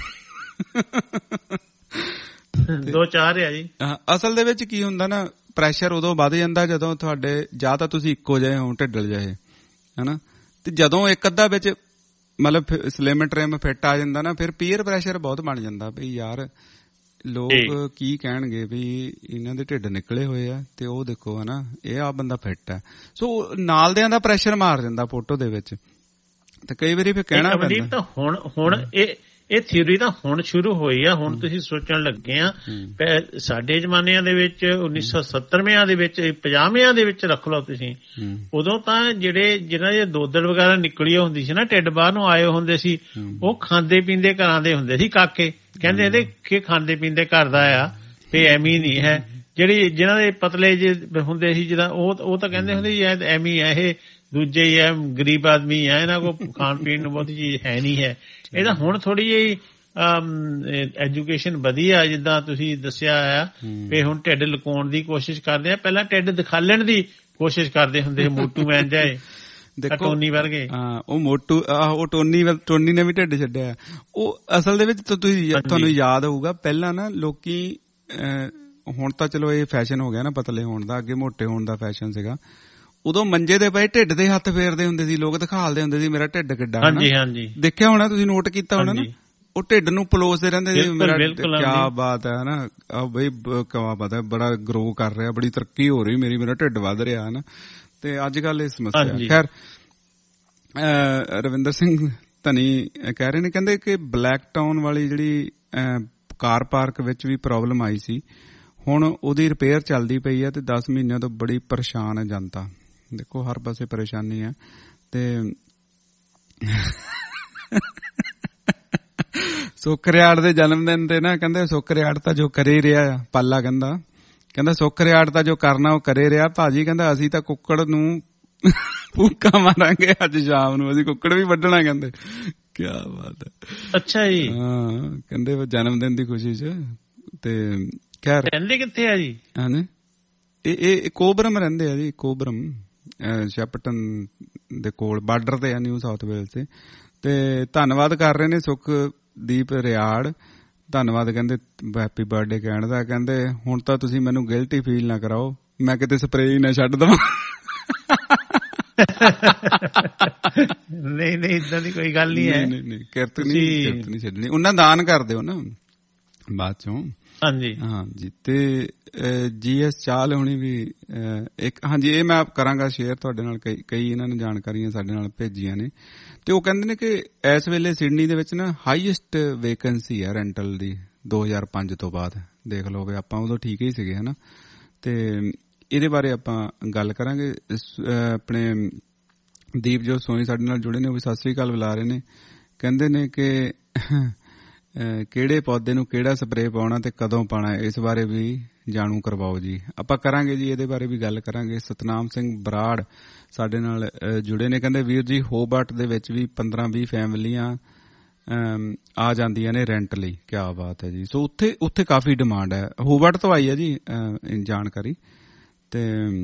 2-4 ਹੈ ਜੀ। ਅਸਲ ਦੇ ਵਿੱਚ ਕੀ ਹੁੰਦਾ ਨਾ, ਪ੍ਰੈਸ਼ਰ ਉਦੋਂ ਵੱਧ ਜਾਂਦਾ ਜਦੋਂ ਤੁਹਾਡੇ ਜਾਂ ਤਾਂ ਤੁਸੀਂ ਇੱਕੋ ਜਿਹੇ ਹੋ ਢਿੱਡਲ ਜਿਹੇ ਹਨਾ, ਤੇ ਜਦੋਂ ਇੱਕ ਅੱਧਾ ਵਿੱਚ ਮਤਲਬ ਸਲਿਮ ਟ੍ਰਿਮ ਫਿੱਟ ਆ ਜਾਂਦਾ ਨਾ, ਫਿਰ ਪੀਅਰ ਪ੍ਰੈਸ਼ਰ ਬਹੁਤ ਬਣ ਜਾਂਦਾ ਵੀ ਯਾਰ ਲੋਕ ਕੀ ਕਹਿਣਗੇ ਵੀ ਇਹਨਾਂ ਦੇ ਢਿੱਡ ਨਿਕਲੇ ਹੋਏ ਆ ਤੇ ਉਹ ਦੇਖੋ ਹਨਾ, ਇਹ ਆ ਬੰਦਾ ਫਿੱਟ ਹੈ। ਸੋ ਨਾਲਦਿਆਂ ਦਾ ਪ੍ਰੈਸ਼ਰ ਮਾਰ ਜਾਂਦਾ ਫੋਟੋ ਦੇ ਵਿੱਚ, ਤੇ ਕਈ ਵਾਰੀ ਫਿਰ ਕਹਿਣਾ ਪੈਂਦਾ। ਹੁਣ ਇਹ ਥਿਊਰੀ ਤਾਂ ਹੁਣ ਸ਼ੁਰੂ ਹੋਈ ਆ, ਹੁਣ ਤੁਸੀਂ ਸੋਚਣ ਲੱਗੇ ਆ। ਸਾਡੇ ਜ਼ਮਾਨਿਆਂ ਦੇ ਵਿੱਚ 1970ਵਿਆਂ ਦੇ ਵਿੱਚ 50ਵਿਆਂ ਦੇ ਵਿੱਚ ਰੱਖ ਲਓ ਤੁਸੀਂ, ਉਦੋਂ ਤਾਂ ਜਿਹਨਾਂ ਦੇ ਦੋਦੜ ਵਗੈਰਾ ਨਿਕਲੀ ਹੁੰਦੀ ਸੀ ਨਾ, ਢਿੱਡ ਬਾਹਰ ਨੂੰ ਆਏ ਹੁੰਦੇ ਸੀ, ਉਹ ਖਾਂਦੇ ਪੀਂਦੇ ਘਰਾਂ ਦੇ ਹੁੰਦੇ ਸੀ ਕਾਕੇ। ਕਹਿੰਦੇ ਇਹਦੇ ਕਿ ਖਾਂਦੇ ਪੀਂਦੇ ਘਰ ਦਾ ਆ, ਤੇ ਐਵੇਂ ਨਹੀਂ ਹੈ। ਜਿਹਨਾਂ ਦੇ ਪਤਲੇ ਜਿਹੇ ਹੁੰਦੇ ਸੀ ਜਿੱਦਾਂ ਉਹ ਤਾਂ ਕਹਿੰਦੇ ਹੁੰਦੇ ਸੀ ਐਵੇਂ ਹੈ, ਇਹ ਦੂਜੇ ਹੀ ਹੈ, ਗਰੀਬ ਆਦਮੀ ਹੈ, ਇਹਨਾਂ ਕੋਲ ਖਾਣ ਪੀਣ ਨੂੰ ਬਹੁਤੀ ਚੀਜ਼ ਹੈ ਨਹੀਂ ਹੈ। ਇਹਦਾ ਹੁਣ ਥੋੜੀ ਜਿਹੀ ਐਜੂਕੇਸ਼ਨ ਵਧੀਆ, ਜਿੱਦਾਂ ਤੁਸੀਂ ਦੱਸਿਆ ਆ ਵੀ ਹੁਣ ਢਿੱਡ ਲੁਕਾਉਣ ਦੀ ਕੋਸ਼ਿਸ਼ ਕਰਦੇ ਆ। ਪਹਿਲਾਂ ਢਿੱਡ ਦਿਖਾਲਣ ਦੀ ਕੋਸ਼ਿਸ਼ ਕਰਦੇ ਹੁੰਦੇ ਮੋਟੂ ਮੈਨ ਜਾਏ, ਟੋਨੀ ਵਰਗੇ। ਉਹ ਮੋਟੂ, ਉਹ ਟੋਨੀ ਨੇ ਵੀ ਢਿੱਡ ਛੱਡਿਆ। ਉਹ ਅਸਲ ਦੇ ਵਿੱਚ ਤੁਹਾਨੂੰ ਯਾਦ ਹੋਊਗਾ ਪਹਿਲਾਂ ਨਾ ਲੋਕੀ, ਹੁਣ ਤਾਂ ਚਲੋ ਇਹ ਫੈਸ਼ਨ ਹੋ ਗਿਆ ਨਾ ਪਤਲੇ ਹੋਣ ਦਾ, ਅੱਗੇ ਮੋਟੇ ਹੋਣ ਦਾ ਫੈਸ਼ਨ ਸੀਗਾ। ਉਦੋਂ ਮੰਜੇ ਦੇ ਪਏ ਢਿੱਡ ਦੇ ਹੱਥ ਫੇਰਦੇ ਹੁੰਦੇ ਸੀ ਲੋਕ, ਦਿਖਾਲਦੇ ਹੁੰਦੇ ਸੀ ਮੇਰਾ ਢਿੱਡ ਕਿੱਡਾ। ਹਾਂਜੀ ਦੇਖਿਆ ਹੋਣਾ ਤੁਸੀਂ, ਨੋਟ ਕੀਤਾ ਹੋਣਾ ਨਾ, ਉਹ ਢਿੱਡ ਨੂੰ ਪਲੋਸਦੇ ਰਹਿੰਦੇ ਸੀ, ਮੇਰਾ ਕਿਆ ਬਾਤ ਹੈ ਨਾ ਬਈ, ਕਿਆ ਬਾਤ ਹੈ, ਬੜਾ ਗਰੋ ਕਰ ਰਿਹਾ, ਬੜੀ ਤਰੱਕੀ ਹੋ ਰਹੀ ਮੇਰੀ, ਮੇਰਾ ਢਿੱਡ ਵੱਧ ਰਿਹਾ ਹਨਾ। ਤੇ ਅੱਜ ਕੱਲ ਇਹ ਸਮੱਸਿਆ। ਖੈਰ ਰਵਿੰਦਰ ਸਿੰਘ ਧਨੀ ਕਹਿ ਰਹੇ ਨੇ, ਕਹਿੰਦੇ ਕਿ ਬਲੈਕ ਟਾਊਨ ਵਾਲੀ ਜਿਹੜੀ ਕਾਰ ਪਾਰਕ ਵਿੱਚ ਵੀ ਪ੍ਰੋਬਲਮ ਆਈ ਸੀ, ਹੁਣ ਉਹਦੀ ਰਿਪੇਅਰ ਚੱਲਦੀ ਪਈ ਹੈ ਤੇ 10 ਮਹੀਨਿਆਂ ਤੋਂ ਬੜੀ ਪਰੇਸ਼ਾਨ ਹੈ ਜਨਤਾ। ਦੇਖੋ ਹਰ ਪਾਸੇ ਪਰੇਸ਼ਾਨੀ ਹੈ। ਤੇ ਸੁੱਖਰਿਆੜ ਦੇ ਜਨਮ ਦਿਨ ਤੇ ਨਾ ਕਹਿੰਦੇ ਸੁੱਖਰਿਆੜ ਤਾਂ ਜੋ ਕਰੇ ਰਿਹਾ ਆ, ਪਾਲਾ ਕਹਿੰਦਾ ਸੁੱਖਰਿਆੜ ਤਾਂ ਜੋ ਕਰਨਾ ਉਹ ਕਰੇ ਰਿਹਾ। ਭਾਜੀ ਕਹਿੰਦਾ ਅਸੀਂ ਤਾਂ ਕੁੱਕੜ ਨੂੰ ਭੂਕਾ ਮਾਰਾਂਗੇ ਅੱਜ ਸ਼ਾਮ ਨੂੰ, ਅਸੀਂ ਕੁੱਕੜ ਵੀ ਵੱਢਣਾ। ਕਹਿੰਦੇ ਕਿਆ ਬਾਤ ਹੈ। ਅੱਛਾ ਜੀ। ਹਾਂ ਕਹਿੰਦੇ ਜਨਮ ਦਿਨ ਦੀ ਖੁਸ਼ੀ ਚ। ਤੇ ਖੈਰ ਰਹਿੰਦੇ ਕਿੱਥੇ ਆ ਜੀ? ਹਾਂਜੀ ਇਹ ਕੋਬਰਮ ਰਹਿੰਦੇ ਆ ਜੀ, ਕੋਬਰਮ ਸ਼ੈਪਟਨ ਦੇ ਕੋਲ ਬਾਰਡਰ ਤੇ ਆ, ਨਿਊ ਸਾਊਥ ਵੇਲਸ ਤੇ। ਤੇ ਧੰਨਵਾਦ ਕਰ ਰਹੇ ਨੇ ਸੁਖਦੀਪ ਰਿਆੜ, ਧੰਨਵਾਦ ਕਹਿੰਦੇ ਹੈਪੀ ਬਰਥਡੇ ਕਹਿਣ ਦਾ। ਕਹਿੰਦੇ ਹੁਣ ਤਾਂ ਤੁਸੀਂ ਮੈਨੂੰ ਗਿਲਟੀ ਫੀਲ ਨਾ ਕਰਾਓ, ਮੈਂ ਕਿਤੇ ਸਪਰੇਅ ਹੀ ਨਾ ਛੱਡ ਦਵਾਂ। ਨਹੀਂ ਇਦਾਂ ਦੀ ਕੋਈ ਗੱਲ ਨਹੀਂ ਹੈ। ਨਹੀਂ ਕਿਰਤ ਨਹੀਂ ਛੱਡਣੀ, ਉਹਨਾਂ ਦਾਨ ਕਰ ਦਿਓ ਨਾ ਬਾਅਦ ਚੋਂ। ਹਾਂਜੀ ਤੇ GS ਚਾਲ ਹੋਣੀ ਵੀ ਇੱਕ, ਹਾਂਜੀ ਇਹ ਮੈਂ ਕਰਾਂਗਾ ਸ਼ੇਅਰ ਤੁਹਾਡੇ ਨਾਲ, ਕਈ ਇਹਨਾਂ ਨੇ ਜਾਣਕਾਰੀਆਂ ਸਾਡੇ ਨਾਲ ਭੇਜੀਆਂ ਨੇ। ਤੇ ਉਹ ਕਹਿੰਦੇ ਨੇ ਕਿ ਇਸ ਵੇਲੇ ਸਿਡਨੀ ਦੇ ਵਿੱਚ ਨਾ ਹਾਈਐਸਟ ਵੇਕੈਂਸੀ ਹੈ ਰੈਂਟਲ ਦੀ 2005 ਤੋਂ ਬਾਅਦ। ਦੇਖ ਲਓ ਵੀ ਆਪਾਂ ਉਦੋਂ ਠੀਕ ਹੀ ਸੀਗੇ ਹਨਾ। ਤੇ ਇਹਦੇ ਬਾਰੇ ਆਪਾਂ ਗੱਲ ਕਰਾਂਗੇ। ਆਪਣੇ ਦੀਪਜੋਤ ਸੋਨੀ ਸਾਡੇ ਨਾਲ ਜੁੜੇ ਨੇ, ਉਹ ਵੀ ਸਤਿ ਸ੍ਰੀ ਅਕਾਲ ਬੁਲਾ ਰਹੇ ਨੇ। ਕਹਿੰਦੇ ਨੇ ਕਿ ਕਿਹੜੇ ਪੌਦੇ ਨੂੰ ਕਿਹੜਾ ਸਪਰੇਅ ਪਾਉਣਾ ਤੇ ਕਦੋਂ ਪਾਉਣਾ, ਇਸ ਬਾਰੇ ਵੀ ਜਾਣੂ ਕਰਵਾਓ ਜੀ। ਆਪਾਂ ਕਰਾਂਗੇ ਜੀ, ਇਹਦੇ ਬਾਰੇ ਵੀ ਗੱਲ ਕਰਾਂਗੇ। ਸਤਨਾਮ ਸਿੰਘ ਬਰਾੜ ਸਾਡੇ ਨਾਲ ਜੁੜੇ ਨੇ, ਕਹਿੰਦੇ ਵੀਰ ਜੀ ਹੋਬਰਟ ਦੇ ਵਿੱਚ ਵੀ 15-20 ਫੈਮਲੀਆਂ ਆ ਜਾਂਦੀਆਂ ਨੇ ਰੈਂਟ ਲਈ। ਕਿਆ ਬਾਤ ਹੈ ਜੀ। ਸੋ ਉੱਥੇ ਕਾਫੀ ਡਿਮਾਂਡ ਹੈ। ਹੋਬਰਟ ਤੋਂ ਆਈ ਹੈ ਜੀ ਜਾਣਕਾਰੀ, ਤੇ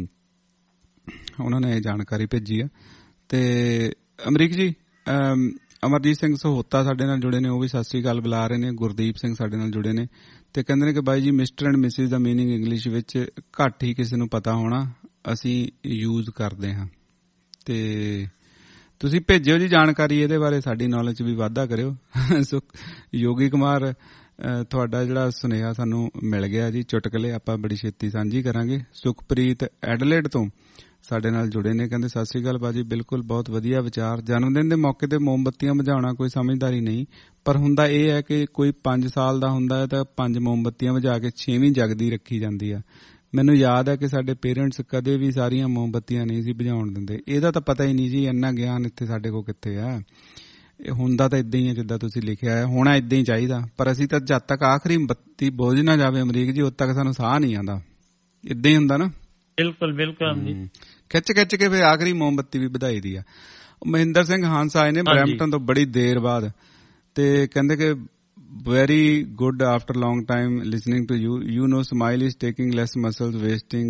ਉਹਨਾਂ ਨੇ ਇਹ ਜਾਣਕਾਰੀ ਭੇਜੀ ਆ। ਤੇ ਅਮਰੀਕ ਜੀ ਅਮਰਜੀਤ ਸਿੰਘ ਸਹੋਤਾ ਸਾਡੇ ਨਾਲ ਜੁੜੇ ਨੇ, ਉਹ ਵੀ ਸਤਿ ਸ੍ਰੀ ਅਕਾਲ ਬੁਲਾ ਰਹੇ ਨੇ। ਗੁਰਦੀਪ ਸਿੰਘ ਸਾਡੇ ਨਾਲ ਜੁੜੇ ਨੇ ਤੇ ਕਹਿੰਦੇ ਨੇ ਕਿ ਬਾਈ ਜੀ ਮਿਸਟਰ ਐਂਡ ਮਿਸਿਸ ਦਾ ਮੀਨਿੰਗ ਇੰਗਲਿਸ਼ ਵਿੱਚ ਘੱਟ ਹੀ ਕਿਸੇ ਨੂੰ ਪਤਾ ਹੋਣਾ, ਅਸੀਂ ਯੂਜ਼ ਕਰਦੇ ਹਾਂ। ਤੇ ਤੁਸੀਂ ਭੇਜਿਓ ਜੀ ਜਾਣਕਾਰੀ ਇਹਦੇ ਬਾਰੇ, ਸਾਡੀ ਨੌਲੇਜ ਵੀ ਵਾਧਾ ਕਰਿਓ। ਯੋਗੀ ਕੁਮਾਰ ਤੁਹਾਡਾ ਜਿਹੜਾ ਸੁਨੇਹਾ ਸਾਨੂੰ ਮਿਲ ਗਿਆ ਜੀ, ਚੁਟਕਲੇ ਆਪਾਂ ਬੜੀ ਛੇਤੀ ਸਾਂਝੀ ਕਰਾਂਗੇ। ਸੁਖਪ੍ਰੀਤ ਐਡਲੇਡ ਤੋਂ ਸਾਡੇ ਨਾਲ ਜੁੜੇ ਨੇ, ਕਹਿੰਦੇ ਸਤਿ ਸ੍ਰੀ ਅਕਾਲ ਬਾਜੀ, ਬਿਲਕੁਲ ਬਹੁਤ ਵਧੀਆ ਵਿਚਾਰ। ਜਨਮ ਦਿਨ ਦੇ ਮੌਕੇ ਤੇ ਮੋਮਬੱਤੀਆਂ ਬੁਝਾਉਣਾ ਕੋਈ ਸਮਝਦਾਰੀ ਨਹੀਂ, ਪਰ ਹੁੰਦਾ ਇਹ ਹੈ ਕਿ ਕੋਈ 5 ਸਾਲ ਦਾ ਹੁੰਦਾ ਹੈ ਤਾਂ 5 ਮੋਮਬੱਤੀਆਂ ਬੁਝਾ ਕੇ 6ਵੀਂ ਜਗਦੀ ਰੱਖੀ ਜਾਂਦੀ ਆ। ਮੈਨੂੰ ਯਾਦ ਹੈ ਕਿ ਸਾਡੇ ਪੇਰੈਂਟਸ ਕਦੇ ਵੀ ਸਾਰੀਆਂ ਮੋਮਬੱਤੀਆਂ ਨਹੀਂ ਸੀ ਬੁਝਾਉਣ ਦਿੰਦੇ। ਇਹਦਾ ਤਾਂ ਪਤਾ ਹੀ ਨਹੀਂ ਜੀ, ਇੰਨਾ ਗਿਆਨ ਇੱਥੇ ਸਾਡੇ ਕੋਲ ਕਿੱਥੇ ਆ। ਇਹ ਹੁੰਦਾ ਤਾਂ ਇਦਾਂ ਹੀ ਹੈ ਜਿੱਦਾਂ ਤੁਸੀਂ ਲਿਖਿਆ ਹੈ, ਹੋਣਾ ਇਦਾਂ ਹੀ ਚਾਹੀਦਾ। ਪਰ ਅਸੀਂ ਤਾਂ ਜਦ ਤੱਕ ਆਖਰੀ ਬੱਤੀ ਬੁਝ ਨਾ ਜਾਵੇ ਅਮਰੀਕ ਜੀ, ਉਦ ਤੱਕ ਸਾਨੂੰ ਸਾਹ ਨਹੀਂ ਆਉਂਦਾ। ਇਦਾਂ ਹੀ ਹੁੰਦਾ ਨਾ। ਬਿਲਕੁਲ ਬਿਲਕੁਲ। ਖਿੱਚ ਕੇ ਫਿਰ ਆਖਰੀ ਮੋਮਬੱਤੀ ਵੀ ਵਧਾਈ ਦੀ ਆ। ਮਹਿੰਦਰ ਸਿੰਘ ਹਾਂਸ ਆਏ ਨੇ ਬਰੈਂਪਟਨ ਤੋਂ ਬੜੀ ਦੇਰ ਬਾਅਦ, ਤੇ ਕਹਿੰਦੇ ਕਿ very good after long time listening to you know smile is taking less muscles wasting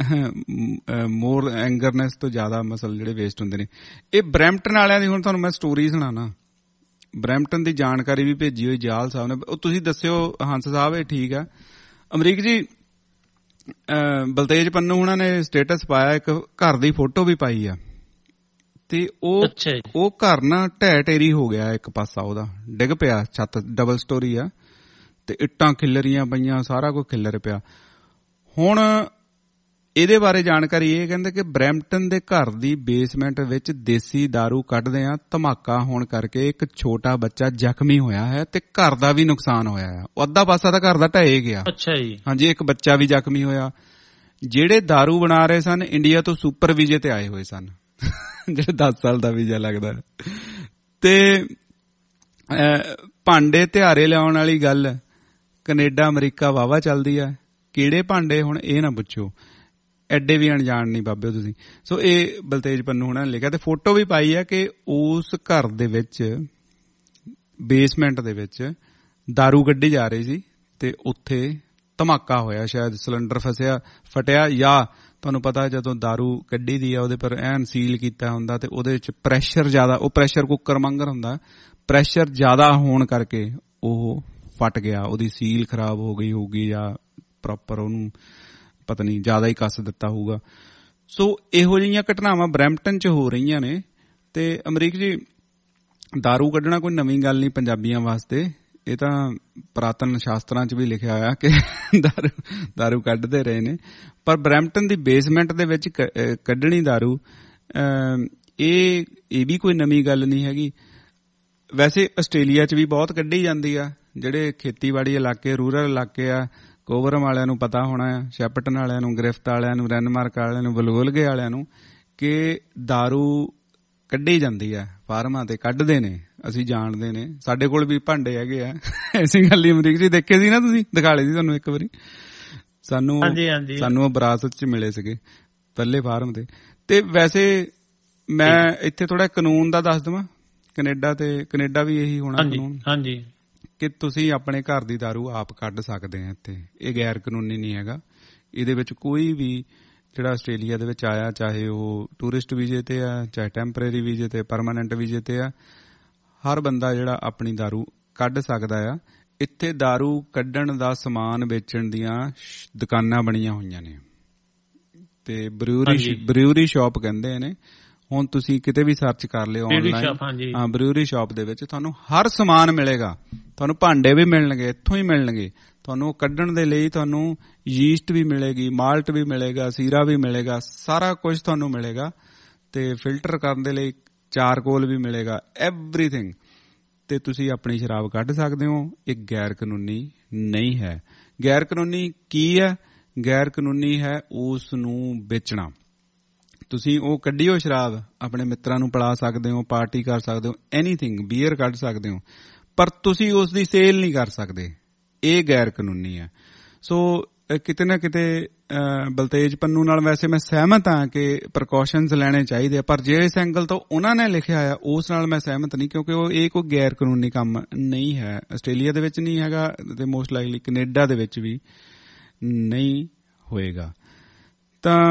more angerness ਤੋਂ ਜ਼ਿਆਦਾ ਮਸਲ ਜਿਹੜੇ ਵੇਸਟ ਹੁੰਦੇ ਨੇ। ਇਹ ਬਰੈਂਪਟਨ ਵਾਲਿਆਂ ਦੀ ਹੁਣ ਤੁਹਾਨੂੰ ਮੈਂ ਸਟੋਰੀ ਸੁਣਾਣਾ। ਬਰੈਂਪਟਨ ਦੀ ਜਾਣਕਾਰੀ ਵੀ ਭੇਜੀ ਹੋਈ ਜਾਲ ਸਾਹਿਬ ਨੇ, ਉਹ ਤੁਸੀਂ ਦੱਸਿਓ ਹੰਸ ਸਾਹਿਬ ਇਹ ਠੀਕ ਆ। ਅਮਰੀਕ ਜੀ ਬਲਤੇਜ ਪੰਨੂ ਉਹਨਾਂ ਨੇ ਸਟੇਟਸ ਪਾਇਆ, ਇੱਕ ਘਰ ਦੀ ਫੋਟੋ ਵੀ ਪਾਈ ਆ, ਤੇ ਉਹ ਘਰ ਨਾ ਢਹਿ ਢੇਰੀ ਹੋ ਗਿਆ, ਇੱਕ ਪਾਸਾ ਉਹਦਾ ਡਿੱਗ ਪਿਆ, ਛੱਤ ਡਬਲ ਸਟੋਰੀ ਆ ਤੇ ਇੱਟਾਂ ਖਿਲਰੀਆਂ ਪਈਆਂ, ਸਾਰਾ ਕੁਝ ਖਿਲਰ ਪਿਆ। ਹੁਣ ਇਹਦੇ ਬਾਰੇ ਜਾਣਕਾਰੀ ਇਹ ਕਹਿੰਦੇ ਕਿ ਬਰੈਂਪਟਨ ਦੇ ਘਰ ਦੀ ਬੇਸਮੈਂਟ ਵਿੱਚ ਦੇਸੀ ਦਾਰੂ ਕੱਢਦੇ ਆ, ਧਮਾਕਾ ਹੋਣ ਕਰਕੇ ਇੱਕ ਛੋਟਾ ਬੱਚਾ ਜ਼ਖਮੀ ਹੋਇਆ ਹੈ ਤੇ ਘਰ ਦਾ ਵੀ ਨੁਕਸਾਨ ਹੋਇਆ ਹੈ। ਅੱਧਾ ਪਾਸਾ ਤਾਂ ਘਰ ਦਾ ਢਹਿ ਗਿਆ। ਅੱਛਾ ਜੀ। ਹਾਂਜੀ, ਇੱਕ ਬੱਚਾ ਵੀ ਜ਼ਖਮੀ ਹੋਇਆ। ਜਿਹੜੇ ਦਾਰੂ ਬਣਾ ਰਹੇ ਸਨ ਇੰਡੀਆ ਤੋਂ ਸੁਪਰ ਵੀਜ਼ੇ ਤੇ ਆਏ ਹੋਏ ਸਨ, ਜਿਹੜੇ 10 ਸਾਲ ਦਾ ਵੀਜ਼ਾ ਲੱਗਦਾ। ਤੇ ਭਾਂਡੇ ਤਿਹਾਰੇ ਲਿਆਉਣ ਵਾਲੀ ਗੱਲ ਕੈਨੇਡਾ ਅਮਰੀਕਾ ਵਾਵਾ ਚੱਲਦੀ ਆ। ਕਿਹੜੇ ਭਾਂਡੇ ਹੁਣ ਇਹ ਨਾ ਪੁੱਛੋ, ਐਡੇ ਵੀ ਅਣਜਾਣ ਨਹੀਂ ਬਾਬਿਓ ਤੁਸੀਂ। ਸੋ ਇਹ ਬਲਤੇਜ ਪੰਨੂ ਹੁਣਾਂ ਨੇ ਲਿਖਿਆ ਤੇ ਫੋਟੋ ਵੀ ਪਾਈ ਆ ਕਿ ਉਸ ਘਰ ਦੇ ਵਿੱਚ ਬੇਸਮੈਂਟ ਦੇ ਵਿੱਚ ਦਾਰੂ ਕੱਢੀ ਜਾ ਰਹੀ ਸੀ ਤੇ ਉੱਥੇ ਧਮਾਕਾ ਹੋਇਆ। ਸ਼ਾਇਦ ਸਿਲੰਡਰ ਫਟਿਆ, ਜਾਂ ਤੁਹਾਨੂੰ ਪਤਾ ਜਦੋਂ ਦਾਰੂ ਕੱਢੀ ਦੀ ਆ ਉਹਦੇ ਪਰ ਐਨ ਸੀਲ ਕੀਤਾ ਹੁੰਦਾ ਤੇ ਉਹਦੇ ਵਿੱਚ ਪ੍ਰੈਸ਼ਰ ਜ਼ਿਆਦਾ, ਉਹ ਪ੍ਰੈਸ਼ਰ ਕੁੱਕਰ ਵਾਂਗਰ ਹੁੰਦਾ, ਪ੍ਰੈਸ਼ਰ ਜ਼ਿਆਦਾ ਹੋਣ ਕਰਕੇ ਉਹ ਫਟ ਗਿਆ, ਉਹਦੀ ਸੀਲ ਖਰਾਬ ਹੋ ਗਈ ਹੋਊਗੀ ਜਾਂ ਪ੍ਰੋਪਰ ਉਹਨੂੰ ਪਤਾ ਨਹੀਂ ਜ਼ਿਆਦਾ ਹੀ ਕੱਸ ਦਿੱਤਾ ਹੋਊਗਾ। ਸੋ ਇਹੋ ਜਿਹੀਆਂ ਘਟਨਾਵਾਂ ਬਰੈਂਪਟਨ 'ਚ ਹੋ ਰਹੀਆਂ ਨੇ। ਤੇ ਅਮਰੀਕ ਜੀ ਦਾਰੂ ਕੱਢਣਾ ਕੋਈ ਨਵੀਂ ਗੱਲ ਨਹੀਂ ਪੰਜਾਬੀਆਂ ਵਾਸਤੇ, ਇਹ ਤਾਂ ਪੁਰਾਤਨ ਸ਼ਾਸਤਰਾਂ 'ਚ ਵੀ ਲਿਖਿਆ ਹੋਇਆ ਕਿ ਦਾਰੂ ਕੱਢਦੇ ਰਹੇ ਨੇ। ਪਰ ਬਰੈਂਪਟਨ ਦੀ ਬੇਸਮੈਂਟ ਦੇ ਵਿੱਚ ਕੱਢਣੀ ਦਾਰੂ, ਇਹ ਵੀ ਕੋਈ ਨਵੀਂ ਗੱਲ ਨਹੀਂ ਹੈਗੀ। ਵੈਸੇ ਆਸਟ੍ਰੇਲੀਆ 'ਚ ਵੀ ਬਹੁਤ ਕੱਢੀ ਜਾਂਦੀ ਆ। ਜਿਹੜੇ ਖੇਤੀਬਾੜੀ ਇਲਾਕੇ, ਰੂਰਲ ਇਲਾਕੇ ਆ, ਕੋਵਰਮ ਵਾਲਿਆਂ ਨੂੰ ਪਤਾ ਹੋਣਾ ਆ, ਸ਼ੈਪਟਨ ਵਾਲਿਆਂ ਨੂੰ, ਗ੍ਰਿਫਤ ਵਾਲਿਆਂ ਨੂੰ, ਰੈਨਮਾਰਕ ਵਾਲਿਆਂ ਨੂੰ, ਵਲਵੁਲਗੇ ਵਾਲਿਆਂ ਨੂੰ, ਕਿ ਦਾਰੂ ਕੱਢੀ ਜਾਂਦੀ ਆ। ਫਾਰਮਾਂ ਤੇ ਕੱਢਦੇ ਨੇ, ਅਸੀਂ ਜਾਣਦੇ ਨੇ। ਸਾਡੇ ਕੋਲ ਵੀ ਭਾਂਡੇ ਹੈਗੇ ਆ, ਐਸੀ ਗੱਲ ਹੀ ਅਮਰੀਕ ਜੀ ਦੇਖੇ ਸੀ ਨਾ ਤੁਸੀਂ, ਦਿਖਾ ਲਏ ਸੀ ਤੁਹਾਨੂੰ ਇੱਕ ਵਾਰੀ, ਸਾਨੂੰ ਉਹ ਵਿਰਾਸਤ 'ਚ ਮਿਲੇ ਸੀਗੇ ਪਹਿਲੇ ਫਾਰਮ ਤੇ। ਤੇ ਵੈਸੇ ਮੈਂ ਇੱਥੇ ਥੋੜਾ ਕਾਨੂੰਨ ਦਾ ਦੱਸ ਦੇਵਾਂ, ਕੈਨੇਡਾ ਵੀ ਇਹੀ ਹੋਣਾ ਕਾਨੂੰਨ। ਹਾਂਜੀ, ਕਿ ਤੁਸੀਂ ਆਪਣੇ ਘਰ ਦੀ ਦਾਰੂ ਆਪ ਕੱਢ ਸਕਦੇ ਆ ਇੱਥੇ। ਇਹ ਗੈਰ ਕਾਨੂੰਨੀ ਨਹੀਂ ਹੈਗਾ। ਇਹਦੇ ਵਿੱਚ ਕੋਈ ਵੀ ਜਿਹੜਾ ਆਸਟ੍ਰੇਲੀਆ ਦੇ ਵਿੱਚ ਆਇਆ, ਚਾਹੇ ਉਹ ਟੂਰਿਸਟ ਵੀਜ਼ੇ ਤੇ ਆ, ਚਾਹੇ ਟੈਂਪਰੇਰੀ ਵੀਜ਼ੇ ਤੇ, ਪਰਮਾਨੈਂਟ ਵੀਜ਼ੇ ਤੇ ਆ, ਹਰ ਬੰਦਾ ਜਿਹੜਾ ਆਪਣੀ ਦਾਰੂ ਕੱਢ ਸਕਦਾ ਆ। ਇੱਥੇ ਦਾਰੂ ਕੱਢਣ ਦਾ ਸਮਾਨ ਵੇਚਣ ਦੀਆਂ ਦੁਕਾਨਾਂ ਬਣੀਆਂ ਹੋਈਆਂ ਨੇ ਤੇ ਬਰਿਊਰੀ ਸ਼ਾਪ ਕਹਿੰਦੇ ਨੇ। ਹੁਣ ਤੁਸੀਂ ਕਿਤੇ ਵੀ ਸਰਚ ਕਰ ਲਿਓ ਆਨਲਾਈਨ, ਹਾਂ ਬਰਿਊਰੀ ਸ਼ਾਪ ਦੇ ਵਿੱਚ ਤੁਹਾਨੂੰ ਹਰ ਸਮਾਨ ਮਿਲੇਗਾ। ਤੁਹਾਨੂੰ ਭਾਂਡੇ ਵੀ ਮਿਲਣਗੇ, ਇੱਥੋਂ ਹੀ ਮਿਲਣਗੇ। ਤੁਹਾਨੂੰ ਕੱਢਣ ਦੇ ਲਈ ਤੁਹਾਨੂੰ ਯੀਸਟ ਵੀ ਮਿਲੇਗੀ, ਮਾਲਟ ਵੀ ਮਿਲੇਗਾ, ਸੀਰਾ ਵੀ ਮਿਲੇਗਾ, ਸਾਰਾ ਕੁਝ ਤੁਹਾਨੂੰ ਮਿਲੇਗਾ। ਤੇ ਫਿਲਟਰ ਕਰਨ ਦੇ ਲਈ ਚਾਰਕੋਲ ਵੀ ਮਿਲੇਗਾ, ਐਵਰੀਥਿੰਗ। ਤੇ ਤੁਸੀਂ ਆਪਣੀ ਸ਼ਰਾਬ ਕੱਢ ਸਕਦੇ ਹੋ। ਇਹ ਗੈਰ ਕਾਨੂੰਨੀ ਨਹੀਂ ਹੈ। ਗੈਰ ਕਾਨੂੰਨੀ ਕੀ ਹੈ? ਗੈਰ ਕਾਨੂੰਨੀ ਹੈ ਉਸ ਨੂੰ ਵੇਚਣਾ। ਤੁਸੀਂ ਉਹ ਕੱਢਿਓ ਸ਼ਰਾਬ, ਆਪਣੇ ਮਿੱਤਰਾਂ ਨੂੰ ਪਿਲਾ ਸਕਦੇ ਹੋ, ਪਾਰਟੀ ਕਰ ਸਕਦੇ ਹੋ, ਐਨੀਥਿੰਗ, ਬੀਅਰ ਕੱਢ ਸਕਦੇ ਹੋ, ਪਰ ਤੁਸੀਂ ਉਸ ਦੀ ਸੇਲ ਨਹੀਂ ਕਰ ਸਕਦੇ। ਇਹ ਗੈਰ ਕਾਨੂੰਨੀ ਹੈ। ਸੋ ਕਿਤੇ ਨਾ ਕਿਤੇ ਬਲਤੇਜ ਪੰਨੂ ਨਾਲ ਵੈਸੇ ਮੈਂ ਸਹਿਮਤ ਹਾਂ ਕਿ ਪ੍ਰੀਕਾਸ਼ਨਸ ਲੈਣੇ ਚਾਹੀਦੇ ਆ, ਪਰ ਜਿਸ ਐਂਗਲ ਤੋਂ ਉਹਨਾਂ ਨੇ ਲਿਖਿਆ ਆ ਉਸ ਨਾਲ ਮੈਂ ਸਹਿਮਤ ਨਹੀਂ, ਕਿਉਂਕਿ ਇਹ ਕੋਈ ਗੈਰ ਕਾਨੂੰਨੀ ਕੰਮ ਨਹੀਂ ਹੈ। ਆਸਟ੍ਰੇਲੀਆ ਦੇ ਵਿੱਚ ਨਹੀਂ ਹੈਗਾ ਤੇ ਮੋਸਟ ਲਾਈਕਲੀ ਕੈਨੇਡਾ ਦੇ ਵਿੱਚ ਵੀ ਨਹੀਂ ਹੋਏਗਾ। ਤਾਂ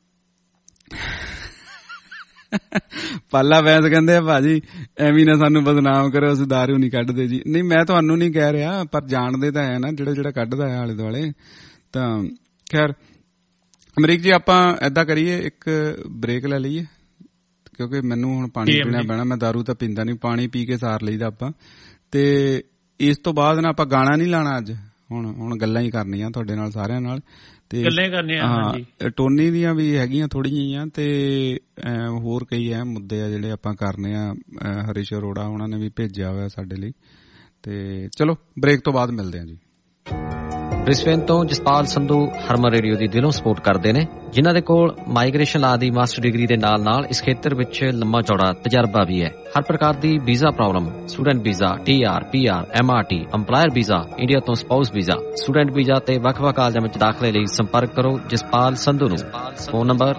ਪਾਲਾ ਵੈਸ ਕਹਿੰਦੇ ਆ ਭਾਜੀ ਐਵੇਂ ਨਾ ਸਾਨੂੰ ਬਦਨਾਮ ਕਰੋ, ਅਸੀਂ ਦਾਰੂ ਨਹੀਂ ਕੱਢਦੇ ਜੀ। ਨਹੀਂ, ਮੈਂ ਤੁਹਾਨੂੰ ਨਹੀਂ ਕਹਿ ਰਿਹਾ, ਪਰ ਜਾਣਦੇ ਤਾਂ ਹੈ ਨਾ ਜਿਹੜਾ ਕੱਢਦਾ ਹੈ ਆਲੇ ਦੁਆਲੇ। ਤਾਂ ਖੈਰ ਅਮਰੀਕ ਜੀ, ਆਪਾਂ ਏਦਾਂ ਕਰੀਏ, ਇੱਕ ਬ੍ਰੇਕ ਲੈ ਲਈਏ, ਕਿਉਂਕਿ ਮੈਨੂੰ ਹੁਣ ਪਾਣੀ ਪੀਣਾ ਪੈਣਾ। ਮੈਂ ਦਾਰੂ ਤਾਂ ਪੀਂਦਾ ਨਹੀਂ, ਪਾਣੀ ਪੀ ਕੇ ਸਾਰ ਲਈਦਾ ਆਪਾਂ। ਤੇ ਇਸ ਤੋਂ ਬਾਅਦ ਨਾ ਆਪਾਂ ਗਾਣਾ ਨਹੀਂ ਲਾਣਾ ਅੱਜ, ਹੁਣ ਗੱਲਾਂ ਹੀ ਕਰਨੀਆਂ ਤੁਹਾਡੇ ਨਾਲ ਸਾਰਿਆਂ ਨਾਲ। ਤੇ ਟੋਨੀ ਦੀਆਂ ਵੀ ਹੈਗੀਆਂ ਥੋੜੀਆਂ ਜਿਹੀਆਂ, ਤੇ ਹੋਰ ਕਈ ਮੁੱਦੇ ਆ ਜਿਹੜੇ ਆਪਾਂ ਕਰਨੇ ਆ। ਹਰੀਸ਼ ਅਰੋੜਾ ਉਹਨਾਂ ਨੇ ਵੀ ਭੇਜਿਆ ਹੋਇਆ ਸਾਡੇ ਲਈ। ਤੇ ਚਲੋ ਬ੍ਰੇਕ ਤੋਂ ਬਾਅਦ ਮਿਲਦੇ ਆ ਜੀ। ਬ੍ਰਿਸਬੇਨ ਤੋਂ ਜਸਪਾਲ ਸੰਧੂ ਹਰਮਨ ਰੇਡੀਓ ਦੀ ਦਿਲੋਂ ਸਪੋਰਟ ਕਰਦੇ ਨੇ, ਜਿਨ੍ਹਾਂ ਦੇ ਕੋਲ ਮਾਈਗ੍ਰੇਸ਼ਨ ਲਾ ਦੀ ਮਾਸਟਰ ਡਿਗਰੀ ਦੇ ਨਾਲ ਇਸ ਖੇਤਰ ਵਿੱਚ ਲੰਮਾ ਚੌੜਾ ਤਜਰਬਾ ਵੀ ਹੈ। ਹਰ ਪ੍ਰਕਾਰ ਦੀ visa problem, student visa, TR, PR, MRT, employer visa, India ਤੋਂ ਸਪਾਊਸ ਵੀਜ਼ਾ, ਸਟੂਡੈਂਟ ਵੀਜ਼ਾ ਤੇ ਵੱਖ-ਵੱਖ ਕਾਲਜਾਂ ਵਿੱਚ ਦਾਖਲੇ ਲਈ ਸੰਪਰਕ ਕਰੋ ਜਸਪਾਲ ਸੰਧੂ ਨੂੰ। Phone number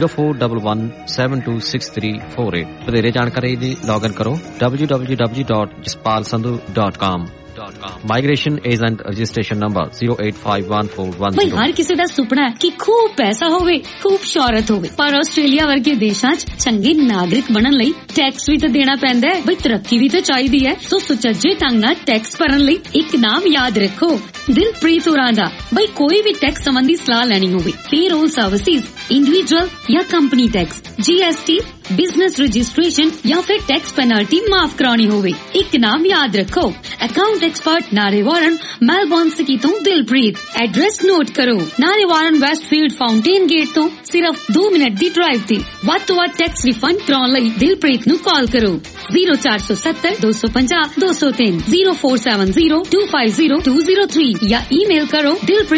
0411726348। ਵਧੇਰੇ ਜਾਣਕਾਰੀ ਲਈ ਲੌਗਇਨ ਕਰੋ www.jaspalsandhu.com। Migration agent registration number 0851410। ਬਈ ਹਰ ਕਿਸੇ ਦਾ ਸੁਪਨਾ ਹੈ ਕਿ ਖੂਬ ਪੈਸਾ ਹੋਵੇ, ਖੂਬ ਸ਼ੌਹਰਤ ਹੋਵੇ, ਪਰ ਆਸਟ੍ਰੇਲੀਆ ਵਰਗੇ ਦੇਸ਼ਾਂ 'ਚ ਚੰਗੇ ਨਾਗਰਿਕ ਬਣਨ ਲਈ ਟੈਕਸ ਵੀ ਤਾਂ ਦੇਣਾ ਪੈਂਦਾ ਹੈ। ਬਈ ਤਰੱਕੀ ਵੀ ਤਾਂ ਚਾਹੀਦੀ ਹੈ। ਸੋ ਸੁਚੱਜੇ ਢੰਗ ਨਾਲ ਟੈਕਸ ਭਰਨ ਲਈ ਇੱਕ ਨਾਮ ਯਾਦ ਰੱਖੋ, ਦਿਲਪ੍ਰੀਤ ਹੋਰਾਂ ਦਾ। ਬਈ ਕੋਈ ਵੀ ਟੈਕਸ ਸੰਬੰਧੀ ਸਲਾਹ ਲੈਣੀ ਹੋਵੇ, ਪੇਰੋਲ ਸਰਵਿਸਿਜ਼, ਇੰਡੀਵਿਜੂਅਲ ਜਾਂ company tax, GST, business registration ਜਾਂ ਫਿਰ ਟੈਕਸ ਪੈਨਲਟੀ ਮਾਫ ਕਰਾਉਣੀ ਹੋਵੇ, ਇੱਕ ਨਾਮ ਯਾਦ ਰੱਖੋ, account expert Narre Warren, Melbourne city ਤੋਂ ਦਿਲਪ੍ਰੀਤ। ਐਡਰੈਸ ਨੋਟ ਕਰੋ, ਨਾਰੇਵਾਰਨ ਵੈਸਟਫੀਲਡ ਫਾਊਂਟੇਨ ਗੇਟ ਤੋਂ ਸਿਰਫ 2 ਮਿੰਟ ਦੀ ਡਰਾਈਵ ਤੇ। ਵੱਧ ਤੋਂ ਵੱਧ ਟੈਕਸ ਰਿਫੰਡ ਕਰਾਉਣ ਲਈ ਦਿਲਪ੍ਰੀਤ ਨੂੰ ਕਾਲ ਕਰੋ 0470250203 0470250203 ਜਾਂ ਈਮੇਲ ਕਰੋ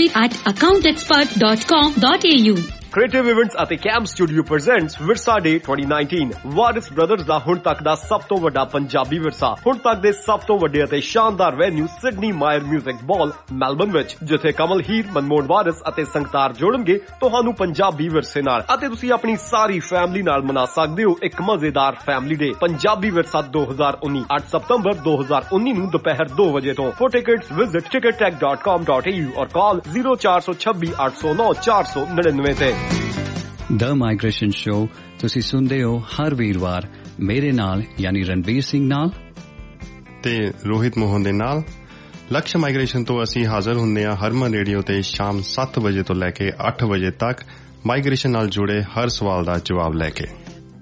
dilpreet@accountexpert.com.au। ਕ੍ਰੀਏਟਿਵ ਇਵੈਂਟਸ ਅਤੇ camp studio presents Virsa day 2019। ਵਾਰਿਸ ਬ੍ਰਦਰਜ਼ ਦਾ ਹੁਣ ਤੱਕ ਦਾ ਸਭ ਤੋਂ ਵੱਡਾ ਪੰਜਾਬੀ ਵਿਰਸਾ। ਹੁਣ ਤੱਕ ਦੇ ਸਭ ਤੋਂ ਵੱਡੇ ਅਤੇ ਸ਼ਾਨਦਾਰ venue Sydney Myer music bowl Melbourne ਵਿੱਚ, ਜਿੱਥੇ ਕਮਲ ਹੀਰ, ਮਨਮੋਹਨ ਵਾਰਿਸ ਅਤੇ ਸੰਗਤਾਰ ਜੋੜਨਗੇ ਤੁਹਾਨੂੰ ਪੰਜਾਬੀ ਵਿਰਸੇ ਨਾਲ, ਅਤੇ ਤੁਸੀਂ ਆਪਣੀ ਸਾਰੀ ਫੈਮਿਲੀ ਨਾਲ ਮਨਾ ਸਕਦੇ ਹੋ ਇੱਕ ਮਜ਼ੇਦਾਰ ਫੈਮਿਲੀ ਡੇ। ਪੰਜਾਬੀ ਵਿਰਸਾ 2019 8 ਸਤੰਬਰ 2019 ਨੂੰ ਦੁਪਹਿਰ 2 ਵਜੇ ਤੋਂ। ਫॉर टिकट्स विजिट tickettech.com.au और कॉल 0426 809 499 ਤੇ। ਦ ਮਾਈਗ੍ਰੇਸ਼ਨ ਸ਼ੋ ਤੁਸੀਂ ਸੁਣਦੇ ਹੋ ਹਰ ਵੀਰਵਾਰ ਮੇਰੇ ਨਾਲ ਯਾਨੀ ਰਣਬੀਰ ਸਿੰਘ ਨਾਲ ਤੇ ਰੋਹਿਤ ਮੋਹਨ ਦੇ ਨਾਲ। ਲਕਸ਼ ਮਾਈਗ੍ਰੇਸ਼ਨ ਤੋਂ ਅਸੀਂ ਹਾਜ਼ਰ ਹੁੰਦੇ ਹਾਂ ਹਰਮਨ ਰੇਡੀਓ ਤੇ ਸ਼ਾਮ 7 ਵਜੇ ਤੋਂ ਲੈ ਕੇ 8 ਵਜੇ ਤੱਕ, ਮਾਈਗ੍ਰੇਸ਼ਨ ਨਾਲ ਜੁੜੇ ਹਰ ਸਵਾਲ ਦਾ ਜਵਾਬ ਲੈ ਕੇ।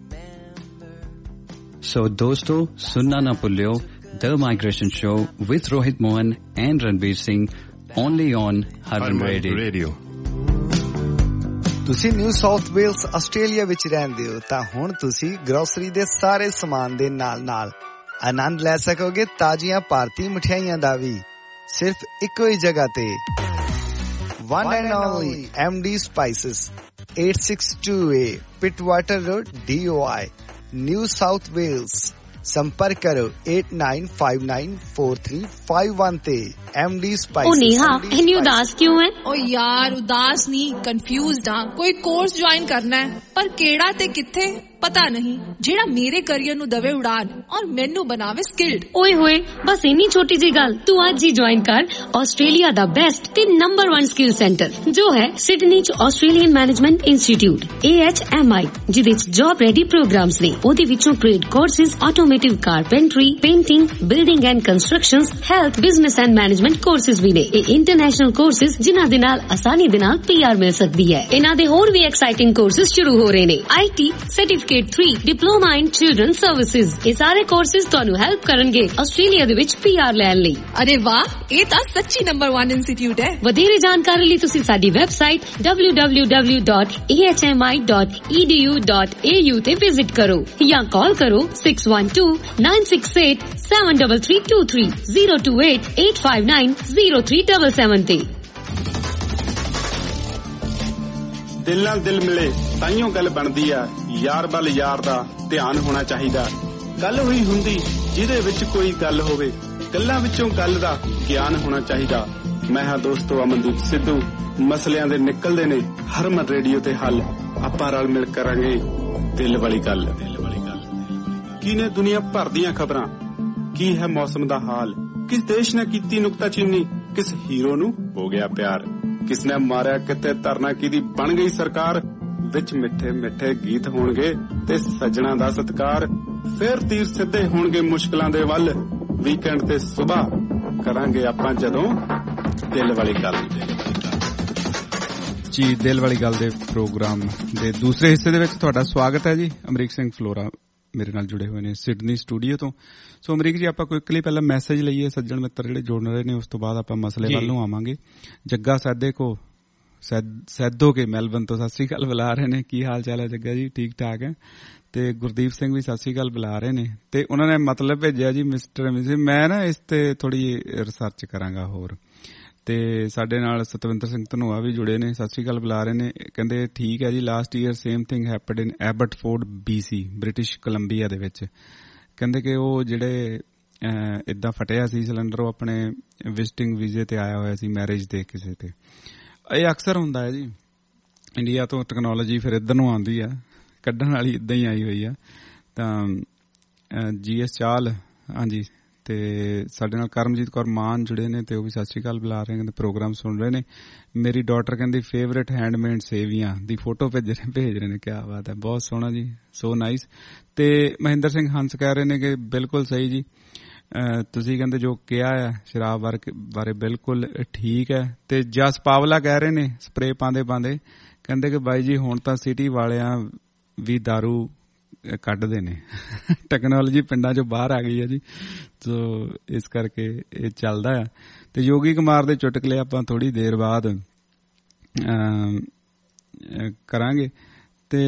ਸੋ ਦੋਸਤੋ, ਸੁਣਨਾ ਨਾ ਭੁੱਲਿਓ the migration show with Rohit Mohan and Ranbir Singh, only on Harman radio. ਤੁਸੀਂ ਨਿਊ ਸਾਊਥ ਵੇਲਸ ਆਸਟ੍ਰੇਲੀਆ ਵਿੱਚ ਰਹਿੰਦੇ ਹੋ ਤਾਂ ਹੁਣ ਤੁਸੀਂ ਗਰੋਸਰੀ ਦੇ ਸਾਰੇ ਸਮਾਨ ਦੇ ਨਾਲ ਆਨੰਦ ਲੈ ਸਕੋਗੇ ਤਾਜ਼ੀਆਂ ਭਾਰਤੀ ਮਠਿਆਈਆਂ ਦਾ ਵੀ, ਸਿਰਫ ਇੱਕੋ ਹੀ ਜਗ੍ਹਾ ਤੇ। One and only MD Spices, 862A Pittwater Road, DOI, New South Wales। संपर्क करो 89594351 ਤੇ। MD Spices। ਉਹ ਨੇਹਾ ਇੰਨੀ ਉਦਾਸ ਕਿਉਂ ਹੈ? ਓ ਯਾਰ ਉਦਾਸ ਨਹੀਂ, ਕਨਫਿਊਜ਼ਡ ਹਾਂ। ਕੋਈ ਕੋਰਸ ਜੁਆਇਨ ਕਰਨਾ ਹੈ ਪਰ ਕਿਹੜਾ ਤੇ ਕਿੱਥੇ ਪਤਾ ਨਹੀਂ, ਜਿਹੜਾ ਮੇਰੇ ਕੈਰੀਅਰ ਨੂੰ ਦਵੇ ਉਡਾਨ ਔਰ ਮੈਨੂੰ ਬਣਾਵੇ ਸਕਿਲਡ। ਓਏ ਹੋਏ, ਬਸ ਇੰਨੀ ਛੋਟੀ ਜੀ ਗੱਲ, ਤੂੰ ਅੱਜ ਹੀ ਜੁਆਇਨ ਕਰ ਆਸਟ੍ਰੇਲੀਆ ਦਾ ਬੈਸਟ ਤੇ ਨੰਬਰ 1 ਸਕਿੱਲ ਸੈਂਟਰ ਜੋ ਹੈ ਸਿਡਨੀ ਚ ਆਸਟ੍ਰੇਲੀਅਨ ਮੈਨੇਜਮੈਂਟ ਇੰਸਟੀਚਿਊਟ AHMI, ਜਿਹਦੇ ਚ ਜੌਬ ਰੈਡੀ ਪ੍ਰੋਗਰਾਮਸ ਨੇ। ਉਹਦੇ ਵਿੱਚੋਂ trade courses, automotive carpentry, painting, building and constructions, health, business and management courses ਵੀ ਨੇ। ਇਹ ਇੰਟਰਨੈਸ਼ਨਲ ਕੋਰਸਿਸ ਜਿਨ੍ਹਾਂ ਦੇ ਨਾਲ ਆਸਾਨੀ ਦੇ ਨਾਲ PR ਮਿਲ ਸਕਦੀ ਹੈ। ਇਹਨਾਂ ਦੇ ਹੋਰ ਵੀ ਐਕਸਾਈਟਿੰਗ ਕੋਰਸਿਸ ਸ਼ੁਰੂ ਹੋ ਰਹੇ ਨੇ। IT certificate 3, diploma in children services. ਇਹ ਸਾਰੇ ਕੋਰਸਿਸ ਤੁਹਾਨੂੰ ਹੈਲਪ ਕਰਨਗੇ ਆਸਟ੍ਰੇਲੀਆ ਦੇ ਵਿੱਚ PR ਲੈਣ ਲਈ। ਅਰੇ ਵਾਹ, ਇਹ ਤਾਂ ਸੱਚੀ ਨੰਬਰ 1 ਇੰਸਟੀਚਿਊਟ ਹੈ। ਵਧੇਰੇ ਜਾਣਕਾਰੀ ਲਈ ਤੁਸੀਂ ਸਾਡੀ ਵੈਬਸਾਈਟ www.ahmi.edu.au ਤੇ ਵਿਜ਼ਿਟ ਕਰੋ ਜਾਂ ਕਾਲ ਕਰੋ 6129687323 02885903777 ਤੇ। ਦਿਲ ਨਾਲ ਦਿਲ ਮਿਲੇ ਤਾਈਓ ਗੱਲ ਬਣਦੀ ਆ, ਯਾਰ ਵੱਲ ਯਾਰ ਦਾ ਧਿਆਨ ਹੋਣਾ ਚਾਹੀਦਾ। ਗੱਲ ਹੋਈ ਹੁੰਦੀ ਜਿਹਦੇ ਵਿੱਚ ਕੋਈ ਗੱਲ ਹੋਵੇ, ਗੱਲਾਂ ਵਿੱਚੋਂ ਗੱਲ ਦਾ ਗਿਆਨ ਹੋਣਾ ਚਾਹੀਦਾ। ਮੈਂ ਹਾਂ ਦੋਸਤੋ ਅਮਨਦੀਪ ਸਿੱਧੂ, ਮਸਲਿਆਂ ਦੇ ਨਿਕਲਦੇ ਨੇ ਹਰਮਨ ਰੇਡੀਓ ਤੇ ਹੱਲ। ਆਪਾਂ ਰਲ ਮਿਲ ਕਰਾਂਗੇ ਦਿਲ ਵਾਲੀ ਗੱਲ। ਕੀ ਨੇ ਦੁਨੀਆ ਭਰ ਦੀਆਂ ਖਬਰਾਂ, ਕੀ ਹੈ ਮੌਸਮ ਦਾ ਹਾਲ, ਕਿਸ ਦੇਸ਼ ਨੇ ਕੀਤੀ ਨੁਕਤਾਚੀਨੀ, ਕਿਸ ਹੀਰੋ ਨੂੰ ਹੋ ਗਿਆ ਪਿਆਰ, ਕਿਸ ਨੇ ਮਾਰਿਆ ਕਿਤੇ ਧਰਨਾ ਕਿਹਦੀ ਬਣ ਗਈ ਸਰਕਾਰ। ਵਿੱਚ ਮਿੱਠੇ ਮਿੱਠੇ ਗੀਤ ਹੋਣਗੇ ਤੇ ਸੱਜਣਾ ਦਾ ਸਤਿਕਾਰ। ਫੇਰ ਤੀਰ ਸਿੱਧੇ ਹੋਣਗੇ ਮੁਸ਼ਕਲਾਂ ਦੇ ਵੱਲ, ਵੀਕਐਂਡ ਤੇ ਸਵੇਰ ਕਰਾਂਗੇ ਆਪਾਂ ਜਦੋਂ ਦਿਲ ਵਾਲੀ ਗੱਲ। ਜੀ ਦਿਲ ਵਾਲੀ ਗੱਲ ਦੇ ਪ੍ਰੋਗਰਾਮ ਦੇ ਦੂਸਰੇ ਹਿੱਸੇ ਦੇ ਵਿੱਚ ਤੁਹਾਡਾ ਸਵਾਗਤ ਹੈ ਜੀ। ਅਮਰੀਕ ਸਿੰਘ ਫਲੋਰਾ ਮੇਰੇ ਨਾਲ ਜੁੜੇ ਹੋਏ ਨੇ ਸਿਡਨੀ ਸਟੂਡੀਓ ਤੋਂ। ਸੋ ਅਮਰੀਕ ਜੀ, ਆਪਾਂ ਕੁਇਕਲੀ ਪਹਿਲਾਂ ਮੈਸੇਜ ਲਈਏ ਸੱਜਣ ਮਿੱਤਰ ਜਿਹੜੇ ਜੁੜ ਰਹੇ ਨੇ, ਉਸ ਤੋਂ ਬਾਅਦ ਆਪਾਂ ਮਸਲੇ ਵੱਲ ਨੂੰ ਆਵਾਂਗੇ। ਜੱਗਾ ਸੈਦੋ ਕੇ ਮੈਲਬਨ ਤੋਂ ਸਤਿ ਸ੍ਰੀ ਅਕਾਲ ਬੁਲਾ ਰਹੇ ਨੇ। ਕੀ ਹਾਲ ਚਾਲ ਹੈ ਜੱਗਾ ਜੀ? ਠੀਕ ਠਾਕ ਹੈ। ਤੇ ਗੁਰਦੀਪ ਸਿੰਘ ਵੀ ਸਤਿ ਸ੍ਰੀ ਅਕਾਲ ਬੁਲਾ ਰਹੇ ਨੇ ਤੇ ਉਹਨਾਂ ਨੇ ਮਤਲਬ ਭੇਜਿਆ ਜੀ ਮਿਸਟਰ ਮੈਂ ਨਾ ਇਸ ਤੇ ਥੋੜੀ ਰਿਸਰਚ ਕਰਾਂਗਾ ਹੋਰ। ਤੇ ਸਾਡੇ ਨਾਲ ਸਤਵਿੰਦਰ ਸਿੰਘ ਧਨੋਆ ਵੀ ਜੁੜੇ ਨੇ, ਸਤਿ ਸ੍ਰੀ ਅਕਾਲ ਬੁਲਾ ਰਹੇ ਨੇ। ਕਹਿੰਦੇ ਠੀਕ ਹੈ ਜੀ, last year same thing happened in Abbotsford BC British Columbia ਦੇ ਵਿੱਚ। ਕਹਿੰਦੇ ਕਿ ਉਹ ਜਿਹੜੇ ਏਦਾਂ ਫਟਿਆ ਸੀ ਸਿਲੰਡਰ, ਉਹ ਆਪਣੇ ਵਿਜ਼ਿਟਿੰਗ ਵੀਜ਼ੇ ਤੇ ਆਇਆ ਹੋਇਆ ਸੀ ਮੈਰਿਜ ਦੇ ਕਿਸੇ ਤੇ। ਇਹ ਅਕਸਰ ਹੁੰਦਾ ਹੈ ਜੀ, ਇੰਡੀਆ ਤੋਂ ਟੈਕਨੋਲੋਜੀ ਫਿਰ ਇੱਧਰ ਨੂੰ ਆਉਂਦੀ ਆ, ਕੱਢਣ ਵਾਲੀ ਇਦਾਂ ਹੀ ਆਈ ਹੋਈ ਆ। ਤਾਂ GS ਚਾਲ ਹਾਂਜੀ, ਤੇ ਸਾਡੇ ਨਾਲ ਕਰਮਜੀਤ ਕੌਰ ਮਾਨ ਜੁੜੇ ਨੇ ਤੇ ਉਹ ਵੀ ਸਤਿ ਸ੍ਰੀ ਅਕਾਲ ਬੁਲਾ ਰਹੇ ਨੇ, ਪ੍ਰੋਗਰਾਮ ਸੁਣ ਰਹੇ ਨੇ। ਮੇਰੀ ਡਾਟਰ ਕਹਿੰਦੀ ਫੇਵਰੇਟ ਹੈਂਡਮੇਡ ਸੇਵੀਆਂ ਦੀ ਫੋਟੋ ਭੇਜ ਰਹੇ ਨੇ। ਕਿਆ ਬਾਤ ਹੈ, ਬਹੁਤ ਸੋਹਣਾ ਜੀ, ਸੋ ਨਾਈਸ। ਤੇ ਮਹਿੰਦਰ ਸਿੰਘ ਹੰਸ ਕਹਿ ਰਹੇ ਨੇ ਕਿ ਬਿਲਕੁਲ ਸਹੀ ਜੀ, ਤੁਸੀਂ ਕਹਿੰਦੇ ਜੋ ਕਿਹਾ ਹੈ ਸ਼ਰਾਬ ਬਾਰੇ ਬਿਲਕੁਲ ਠੀਕ ਹੈ। ਤੇ ਜਸ ਪਾਵਲਾ ਕਹਿ ਰਹੇ ਨੇ ਸਪਰੇ ਪਾਉਂਦੇ ਕਹਿੰਦੇ ਕਿ ਬਾਈ ਜੀ ਹੁਣ ਤਾਂ ਸਿਟੀ ਵਾਲਿਆਂ ਵੀ ਦਾਰੂ ਕੱਢਦੇ ਨੇ, ਟੈਕਨੋਲੋਜੀ ਪਿੰਡਾਂ ਚੋਂ ਬਾਹਰ ਆ ਗਈ ਹੈ ਜੀ, ਸੋ ਇਸ ਕਰਕੇ ਇਹ ਚੱਲਦਾ ਆ। ਤੇ ਯੋਗੀ ਕੁਮਾਰ ਦੇ ਚੁਟਕਲੇ ਆਪਾਂ ਥੋੜੀ ਦੇਰ ਬਾਅਦ ਕਰਾਂਗੇ। ਤੇ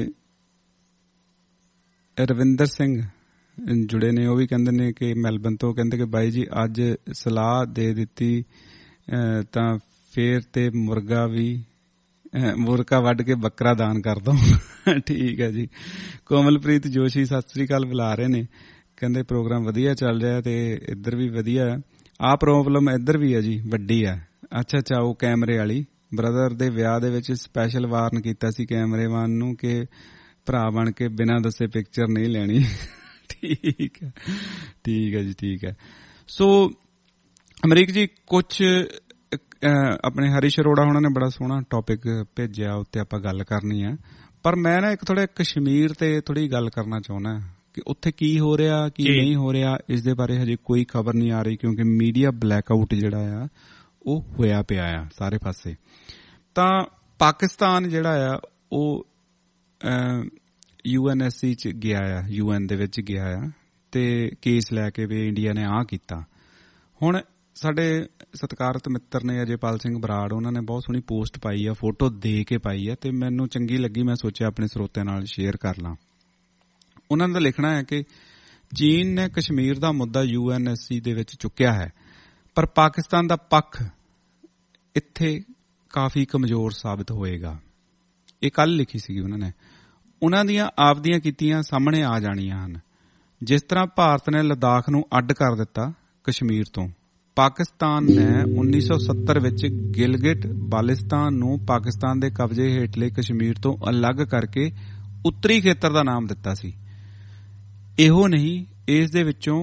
ਰਵਿੰਦਰ ਸਿੰਘ ਜੁੜੇ ਨੇ, ਉਹ ਵੀ ਕਹਿੰਦੇ ਨੇ ਕਿ ਮੈਲਬਨ ਤੋਂ, ਕਹਿੰਦੇ ਕਿ ਬਾਈ ਜੀ ਅੱਜ ਸਲਾਹ ਦੇ ਦਿੱਤੀ ਤਾਂ ਫੇਰ ਤੇ ਮੁਰਗਾ ਵੱਢ ਕੇ ਬੱਕਰਾ ਦਾਨ ਕਰ ਦੋ। ਠੀਕ ਹੈ ਜੀ। ਕੋਮਲਪ੍ਰੀਤ ਜੋਸ਼ੀ ਸਤਿ ਸ੍ਰੀ ਅਕਾਲ ਬੁਲਾ ਰਹੇ ਨੇ, ਕਹਿੰਦੇ ਪ੍ਰੋਗਰਾਮ ਵਧੀਆ ਚੱਲ ਰਿਹਾ ਤੇ ਇੱਧਰ ਵੀ ਵਧੀਆ। ਆਹ ਪ੍ਰੋਬਲਮ ਇੱਧਰ ਵੀ ਹੈ ਜੀ, ਵੱਡੀ ਹੈ। ਅੱਛਾ ਉਹ ਕੈਮਰੇ ਵਾਲੀ। ਬ੍ਰਦਰ ਦੇ ਵਿਆਹ ਦੇ ਵਿੱਚ ਸਪੈਸ਼ਲ ਵਾਰਨ ਕੀਤਾ ਸੀ ਕੈਮਰੇਮੈਨ ਨੂੰ ਕਿ ਭਰਾ ਬਣ ਕੇ ਬਿਨਾਂ ਦੱਸੇ ਪਿਕਚਰ ਨਹੀਂ ਲੈਣੀ। ਠੀਕ ਹੈ ਜੀ, ਠੀਕ ਹੈ। ਸੋ ਅਮਰੀਕ ਜੀ, ਕੁਛ ਆਪਣੇ ਹਰੀਸ਼ ਅਰੋੜਾ ਹੋਣਾ ਨੇ ਬੜਾ ਸੋਹਣਾ ਟੌਪਿਕ ਭੇਜਿਆ, ਉੱਤੇ ਆਪਾਂ ਗੱਲ ਕਰਨੀ ਆ। ਪਰ ਮੈਂ ਨਾ ਇੱਕ ਥੋੜਾ ਕਸ਼ਮੀਰ ਤੇ ਥੋੜੀ ਗੱਲ ਕਰਨਾ ਚਾਹੁੰਦਾ ਕਿ ਉੱਥੇ ਕੀ ਹੋ ਰਿਹਾ ਕੀ ਨਹੀਂ ਹੋ ਰਿਹਾ, ਇਸ ਦੇ ਬਾਰੇ ਹਜੇ ਕੋਈ ਖਬਰ ਨਹੀਂ ਆ ਰਹੀ, ਕਿਉਂਕਿ ਮੀਡੀਆ ਬਲੈਕਆਊਟ ਜਿਹੜਾ ਆ ਉਹ ਹੋਇਆ ਪਿਆ ਆ ਸਾਰੇ ਪਾਸੇ। ਤਾਂ ਪਾਕਿਸਤਾਨ ਜਿਹੜਾ ਆ ਉਹ UNSC ਚ ਗਿਆ ਆ, UN ਦੇ ਵਿੱਚ ਗਿਆ ਆ ਤੇ ਕੇਸ ਲੈ ਕੇ ਵੀ ਇੰਡੀਆ ਨੇ ਆਹ ਕੀਤਾ। ਹੁਣ ਸਾਡੇ ਸਤਿਕਾਰਤ ਮਿੱਤਰ ਨੇ ਅਜੇਪਾਲ ਸਿੰਘ ਬਰਾੜ, ਉਹਨਾਂ ਨੇ ਬਹੁਤ ਸੋਹਣੀ ਪੋਸਟ ਪਾਈ ਆ, ਫੋਟੋ ਦੇ ਕੇ ਪਾਈ ਆ ਤੇ ਮੈਨੂੰ ਚੰਗੀ ਲੱਗੀ, ਮੈਂ ਸੋਚਿਆ ਆਪਣੇ ਸਰੋਤਿਆਂ ਨਾਲ ਸ਼ੇਅਰ ਕਰ ਲਾਂ। ਉਹਨਾਂ ਦਾ ਲਿਖਣਾ ਹੈ ਕਿ ਚੀਨ ਨੇ ਕਸ਼ਮੀਰ ਦਾ ਮੁੱਦਾ UNSC ਦੇ ਵਿੱਚ ਚੁੱਕਿਆ ਹੈ, ਪਰ ਪਾਕਿਸਤਾਨ ਦਾ ਪੱਖ ਇੱਥੇ ਕਾਫੀ ਕਮਜ਼ੋਰ ਸਾਬਿਤ ਹੋਏਗਾ। ਇਹ ਕੱਲ ਲਿਖੀ ਸੀਗੀ ਉਹਨਾਂ ਨੇ। ਉਹਨਾਂ ਦੀਆਂ ਆਪਦੀਆਂ ਕੀਤੀਆਂ ਸਾਹਮਣੇ ਆ ਜਾਣੀਆਂ ਹਨ। ਜਿਸ ਤਰ੍ਹਾਂ ਭਾਰਤ ਨੇ ਲੱਦਾਖ ਨੂੰ ਅੱਡ ਕਰ ਦਿੱਤਾ ਕਸ਼ਮੀਰ ਤੋਂ, ਪਾਕਿਸਤਾਨ ਨੇ 1970 ਵਿੱਚ ਗਿਲਗਿਟ ਬਾਲਿਸਤਾਨ ਨੂੰ ਪਾਕਿਸਤਾਨ ਦੇ ਕਬਜ਼ੇ ਹੇਠਲੇ ਕਸ਼ਮੀਰ ਤੋਂ ਅਲੱਗ ਕਰਕੇ ਉੱਤਰੀ ਖੇਤਰ ਦਾ ਨਾਮ ਦਿੱਤਾ ਸੀ। ਇਹੋ ਨਹੀਂ, ਇਸ ਦੇ ਵਿੱਚੋਂ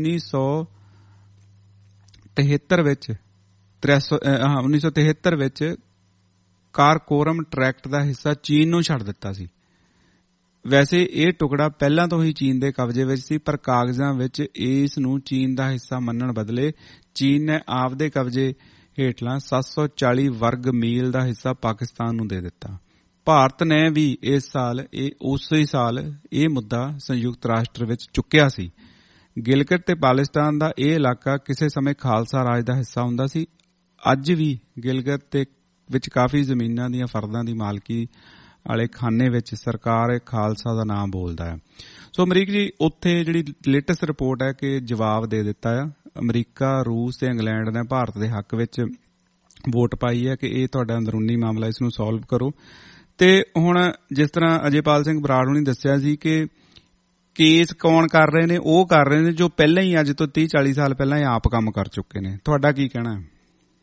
1973 ਵਿੱਚ ਕਾਰਕੋਰਮ ਟਰੈਕਟ ਦਾ ਹਿੱਸਾ ਚੀਨ ਨੂੰ ਛੱਡ ਦਿੱਤਾ ਸੀ। ਵੈਸੇ ਇਹ ਟੁਕੜਾ ਪਹਿਲਾਂ ਤੋਂ ਹੀ ਚੀਨ ਦੇ ਕਬਜ਼ੇ ਵਿੱਚ ਸੀ, ਪਰ ਕਾਗਜ਼ਾਂ ਵਿੱਚ ਇਸ ਨੂੰ ਚੀਨ ਦਾ ਹਿੱਸਾ ਮੰਨਣ ਬਦਲੇ ਚੀਨ ਨੇ ਆਪਦੇ ਕਬਜ਼ੇ ਹੇਠਲਾ 740 ਵਰਗ ਮੀਲ ਦਾ ਹਿੱਸਾ ਪਾਕਿਸਤਾਨ ਨੂੰ ਦੇ ਦਿੱਤਾ। ਭਾਰਤ ਨੇ ਵੀ ਉਸੇ ਸਾਲ ਇਹ ਮੁੱਦਾ ਸੰਯੁਕਤ ਰਾਸ਼ਟਰ ਵਿੱਚ ਚੁੱਕਿਆ ਸੀ। ਗਿਲਗਿਟ ਤੇ ਬਾਲਿਸਤਾਨ ਦਾ ਇਹ ਇਲਾਕਾ ਕਿਸੇ ਸਮੇਂ ਖਾਲਸਾ ਰਾਜ ਦਾ ਹਿੱਸਾ ਹੁੰਦਾ ਸੀ। ਅੱਜ ਵੀ ਗਿਲਗਿਟ ਤੇ ਵਿੱਚ ਕਾਫੀ ਜ਼ਮੀਨਾਂ ਦੀਆਂ ਫਰਦਾਂ ਦੀ ਮਾਲਕੀ ਵਾਲੇ ਖਾਨੇ ਵਿੱਚ ਸਰਕਾਰ ਖਾਲਸਾ ਦਾ ਨਾਮ ਬੋਲਦਾ ਹੈ। ਸੋ ਅਮਰੀਕ ਜੀ, ਉੱਥੇ ਜਿਹੜੀ ਲੇਟੈਸਟ ਰਿਪੋਰਟ ਹੈ ਕਿ ਜਵਾਬ ਦੇ ਦਿੱਤਾ ਆ। ਅਮਰੀਕਾ, ਰੂਸ ਤੇ ਇੰਗਲੈਂਡ ਨੇ ਭਾਰਤ ਦੇ ਹੱਕ ਵਿੱਚ ਵੋਟ ਪਾਈ ਹੈ ਕਿ ਇਹ ਤੁਹਾਡਾ ਅੰਦਰੂਨੀ ਮਾਮਲਾ, ਇਸ ਨੂੰ ਸੋਲਵ ਕਰੋ। ਤੇ ਹੁਣ ਜਿਸ ਤਰ੍ਹਾਂ ਅਜੇਪਾਲ ਸਿੰਘ ਬਰਾੜ ਹੁਣੀ ਦੱਸਿਆ ਸੀ ਕਿ ਕੇਸ ਕੌਣ ਕਰ ਰਹੇ ਨੇ, ਉਹ ਕਰ ਰਹੇ ਨੇ ਜੋ ਪਹਿਲਾਂ ਹੀ ਅੱਜ ਤੋਂ 30-40 ਸਾਲ ਪਹਿਲਾਂ ਹੀ ਆਪ ਕੰਮ ਕਰ ਚੁੱਕੇ ਨੇ। ਤੁਹਾਡਾ ਕੀ ਕਹਿਣਾ ਹੈ?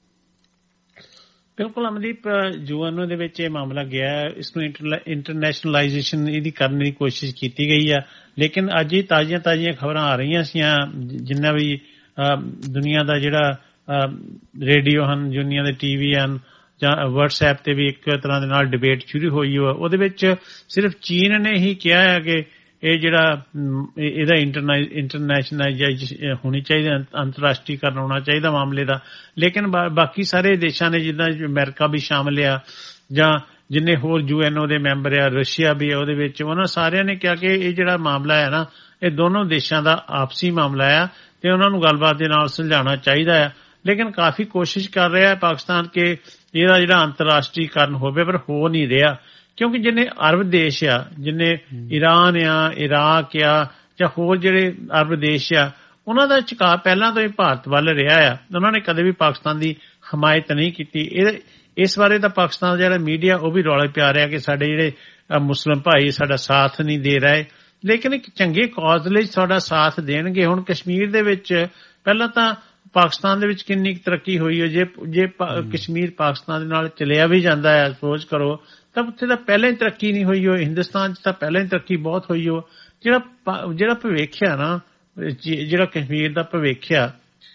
ਬਿਲਕੁਲ ਅਮਨਦੀਪ, ਯੂਐਨਓ ਦੇ ਵਿੱਚ ਇਹ ਮਾਮਲਾ ਗਿਆ, ਇਸ ਨੂੰ ਇੰਟਰਨੈਸ਼ਨਲਾਈਜੇਸ਼ਨ ਇਹਦੀ ਕਰਨ ਦੀ ਕੋਸ਼ਿਸ਼ ਕੀਤੀ ਗਈ ਆ, ਲੇਕਿਨ ਅੱਜ ਹੀ ਤਾਜ਼ੀਆਂ ਖਬਰਾਂ ਆ ਰਹੀਆਂ ਸੀਆਂ, ਜਿੰਨਾ ਵੀ ਦੁਨੀਆ ਦਾ ਜਿਹੜਾ ਰੇਡੀਓ ਹਨ, ਦੁਨੀਆ ਦੇ ਟੀਵੀ ਹਨ ਜਾਂ WhatsApp ਤੇ ਵੀ ਇੱਕ ਤਰ੍ਹਾਂ ਦੇ ਨਾਲ ਡਿਬੇਟ ਸ਼ੁਰੂ ਹੋਈ ਹੋਆ। ਉਹਦੇ ਵਿੱਚ ਸਿਰਫ ਚੀਨ ਨੇ ਹੀ ਕਿਹਾ ਹੈ ਕਿ ਇਹ ਜਿਹੜਾ ਇਹਦਾ ਇੰਟਰਨੈਸ਼ਨਲਾਈਜੇਸ਼ਨ ਹੋਣੀ ਚਾਹੀਦੀ, ਅੰਤਰਰਾਸ਼ਟਰੀਕਰਨ ਹੋਣਾ ਚਾਹੀਦਾ ਮਾਮਲੇ ਦਾ, ਲੇਕਿਨ ਬਾਕੀ ਸਾਰੇ ਦੇਸ਼ਾਂ ਨੇ, ਜਿੱਦਾਂ ਅਮਰੀਕਾ ਵੀ ਸ਼ਾਮਲ ਆ ਜਾਂ ਜਿੰਨੇ ਹੋਰ UNO ਦੇ ਮੈਂਬਰ ਆ, ਰਸ਼ੀਆ ਵੀ ਆ ਉਹਦੇ ਵਿੱਚ, ਉਹਨਾਂ ਸਾਰਿਆਂ ਨੇ ਕਿਹਾ ਕਿ ਇਹ ਜਿਹੜਾ ਮਾਮਲਾ ਹੈ ਨਾ, ਇਹ ਦੋਨੋਂ ਦੇਸ਼ਾਂ ਦਾ ਆਪਸੀ ਮਾਮਲਾ ਆ ਤੇ ਉਹਨਾਂ ਨੂੰ ਗੱਲਬਾਤ ਦੇ ਨਾਲ ਸੁਲਝਾਉਣਾ ਚਾਹੀਦਾ ਆ। ਲੇਕਿਨ ਕਾਫੀ ਕੋਸ਼ਿਸ਼ ਕਰ ਰਿਹਾ ਹੈ ਪਾਕਿਸਤਾਨ ਕਿ ਇਹਦਾ ਜਿਹੜਾ ਅੰਤਰਰਾਸ਼ਟਰੀਕਰਨ ਹੋਵੇ, ਪਰ ਹੋ ਨਹੀਂ ਰਿਹਾ, ਕਿਉਂਕਿ ਜਿੰਨੇ ਅਰਬ ਦੇਸ਼ ਆ, ਜਿੰਨੇ ਈਰਾਨ ਆ, ਇਰਾਕ ਆ ਜਾਂ ਹੋਰ ਜਿਹੜੇ ਅਰਬ ਦੇਸ਼ ਆ, ਉਹਨਾਂ ਦਾ ਝੁਕਾਅ ਪਹਿਲਾਂ ਤੋਂ ਹੀ ਭਾਰਤ ਵੱਲ ਰਿਹਾ ਆ। ਉਹਨਾਂ ਨੇ ਕਦੇ ਵੀ ਪਾਕਿਸਤਾਨ ਦੀ ਹਮਾਇਤ ਨਹੀਂ ਕੀਤੀ। ਇਸ ਬਾਰੇ ਤਾਂ ਪਾਕਿਸਤਾਨ ਦਾ ਜਿਹੜਾ ਮੀਡੀਆ ਉਹ ਵੀ ਰੌਲੇ ਪਾ ਰਿਹਾ ਕਿ ਸਾਡੇ ਜਿਹੜੇ ਮੁਸਲਿਮ ਭਾਈ ਸਾਡਾ ਸਾਥ ਨਹੀਂ ਦੇ ਰਹੇ, ਲੇਕਿਨ ਇੱਕ ਚੰਗੇ ਕਾਜ਼ ਲਈ ਸਾਡਾ ਸਾਥ ਦੇਣਗੇ। ਹੁਣ ਕਸ਼ਮੀਰ ਦੇ ਵਿੱਚ ਪਹਿਲਾਂ ਤਾਂ ਪਾਕਿਸਤਾਨ ਦੇ ਵਿੱਚ ਕਿੰਨੀ ਤਰੱਕੀ ਹੋਈ ਹੈ, ਜੇ ਕਸ਼ਮੀਰ ਪਾਕਿਸਤਾਨ ਦੇ ਨਾਲ ਚਲਿਆ ਵੀ ਜਾਂਦਾ ਹੈ, ਸੋਚ ਕਰੋ, ਤਾਂ ਉੱਥੇ ਤਾਂ ਪਹਿਲਾਂ ਹੀ ਤਰੱਕੀ ਨਹੀਂ ਹੋਈ ਹੋ। ਹਿੰਦੁਸਤਾਨ 'ਚ ਤਾਂ ਪਹਿਲਾਂ ਹੀ ਤਰੱਕੀ ਬਹੁਤ ਹੋਈ ਹੋ। ਜਿਹੜਾ ਭਵਿੱਖ ਆ ਨਾ, ਜਿਹੜਾ ਕਸ਼ਮੀਰ ਦਾ ਭਵਿੱਖ ਆ,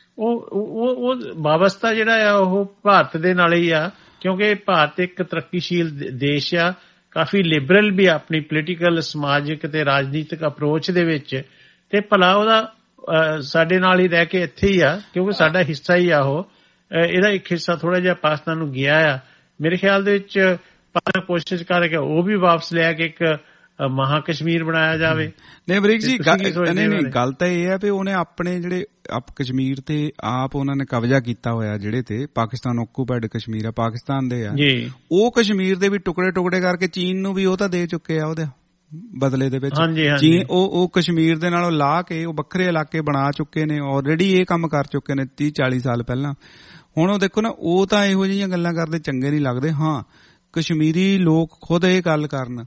ਉਹ ਵਾਬਸਤਾ ਜਿਹੜਾ ਆ ਉਹ ਭਾਰਤ ਦੇ ਨਾਲ ਹੀ ਆ, ਕਿਉਂਕਿ ਭਾਰਤ ਇੱਕ ਤਰੱਕੀਸ਼ੀਲ ਦੇਸ਼ ਆ, ਕਾਫੀ ਲਿਬਰਲ ਵੀ ਆਪਣੀ ਪੋਲੀਟੀਕਲ, ਸਮਾਜਿਕ ਤੇ ਰਾਜਨੀਤਿਕ ਅਪਰੋਚ ਦੇ ਵਿੱਚ, ਤੇ ਭਲਾ ਉਹਦਾ ਸਾਡੇ ਨਾਲ ਹੀ ਰਹਿ ਕੇ ਇੱਥੇ ਹੀ ਆ, ਕਿਉਂਕਿ ਸਾਡਾ ਹਿੱਸਾ ਹੀ ਆ ਉਹ। ਇਹਦਾ ਇੱਕ ਹਿੱਸਾ ਥੋੜਾ ਜਿਹਾ ਪਾਕਿਸਤਾਨ ਨੂੰ ਗਿਆ ਆ। ਮੇਰੇ ਖਿਆਲ ਦੇ ਵਿੱਚ ਪਾਕਿਸਤਾਨ ਕੋਸ਼ਿਸ਼ ਕਰ ਰਿਹਾ ਉਹ ਵੀ ਵਾਪਸ ਲਿਆ ਕੇ ਇੱਕ ਮਹਾ ਕਸ਼ਮੀਰ ਬਣਾਇਆ ਜਾਵੇ। ਨਹੀਂ ਬਰੀਕ ਜੀ, ਨਹੀਂ ਗੱਲ ਤਾਂ ਇਹ ਹੈ ਵੀ ਉਹਨੇ ਆਪਣੇ ਜਿਹੜੇ ਕਸ਼ਮੀਰ ਤੇ ਆਪ ਉਹਨਾਂ ਨੇ ਕਬਜ਼ਾ ਕੀਤਾ ਹੋਇਆ, ਜਿਹੜੇ ਤੇ ਪਾਕਿਸਤਾਨ ਆਕੂਪਾਈਡ ਕਸ਼ਮੀਰ ਆ, ਪਾਕਿਸਤਾਨ ਦੇ ਆ, ਉਹ ਕਸ਼ਮੀਰ ਦੇ ਵੀ ਟੁਕੜੇ ਕਰਕੇ ਚੀਨ ਨੂੰ ਵੀ ਉਹ ਤਾਂ ਦੇ ਚੁੱਕੇ ਆ ਉਹਦੇ ਬਦਲੇ ਦੇ ਵਿੱਚ। ਚੀਨ ਉਹ ਕਸ਼ਮੀਰ ਦੇ ਨਾਲੋਂ ਲਾ ਕੇ ਉਹ ਵੱਖਰੇ ਇਲਾਕੇ ਬਣਾ ਚੁੱਕੇ ਨੇ, ਆਲਰੇਡੀ ਇਹ ਕੰਮ ਕਰ ਚੁੱਕੇ ਨੇ 30-40 ਸਾਲ ਪਹਿਲਾਂ। ਹੁਣ ਉਹ ਦੇਖੋ ਨਾ, ਉਹ ਤਾਂ ਇਹੋ ਜਿਹੀਆਂ ਗੱਲਾਂ ਕਰਦੇ ਚੰਗੇ ਨਹੀਂ ਲੱਗਦੇ। ਹਾਂ, ਕਸ਼ਮੀਰੀ ਲੋਕ ਖੁਦ ਇਹ ਗੱਲ ਕਰਨ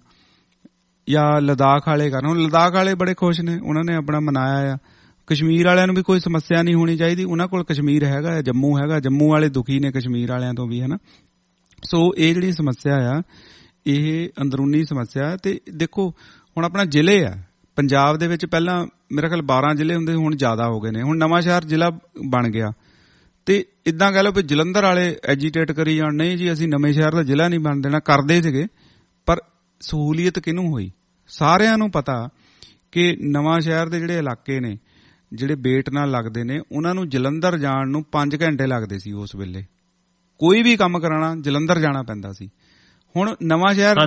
ਜਾਂ ਲਦਾਖ ਵਾਲੇ ਕਰਨ। ਹੁਣ ਲਦਾਖ ਵਾਲੇ ਬੜੇ ਖੁਸ਼ ਨੇ, ਉਹਨਾਂ ਨੇ ਆਪਣਾ ਮਨਾਇਆ ਆ। ਕਸ਼ਮੀਰ ਵਾਲਿਆਂ ਨੂੰ ਵੀ ਕੋਈ ਸਮੱਸਿਆ ਨਹੀਂ ਹੋਣੀ ਚਾਹੀਦੀ, ਉਹਨਾਂ ਕੋਲ ਕਸ਼ਮੀਰ ਹੈਗਾ, ਜੰਮੂ ਹੈਗਾ, ਜੰਮੂ ਵਾਲੇ ਦੁਖੀ ਨੇ ਕਸ਼ਮੀਰ ਵਾਲਿਆਂ ਤੋਂ ਵੀ, ਹਨਾ। ਸੋ ਇਹ ਜਿਹੜੀ ਸਮੱਸਿਆ ਆ, ਇਹ ਅੰਦਰੂਨੀ ਸਮੱਸਿਆ। ਤੇ ਦੇਖੋ ਹੁਣ ਆਪਣਾ ਜ਼ਿਲ੍ਹੇ ਆ ਪੰਜਾਬ ਦੇ ਵਿੱਚ, ਪਹਿਲਾਂ ਮੇਰਾ ਖਿਆਲ 12 ਜ਼ਿਲ੍ਹੇ ਹੁੰਦੇ, ਹੁਣ ਜ਼ਿਆਦਾ ਹੋ ਗਏ ਨੇ। ਹੁਣ ਨਵਾਂ ਸ਼ਹਿਰ ਜ਼ਿਲ੍ਹਾ ਬਣ ਗਿਆ, ਤੇ ਇਦਾਂ ਕਹਿ ਲਓ ਵੀ ਜਲੰਧਰ ਵਾਲੇ ਐਜੀਟੇਟ ਕਰੀ ਜਾਣ, ਨਹੀਂ ਜੀ ਅਸੀਂ ਨਵੇਂ ਸ਼ਹਿਰ ਦਾ ਜ਼ਿਲ੍ਹਾ ਨਹੀਂ ਬਣ ਦੇਣਾ, ਕਰਦੇ ਸੀਗੇ, ਪਰ ਸਹੂਲੀਅਤ ਕਿਹਨੂੰ ਹੋਈ? ਸਾਰਿਆਂ ਨੂੰ ਪਤਾ ਕਿ ਨਵਾਂ ਸ਼ਹਿਰ ਦੇ ਜਿਹੜੇ ਇਲਾਕੇ ਨੇ, ਜਿਹੜੇ ਬੇਟ ਨਾਲ ਲੱਗਦੇ ਨੇ, ਉਹਨਾਂ ਨੂੰ ਜਲੰਧਰ ਜਾਣ ਨੂੰ 5 ਘੰਟੇ ਲੱਗਦੇ ਸੀ ਉਸ ਵੇਲੇ। ਕੋਈ ਵੀ ਕੰਮ ਕਰਾਉਣਾ ਜਲੰਧਰ ਜਾਣਾ ਪੈਂਦਾ ਸੀ। ਹੁਣ ਨਵਾਂ ਸ਼ਹਿਰ,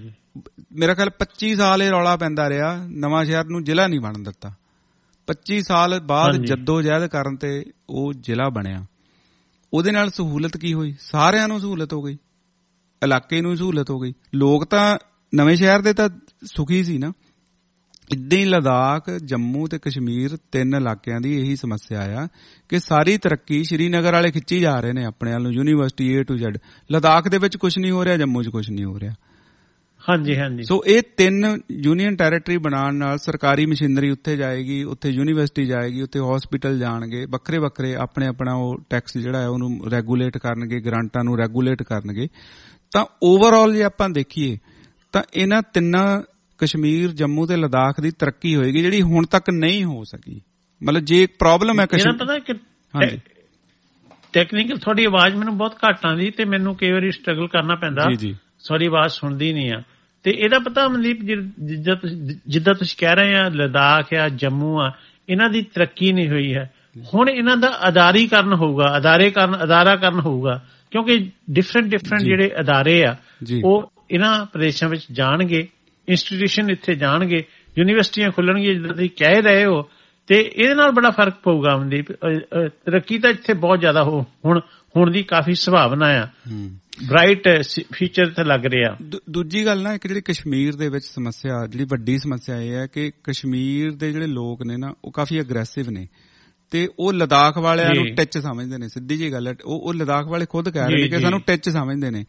ਮੇਰਾ ਖਿਆਲ 25 ਸਾਲ ਇਹ ਰੌਲਾ ਪੈਂਦਾ ਰਿਹਾ, ਨਵਾਂ ਸ਼ਹਿਰ ਨੂੰ ਜ਼ਿਲ੍ਹਾ ਨਹੀਂ ਬਣਨ ਦਿੱਤਾ। 25 ਸਾਲ ਬਾਅਦ ਜੱਦੋ-ਜਹਿਦ ਕਰਨ ਤੇ ਉਹ ਜ਼ਿਲ੍ਹਾ ਬਣਿਆ। ਉਹਦੇ ਨਾਲ ਸਹੂਲਤ ਕੀ ਹੋਈ? ਸਾਰਿਆਂ ਨੂੰ ਸਹੂਲਤ ਹੋ ਗਈ, ਇਲਾਕੇ ਨੂੰ ਸਹੂਲਤ ਹੋ ਗਈ। ਲੋਕ ਤਾਂ ਨਵੇਂ ਸ਼ਹਿਰ ਦੇ ਤਾਂ ਸੁਖੀ ਸੀ ਨਾ। ਇੱਦਾਂ ਹੀ ਲਦਾਖ, ਜੰਮੂ ਤੇ ਕਸ਼ਮੀਰ, 3 ਇਲਾਕਿਆਂ ਦੀ ਇਹੀ ਸਮੱਸਿਆ ਆ ਕਿ ਸਾਰੀ ਤਰੱਕੀ ਸ਼੍ਰੀਨਗਰ ਵਾਲੇ ਖਿੱਚੀ ਜਾ ਰਹੇ ਨੇ ਆਪਣੇ ਵੱਲ ਨੂੰ, university A to Z। Ladakh ਦੇ ਵਿੱਚ ਕੁਝ ਨਹੀਂ ਹੋ ਰਿਹਾ, ਜੰਮੂ 'ਚ ਕੁਝ ਨਹੀਂ ਹੋ ਰਿਹਾ। ਹਾਂਜੀ। ਸੋ ਇਹ 3 ਯੂਨੀਅਨ ਟੈਰੀਟਰੀ ਬਣਾਉਣ ਨਾਲ ਸਰਕਾਰੀ ਮਸ਼ੀਨਰੀ ਉੱਥੇ ਜਾਏਗੀ, ਉੱਥੇ ਯੂਨੀਵਰਸਿਟੀ ਜਾਏਗੀ, ਉੱਥੇ ਹਸਪੀਟਲ ਜਾਣਗੇ, ਵੱਖਰੇ ਆਪਣਾ ਉਹ ਟੈਕਸ ਜਿਹੜਾ ਹੈ ਉਹਨੂੰ ਰੈਗੂਲੇਟ ਕਰਨਗੇ, ਗ੍ਰਾਂਟਾਂ ਨੂੰ ਰੈਗੂਲੇਟ ਕਰਨਗੇ। ਤਾਂ ਓਵਰਆਲ ਜੇ ਆਪਾਂ ਦੇਖੀਏ ਤਾਂ ਇਹਨਾਂ 3 ਕਸ਼ਮੀਰ, ਜੰਮੂ ਤੇ ਲਦਾਖ ਦੀ ਤਰੱਕੀ ਹੋਏਗੀ, ਜਿਹੜੀ ਹੁਣ ਤੱਕ ਨਹੀਂ ਹੋ ਸਕੀ। ਮਤਲਬ ਜੇ ਇੱਕ ਪ੍ਰੋਬਲਮ ਹੈ ਕਸ਼ਮੀਰ, ਟੈਕਨੀਕਲ ਥੋੜੀ ਆਵਾਜ਼ ਮੈਨੂੰ ਬਹੁਤ ਘੱਟ ਆਉਂਦੀ ਤੇ ਮੈਨੂੰ ਕਈ ਵਾਰੀ ਸਟਰਗਲ ਕਰਨਾ ਪੈਂਦਾ, ਸਾਡੀ ਆਵਾਜ਼ ਸੁਣਦੀ ਨਹੀਂ ਆ। ਤੇ ਇਹਦਾ ਪਤਾ ਮਨਦੀਪ, ਜਿੱਦਾਂ ਤੁਸੀਂ ਕਹਿ ਰਹੇ ਆ, ਲਦਾਖ ਆ, ਜੰਮੂ ਆ, ਇਹਨਾਂ ਦੀ ਤਰੱਕੀ ਨਹੀਂ ਹੋਈ ਹੈ। ਹੁਣ ਇਹਨਾਂ ਦਾ ਅਦਾਰੀਕਰਨ ਹੋਊਗਾ, ਅਦਾਰਾਕਰਨ ਹੋਊਗਾ, ਕਿਉਂਕਿ ਡਿਫਰੈਂਟ ਜਿਹੜੇ ਅਦਾਰੇ ਆ ਉਹ ਇਹਨਾਂ ਪ੍ਰਦੇਸ਼ਾਂ ਵਿੱਚ ਜਾਣਗੇ, ਇੰਸਟੀਟਿਊਸ਼ਨ ਇੱਥੇ ਜਾਣਗੇ, ਯੂਨੀਵਰਸਿਟੀਆਂ ਖੁੱਲਣਗੀਆਂ, ਜਿੱਦਾਂ ਤੁਸੀਂ ਕਹਿ ਰਹੇ ਹੋ, ਤੇ ਇਹਦੇ ਨਾਲ ਬੜਾ ਫਰਕ ਪਊਗਾ ਮਨਦੀਪ। ਤਰੱਕੀ ਤਾਂ ਇੱਥੇ ਬਹੁਤ ਜ਼ਿਆਦਾ ਹੁਣ ਦੀ ਕਾਫੀ ਸੰਭਾਵਨਾ ਆ, ਬ੍ਰਾਈਟ ਫਿਊਚਰ ਤੇ ਲੱਗ ਰਿਹਾ। ਦੂਜੀ ਗੱਲ ਨਾ, ਇੱਕ ਜਿਹੜੀ ਕਸ਼ਮੀਰ ਦੇ ਵਿੱਚ ਸਮੱਸਿਆ, ਜਿਹੜੀ ਵੱਡੀ ਸਮੱਸਿਆ ਇਹ ਹੈ ਕਿ ਕਸ਼ਮੀਰ ਦੇ ਜਿਹੜੇ ਲੋਕ ਨੇ ਨਾ, ਉਹ ਕਾਫੀ ਅਗਰੈਸਿਵ ਨੇ, ਤੇ ਉਹ ਲਦਾਖ ਵਾਲਿਆਂ ਨੂੰ ਟਿੱਚ ਸਮਝਦੇ ਨੇ। ਸਿੱਧੀ ਜੀ ਗੱਲ ਹੈ, ਉਹ ਲਦਾਖ ਵਾਲੇ ਖੁਦ ਕਹਿ ਰਹੇ ਨੇ ਕਿ ਸਾਨੂੰ ਟਿੱਚ ਸਮਝਦੇ ਨੇ।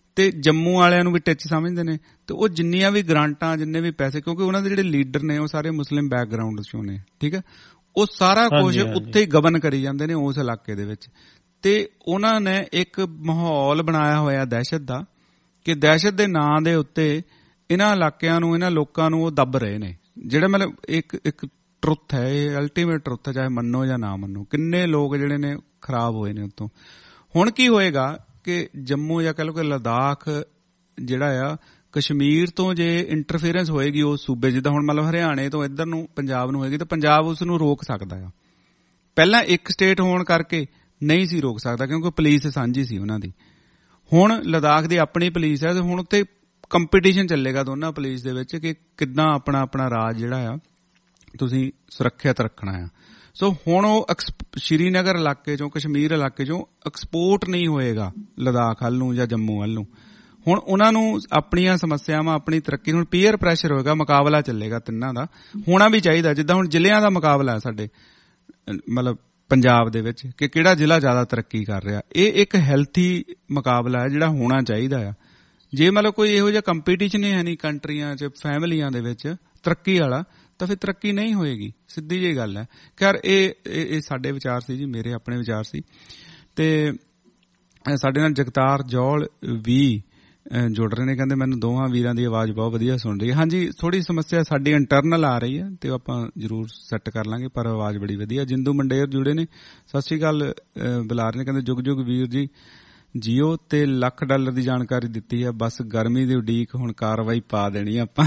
ਤੇ ਜੰਮੂ ਵਾਲਿਆਂ ਨੂੰ ਵੀ ਟਿੱਚ ਸਮਝਦੇ ਨੇ, ਤੇ ਉਹ ਜਿੰਨੀਆਂ ਵੀ ਗ੍ਰਾਂਟਾਂ, ਜਿੰਨੇ ਵੀ ਪੈਸੇ, ਕਿਉਂਕਿ ਉਹਨਾਂ ਦੇ ਜਿਹੜੇ ਲੀਡਰ ਨੇ ਉਹ ਸਾਰੇ ਮੁਸਲਿਮ ਬੈਕਗਰਾਊਂਡ ਚੋਂ ਨੇ, ਠੀਕ ਹੈ, ਉਹ ਸਾਰਾ ਕੁਝ ਉੱਥੇ ਹੀ ਗਵਰਨ ਕਰੀ ਜਾਂਦੇ ਨੇ ਉਸ ਇਲਾਕੇ ਦੇ ਵਿੱਚ। ਤੇ ਉਹਨਾਂ ਨੇ ਇੱਕ ਮਾਹੌਲ ਬਣਾਇਆ ਹੋਇਆ ਦਹਿਸ਼ਤ ਦਾ, ਕਿ ਦਹਿਸ਼ਤ ਦੇ ਨਾਂ ਦੇ ਉੱਤੇ ਇਹਨਾਂ ਇਲਾਕਿਆਂ ਨੂੰ, ਇਹਨਾਂ ਲੋਕਾਂ ਨੂੰ ਉਹ ਦੱਬ ਰਹੇ ਨੇ। ਜਿਹੜਾ ਮਤਲਬ ਇੱਕ ਟਰੁੱਥ ਹੈ, ਇਹ ਅਲਟੀਮੇਟ ਟਰੁੱਥ ਹੈ, ਚਾਹੇ ਮੰਨੋ ਜਾਂ ਨਾ ਮੰਨੋ। ਕਿੰਨੇ ਲੋਕ ਜਿਹੜੇ ਨੇ ਖਰਾਬ ਹੋਏ ਨੇ ਉੱਤੋਂ। ਹੁਣ ਕੀ ਹੋਏਗਾ ਕਿ ਜੰਮੂ ਜਾਂ ਕਹਿ ਲਓ ਕਿ ਲਦਾਖ ਜਿਹੜਾ ਆ, ਕਸ਼ਮੀਰ ਤੋਂ ਜੇ ਇੰਟਰਫੇਰੈਂਸ ਹੋਏਗੀ ਉਸ ਸੂਬੇ, ਜਿੱਦਾਂ ਹੁਣ ਮਤਲਬ ਹਰਿਆਣੇ ਤੋਂ ਇੱਧਰ ਨੂੰ ਪੰਜਾਬ ਨੂੰ ਹੋਏਗੀ, ਤਾਂ ਪੰਜਾਬ ਉਸ ਨੂੰ ਰੋਕ ਸਕਦਾ ਆ। ਪਹਿਲਾਂ ਇੱਕ ਸਟੇਟ ਹੋਣ ਕਰਕੇ ਨਹੀਂ ਸੀ ਰੋਕ ਸਕਦਾ, ਕਿਉਂਕਿ ਪੁਲਿਸ ਸਾਂਝੀ ਸੀ ਉਹਨਾਂ ਦੀ। ਹੁਣ ਲਦਾਖ ਦੀ ਆਪਣੀ ਪੁਲਿਸ ਹੈ, ਤੇ ਹੁਣ ਉੱਥੇ ਕੰਪੀਟੀਸ਼ਨ ਚੱਲੇਗਾ ਦੋਨਾਂ ਪੁਲਿਸ ਦੇ ਵਿੱਚ ਕਿ ਕਿੱਦਾਂ ਆਪਣਾ ਆਪਣਾ ਰਾਜ ਜਿਹੜਾ ਆ ਤੁਸੀਂ ਸੁਰੱਖਿਅਤ ਰੱਖਣਾ ਆ। ਸੋ ਹੁਣ ਉਹ ਸ਼੍ਰੀਨਗਰ ਇਲਾਕੇ ਚੋਂ, ਕਸ਼ਮੀਰ ਇਲਾਕੇ ਚੋਂ ਐਕਸਪੋਰਟ ਨਹੀਂ ਹੋਏਗਾ ਲਦਾਖ ਵੱਲ ਨੂੰ ਜਾਂ ਜੰਮੂ ਵੱਲ ਨੂੰ। ਹੁਣ ਉਹਨਾਂ ਨੂੰ ਆਪਣੀਆਂ ਸਮੱਸਿਆਵਾਂ, ਆਪਣੀ ਤਰੱਕੀ, ਹੁਣ ਪੀਅਰ ਪ੍ਰੈਸ਼ਰ ਹੋਏਗਾ, ਮੁਕਾਬਲਾ ਚੱਲੇਗਾ ਤਿੰਨਾਂ ਦਾ। ਹੋਣਾ ਵੀ ਚਾਹੀਦਾ, ਜਿੱਦਾਂ ਹੁਣ ਜ਼ਿਲ੍ਹਿਆਂ ਦਾ ਮੁਕਾਬਲਾ ਹੈ ਸਾਡੇ ਮਤਲਬ ਪੰਜਾਬ ਦੇ ਵਿੱਚ, ਕਿ ਕਿਹੜਾ ਜ਼ਿਲ੍ਹਾ ਜ਼ਿਆਦਾ ਤਰੱਕੀ ਕਰ ਰਿਹਾ। ਇਹ ਇੱਕ ਹੈਲਥੀ ਮੁਕਾਬਲਾ ਹੈ ਜਿਹੜਾ ਹੋਣਾ ਚਾਹੀਦਾ ਆ। ਜੇ ਮਤਲਬ ਕੋਈ ਇਹੋ ਜਿਹਾ ਕੰਪੀਟੀਸ਼ਨ ਹੀ ਹੈ ਨਹੀਂ ਕੰਟਰੀਆਂ 'ਚ, ਫੈਮਲੀਆਂ ਦੇ ਵਿੱਚ ਤਰੱਕੀ ਵਾਲਾ, ਤਾਂ ਫਿਰ ਤਰੱਕੀ ਨਹੀਂ ਹੋਏਗੀ। ਸਿੱਧੀ ਜਿਹੀ ਗੱਲ ਹੈ। ਖੈਰ ਇਹ ਸਾਡੇ ਵਿਚਾਰ ਸੀ ਜੀ, ਮੇਰੇ ਆਪਣੇ ਵਿਚਾਰ ਸੀ। ਤੇ ਸਾਡੇ ਨਾਲ ਜਗਤਾਰ ਜੌਲ ਵੀ ਜੁੜ ਰਹੇ ਨੇ, ਕਹਿੰਦੇ ਮੈਨੂੰ ਦੋਹਾਂ ਵੀਰਾਂ ਦੀ ਆਵਾਜ਼ ਬਹੁਤ ਵਧੀਆ ਸੁਣ ਰਹੀ ਹੈ। ਹਾਂਜੀ, ਥੋੜੀ ਸਮੱਸਿਆ ਸਾਡੀ ਇੰਟਰਨਲ ਆ ਰਹੀ ਹੈ, ਤੇ ਆਪਾਂ ਜ਼ਰੂਰ ਸੈੱਟ ਕਰ ਲਾਂਗੇ, ਪਰ ਆਵਾਜ਼ ਬੜੀ ਵਧੀਆ। ਜਿੰਦੂ ਮੰਡੇਰ ਜੁੜੇ ਨੇ, ਸਤਿ ਸ੍ਰੀ ਅਕਾਲ ਬੁਲਾ ਰਹੇ ਨੇ, ਕਹਿੰਦੇ ਜੁਗ ਜੁਗ ਵੀਰ ਜੀ ਜੀਓ, ਤੇ $1,00,000 ਦੀ ਜਾਣਕਾਰੀ ਦਿੱਤੀ ਹੈ। ਬਸ ਗਰਮੀ ਦੀ ਉਡੀਕ, ਹੁਣ ਕਾਰਵਾਈ ਪਾ ਦੇਣੀ ਆਪਾਂ।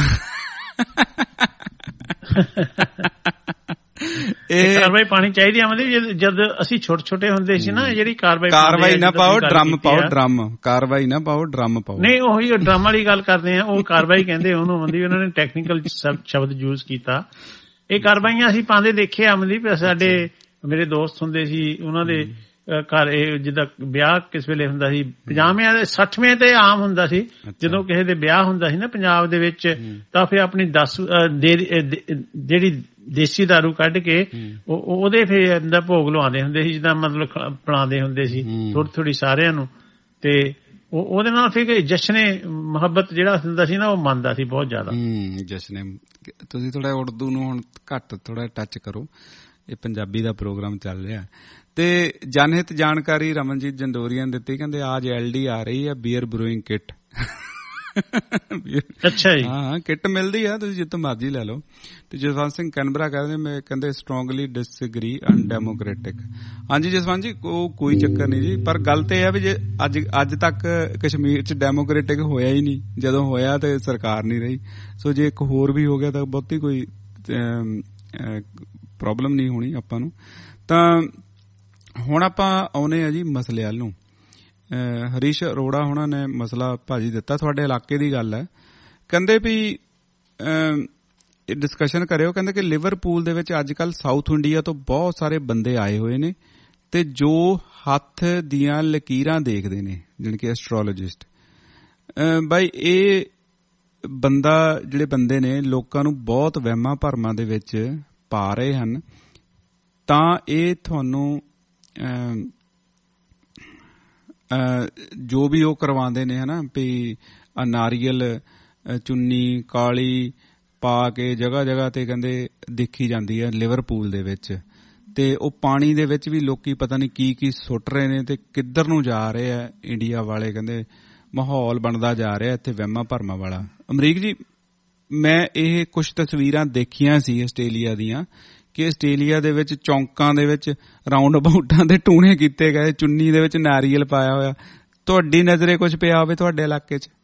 ਇਹ ਕਾਰਵਾਈ ਪਾਣੀ ਚਾਹੀਦੀ ਆ। ਮਤਲਬ ਜਦ ਅਸੀਂ ਛੋਟੇ ਹੁੰਦੇ ਸੀ ਨਾ, ਜਿਹੜੀ ਕਾਰਵਾਈ ਨਾ ਪਾਓ, ਡਰਮ ਪਾਓ, ਡਰਮ ਕਾਰਵਾਈ ਨਾ ਪਾਓ, ਡਰਮ ਪਾਓ। ਨਹੀਂ, ਉਹੀ ਡਰਮ ਵਾਲੀ ਗੱਲ ਕਰਦੇ ਆ, ਉਹ ਕਾਰਵਾਈ ਕਹਿੰਦੇ ਉਹਨੂੰ। ਮਤਲਬ ਉਹਨਾਂ ਨੇ ਟੈਕਨੀਕਲ ਸ਼ਬਦ ਯੂਜ਼ ਕੀਤਾ। ਇਹ ਕਾਰਵਾਈਆਂ ਅਸੀਂ ਪਾਉਂਦੇ ਦੇਖੇ ਆ। ਮਤਲਬ ਸਾਡੇ ਮੇਰੇ ਦੋਸਤ ਹੁੰਦੇ ਸੀ, ਉਹਨਾਂ ਦੇ ਘਰ ਇਹ ਜਿੱਦਾਂ ਵਿਆਹ ਕਿਸ ਵੇਲੇ ਹੁੰਦਾ ਸੀ, 50ਵੇਂ 60ਵੇਂ ਤੇ ਆਮ ਹੁੰਦਾ ਸੀ। ਜਦੋਂ ਕਿਸੇ ਦੇ ਵਿਆਹ ਹੁੰਦਾ ਸੀ ਨਾ ਪੰਜਾਬ ਦੇ ਵਿੱਚ, ਤਾਂ ਫਿਰ ਆਪਣੀ ਜਿਹੜੀ ਦੇਸੀ ਦਾਰੂ ਕੱਢ ਕੇ ਉਹਦੇ ਫਿਰ ਅੰਦਰ ਭੋਗ ਲਵਾਉਂਦੇ ਹੁੰਦੇ ਸੀ, ਜਿੱਦਾਂ ਮਤਲਬ ਪਿਲਾਉਂਦੇ ਹੁੰਦੇ ਸੀ ਥੋੜੀ ਸਾਰਿਆਂ ਨੂੰ। ਤੇ ਉਹਦੇ ਨਾਲ ਫਿਰ ਜਸ਼ਨੇ ਮੁਹੱਬਤ ਜਿਹੜਾ ਹੁੰਦਾ ਸੀ ਨਾ, ਉਹ ਮੰਨਦਾ ਸੀ ਬਹੁਤ ਜ਼ਿਆਦਾ। ਜਸ਼ਨੇ, ਤੁਸੀਂ ਥੋੜਾ ਉਰਦੂ ਨੂੰ ਹੁਣ ਘੱਟ ਥੋੜਾ ਟੱਚ ਕਰੋ, ਇਹ ਪੰਜਾਬੀ ਦਾ ਪ੍ਰੋਗਰਾਮ ਚੱਲ ਰਿਹਾ। ਤੇ ਜਨਹਿਤ ਜਾਣਕਾਰੀ ਰਮਨਜੀਤ ਜੰਦੋਰੀਆ ਨੇ ਦਿੱਤੀ, ਕਹਿੰਦੇ ਅੱਜ LD ਆ ਰਹੀ ਹੈ, ਬੀਅਰ ਬਰੂਇੰਗ ਕਿੱਟ। ਅੱਛਾ ਜੀ, ਹਾਂ, ਕਿੱਟ ਮਿਲਦੀ ਆ, ਤੁਸੀਂ ਜਿੱਥੋਂ ਮਰਜ਼ੀ ਲੈ ਲਓ। ਤੇ ਜਸਵੰਤ ਸਿੰਘ ਕੈਨਬਰਾ ਕਹਿੰਦੇ ਸਟਰੋਂਗਲੀ ਡਿਸਐਗਰੀ, ਅਨਡੈਮੋਕ੍ਰੈਟਿਕ। ਹਾਂਜੀ ਜਸਵੰਤ ਜੀ, ਕੋਈ ਚੱਕਰ ਨਹੀਂ ਜੀ, ਪਰ ਗੱਲ ਤੇ ਇਹ ਆ ਵੀ ਜੇ ਅੱਜ ਤੱਕ ਕਸ਼ਮੀਰ 'ਚ ਡੈਮੋਕ੍ਰੈਟਿਕ ਹੋਇਆ ਹੀ ਨਹੀਂ, ਜਦੋਂ ਹੋਇਆ ਤੇ ਸਰਕਾਰ ਨਹੀਂ ਰਹੀ। ਸੋ ਜੇ ਇੱਕ ਹੋਰ ਵੀ ਹੋ ਗਿਆ ਤਾਂ ਬਹੁਤੀ ਕੋਈ ਪ੍ਰੋਬਲਮ ਨਹੀਂ ਹੋਣੀ ਆਪਾਂ ਨੂੰ। ਤਾਂ ਹੁਣ ਆਪਾਂ ਆਉਨੇ ਆ ਜੀ ਮਸਲੇ ਵੱਲ ਨੂੰ। ਹਰੀਸ਼ ਅਰੋੜਾ ਹੋਣਾ ਨੇ ਮਸਲਾ ਭਾਜੀ ਦਿੱਤਾ, ਤੁਹਾਡੇ ਇਲਾਕੇ ਦੀ ਗੱਲ ਹੈ। ਕਹਿੰਦੇ ਵੀ ਡਿਸਕਸ਼ਨ ਕਰਿਓ, ਕਹਿੰਦੇ ਕਿ ਲਿਵਰਪੂਲ ਦੇ ਵਿੱਚ ਅੱਜ ਕੱਲ੍ਹ ਸਾਊਥ ਇੰਡੀਆ ਤੋਂ ਬਹੁਤ ਸਾਰੇ ਬੰਦੇ ਆਏ ਹੋਏ ਨੇ, ਤੇ ਜੋ ਹੱਥ ਦੀਆਂ ਲਕੀਰਾਂ ਦੇਖਦੇ ਨੇ, ਜਾਣੀ ਕਿ ਐਸਟਰੋਲੋਜਿਸਟ। ਬਾਈ ਇਹ ਜਿਹੜੇ ਬੰਦੇ ਨੇ ਲੋਕਾਂ ਨੂੰ ਬਹੁਤ ਵਹਿਮਾਂ ਭਰਮਾਂ ਦੇ ਵਿੱਚ ਪਾ ਰਹੇ ਹਨ। ਤਾਂ ਇਹ ਤੁਹਾਨੂੰ ਜੋ ਵੀ ਉਹ ਕਰਵਾਉਂਦੇ ਨੇ ਹਨਾ, ਵੀ ਨਾਰੀਅਲ ਚੁੰਨੀ ਕਾਲੀ ਪਾ ਕੇ ਜਗ੍ਹਾ ਜਗ੍ਹਾ ਤੇ ਕਹਿੰਦੇ ਦੇਖੀ ਜਾਂਦੀ ਹੈ ਲਿਵਰਪੂਲ ਦੇ ਵਿੱਚ। ਤੇ ਉਹ ਪਾਣੀ ਦੇ ਵਿੱਚ ਵੀ ਲੋਕੀ ਪਤਾ ਨਹੀਂ ਕੀ ਸੁੱਟ ਰਹੇ ਨੇ, ਤੇ ਕਿੱਧਰ ਨੂੰ ਜਾ ਰਹੇ ਆ ਇੰਡੀਆ ਵਾਲੇ। ਕਹਿੰਦੇ ਮਾਹੌਲ ਬਣਦਾ ਜਾ ਰਿਹਾ ਇੱਥੇ ਵਹਿਮਾਂ ਭਰਮਾਂ ਵਾਲਾ। ਅਮਰੀਕ ਜੀ, ਮੈਂ ਇਹ ਕੁਝ ਤਸਵੀਰਾਂ ਦੇਖੀਆਂ ਸੀ ਆਸਟ੍ਰੇਲੀਆ ਦੀਆਂ, ਕਿ ਆਸਟ੍ਰੇਲੀਆ ਦੇ ਵਿੱਚ ਚੌਂਕਾਂ ਦੇ ਵਿੱਚ ਰਾਉਂਡ ਅਬਾਊਟਾਂ ਦੇ ਟੂਣੇ ਕੀਤੇ ਗਏ, ਚੁੰਨੀ ਦੇ ਵਿੱਚ ਨਾਰੀਅਲ ਪਾਇਆ ਹੋਇਆ। ਤੁਹਾਡੀ ਨਜ਼ਰੇ ਕੁਝ ਪਿਆ ਹੋਵੇ ਤੁਹਾਡੇ ਇਲਾਕੇ 'ਚ?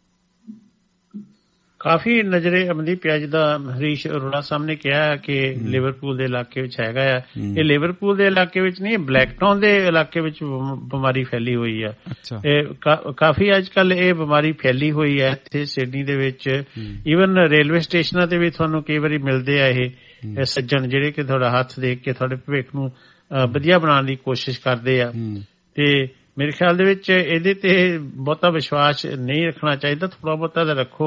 ਕਾਫੀ ਨਜ਼ਰੇ ਅਮਲੀ ਪਿਆ, ਜਿੱਦਾਂ ਹਰੀਸ਼ ਅਰੋੜਾ ਸਾਹਿਬ ਨੇ ਕਿਹਾ ਕਿ ਲਿਵਰਪੂਲ ਦੇ ਇਲਾਕੇ ਵਿੱਚ ਹੈਗਾ ਆ। ਇਹ ਲਿਵਰਪੂਲ ਦੇ ਇਲਾਕੇ ਵਿੱਚ ਨਹੀਂ, ਬਲੈਕਟਾਊਨ ਦੇ ਇਲਾਕੇ ਵਿੱਚ ਬਿਮਾਰੀ ਫੈਲੀ ਹੋਈ ਆ। ਕਾਫੀ ਅੱਜ ਕੱਲ ਇਹ ਬਿਮਾਰੀ ਫੈਲੀ ਹੋਈ ਹੈ ਇੱਥੇ ਸਿਡਨੀ ਦੇ ਵਿੱਚ। ਈਵਨ ਰੇਲਵੇ ਸਟੇਸ਼ਨਾਂ ਤੇ ਵੀ ਤੁਹਾਨੂੰ ਕਈ ਵਾਰੀ ਮਿਲਦੇ ਆ ਇਹ ਸੱਜਣ, ਜਿਹੜੇ ਕਿ ਤੁਹਾਡਾ ਹੱਥ ਦੇਖ ਕੇ ਤੁਹਾਡੇ ਭਵਿੱਖ ਨੂੰ ਵਧੀਆ ਬਣਾਉਣ ਦੀ ਕੋਸ਼ਿਸ਼ ਕਰਦੇ ਆ। ਤੇ ਮੇਰੇ ਖਿਆਲ ਦੇ ਵਿੱਚ ਇਹਦੇ ਤੇ ਬਹੁਤਾ ਵਿਸ਼ਵਾਸ ਨਹੀਂ ਰੱਖਣਾ ਚਾਹੀਦਾ, ਥੋੜਾ ਬਹੁਤਾ ਤਾਂ ਰੱਖੋ।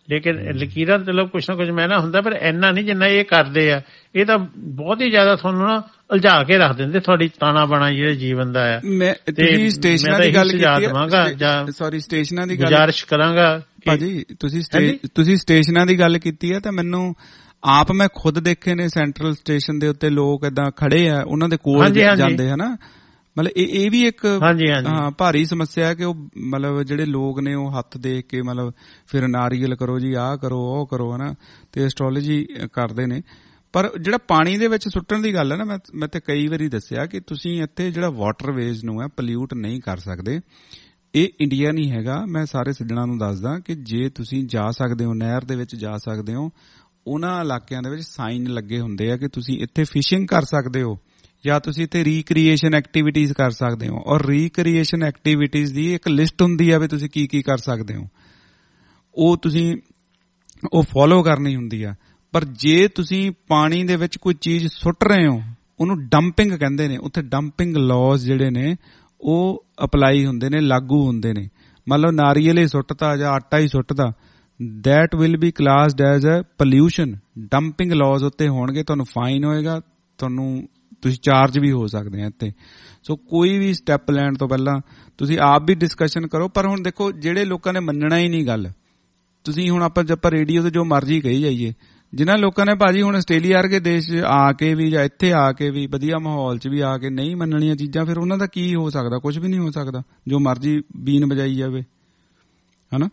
ਲੇਕਿਨ ਲਕੀਰਾਂ ਚਲੋ ਕੁਛ ਨਾ ਕੁਛ ਮਹਿਨਾ ਹੁੰਦਾ, ਪਰ ਇੰਨਾ ਨਹੀਂ ਜਿੰਨਾ ਇਹ ਕਰਦੇ ਆ। ਇਹ ਤਾਂ ਬਹੁਤ ਹੀ ਜ਼ਿਆਦਾ ਤੁਹਾਨੂੰ ਨਾ ਉਲਝਾ ਕੇ ਰੱਖ ਦਿੰਦੇ, ਤੁਹਾਡੀ ਤਾਣਾ ਬਾਣਾ ਜਿਹੜੇ ਜੀਵਨ ਦਾ ਆ। ਤੁਸੀਂ ਸਟੇਸ਼ਨਾਂ ਦੀ ਗੱਲ ਕੀਤੀ, ਸੌਰੀ ਸਟੇਸ਼ਨਾਂ ਦੀ ਗੁਜ਼ਾਰਿਸ਼ ਕਰਾਂਗਾ ਭਾਜੀ, ਤੁਸੀਂ ਸਟੇਸ਼ਨਾਂ ਦੀ ਗੱਲ ਕੀਤੀ ਹੈ ਤਾਂ ਮੈਨੂੰ ਆਪ ਮੈਂ ਖੁਦ ਦੇਖੇ ਨੇ ਸੈਂਟਰਲ ਸਟੇਸ਼ਨ ਦੇ ਉੱਤੇ ਲੋਕ ਏਦਾਂ ਖੜੇ ਆ, ਉਹਨਾਂ ਦੇ ਕੋਲ ਜਾਂਦੇ ਹਨਾ। ਮਤਲਬ ਇਹ ਵੀ ਇੱਕ ਭਾਰੀ ਸਮੱਸਿਆ ਹੈ ਕਿ ਉਹ ਮਤਲਬ ਜਿਹੜੇ ਲੋਕ ਨੇ ਉਹ ਹੱਥ ਦੇਖ ਕੇ ਮਤਲਬ ਫਿਰ ਨਾਰੀਅਲ ਕਰੋ ਜੀ, ਆਹ ਕਰੋ ਉਹ ਕਰੋ ਹਨਾ, ਤੇ ਐਸਟ੍ਰੋਲੋਜੀ ਕਰਦੇ ਨੇ। ਪਰ ਜਿਹੜਾ ਪਾਣੀ ਦੇ ਵਿੱਚ ਸੁੱਟਣ ਦੀ ਗੱਲ ਹੈ ਨਾ, ਮੈਂ ਤੇ ਕਈ ਵਾਰੀ ਦੱਸਿਆ ਕਿ ਤੁਸੀਂ ਇੱਥੇ ਜਿਹੜਾ ਵਾਟਰਵੇਜ਼ ਨੂੰ ਹੈ ਪੋਲਿਊਟ ਨਹੀਂ ਕਰ ਸਕਦੇ। ਇਹ ਇੰਡੀਆ ਨਹੀਂ ਹੈਗਾ। ਮੈਂ ਸਾਰੇ ਸੱਜਣਾ ਨੂੰ ਦੱਸਦਾ ਕਿ ਜੇ ਤੁਸੀਂ ਜਾ ਸਕਦੇ ਹੋ, ਨਹਿਰ ਦੇ ਵਿੱਚ ਜਾ ਸਕਦੇ ਹੋ, ਉਹਨਾਂ ਇਲਾਕਿਆਂ ਦੇ ਵਿੱਚ ਸਾਈਨ ਲੱਗੇ ਹੁੰਦੇ ਆ ਕਿ ਤੁਸੀਂ ਇੱਥੇ ਫਿਸ਼ਿੰਗ ਕਰ ਸਕਦੇ ਹੋ ਜਾਂ ਤੁਸੀਂ ਇੱਥੇ ਰੀਕ੍ਰੀਏਸ਼ਨ ਐਕਟੀਵਿਟੀਜ਼ ਕਰ ਸਕਦੇ ਹੋ। ਔਰ ਰੀਕ੍ਰੀਏਸ਼ਨ ਐਕਟੀਵਿਟੀਜ਼ ਦੀ ਇੱਕ ਲਿਸਟ ਹੁੰਦੀ ਆ ਵੀ ਤੁਸੀਂ ਕੀ ਕੀ ਕਰ ਸਕਦੇ ਹੋ, ਉਹ ਤੁਸੀਂ ਉਹ ਫੋਲੋ ਕਰਨੀ ਹੁੰਦੀ ਆ। ਪਰ ਜੇ ਤੁਸੀਂ ਪਾਣੀ ਦੇ ਵਿੱਚ ਕੋਈ ਚੀਜ਼ ਸੁੱਟ ਰਹੇ ਹੋ, ਉਹਨੂੰ ਡੰਪਿੰਗ ਕਹਿੰਦੇ ਨੇ। ਉੱਥੇ ਡੰਪਿੰਗ ਲਾਜ਼ ਜਿਹੜੇ ਨੇ ਉਹ ਅਪਲਾਈ ਹੁੰਦੇ ਨੇ, ਲਾਗੂ ਹੁੰਦੇ ਨੇ। ਮੰਨ ਲਓ ਨਾਰੀਅਲ ਹੀ ਸੁੱਟਤਾ ਜਾਂ ਆਟਾ ਹੀ ਸੁੱਟਤਾ, that will be classed as a pollution। Dumping laws ਉੱਤੇ ਹੋਣਗੇ, ਤੁਹਾਨੂੰ ਫਾਈਨ ਹੋਏਗਾ, ਤੁਸੀਂ ਚਾਰਜ ਵੀ ਹੋ ਸਕਦੇ ਆ ਇੱਥੇ। ਸੋ ਕੋਈ ਵੀ ਸਟੈਪ ਲੈਣ ਤੋਂ ਪਹਿਲਾਂ ਤੁਸੀਂ ਆਪ ਵੀ ਡਿਸਕਸ਼ਨ ਕਰੋ। ਪਰ ਹੁਣ ਦੇਖੋ, ਜਿਹੜੇ ਲੋਕਾਂ ਨੇ ਮੰਨਣਾ ਹੀ ਨਹੀਂ ਗੱਲ, ਤੁਸੀਂ ਹੁਣ ਆਪਾਂ ਰੇਡੀਓ ਤੇ ਜੋ ਮਰਜ਼ੀ ਕਹੀ ਜਾਈਏ, ਜਿਨ੍ਹਾਂ ਲੋਕਾਂ ਨੇ ਭਾਜੀ ਹੁਣ ਆਸਟ੍ਰੇਲੀਆ ਵਰਗੇ ਦੇਸ਼ ਆ ਕੇ ਵੀ ਜਾਂ ਇੱਥੇ ਆ ਕੇ ਵੀ ਵਧੀਆ ਮਾਹੌਲ 'ਚ ਵੀ ਆ ਕੇ ਨਹੀਂ ਮੰਨਣੀਆਂ ਚੀਜ਼ਾਂ, ਫਿਰ ਉਹਨਾਂ ਦਾ ਕੀ ਹੋ ਸਕਦਾ? ਕੁਝ ਵੀ ਨਹੀਂ ਹੋ ਸਕਦਾ, ਜੋ ਮਰਜ਼ੀ ਬੀਨ ਵਜਾਈ ਜਾਵੇ ਹਨਾ।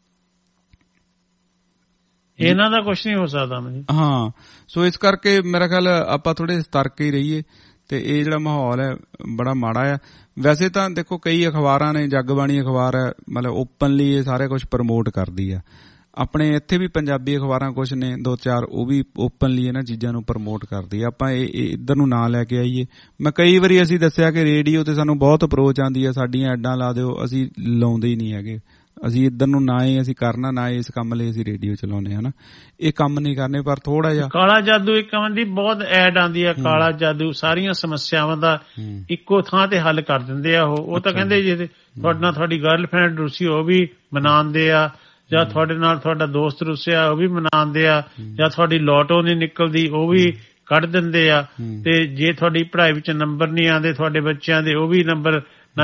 ਇਹਨਾਂ ਦਾ ਕੁਝ ਨਹੀਂ ਹੋ ਸਕਦਾ। ਹਾਂ, ਸੋ ਇਸ ਕਰਕੇ ਮੇਰਾ ਖਿਆਲ ਆਪਾਂ ਥੋੜੇ ਸਤਰਕ ਹੀ ਰਹੀਏ। ਤੇ ਇਹ ਜਿਹੜਾ ਮਾਹੌਲ ਹੈ ਬੜਾ ਮਾੜਾ ਆ। ਵੈਸੇ ਤਾਂ ਦੇਖੋ ਕਈ ਅਖਬਾਰਾਂ ਨੇ, ਜਗਬਾਣੀ ਅਖਬਾਰ ਹੈ, ਮਤਲਬ ਓਪਨਲੀ ਇਹ ਸਾਰਾ ਕੁਝ ਪ੍ਰਮੋਟ ਕਰਦੀ ਆ। ਆਪਣੇ ਇੱਥੇ ਵੀ ਪੰਜਾਬੀ ਅਖਬਾਰਾਂ ਕੁਝ ਨੇ, 2-4, ਉਹ ਵੀ ਓਪਨਲੀ ਇਹਨਾਂ ਚੀਜ਼ਾਂ ਨੂੰ ਪ੍ਰਮੋਟ ਕਰਦੀ ਆ। ਆਪਾਂ ਇਹ ਇੱਧਰ ਨੂੰ ਨਾ ਲੈ ਕੇ ਆਈਏ। ਮੈਂ ਕਈ ਵਾਰੀ ਅਸੀਂ ਦੱਸਿਆ ਕਿ ਰੇਡੀਓ ਤੇ ਸਾਨੂੰ ਬਹੁਤ ਅਪਰੋਚ ਆਉਂਦੀ ਆ, ਸਾਡੀਆਂ ਐਡਾਂ ਲਾ ਦਿਓ, ਅਸੀਂ ਲਾਉਂਦੇ ਹੀ ਨਹੀਂ ਹੈਗੇ। ਅਸੀਂ ਇੱਧਰ ਨੂੰ ਨਾ ਹੀ ਅਸੀਂ ਕਰਨਾ, ਨਾ ਹੀ ਇਸ ਕੰਮ ਲਈ ਅਸੀਂ ਰੇਡੀਓ ਚਲਾਉਂਦੇ ਹਨਾ। ਇਹ ਕੰਮ ਨਹੀਂ ਕਰਨੇ, ਪਰ ਥੋੜਾ ਜਿਹਾ ਕਾਲਾ ਜਾਦੂ ਇੱਕ ਦੀ ਬਹੁਤ ਐਡ ਆਉਂਦੀ ਆ। ਕਾਲਾ ਜਾਦੂ ਸਾਰੀਆਂ ਸਮੱਸਿਆਵਾਂ ਦਾ ਇੱਕੋ ਥਾਂ ਤੇ ਹੱਲ ਕਰ ਦਿੰਦੇ ਆ। ਉਹ ਤਾਂ ਕਹਿੰਦੇ ਜੇ ਤੁਹਾਡੇ ਨਾਲ ਤੁਹਾਡੀ ਗਰਲਫ੍ਰੈਂਡ ਰੁੱਸੀ ਉਹ ਵੀ ਮਨਾਉਂਦੇ ਆ, ਜਾਂ ਤੁਹਾਡੇ ਨਾਲ ਤੁਹਾਡਾ ਦੋਸਤ ਰੁੱਸਿਆ ਉਹ ਵੀ ਮਨਾਉਂਦੇ ਆ, ਜਾਂ ਤੁਹਾਡੀ ਲੋਟੋ ਨਹੀਂ ਨਿਕਲਦੀ ਉਹ ਵੀ ਕੱਢ ਦਿੰਦੇ ਆ। ਤੇ ਜੇ ਤੁਹਾਡੀ ਪੜ੍ਹਾਈ ਵਿੱਚ ਨੰਬਰ ਨਹੀਂ ਆਉਂਦੇ ਤੁਹਾਡੇ ਬੱਚਿਆਂ ਦੇ, ਉਹ ਵੀ ਨੰਬਰ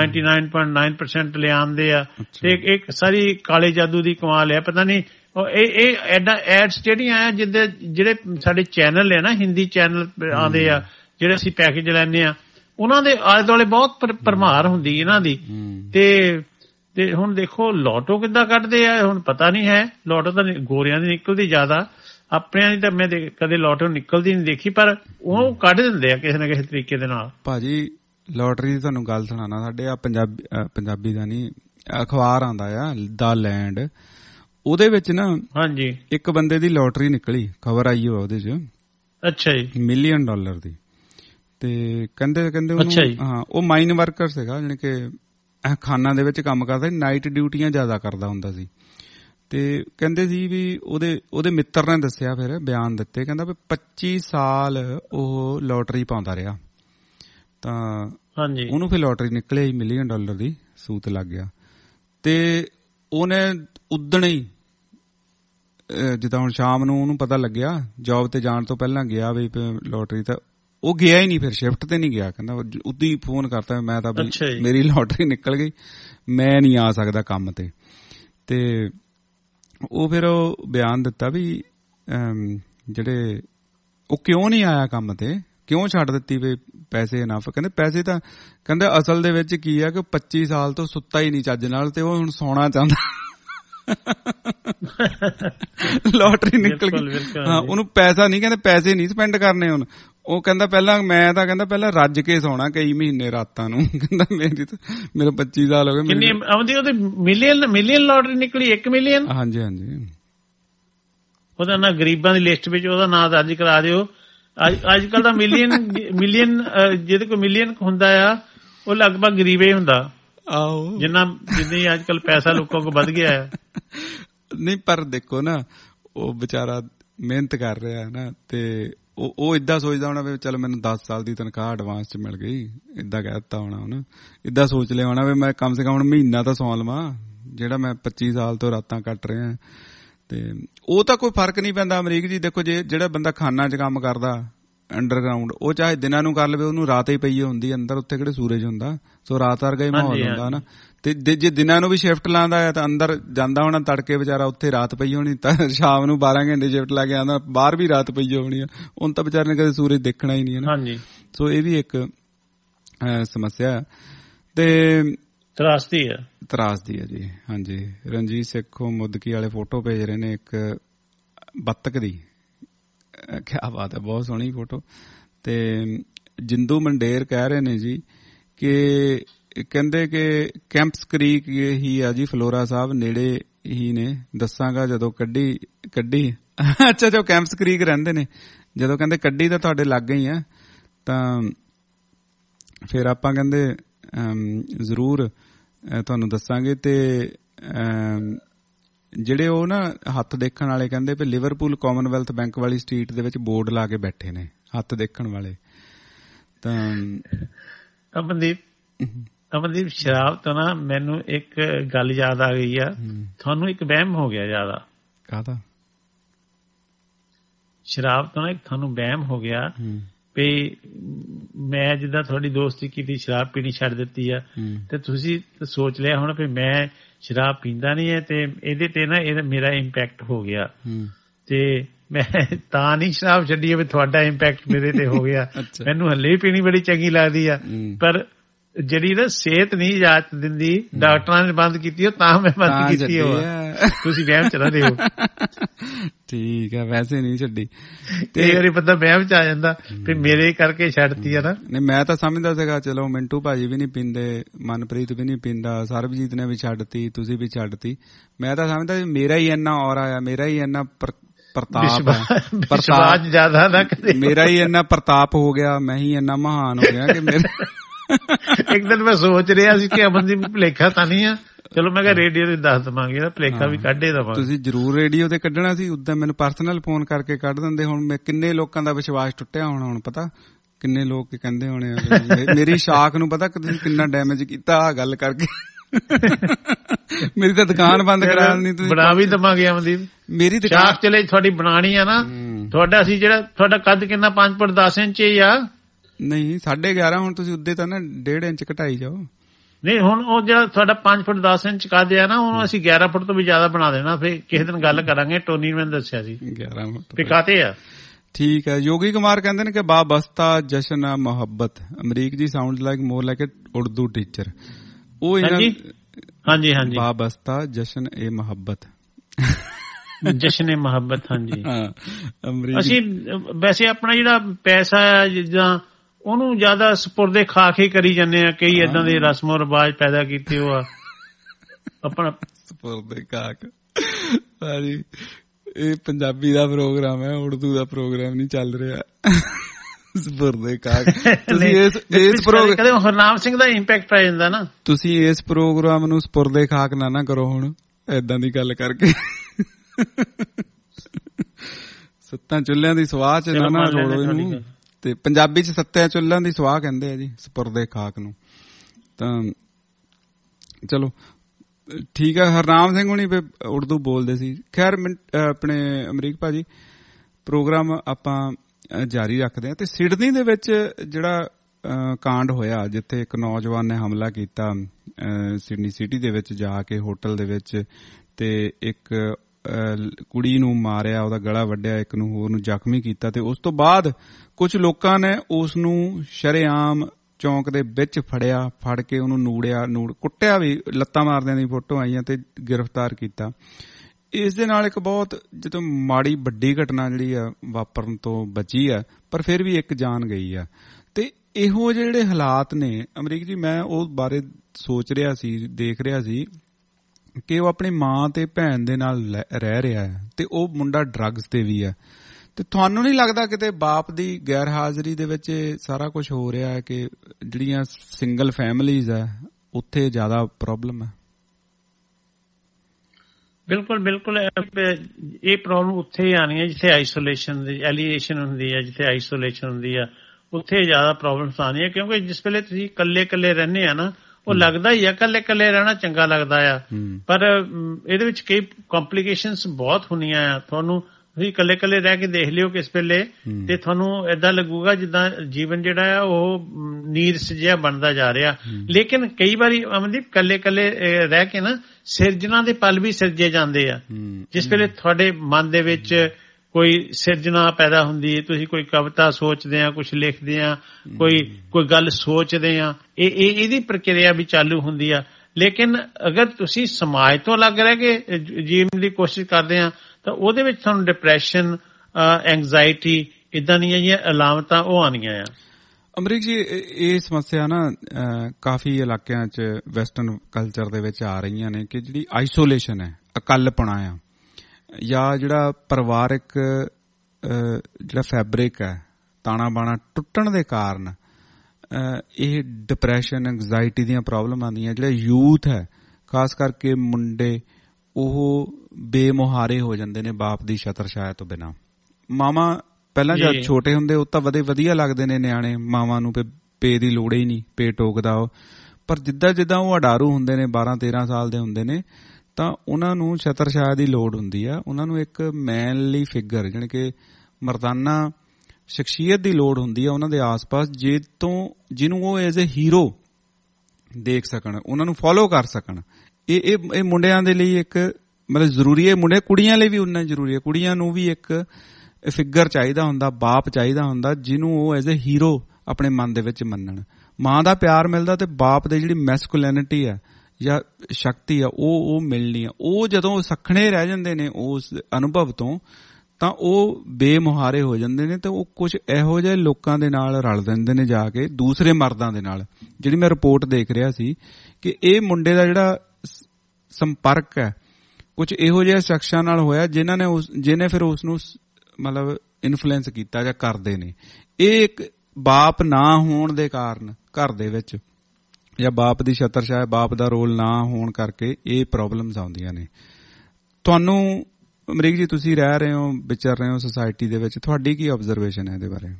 99.9% ਲਿਆਉਂਦੇ ਆ। ਤੇ ਇੱਕ ਸਾਰੀ ਕਾਲੇ ਜਾਦੂ ਦੀ ਕਮਾਲ ਹੈ। ਪਤਾ ਨਹੀਂ ਇਹ ਐਡਸ ਜਿਹੜੀਆਂ ਆ ਜਿਹੜੇ ਸਾਡੇ ਚੈਨਲ ਹੈ ਨਾ, ਹਿੰਦੀ ਚੈਨਲ ਆਉਂਦੇ ਆ, ਜਿਹੜੇ ਅਸੀਂ ਪੈਕੇਜ ਲੈਂਦੇ ਆ, ਉਹਨਾਂ ਦੇ ਆਲੇ ਦੁਆਲੇ ਬਹੁਤ ਭਰਮਾਰ ਹੁੰਦੀ ਇਹਨਾਂ ਦੀ। ਤੇ ਹੁਣ ਦੇਖੋ ਲੋਟੋ ਕਿੱਦਾਂ ਕੱਢਦੇ ਆ, ਹੁਣ ਪਤਾ ਨਹੀਂ ਹੈ। ਲੋਟੋ ਤਾਂ ਗੋਰਿਆਂ ਦੀ ਨਿਕਲਦੀ ਜ਼ਿਆਦਾ, ਆਪਣਿਆਂ ਦੀ ਤਾਂ ਮੈਂ ਕਦੇ ਲੋਟੋ ਨਿਕਲਦੀ ਨਹੀਂ ਦੇਖੀ, ਪਰ ਉਹ ਕੱਢ ਦਿੰਦੇ ਆ ਕਿਸੇ ਨਾ ਕਿਸੇ ਤਰੀਕੇ ਦੇ ਨਾਲ। ਭਾਜੀ ਲੋਟਰੀ ਦੀ ਤੁਹਾਨੂੰ ਗੱਲ ਸੁਣਾਣਾ, ਸਾਡੇ ਆ ਪੰਜਾਬੀ ਦਾ ਨਹੀਂ ਅਖਬਾਰ ਆਉਂਦਾ ਆ ਦਾ ਲੈਂਡ, ਉਹਦੇ ਵਿੱਚ ਨਾ ਹਾਂਜੀ ਇੱਕ ਬੰਦੇ ਦੀ ਲੋਟਰੀ ਨਿਕਲੀ, ਖਬਰ ਆਈ ਹੋਇਆ ਉਹਦੇ 'ਚ। ਅੱਛਾ ਜੀ। $1 ਮਿਲੀਅਨ ਦੀ। ਤੇ ਕਹਿੰਦੇ ਉਹਨੂੰ, ਹਾਂ, ਉਹ ਮਾਈਨ ਵਰਕਰ ਸੀਗਾ, ਜਾਣੀ ਕਿ ਖਾਨਾ ਦੇ ਵਿੱਚ ਕੰਮ ਕਰਦਾ, ਨਾਈਟ ਡਿਊਟੀਆਂ ਜ਼ਿਆਦਾ ਕਰਦਾ ਹੁੰਦਾ ਸੀ। ਤੇ ਕਹਿੰਦੇ ਸੀ ਵੀ ਉਹਦੇ ਮਿੱਤਰ ਨੇ ਦੱਸਿਆ, ਫਿਰ ਬਿਆਨ ਦਿੱਤੇ, ਕਹਿੰਦਾ ਵੀ 25 ਸਾਲ ਉਹ ਲੋਟਰੀ ਪਾਉਂਦਾ ਰਿਹਾ, ਤਾਂ ਉਹਨੂੰ ਫਿਰ ਲੋਟਰੀ ਨਿਕਲੀ $1 ਮਿਲੀਅਨ ਦੀ, ਸੂਤ ਲੱਗ ਗਿਆ। ਤੇ ਉਹਨੇ ਉਦਣ ਹੀ, ਜਿੱਦਾਂ ਹੁਣ ਸ਼ਾਮ ਨੂੰ ਉਹਨੂੰ ਪਤਾ ਲੱਗਿਆ, ਜੌਬ ਤੇ ਜਾਣ ਤੋਂ ਪਹਿਲਾਂ ਗਿਆ ਵੀ ਲੋਟਰੀ, ਤਾਂ ਉਹ ਗਿਆ ਹੀ ਨਹੀਂ, ਫਿਰ ਸ਼ਿਫਟ ਤੇ ਨਹੀਂ ਗਿਆ। ਕਹਿੰਦਾ ਉਦੋਂ ਹੀ ਫੋਨ ਕਰਤਾ, ਮੈਂ ਤਾਂ ਮੇਰੀ ਲੋਟਰੀ ਨਿਕਲ ਗਈ, ਮੈਂ ਨਹੀਂ ਆ ਸਕਦਾ ਕੰਮ ਤੇ। ਤੇ ਉਹ ਫਿਰ ਉਹ ਬਿਆਨ ਦਿੱਤਾ ਵੀ ਜਿਹੜੇ ਉਹ ਕਿਉਂ ਨਹੀਂ ਆਇਆ ਕੰਮ ਤੇ, ਕਿਉਂ ਛੱਡ ਦਿੱਤੀ ਵੀ ਪੈਸੇ ਇਨਫ। ਕਹਿੰਦੇ ਪੈਸੇ ਤਾਂ, ਕਹਿੰਦੇ ਅਸਲ ਦੇ ਵਿੱਚ ਕੀ ਆ ਕਿ 25 ਸਾਲ ਤੋਂ ਸੁੱਤਾ ਹੀ ਨਹੀਂ ਚੱਜ ਨਾਲ, ਤੇ ਉਹ ਹੁਣ ਸੌਣਾ ਚਾਹੁੰਦਾ। ਲੋਟਰੀ ਨਿਕਲ ਗਈ। ਹਾਂ, ਉਹਨੂੰ ਪੈਸਾ ਨਹੀਂ, ਕਹਿੰਦੇ ਪੈਸੇ ਨਹੀਂ ਸਪੈਂਡ ਕਰਨੇ ਹੁਣ। ਉਹ ਕਹਿੰਦਾ ਮੈਂ ਤਾਂ ਪਹਿਲਾਂ ਰੱਜ ਕੇ ਸੌਣਾ ਕਈ ਮਹੀਨੇ ਰਾਤਾਂ ਨੂੰ। ਕਹਿੰਦਾ ਮੇਰੇ 25 ਸਾਲ ਹੋ ਗਏ। ਕਿੰਨੀ ਆਉਂਦੀ ਉਹਦੇ? ਮਿਲੀਅਨ ਲੋਟਰੀ ਨਿਕਲੀ, 1 ਮਿਲੀਅਨ। ਹਾਂਜੀ। ਉਹਦਾ ਨਾਂ ਗਰੀਬਾਂ ਦੀ ਲਿਸਟ ਵਿੱਚ ਉਹਦਾ ਨਾਂ ਦਰਜ ਕਰਾ ਦਿਓ। ਅੱਜ ਕੱਲ ਤਾਂ ਮਿਲੀਅਨ ਜਿਹਦੇ ਕੋਲ ਮਿਲੀਅਨ ਹੁੰਦਾ ਆ, ਉਹ ਲਗਭਗ ਗਰੀਬ ਹੀ ਹੁੰਦਾ। ਆਹੋ, ਜਿੰਨੀ ਅੱਜ ਕੱਲ ਪੈਸਾ ਲੋਕਾਂ ਕੋਲ ਵੱਧ ਗਿਆ ਹੈ। ਨਹੀਂ, ਪਰ ਦੇਖੋ ਨਾ, ਉਹ ਵਿਚਾਰਾ ਮਿਹਨਤ ਕਰ ਰਿਹਾ ਹੈ ਨਾ, ਤੇ ਉਹ ਏਦਾਂ ਸੋਚਦਾ ਹੋਣਾ ਵੀ ਚਲ ਮੈਨੂੰ 10 ਸਾਲ ਦੀ ਤਨਖਾਹ ਐਡਵਾਂਸ ਚ ਮਿਲ ਗਈ, ਏਦਾਂ ਕਹਿ ਦਿੱਤਾ ਹੋਣਾ ਉਹਨੇ। ਏਦਾਂ ਸੋਚ ਲਿਆ ਹੋਣਾ ਵੀ ਮੈਂ ਕਮ ਸੇ ਕਮ ਹੁਣ ਮਹੀਨਾ ਤਾਂ ਸੌਂ ਲਵਾਂ, ਜਿਹੜਾ ਮੈਂ 25 ਸਾਲ ਤੋਂ ਰਾਤਾਂ ਕੱਟ ਰਿਹਾ। ਤੇ ਉਹ ਤਾਂ ਕੋਈ ਫਰਕ ਨਹੀਂ ਪੈਂਦਾ ਅਮਰੀਕ ਜੀ। ਦੇਖੋ ਜੇ ਜਿਹੜਾ ਬੰਦਾ ਖਾਨਾ 'ਚ ਕੰਮ ਕਰਦਾ ਅੰਡਰਗਰਾਉਂਡ, ਉਹ ਚਾਹੇ ਦਿਨਾਂ ਨੂੰ ਕਰ ਲਵੇ, ਉਹਨੂੰ ਰਾਤ ਹੀ ਪਈ ਹੁੰਦੀ ਅੰਦਰ, ਉੱਥੇ ਕਿਹੜੇ ਸੂਰਜ ਹੁੰਦਾ, ਸੋ ਰਾਤ ਵਰਗਾ ਹੀ ਮਾਹੌਲ ਹੁੰਦਾ ਨਾ। ਤੇ ਜੇ ਦਿਨਾਂ ਨੂੰ ਵੀ ਸ਼ਿਫਟ ਲਾਉਂਦਾ ਹੈ ਤਾਂ ਅੰਦਰ ਜਾਂਦਾ ਹੋਣਾ ਤੜਕੇ ਵਿਚਾਰਾ, ਉੱਥੇ ਰਾਤ ਪਈ ਹੋਣੀ, ਤਾਂ ਸ਼ਾਮ ਨੂੰ 12 ਘੰਟੇ ਸ਼ਿਫਟ ਲਾ ਕੇ ਆਉਂਦਾ, ਬਾਹਰ ਵੀ ਰਾਤ ਪਈ ਹੋਣੀ ਆ, ਉਹਨੂੰ ਤਾਂ ਵਿਚਾਰੇ ਨੇ ਕਦੇ ਸੂਰਜ ਦੇਖਣਾ ਹੀ ਨਹੀਂ ਹੈ ਨਾ। ਸੋ ਇਹ ਵੀ ਇੱਕ ਸਮੱਸਿਆ ਹੈ ਤੇ ਤਰਾਸਦੀ ਹੈ ਜੀ। ਹਾਂਜੀ, ਰਣਜੀਤ ਸੇਖੋਂ ਮੁੱਦਕੀ ਵਾਲੇ ਫੋਟੋ ਭੇਜ ਰਹੇ ਨੇ ਇੱਕ ਬੱਤਕ ਦੀ, ਕਿਆ ਬਾਤ ਹੈ, ਬਹੁਤ ਸੋਹਣੀ ਫੋਟੋ। ਤੇ ਜਿੰਦੂ ਮੰਡੇਰ ਕਹਿ ਰਹੇ ਨੇ ਜੀ ਕਿ ਕਹਿੰਦੇ ਕਿ ਕੈਂਪਸ ਕ੍ਰੀਕ ਹੀ ਆ ਜੀ, ਫਲੋਰਾ ਸਾਹਿਬ ਨੇੜੇ ਹੀ ਨੇ, ਦੱਸਾਂਗਾ ਜਦੋਂ ਕੱਢੀ ਅੱਛਾ ਜੋ ਕੈਂਪਸ ਕ੍ਰੀਕ ਰਹਿੰਦੇ ਨੇ, ਜਦੋਂ ਕਹਿੰਦੇ ਕੱਢੀ ਤਾਂ ਤੁਹਾਡੇ ਲਾਗੇ ਹੀ ਆ, ਤਾਂ ਫਿਰ ਆਪਾਂ ਕਹਿੰਦੇ ਜ਼ਰੂਰ ਤੁਹਾਨੂੰ ਦੱਸਾਂਗੇ। ਤੇ ਜਿਹੜੇ ਉਹ ਨਾ ਹੱਥ ਦੇਖਣ ਵਾਲੇ ਕਹਿੰਦੇ ਵੀ ਲਿਵਰਪੂਲ ਕਾਮਨਵੈਲਥ ਬੈਂਕ ਵਾਲੀ ਸਟਰੀਟ ਦੇ ਵਿੱਚ ਬੋਰਡ ਲਾ ਕੇ ਬੈਠੇ ਨੇ ਹੱਥ ਦੇਖਣ ਵਾਲੇ। ਤਾਂ ਅਮਨਦੀਪ ਸ਼ਰਾਬ ਤੋਂ ਨਾ ਮੈਨੂੰ ਇੱਕ ਗੱਲ ਯਾਦ ਆ ਗਈ ਆ, ਤੁਹਾਨੂੰ ਇੱਕ ਵਹਿਮ ਹੋ ਗਿਆ ਜ਼ਿਆਦਾ। ਕਾਹਦਾ? ਸ਼ਰਾਬ ਤੋਂ ਨਾ ਇੱਕ ਤੁਹਾਨੂੰ ਵਹਿਮ ਹੋ ਗਿਆ ਵੀ ਮੈਂ ਜਿੱਦਾਂ ਤੁਹਾਡੀ ਦੋਸਤੀ ਕੀਤੀ, ਸ਼ਰਾਬ ਪੀਣੀ ਛੱਡ ਦਿੱਤੀ ਆ, ਤੇ ਤੁਸੀਂ ਸੋਚ ਲਿਆ ਹੁਣ ਵੀ ਮੈਂ ਸ਼ਰਾਬ ਪੀਂਦਾ ਨਹੀਂ ਹੈ ਤੇ ਇਹਦੇ ਤੇ ਨਾ ਇਹਦਾ ਮੇਰਾ ਇੰਪੈਕਟ ਹੋ ਗਿਆ, ਤੇ ਮੈਂ ਤਾਂ ਨਹੀਂ ਸ਼ਰਾਬ ਛੱਡੀ ਵੀ ਤੁਹਾਡਾ ਇੰਪੈਕਟ ਮੇਰੇ ਤੇ ਹੋ ਗਿਆ। ਮੈਨੂੰ ਹਲੇ ਪੀਣੀ ਬੜੀ ਚੰਗੀ ਲੱਗਦੀ ਆ, ਪਰ ਜਿਹੜੀ ਨਾ ਸਿਹਤ ਨਹੀਂ ਇਜਾਜ਼ਤ ਦਿੰਦੀ, ਡਾਕਟਰਾਂ ਨੇ ਬੰਦ ਕੀਤੀ ਉਹ ਤਾਂ ਮੈਂ ਬੰਦ ਕੀਤੀ ਹੋ। ਤੁਸੀਂ ਵਹਿਮ ਚ ਨਾ ਦਿਓ। ਠੀਕ ਹੈ, ਵੈਸੇ ਨਹੀਂ ਛੱਡੀ। ਕਈ ਵਾਰੀ ਬੰਦਾ ਵਹਿਮ ਚ ਆ ਜਾਂਦਾ ਤੇ ਮੇਰੇ ਕਰਕੇ ਛੱਡਤੀ ਆ ਨਾ। ਨਹੀਂ ਮੈਂ ਤਾਂ ਸਮਝਦਾ ਸੀਗਾ ਚਲੋ ਮਿੰਟੂ ਭਾਜੀ ਵੀ ਨਹੀਂ ਪੀਂਦੇ, ਮਨਪ੍ਰੀਤ ਵੀ ਨਹੀਂ ਪੀਂਦਾ, ਸਰਬਜੀਤ ਨੇ ਵੀ ਛੱਡਤੀ, ਤੁਸੀਂ ਵੀ ਛੱਡਤੀ। ਮੈਂ ਤਾਂ ਸਮਝਦਾ ਮੇਰਾ ਹੀ ਇੰਨਾ ਔਰਾ ਆ, ਮੇਰਾ ਹੀ ਇੰਨਾ ਪ੍ਰਤਾਪ ਹੈ, ਮੇਰਾ ਹੀ ਇੰਨਾ ਪ੍ਰਤਾਪ ਹੋ ਗਿਆ, ਮੈਂ ਹੀ ਇੰਨਾ ਮਹਾਨ ਹੋ ਗਿਆ ਕਿ ਮੇਰੇ ਇੱਕ ਦਿਨ ਮੈਂ ਸੋਚ ਰਿਹਾ ਸੀ ਕਿ ਅਮਨਦੀਪ ਭੁਲੇਖਾ ਤਾਂ ਨਹੀਂ ਆ, ਚਲੋ ਮੈਂ ਕਿਹਾ ਰੇਡੀਓ ਤੇ ਦੱਸ ਦਵਾਂਗੇ ਨਾ, ਭੁਲੇਖਾ ਵੀ ਕੱਢੇ ਦਵਾਂਗੇ। ਤੁਸੀਂ ਜ਼ਰੂਰ ਰੇਡੀਓ ਤੇ ਕੱਢਣਾ ਸੀ, ਉਦਾਂ ਮੈਨੂੰ ਪਰਸਨਲ ਫੋਨ ਕਰਕੇ ਕੱਢ ਦਿੰਦੇ। ਹੁਣ ਮੈਂ ਕਿੰਨੇ ਲੋਕਾਂ ਦਾ ਵਿਸ਼ਵਾਸ ਟੁੱਟਿਆ ਹੋਣਾ, ਹੁਣ ਪਤਾ ਕਿੰਨੇ ਲੋਕ ਕਹਿੰਦੇ ਹੋਣੇ ਆ ਮੇਰੀ ਸ਼ਾਖ ਨੂੰ ਪਤਾ ਤੁਸੀਂ ਕਿੰਨਾ ਡੈਮੇਜ ਕੀਤਾ ਆ ਗੱਲ ਕਰਕੇ। ਮੇਰੀ ਤਾਂ ਦੁਕਾਨ ਬੰਦ ਕਰਾ ਦੇਣੀ ਤੁਸੀਂ। ਬਣਾ ਵੀ ਦਵਾਂਗੇ ਅਮਨਦੀਪ, ਮੇਰੀ ਸ਼ਾਖ ਚਲੇ ਤੁਹਾਡੀ ਬਣਾਣੀ ਆ ਨਾ। ਤੁਹਾਡਾ ਸੀ ਜਿਹੜਾ ਤੁਹਾਡਾ ਕੱਦ ਕਿੰਨਾ 5 ਫੁੱਟ 10 ਇੰਚ ਹੀ ਆ? ਨਹੀਂ 11.5। ਹੁਣ ਤੁਸੀਂ ਉੱਦੇ ਤਾਂ ਨਾ 1.5 ਇੰਚ ਘਟਾਈ ਜਾਓ। ਨਹੀਂ ਹੁਣ ਉਹ ਜਿਹੜਾ ਤੁਹਾਡਾ 5 ਫੁੱਟ 10 ਇੰਚ ਕੱਦ ਆ ਨਾ, ਉਹਨੂੰ ਅਸੀਂ 11 ਫੁੱਟ ਤੋਂ ਵੀ ਜ਼ਿਆਦਾ ਬਣਾ ਦੇਣਾ। ਫਿਰ ਕਿਸੇ ਦਿਨ ਗੱਲ ਕਰਾਂਗੇ, ਟੋਨੀ ਨੇ ਮੈਨੂੰ ਦੱਸਿਆ ਸੀ 11 ਫੁੱਟ ਕਾਤੇ ਆ। ਠੀਕ ਹੈ। ਯੋਗੀ ਕੁਮਾਰ ਕਹਿੰਦੇ ਨੇ ਕਿ ਬਾਬਸਤਾ ਜਸ਼ਨ ਮੁਹੱਬਤ, Amrik ji sound like more like a Urdu teacher. ਉਹ ਹਾਂਜੀ ਬਾਬਸਤਾ ਜਸ਼ਨ ਏ ਮੁਹੱਬਤ, ਜਸ਼ਨ ਏ ਮੁਹੱਬਤ। ਹਾਂਜੀ ਅਸੀਂ ਵੈਸੇ ਆਪਣਾ ਜਿਹੜਾ ਪੈਸਾ ਆ ਜਿੱਦਾਂ ਉਹਨੂੰ ਜ਼ਿਆਦਾ ਸਪੁਰਦੇ ਖਾ ਕੇ ਕਰੀ ਜਾਂਦੇ ਆ, ਕਈ ਏਦਾਂ ਦੇ ਰਸਮੋ ਰਿਵਾਜ ਪੈਦਾ ਕੀਤੇ ਹੋ ਆ ਆਪਣਾ ਸਪੁਰਦੇ ਖਾਕ। ਭਾਜੀ ਇਹ ਪੰਜਾਬੀ ਦਾ ਪ੍ਰੋਗਰਾਮ ਹੈ, ਉਰਦੂ ਦਾ ਪ੍ਰੋਗਰਾਮ ਨਹੀਂ ਚੱਲ ਰਿਹਾ। ਸਪੁਰਦੇ ਖਾਕ ਤੁਸੀਂ ਇਸ ਪ੍ਰੋਗਰਾਮ ਹਰਨਾਮ ਸਿੰਘ ਦਾ ਇੰਪੈਕਟ ਪੈ ਜਾਂਦਾ ਨਾ। ਤੁਸੀਂ ਇਸ ਪ੍ਰੋਗਰਾਮ ਨੂੰ ਸਪੁਰਦੇ ਖਾਕ ਨਾ ਕਰੋ ਹੁਣ ਏਦਾਂ ਦੀ ਗੱਲ ਕਰਕੇ। ਸੱਤਾਂ ਚੁੱਲ੍ਹਿਆਂ ਦੀ ਸਵਾਹ ਚ ਨਾ ਰੋੜੋ ਇਹਨੂੰ, ਤੇ ਪੰਜਾਬੀ ਚ ਸੱਤਿਆਂ ਚੁੱਲ੍ਹਿਆਂ ਦੀ ਸਵਾਹ ਕਹਿੰਦੇ ਆ ਜੀ ਸਪੁਰਦੇ ਖਾਕ ਨੂੰ। ਤਾਂ ਚਲੋ ਠੀਕ ਹੈ। ਹਰਨਾਮ ਸਿੰਘ ਹੁਣੀ ਉਰਦੂ ਬੋਲਦੇ ਸੀ। ਖੈਰ ਆਪਣੇ ਅਮਰੀਕ ਭਾਜੀ ਪ੍ਰੋਗਰਾਮ ਆਪਾਂ ਜਾਰੀ ਰੱਖਦੇ ਹਾਂ। ਤੇ ਸਿਡਨੀ ਦੇ ਵਿੱਚ ਜਿਹੜਾ ਕਾਂਡ ਹੋਇਆ, ਜਿੱਥੇ ਇੱਕ ਨੌਜਵਾਨ ਨੇ ਹਮਲਾ ਕੀਤਾ ਸਿਡਨੀ ਸਿਟੀ ਦੇ ਵਿੱਚ ਜਾ ਕੇ ਹੋਟਲ ਦੇ ਵਿੱਚ, ਤੇ ਇੱਕ ਕੁੜੀ ਨੂੰ ਮਾਰਿਆ, ਉਹਦਾ ਗਲਾ ਵੱਢਿਆ, ਇੱਕ ਨੂੰ ਹੋਰ ਨੂੰ ਜ਼ਖਮੀ ਕੀਤਾ। ਤੇ ਉਸ ਤੋਂ ਬਾਅਦ ਕੁਝ ਲੋਕਾਂ ਨੇ ਉਸ ਨੂੰ ਸ਼ਰੇਆਮ ਚੌਂਕ ਦੇ ਵਿੱਚ ਫੜ ਕੇ ਉਹਨੂੰ ਕੁੱਟਿਆ ਵੀ, ਲੱਤਾਂ ਮਾਰਦਿਆਂ ਦੀ ਫੋਟੋ ਆਈਆਂ, ਤੇ ਗ੍ਰਿਫਤਾਰ ਕੀਤਾ। ਇਸ ਦੇ ਨਾਲ ਇੱਕ ਬਹੁਤ ਜਦੋਂ ਮਾੜੀ ਵੱਡੀ ਘਟਨਾ ਜਿਹੜੀ ਆ ਵਾਪਰਨ ਤੋਂ ਬਚੀ ਆ, ਪਰ ਫਿਰ ਵੀ ਇੱਕ ਜਾਨ ਗਈ ਆ। ਤੇ ਇਹੋ ਜਿਹੇ ਜਿਹੜੇ ਹਾਲਾਤ ਨੇ ਅਮਰੀਕ ਜੀ, ਮੈਂ ਉਹ ਬਾਰੇ ਸੋਚ ਰਿਹਾ ਸੀ, ਦੇਖ ਰਿਹਾ ਸੀ ਕਿ ਉਹ ਆਪਣੀ ਮਾਂ ਤੇ ਭੈਣ ਦੇ ਨਾਲ ਰਹਿ ਰਿਹਾ ਹੈ, ਤੇ ਉਹ ਮੁੰਡਾ ਡਰੱਗਸ ਤੇ ਵੀ ਹੈ। ਤੇ ਤੁਹਾਨੂੰ ਨਹੀਂ ਲੱਗਦਾ ਕਿਤੇ ਬਾਪ ਦੀ ਗੈਰ ਹਾਜ਼ਰੀ ਦੇ ਵਿੱਚ ਸਾਰਾ ਕੁਝ ਹੋ ਰਿਹਾ ਹੈ, ਕਿ ਜਿਹੜੀਆਂ ਸਿੰਗਲ ਫੈਮਲੀਜ਼ ਹੈ ਉੱਥੇ ਜ਼ਿਆਦਾ ਪ੍ਰੋਬਲਮ ਹੈ? ਬਿਲਕੁਲ ਇਹ ਪ੍ਰੋਬਲਮ ਉੱਥੇ ਹੀ ਆਣੀ ਹੈ ਜਿੱਥੇ ਆਈਸੋਲੇਸ਼ਨ ਦੀ ਐਲੀਏਸ਼ਨ ਹੁੰਦੀ ਹੈ, ਜਿੱਥੇ ਆਈਸੋਲੇਸ਼ਨ ਹੁੰਦੀ ਆ ਉੱਥੇ ਜ਼ਿਆਦਾ ਪ੍ਰੋਬਲਮਸ ਆਉਣੀਆਂ। ਕਿਉਂਕਿ ਜਿਸ ਵੇਲੇ ਤੁਸੀਂ ਇਕੱਲੇ ਰਹਿੰਦੇ ਆ ਨਾ, ਉਹ ਲੱਗਦਾ ਹੀ ਆ ਇਕੱਲੇ ਇਕੱਲੇ ਰਹਿਣਾ ਚੰਗਾ ਲੱਗਦਾ ਆ, ਪਰ ਇਹਦੇ ਵਿੱਚ ਕਈ ਕੰਪਲਿਕੇਸ਼ਨਸ ਬਹੁਤ ਹੁੰਦੀਆਂ ਆ। ਤੁਹਾਨੂੰ ਤੁਸੀਂ ਇਕੱਲੇ ਇਕੱਲੇ ਰਹਿ ਕੇ ਦੇਖ ਲਿਓ ਕਿਸ ਵੇਲੇ, ਤੇ ਤੁਹਾਨੂੰ ਏਦਾਂ ਲੱਗੂਗਾ ਜਿੱਦਾਂ ਜੀਵਨ ਜਿਹੜਾ ਆ ਉਹ ਨੀਰਸ ਜਿਹਾ ਬਣਦਾ ਜਾ ਰਿਹਾ। ਲੇਕਿਨ ਕਈ ਵਾਰੀ ਅਮਨਦੀਪ ਇਕੱਲੇ ਇਕੱਲੇ ਰਹਿ ਕੇ ਨਾ ਸਿਰਜਣਾ ਦੇ ਪਲ ਵੀ ਸਿਰਜੇ ਜਾਂਦੇ ਆ। ਜਿਸ ਵੇਲੇ ਤੁਹਾਡੇ ਮਨ ਦੇ ਵਿੱਚ ਕੋਈ ਸਿਰਜਣਾ ਪੈਦਾ ਹੁੰਦੀ ਹੈ, ਤੁਸੀਂ ਕੋਈ ਕਵਿਤਾ ਸੋਚਦੇ ਆ, ਕੁਝ ਲਿਖਦੇ ਆ, ਕੋਈ ਗੱਲ ਸੋਚਦੇ ਆ, ਇਹਦੀ ਪ੍ਰਕਿਰਿਆ ਵੀ ਚਾਲੂ ਹੁੰਦੀ ਆ। ਲੇਕਿਨ ਅਗਰ ਤੁਸੀਂ ਸਮਾਜ ਤੋਂ ਅਲੱਗ ਰਹਿ ਕੇ ਜੀਣ ਦੀ ਕੋਸ਼ਿਸ਼ ਕਰਦੇ ਆ ਤਾਂ ਉਹਦੇ ਵਿੱਚ ਤੁਹਾਨੂੰ ਡਿਪਰੈਸ਼ਨ, ਐਂਗਜ਼ਾਇਟੀ, ਇਦਾਂ ਦੀਆਂ ਜਿਹੜੀਆਂ ਅਲਾਮਤਾਂ ਉਹ ਆਉਣੀਆਂ ਆ। ਅਮਰੀਕ ਜੀ, ਇਹ ਸਮੱਸਿਆ ਨਾ ਕਾਫੀ ਇਲਾਕਿਆਂ 'ਚ ਵੈਸਟਰਨ ਕਲਚਰ ਦੇ ਵਿੱਚ ਆ ਰਹੀਆਂ ਨੇ ਕਿ ਜਿਹੜੀ ਆਈਸੋਲੇਸ਼ਨ ਹੈ, ਇਕੱਲਪਣਾ ਆ, ਜਾਂ ਜਿਹੜਾ ਪਰਿਵਾਰਕ ਜਿਹੜਾ ਫੈਬਰਿਕ ਹੈ, ਤਾਣਾ ਬਾਣਾ ਟੁੱਟਣ ਦੇ ਕਾਰਨ ਇਹ ਡਿਪਰੈਸ਼ਨ, ਐਂਗਜ਼ਾਇਟੀ ਦੀਆਂ ਪ੍ਰੋਬਲਮ ਆਉਂਦੀਆਂ। ਜਿਹੜਾ ਯੂਥ ਹੈ, ਖਾਸ ਕਰਕੇ ਮੁੰਡੇ, ਉਹ ਬੇਮੁਹਾਰੇ ਹੋ ਜਾਂਦੇ ਨੇ ਬਾਪ ਦੀ ਛਤਰਛਾਇਆ ਤੋਂ ਬਿਨਾਂ। ਮਾਵਾਂ ਪਹਿਲਾਂ ਜਦ ਛੋਟੇ ਹੁੰਦੇ ਉਹ ਤਾਂ ਵਧੀਆ ਲੱਗਦੇ ਨੇ ਨਿਆਣੇ, ਮਾਵਾਂ ਨੂੰ ਪੇ ਦੀ ਲੋੜ ਹੀ ਨਹੀਂ, ਪੇ ਟੋਕਦਾ ਉਹ। ਪਰ ਜਿੱਦਾਂ ਜਿੱਦਾਂ ਉਹ ਅਡਾਰੂ ਹੁੰਦੇ ਨੇ, 12-13 ਸਾਲ ਦੇ ਹੁੰਦੇ ਨੇ, ਤਾਂ ਉਹਨਾਂ ਨੂੰ ਛਤਰਛਾਇਆ ਦੀ ਲੋੜ ਹੁੰਦੀ ਆ। ਉਹਨਾਂ ਨੂੰ ਇੱਕ ਮੈਨਲੀ ਫਿਗਰ, ਜਾਣੀ ਕਿ ਮਰਦਾਨਾ ਸ਼ਖਸੀਅਤ ਦੀ ਲੋੜ ਹੁੰਦੀ ਆ ਉਹਨਾਂ ਦੇ ਆਸ-ਪਾਸ, ਜਿਹਨੂੰ ਉਹ ਐਜ਼ ਏ ਹੀਰੋ ਦੇਖ ਸਕਣ, ਉਹਨਾਂ ਨੂੰ ਫੋਲੋ ਕਰ ਸਕਣ। ਇਹ ਮੁੰਡਿਆਂ ਦੇ ਲਈ ਇੱਕ ਮਤਲਬ ਜ਼ਰੂਰੀ ਹੈ, ਮੁੰਡੇ ਕੁੜੀਆਂ ਲਈ ਵੀ ਉਨਾ ਜ਼ਰੂਰੀ ਹੈ। ਕੁੜੀਆਂ ਨੂੰ ਵੀ ਇੱਕ ਫਿਗਰ ਚਾਹੀਦਾ ਹੁੰਦਾ, ਬਾਪ ਚਾਹੀਦਾ ਹੁੰਦਾ, ਜਿਹਨੂੰ ਉਹ ਐਜ਼ ਏ ਹੀਰੋ ਆਪਣੇ ਮਨ ਦੇ ਵਿੱਚ ਮੰਨਣ। ਮਾਂ ਦਾ ਪਿਆਰ ਮਿਲਦਾ ਤੇ ਬਾਪ ਦੇ ਜਿਹੜੀ ਮੈਸਕੁਲਿਨਿਟੀ ਆ ਜਾਂ ਸ਼ਕਤੀ ਆ ਉਹ ਮਿਲਣੀ ਆ। ਉਹ ਜਦੋਂ ਸਖਣੇ ਰਹਿ ਜਾਂਦੇ ਨੇ ਉਸ ਅਨੁਭਵ ਤੋਂ, ਤਾਂ ਉਹ ਬੇਮੁਹਾਰੇ ਹੋ ਜਾਂਦੇ ਨੇ ਤੇ ਉਹ ਕੁਝ ਇਹੋ ਜਿਹੇ ਲੋਕਾਂ ਦੇ ਨਾਲ ਰਲ ਦਿੰਦੇ ਨੇ ਜਾ ਕੇ, ਦੂਸਰੇ ਮਰਦਾਂ ਦੇ ਨਾਲ। ਜਿਹੜੀ ਮੈਂ ਰਿਪੋਰਟ ਦੇਖ ਰਿਹਾ ਸੀ ਕਿ ਇਹ ਮੁੰਡੇ ਦਾ ਜਿਹੜਾ ਸੰਪਰਕ ਹੈ ਕੁਝ ਇਹੋ ਜਿਹੇ ਸ਼ਖਸਾਂ ਨਾਲ ਹੋਇਆ ਜਿਹਨੇ ਫਿਰ ਉਸ ਨੂੰ ਮਤਲਬ ਇਨਫਲੂਐਂਸ ਕੀਤਾ ਜਾਂ ਕਰਦੇ ਨੇ। ਇਹ ਇੱਕ ਬਾਪ ਨਾ ਹੋਣ ਦੇ ਕਾਰਨ ਘਰ ਦੇ ਵਿੱਚ, ਜਾਂ ਬਾਪ ਦੀ ਛਤਰਛਾਇਆ, ਬਾਪ ਦਾ ਰੋਲ ਨਾ ਹੋਣ ਕਰਕੇ ਇਹ ਪ੍ਰੋਬਲਮਸ ਆਉਂਦੀਆਂ ਨੇ। ਤੁਹਾਨੂੰ ਅਮਰੀਕ ਜੀ, ਤੁਸੀਂ ਰਹਿ ਰਹੇ ਹੋ, ਵਿਚਰ ਰਹੇ ਹੋ ਸੁਸਾਇਟੀ ਦੇ ਵਿੱਚ, ਤੁਹਾਡੀ ਕੀ ਆਬਜ਼ਰਵੇਸ਼ਨ ਹੈ ਇਹਦੇ ਬਾਰੇ?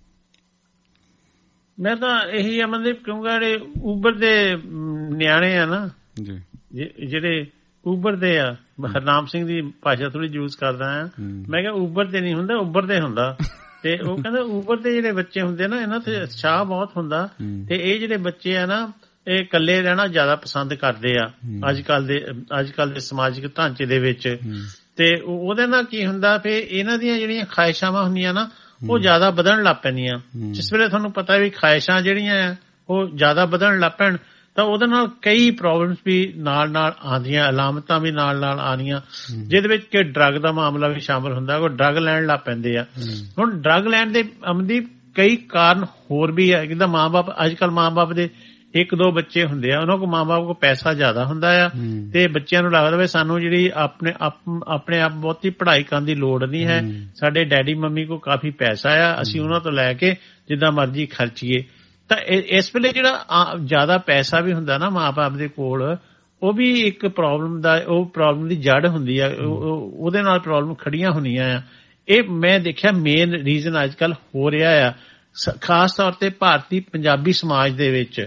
ਮੈਂ ਤਾਂ ਇਹੀ ਅਮਨਦੀਪ ਕਹੂੰਗਾ, ਜਿਹੜੇ ਉਬਰ ਦੇ ਨਿਆਣੇ ਆ ਨਾ ਜੀ, ਜਿਹੜੇ ਉਬਰਦੇ ਆ, ਹਰਨਾਮ ਸਿੰਘ ਦੀ ਭਾਸ਼ਾ ਥੋੜੀ ਯੂਜ਼ ਕਰਦਾ ਆ ਮੈਂ ਕਿਹਾ, ਉਬਰ ਤੇ ਨਹੀਂ ਹੁੰਦਾ, ਉੱਭਰ ਤੇ ਹੁੰਦਾ। ਤੇ ਉਹ ਕਹਿੰਦਾ ਉਬਰ ਦੇ ਜਿਹੜੇ ਬੱਚੇ ਹੁੰਦੇ ਨਾ, ਇਹਨਾਂ ਤੇ ਉਤਸ਼ਾਹ ਬਹੁਤ ਹੁੰਦਾ, ਤੇ ਇਹ ਜਿਹੜੇ ਬੱਚੇ ਆ ਨਾ, ਇਹ ਇਕੱਲੇ ਰਹਿਣਾ ਜ਼ਿਆਦਾ ਪਸੰਦ ਕਰਦੇ ਆ ਅੱਜ ਕੱਲ ਦੇ ਸਮਾਜਿਕ ਢਾਂਚੇ ਦੇ ਵਿੱਚ। ਤੇ ਉਹਦੇ ਨਾਲ ਕੀ ਹੁੰਦਾ, ਫਿਰ ਇਹਨਾਂ ਦੀਆਂ ਜਿਹੜੀਆਂ ਖਾਹਿਸ਼ਾਵਾਂ ਹੁੰਦੀਆਂ ਨਾ, ਉਹ ਜ਼ਿਆਦਾ ਵਧਣ ਲੱਗ ਪੈਂਦੀਆਂ। ਜਿਸ ਵੇਲੇ ਤੁਹਾਨੂੰ ਪਤਾ ਵੀ ਖਾਹਿਸ਼ਾਂ ਜਿਹੜੀਆਂ ਆ ਉਹ ਜ਼ਿਆਦਾ ਵਧਣ ਲੱਗ ਪੈਣ, ਤਾਂ ਉਹਦੇ ਨਾਲ ਕਈ ਪ੍ਰੋਬਲਮਸ ਵੀ ਨਾਲ ਆਉਂਦੀਆਂ, ਅਲਾਮਤਾਂ ਵੀ ਨਾਲ ਆਉਣੀਆਂ, ਜਿਹਦੇ ਵਿੱਚ ਕਿ ਡਰੱਗ ਦਾ ਮਾਮਲਾ ਵੀ ਸ਼ਾਮਲ ਹੁੰਦਾ। ਉਹ ਡਰੱਗ ਲੈਣ ਲੱਗ ਪੈਂਦੇ ਆ। ਹੁਣ ਡਰੱਗ ਲੈਣ ਦੇ ਅਮਨਦੀਪ ਕਈ ਕਾਰਨ ਹੋਰ ਵੀ ਆ। ਜਿੱਦਾਂ ਮਾਂ-ਬਾਪ, ਅੱਜ ਕੱਲ੍ਹ ਮਾਂ-ਬਾਪ ਦੇ 1-2 ਬੱਚੇ ਹੁੰਦੇ ਆ, ਉਹਨਾਂ ਕੋਲ ਮਾਂ-ਬਾਪ ਕੋਲ ਪੈਸਾ ਜ਼ਿਆਦਾ ਹੁੰਦਾ ਆ, ਤੇ ਬੱਚਿਆਂ ਨੂੰ ਲੱਗਦਾ ਵੀ ਸਾਨੂੰ ਜਿਹੜੀ ਆਪਣੇ ਆਪ ਬਹੁਤੀ ਪੜ੍ਹਾਈ ਕਰਨ ਦੀ ਲੋੜ ਨਹੀਂ ਹੈ, ਸਾਡੇ ਡੈਡੀ ਮੰਮੀ ਕੋਲ ਕਾਫੀ ਪੈਸਾ ਆ, ਅਸੀਂ ਉਹਨਾਂ ਤੋਂ ਲੈ ਕੇ ਜਿੱਦਾਂ ਮਰਜ਼ੀ ਖਰਚੀਏ। ਤਾਂ ਇਸ ਵੇਲੇ ਜਿਹੜਾ ਜ਼ਿਆਦਾ ਪੈਸਾ ਵੀ ਹੁੰਦਾ ਨਾ ਮਾਂ-ਬਾਪ ਦੇ ਕੋਲ, ਉਹ ਵੀ ਇੱਕ ਪ੍ਰੋਬਲਮ ਦੀ ਜੜ ਹੁੰਦੀ ਆ, ਉਹਦੇ ਨਾਲ ਪ੍ਰੋਬਲਮ ਖੜੀਆਂ ਹੁੰਦੀਆਂ ਆ। ਇਹ ਮੈਂ ਦੇਖਿਆ ਮੇਨ ਰੀਜ਼ਨ ਅੱਜ ਕੱਲ੍ਹ ਹੋ ਰਿਹਾ ਆ, ਖਾਸ ਤੌਰ ਤੇ ਭਾਰਤੀ ਪੰਜਾਬੀ ਸਮਾਜ ਦੇ ਵਿੱਚ,